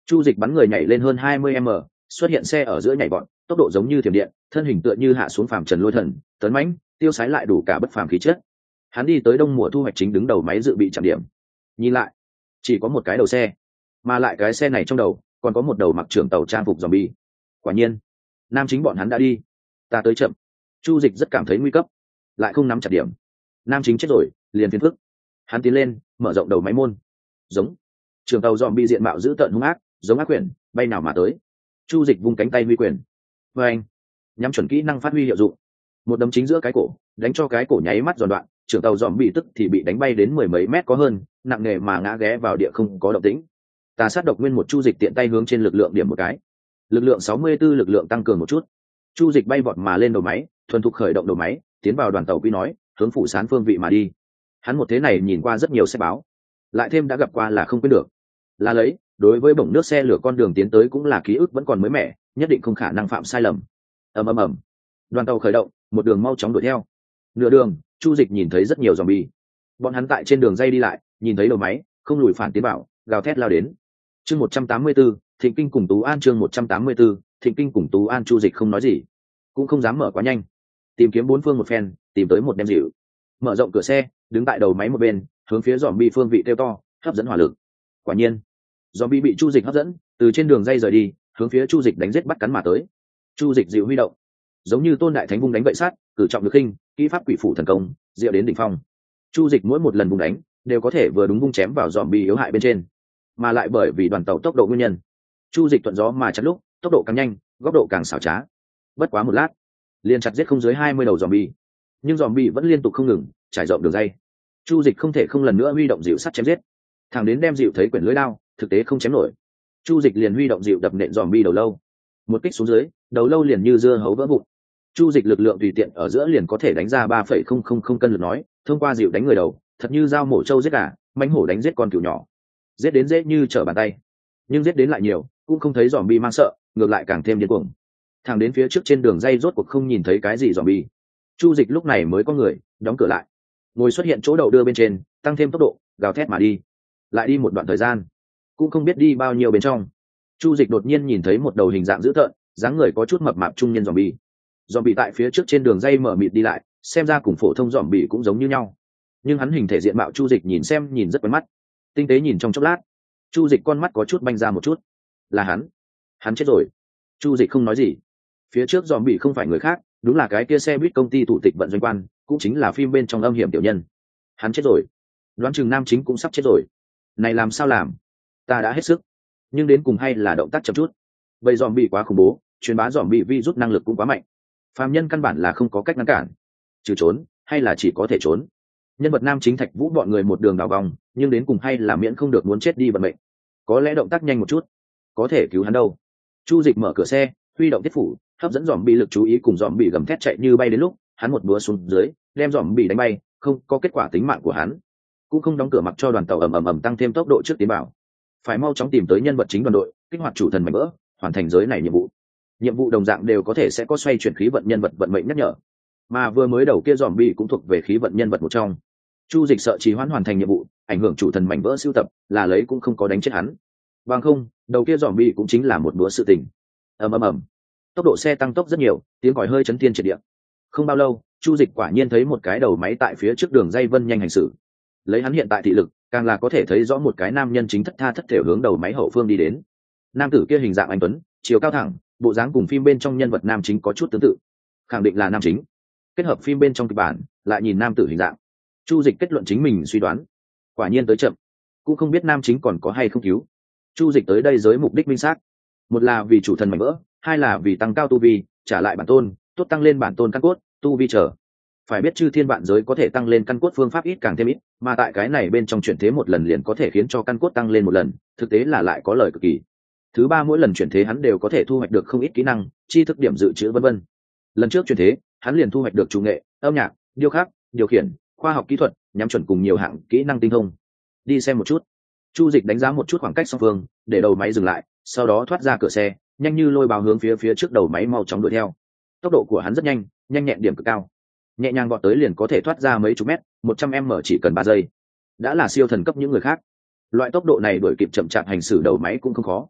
Chu Dịch bắn người nhảy lên hơn hai mươi mét, xuất hiện xe ở giữa nhảy vọt, tốc độ giống như thiểm điện, thân hình tựa như hạ xuống phàm trần lôi thần, tấn mãnh, tiêu sái lại đủ cả bất phàm khí chất. Hắn đi tới đông mùa thu hoạch chính đứng đầu máy dự bị trạm điểm. Nhìn lại, chỉ có một cái đầu xe, mà lại cái xe này trong đầu còn có một đầu mặc trưởng tàu trang phục zombie. Quả nhiên, nam chính bọn hắn đã đi. Ta tới chậm. Chu Dịch rất cảm thấy nguy cấp, lại không nắm chặt điểm. Nam chính chết rồi, liền phiền phức. Hắn tiến lên, mở rộng đầu máy môn. Giống. Trưởng tàu zombie diện mạo dữ tợn hung ác, giống ác quyển, bay nào mà tới. Chu Dịch vung cánh tay huy quyền. Và anh, nhắm chuẩn kỹ năng phát huy hiệu dụng. Một đấm chính giữa cái cổ, đánh cho cái cổ nháy mắt giòn đoạn, trưởng tàu zombie tức thì bị đánh bay đến mười mấy mét có hơn, nặng nề mà ngã ghé vào địa không có động tĩnh. Tà sát độc nguyên một Chu Dịch tiện tay hướng trên lực lượng điểm một cái. Lực lượng sáu mươi tư lực lượng tăng cường một chút. Chu Dịch bay vọt mà lên đầu máy, thuần thục khởi động đầu máy, tiến vào đoàn tàu quy nói, hướng phủ sán phương vị mà đi. Hắn một thế này nhìn qua rất nhiều xe báo, lại thêm đã gặp qua là không quên được. Là lấy, đối với bổng nước xe lửa con đường tiến tới cũng là ký ức vẫn còn mới mẻ, nhất định không khả năng phạm sai lầm. Ầm ầm ầm. Đoàn tàu khởi động, một đường mau chóng đuổi theo. Nửa đường, Chu Dịch nhìn thấy rất nhiều zombie. Bọn hắn tại trên đường dây đi lại, nhìn thấy đầu máy, không lùi phản tiến vào, gào thét lao đến. Chương một trăm tám mươi tư, Thịnh Kinh cùng Tú An chương một trăm tám mươi tư, Thịnh Kinh cùng Tú An. Chu Dịch không nói gì, cũng không dám mở quá nhanh, tìm kiếm bốn phương một phen, tìm tới một đem dịu, mở rộng cửa xe, đứng tại đầu máy một bên, hướng phía zombie phương vị kêu to, hấp dẫn hỏa lực. Quả nhiên, zombie bị Chu Dịch hấp dẫn, từ trên đường dây rời đi, hướng phía Chu Dịch đánh giết bắt cắn mà tới. Chu Dịch dịu huy động, giống như tôn đại thánh vung đánh vậy sát, cử trọng lực khinh, kỹ pháp quỷ phủ thần công, diệu đến đỉnh phong. Chu Dịch mỗi một lần vung đánh, đều có thể vừa đúng vung chém vào zombie yếu hại bên trên, mà lại bởi vì đoàn tàu tốc độ nguyên nhân, Chu Dịch thuận gió mà chặt lúc, tốc độ càng nhanh, góc độ càng xảo trá. Bất quá một lát, liền chặt giết không dưới hai mươi đầu zombie, nhưng zombie vẫn liên tục không ngừng, trải rộng đường dây. Chu Dịch không thể không lần nữa huy động dịu sắt chém giết, thằng đến đem dịu thấy quyển lưới đao, thực tế không chém nổi. Chu Dịch liền huy động dịu đập nện zombie đầu lâu. Một kích xuống dưới, đầu lâu liền như dưa hấu vỡ vụn. Chu Dịch lực lượng tùy tiện ở giữa liền có thể đánh ra ba phẩy không không không cân lực nói, thông qua dịu đánh người đầu, thật như dao mổ trâu giết gà, mãnh hổ đánh giết con cừu nhỏ. Giết đến dễ như trở bàn tay, nhưng giết đến lại nhiều, cũng không thấy zombie mang sợ, ngược lại càng thêm điên cuồng. Thẳng đến phía trước trên đường dây rốt cuộc không nhìn thấy cái gì zombie. Chu Dịch lúc này mới có người đóng cửa lại, ngồi xuất hiện chỗ đậu đưa bên trên, tăng thêm tốc độ, gào thét mà đi. Lại đi một đoạn thời gian, cũng không biết đi bao nhiêu bên trong, Chu Dịch đột nhiên nhìn thấy một đầu hình dạng dữ tợn, dáng người có chút mập mạp trung niên zombie. Zombie tại phía trước trên đường dây mở mịt đi lại, xem ra cùng phổ thông zombie cũng giống như nhau, nhưng hắn hình thể diện mạo Chu Dịch nhìn xem nhìn rất quen mắt. Tinh tế nhìn trong chốc lát, Chu Dịch con mắt có chút banh ra một chút. Là hắn, hắn chết rồi. Chu Dịch không nói gì. Phía trước zombie không phải người khác, đúng là cái kia xe buýt công ty thủ tịch vận doanh quan, cũng chính là phim bên trong âm hiểm tiểu nhân. Hắn chết rồi. Đoán chừng nam chính cũng sắp chết rồi. Này làm sao làm? Ta đã hết sức, nhưng đến cùng hay là động tác chậm chút. Vậy zombie quá khủng bố, truyền bá zombie virus năng lực cũng quá mạnh. Phàm nhân căn bản là không có cách ngăn cản, trừ trốn, hay là chỉ có thể trốn. Nhân vật nam chính Thạch Vũ bọn người một đường đào vòng, nhưng đến cùng hay là miễn không được muốn chết đi vận mệnh. Có lẽ động tác nhanh một chút, có thể cứu hắn đâu. Chu Dịch mở cửa xe, huy động tiết phủ, hấp dẫn zombie lực chú ý cùng zombie gầm thét chạy như bay đến lúc, hắn một búa xuống dưới, đem zombie đánh bay, không có kết quả tính mạng của hắn. Cũng không đóng cửa mặc cho đoàn tàu ầm ầm ầm tăng thêm tốc độ trước tiến bảo. Phải mau chóng tìm tới nhân vật chính đoàn đội, kích hoạt chủ thần mảnh vỡ, hoàn thành giới này nhiệm vụ. Nhiệm vụ đồng dạng đều có thể sẽ có xoay chuyển khí vận nhân vật vận mệnh nhắc nhở, mà vừa mới đầu kia zombie cũng thuộc về khí vận nhân vật một trong. Chu Dịch sợ trì hoãn hoàn thành nhiệm vụ, ảnh hưởng chủ thần mảnh vỡ sưu tập, là lấy cũng không có đánh chết hắn. Bằng không, đầu kia zombie cũng chính là một bữa sự tình. Ầm ầm ầm. Tốc độ xe tăng tốc rất nhiều, tiếng còi hơi chấn thiên triệt địa. Không bao lâu, Chu Dịch quả nhiên thấy một cái đầu máy tại phía trước đường dây vân nhanh hành xử. Lấy hắn hiện tại thị lực, càng là có thể thấy rõ một cái nam nhân chính thất tha thất thểu hướng đầu máy hậu phương đi đến. Nam tử kia hình dạng anh tuấn, chiều cao thẳng, bộ dáng cùng phim bên trong nhân vật nam chính có chút tương tự, khẳng định là nam chính. Kết hợp phim bên trong kịch bản, lại nhìn nam tử hình dạng, Chu Dịch kết luận chính mình suy đoán. Quả nhiên tới chậm, cũng không biết nam chính còn có hay không cứu. Chu Dịch tới đây giới mục đích minh xác, một là vì chủ thần mảnh vỡ, hai là vì tăng cao tu vi, trả lại bản tôn, tốt tăng lên bản tôn căn cốt, tu vi trở. Phải biết chư thiên vạn giới có thể tăng lên căn cốt phương pháp ít càng thêm ít, mà tại cái này bên trong chuyển thế một lần liền có thể khiến cho căn cốt tăng lên một lần, thực tế là lại có lời cực kỳ. Thứ ba, mỗi lần chuyển thế hắn đều có thể thu hoạch được không ít kỹ năng, tri thức điểm dự trữ vân vân. Lần trước chuyển thế, hắn liền thu hoạch được chủ nghệ, âm nhạc, điêu khắc, điều khiển, khoa học kỹ thuật, nhắm chuẩn cùng nhiều hạng kỹ năng tinh thông. Đi xem một chút. Chu Dịch đánh giá một chút khoảng cách song phương, để đầu máy dừng lại, sau đó thoát ra cửa xe, nhanh như lôi bào hướng phía phía trước đầu máy mau chóng đuổi theo. Tốc độ của hắn rất nhanh, nhanh nhẹn điểm cực cao. Nhẹ nhàng vọt tới liền có thể thoát ra mấy chục mét, một trăm mét chỉ cần ba giây. Đã là siêu thần cấp những người khác. Loại tốc độ này đuổi kịp chậm chạp hành xử đầu máy cũng không khó.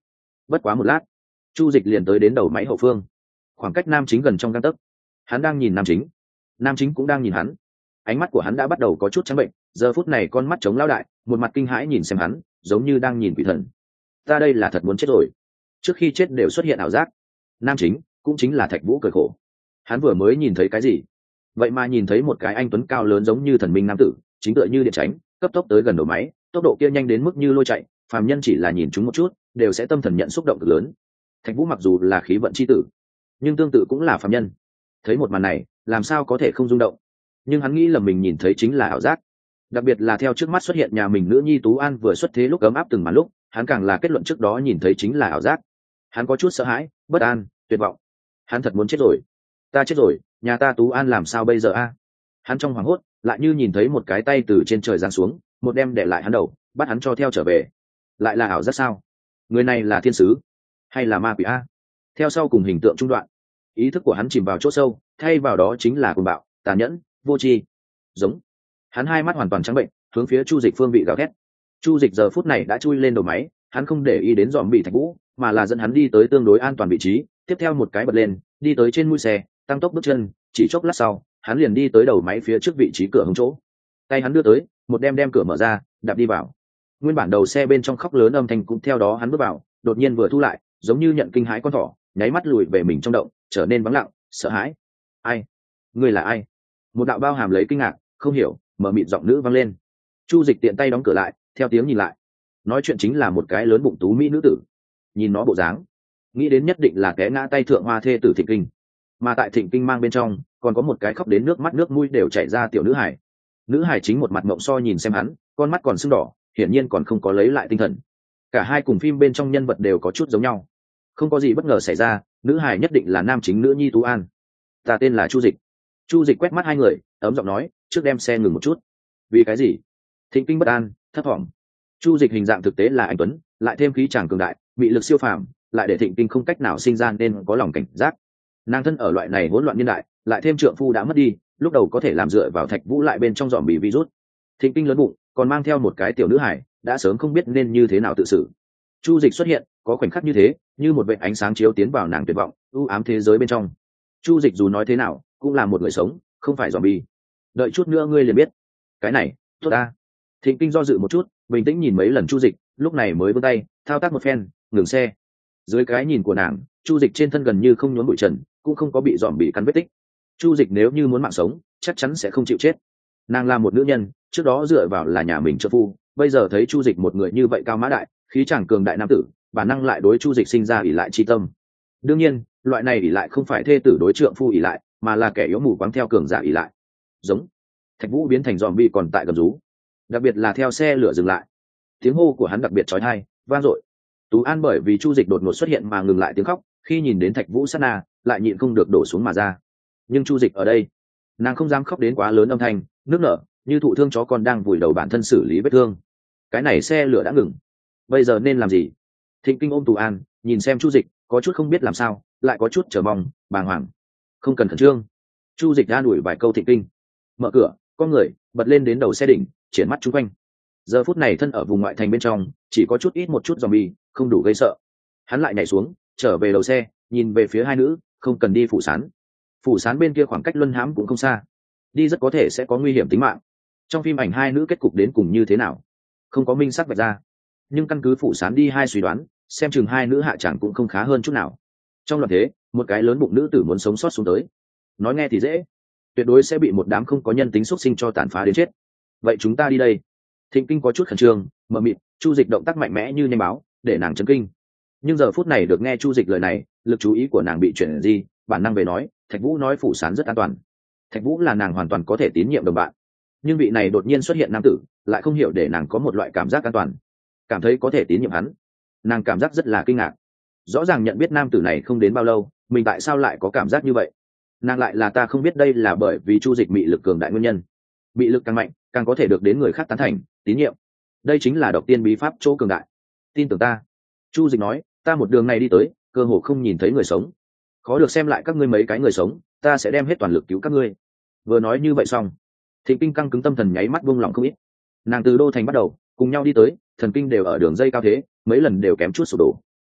bất quá một lát chu dịch liền tới đến đầu máy hậu phương, khoảng cách nam chính gần trong găng tấc. Hắn đang nhìn nam chính, nam chính cũng đang nhìn hắn. Ánh mắt của hắn đã bắt đầu có chút trắng bệnh, giờ phút này con mắt trống lao đại, một mặt kinh hãi nhìn xem hắn, giống như đang nhìn quỷ thần. Ta đây là thật muốn chết rồi, trước khi chết đều xuất hiện ảo giác. Nam chính cũng chính là Thạch Vũ cười khổ. Hắn vừa mới nhìn thấy cái gì? Vậy mà nhìn thấy một cái anh tuấn cao lớn giống như thần minh nam tử, chính tựa như điện tránh, cấp tốc tới gần đầu máy, tốc độ kia nhanh đến mức như lôi chạy, phàm nhân chỉ là nhìn chúng một chút, đều sẽ tâm thần nhận xúc động cực lớn. Thạch Vũ mặc dù là khí vận chi tử, nhưng tương tự cũng là phàm nhân. Thấy một màn này, làm sao có thể không rung động? Nhưng hắn nghĩ là mình nhìn thấy chính là ảo giác. Đặc biệt là theo trước mắt xuất hiện nhà mình nữ nhi Tú An vừa xuất thế lúc ấm áp từng màn lúc, hắn càng là kết luận trước đó nhìn thấy chính là ảo giác. Hắn có chút sợ hãi, bất an, tuyệt vọng. Hắn thật muốn chết rồi. Ta chết rồi, nhà ta Tú An làm sao bây giờ a? Hắn trong hoảng hốt, lại như nhìn thấy một cái tay từ trên trời giáng xuống, một đem để lại hắn đầu, bắt hắn cho theo trở về. Lại là ảo giác sao? Người này là thiên sứ hay là ma quỷ a? Theo sau cùng hình tượng trung đoạn, ý thức của hắn chìm vào chỗ sâu, thay vào đó chính là cuồng bạo, tàn nhẫn, vô tri. Giống. Hắn hai mắt hoàn toàn trắng bệnh, hướng phía Chu Dịch phương vị gào thét. Chu Dịch giờ phút này đã chui lên đầu máy, hắn không để ý đến dòm bị Thạch Vũ, mà là dẫn hắn đi tới tương đối an toàn vị trí, tiếp theo một cái bật lên, đi tới trên mũi xe, tăng tốc bước chân, chỉ chốc lát sau, hắn liền đi tới đầu máy phía trước vị trí cửa hông chỗ. Tay hắn đưa tới, một đem đem cửa mở ra, đạp đi vào. Nguyên bản đầu xe bên trong khóc lớn âm thanh cũng theo đó hắn bước vào, đột nhiên vừa thu lại, giống như nhận kinh hãi con thỏ, nháy mắt lùi về mình trong động, trở nên vắng lặng, sợ hãi. Ai? Ngươi là ai? Một đạo bao hàm lấy kinh ngạc, không hiểu, mở mịt giọng nữ vang lên. Chu Dịch tiện tay đóng cửa lại, theo tiếng nhìn lại. Nói chuyện chính là một cái lớn bụng tú mỹ nữ tử. Nhìn nó bộ dáng, nghĩ đến nhất định là té ngã tay thượng hoa thê tử Thịnh Kinh. Mà tại Thịnh Kinh mang bên trong, còn có một cái khóc đến nước mắt nước mũi đều chảy ra tiểu nữ hải. Nữ hải chính một mặt mộng so nhìn xem hắn, con mắt còn sưng đỏ, hiển nhiên còn không có lấy lại tinh thần. Cả hai cùng phim bên trong nhân vật đều có chút giống nhau. Không có gì bất ngờ xảy ra, nữ hải nhất định là nam chính nữ nhi Tú An. Ta tên là Chu Dịch. Chu Dịch quét mắt hai người, ấm giọng nói, trước đem xe ngừng một chút. Vì cái gì? Thịnh Kinh bất an, thấp thỏm. Chu Dịch hình dạng thực tế là anh tuấn, lại thêm khí chàng cường đại, bị lực siêu phàm, lại để Thịnh Kinh không cách nào sinh ra nên có lòng cảnh giác. Nàng thân ở loại này hỗn loạn niên đại, lại thêm trượng phu đã mất đi, lúc đầu có thể làm dựa vào Thạch Vũ lại bên trong dòm bị virus. Thịnh Kinh lớn bụng, còn mang theo một cái tiểu nữ hải, đã sớm không biết nên như thế nào tự xử. Chu Dịch xuất hiện, có khoảnh khắc như thế, như một vệt ánh sáng chiếu tiến vào nàng tuyệt vọng, u ám thế giới bên trong. Chu Dịch dù nói thế nào, cũng là một người sống, không phải zombie. Đợi chút nữa ngươi liền biết. Cái này, tốt ta. Thịnh Kinh do dự một chút, bình tĩnh nhìn mấy lần Chu Dịch, lúc này mới vươn tay, thao tác một phen, ngừng xe. Dưới cái nhìn của nàng, Chu Dịch trên thân gần như không nhốn bụi trần, cũng không có bị dòm bị cắn vết tích. Chu Dịch nếu như muốn mạng sống, chắc chắn sẽ không chịu chết. Nàng là một nữ nhân, trước đó dựa vào là nhà mình trợ phu, bây giờ thấy Chu Dịch một người như vậy cao mã đại, khí chàng cường đại nam tử, bản năng lại đối Chu Dịch sinh ra ỷ lại chi tâm. Đương nhiên, loại này ỷ lại không phải thê tử đối trượng phu ỷ lại, mà là kẻ yếu mù quáng theo cường giả ỷ lại. Giống. Thạch Vũ biến thành zombie còn tại gầm rú, đặc biệt là theo xe lửa dừng lại, tiếng hô của hắn đặc biệt chói tai, vang dội. Tú An bởi vì Chu Dịch đột ngột xuất hiện mà ngừng lại tiếng khóc, khi nhìn đến Thạch Vũ sát na, lại nhịn không được đổ xuống mà ra. Nhưng Chu Dịch ở đây, nàng không dám khóc đến quá lớn âm thanh, nước nở, như thụ thương chó con đang vùi đầu bản thân xử lý vết thương. Cái này xe lửa đã ngừng, bây giờ nên làm gì? Thịnh Kinh ôm Tú An, nhìn xem Chu Dịch, có chút không biết làm sao, lại có chút chờ mong, bàng hoàng. Không cần khẩn trương. Chu Dịch an ủi vài câu Thịnh Kinh. Mở cửa, con người bật lên đến đầu xe đỉnh, triển mắt chung quanh. Giờ phút này thân ở vùng ngoại thành bên trong, chỉ có chút ít một chút zombie, không đủ gây sợ. Hắn lại nhảy xuống, trở về đầu xe, nhìn về phía hai nữ, không cần đi phủ sán. Phủ sán bên kia khoảng cách luân hãm cũng không xa, đi rất có thể sẽ có nguy hiểm tính mạng. Trong phim ảnh hai nữ kết cục đến cùng như thế nào, không có minh xác vạch ra, nhưng căn cứ phủ sán đi hai suy đoán, xem chừng hai nữ hạ chẳng cũng không khá hơn chút nào. Trong loạt thế, một cái lớn bụng nữ tử muốn sống sót xuống tới, nói nghe thì dễ, tuyệt đối sẽ bị một đám không có nhân tính xuất sinh cho tàn phá đến chết. Vậy chúng ta đi đây. Thịnh Kinh có chút khẩn trương, mờ mịt. Chu Dịch động tác mạnh mẽ như nhanh báo, để nàng chấn kinh. Nhưng giờ phút này được nghe Chu Dịch lời này, lực chú ý của nàng bị chuyển di, bản năng về nói, Thạch Vũ nói phủ sán rất an toàn. Thạch Vũ là nàng hoàn toàn có thể tín nhiệm đồng bạn, nhưng vị này đột nhiên xuất hiện nam tử, lại không hiểu để nàng có một loại cảm giác an toàn, cảm thấy có thể tín nhiệm hắn. Nàng cảm giác rất là kinh ngạc. Rõ ràng nhận biết nam tử này không đến bao lâu, mình tại sao lại có cảm giác như vậy? Nàng lại là ta không biết đây là bởi vì Chu Dịch mị lực cường đại nguyên nhân. Mị lực càng mạnh, càng có thể được đến người khác tán thành, tín nhiệm. Đây chính là độc tiên bí pháp chỗ cường đại. Tin tưởng ta. Chu Dịch nói, ta một đường này đi tới, cơ hồ không nhìn thấy người sống. Khó được xem lại các ngươi mấy cái người sống, ta sẽ đem hết toàn lực cứu các ngươi. Vừa nói như vậy xong, Thịnh Kinh căng cứng tâm thần nháy mắt buông lỏng không ít. Nàng từ đô thành bắt đầu, cùng nhau đi tới, thần kinh đều ở đường dây cao thế, mấy lần đều kém chút sụp đổ.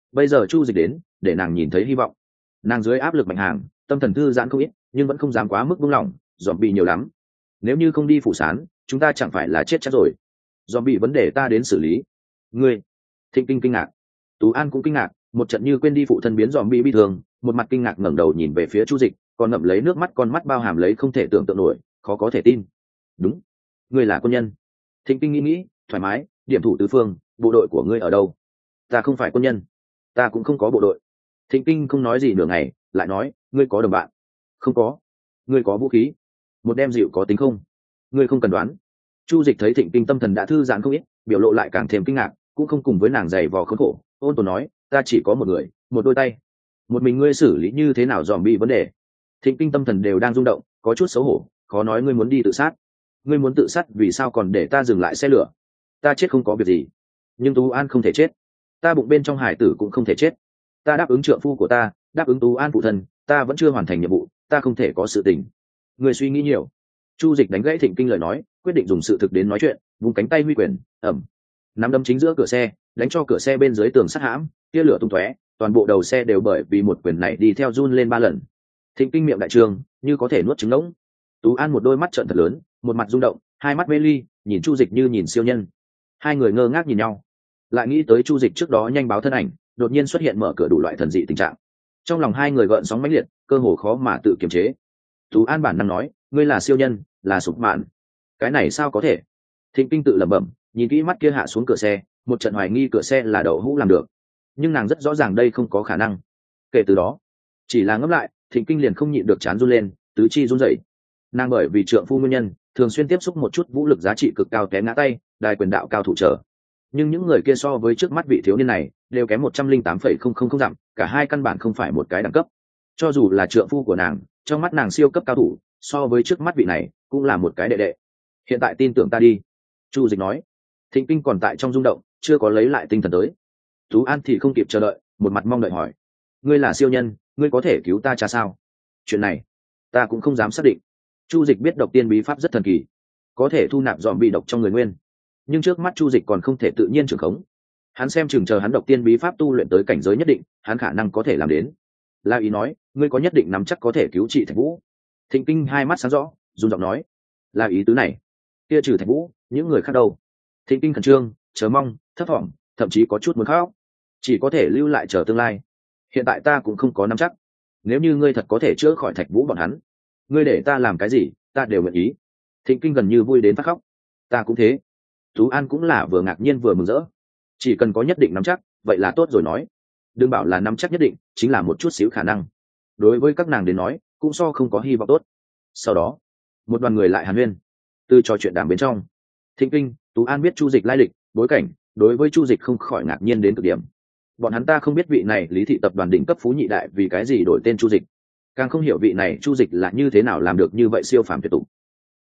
bây giờ chu dịch đến để nàng nhìn thấy hy vọng. Nàng dưới áp lực mạnh hàng, tâm thần thư giãn không ít, nhưng vẫn không dám quá mức buông lỏng, dòm bị nhiều lắm. Nếu như không đi phủ sán, chúng ta chẳng phải là chết chắc rồi. Dòm bị vấn đề ta đến xử lý. Ngươi. Thịnh Kinh kinh ngạc, Tú An cũng kinh ngạc, một trận như quên đi phụ thân biến dòm bị bi thường, một mặt kinh ngạc ngẩng đầu nhìn về phía chu dịch, còn ngậm lấy nước mắt, con mắt bao hàm lấy không thể tưởng tượng nổi, khó có thể tin. Đúng, ngươi là quân nhân. Thịnh Kinh nghĩ nghĩ, thoải mái, điểm thủ tứ phương, bộ đội của ngươi ở đâu? Ta không phải quân nhân, ta cũng không có bộ đội. Thịnh Kinh không nói gì nửa ngày, lại nói, ngươi có đồng bạn? Không có. Ngươi có vũ khí? Một đem dịu có tính không? Ngươi không cần đoán. Chu dịch thấy Thịnh Kinh tâm thần đã thư giãn không ít, biểu lộ lại càng thêm kinh ngạc, cũng không cùng với nàng giày vò khốn khổ, ôn tồn nói, ta chỉ có một người, một đôi tay. Một mình ngươi xử lý như thế nào dòm bị vấn đề? Thịnh Kinh tâm thần đều đang rung động, có chút xấu hổ, khó nói ngươi muốn đi tự sát. Ngươi muốn tự sát vì sao còn để ta dừng lại xe lửa? Ta chết không có việc gì, nhưng Tú An không thể chết, ta bụng bên trong hải tử cũng không thể chết. Ta đáp ứng trượng phu của ta, đáp ứng Tú An phụ thân, ta vẫn chưa hoàn thành nhiệm vụ, ta không thể có sự tình. Người suy nghĩ nhiều. Chu dịch đánh gãy Thịnh Kinh lời nói, quyết định dùng sự thực đến nói chuyện, vùng cánh tay huy quyền, ẩm, nắm đấm chính giữa cửa xe, đánh cho cửa xe bên dưới tường sắt hãm, tia lửa tung tóe, toàn bộ đầu xe đều bởi vì một quyền này đi theo run lên ba lần. Thịnh Kinh miệng đại trường, như có thể nuốt trứng ngỗng. Tú An một đôi mắt trợn thật lớn, một mặt rung động, hai mắt mê ly, nhìn Chu dịch như nhìn siêu nhân. Hai người ngơ ngác nhìn nhau, lại nghĩ tới Chu dịch trước đó nhanh báo thân ảnh, đột nhiên xuất hiện mở cửa đủ loại thần dị tình trạng. Trong lòng hai người gợn sóng mãnh liệt, cơ hồ khó mà tự kiềm chế. Tú An bản năng nói, ngươi là siêu nhân, là sụp mạn. Cái này sao có thể? Thịnh Kinh tự lẩm bẩm, nhìn kỹ mắt kia hạ xuống cửa xe, một trận hoài nghi cửa xe là đậu hũ làm được, nhưng nàng rất rõ ràng đây không có khả năng. Kể từ đó, chỉ là ngẫm lại, Thịnh Kinh liền không nhịn được chán run lên, tứ chi run rẩy. Nàng bởi vì trượng phu nguyên nhân, thường xuyên tiếp xúc một chút vũ lực giá trị cực cao té ngã tay, đài quyền đạo cao thủ trở. Nhưng những người kia so với trước mắt vị thiếu niên này đều kém một trăm linh tám phẩy không không không dặm, cả hai căn bản không phải một cái đẳng cấp. Cho dù là trượng phu của nàng, trong mắt nàng siêu cấp cao thủ, so với trước mắt vị này cũng là một cái đệ đệ. Hiện tại tin tưởng ta đi, Chu dịch nói. Thịnh Kinh còn tại trong rung động, chưa có lấy lại tinh thần tới. Tú An thì không kịp chờ đợi, một mặt mong đợi hỏi, ngươi là siêu nhân, ngươi có thể cứu ta cha sao? Chuyện này ta cũng không dám xác định. Chu dịch biết độc tiên bí pháp rất thần kỳ, có thể thu nạp dòm bị độc trong người nguyên, nhưng trước mắt Chu dịch còn không thể tự nhiên trưởng khống. Hắn xem chừng chờ hắn độc tiên bí pháp tu luyện tới cảnh giới nhất định, hắn khả năng có thể làm đến. La Ý nói, ngươi có nhất định nắm chắc có thể cứu trị Thạch Vũ? Thịnh Kinh hai mắt sáng rõ, run giọng nói, La Ý tứ này, kia trừ Thạch Vũ, những người khác đâu? Thịnh Kinh khẩn trương, chờ mong, thất vọng, thậm chí có chút muốn khóc. Chỉ có thể lưu lại chờ tương lai. Hiện tại ta cũng không có nắm chắc. Nếu như ngươi thật có thể chữa khỏi Thạch Vũ bọn hắn, ngươi để ta làm cái gì, ta đều nguyện ý. Thịnh Kinh gần như vui đến phát khóc. Ta cũng thế. Tú An cũng là vừa ngạc nhiên vừa mừng rỡ. Chỉ cần có nhất định nắm chắc, vậy là tốt rồi nói. Đừng bảo là nắm chắc nhất định, chính là một chút xíu khả năng. Đối với các nàng đến nói, cũng so không có hy vọng tốt. Sau đó, một đoàn người lại hàn huyên. Từ trò chuyện đàm bên trong, Thịnh Kinh, Tú An biết Chu dịch lai lịch, bối cảnh, đối với Chu dịch không khỏi ngạc nhiên đến cực điểm. Bọn hắn ta không biết vị này Lý thị tập đoàn đỉnh cấp phú nhị đại vì cái gì đổi tên Chu dịch, càng không hiểu vị này Chu dịch là như thế nào làm được như vậy siêu phàm tuyệt tục.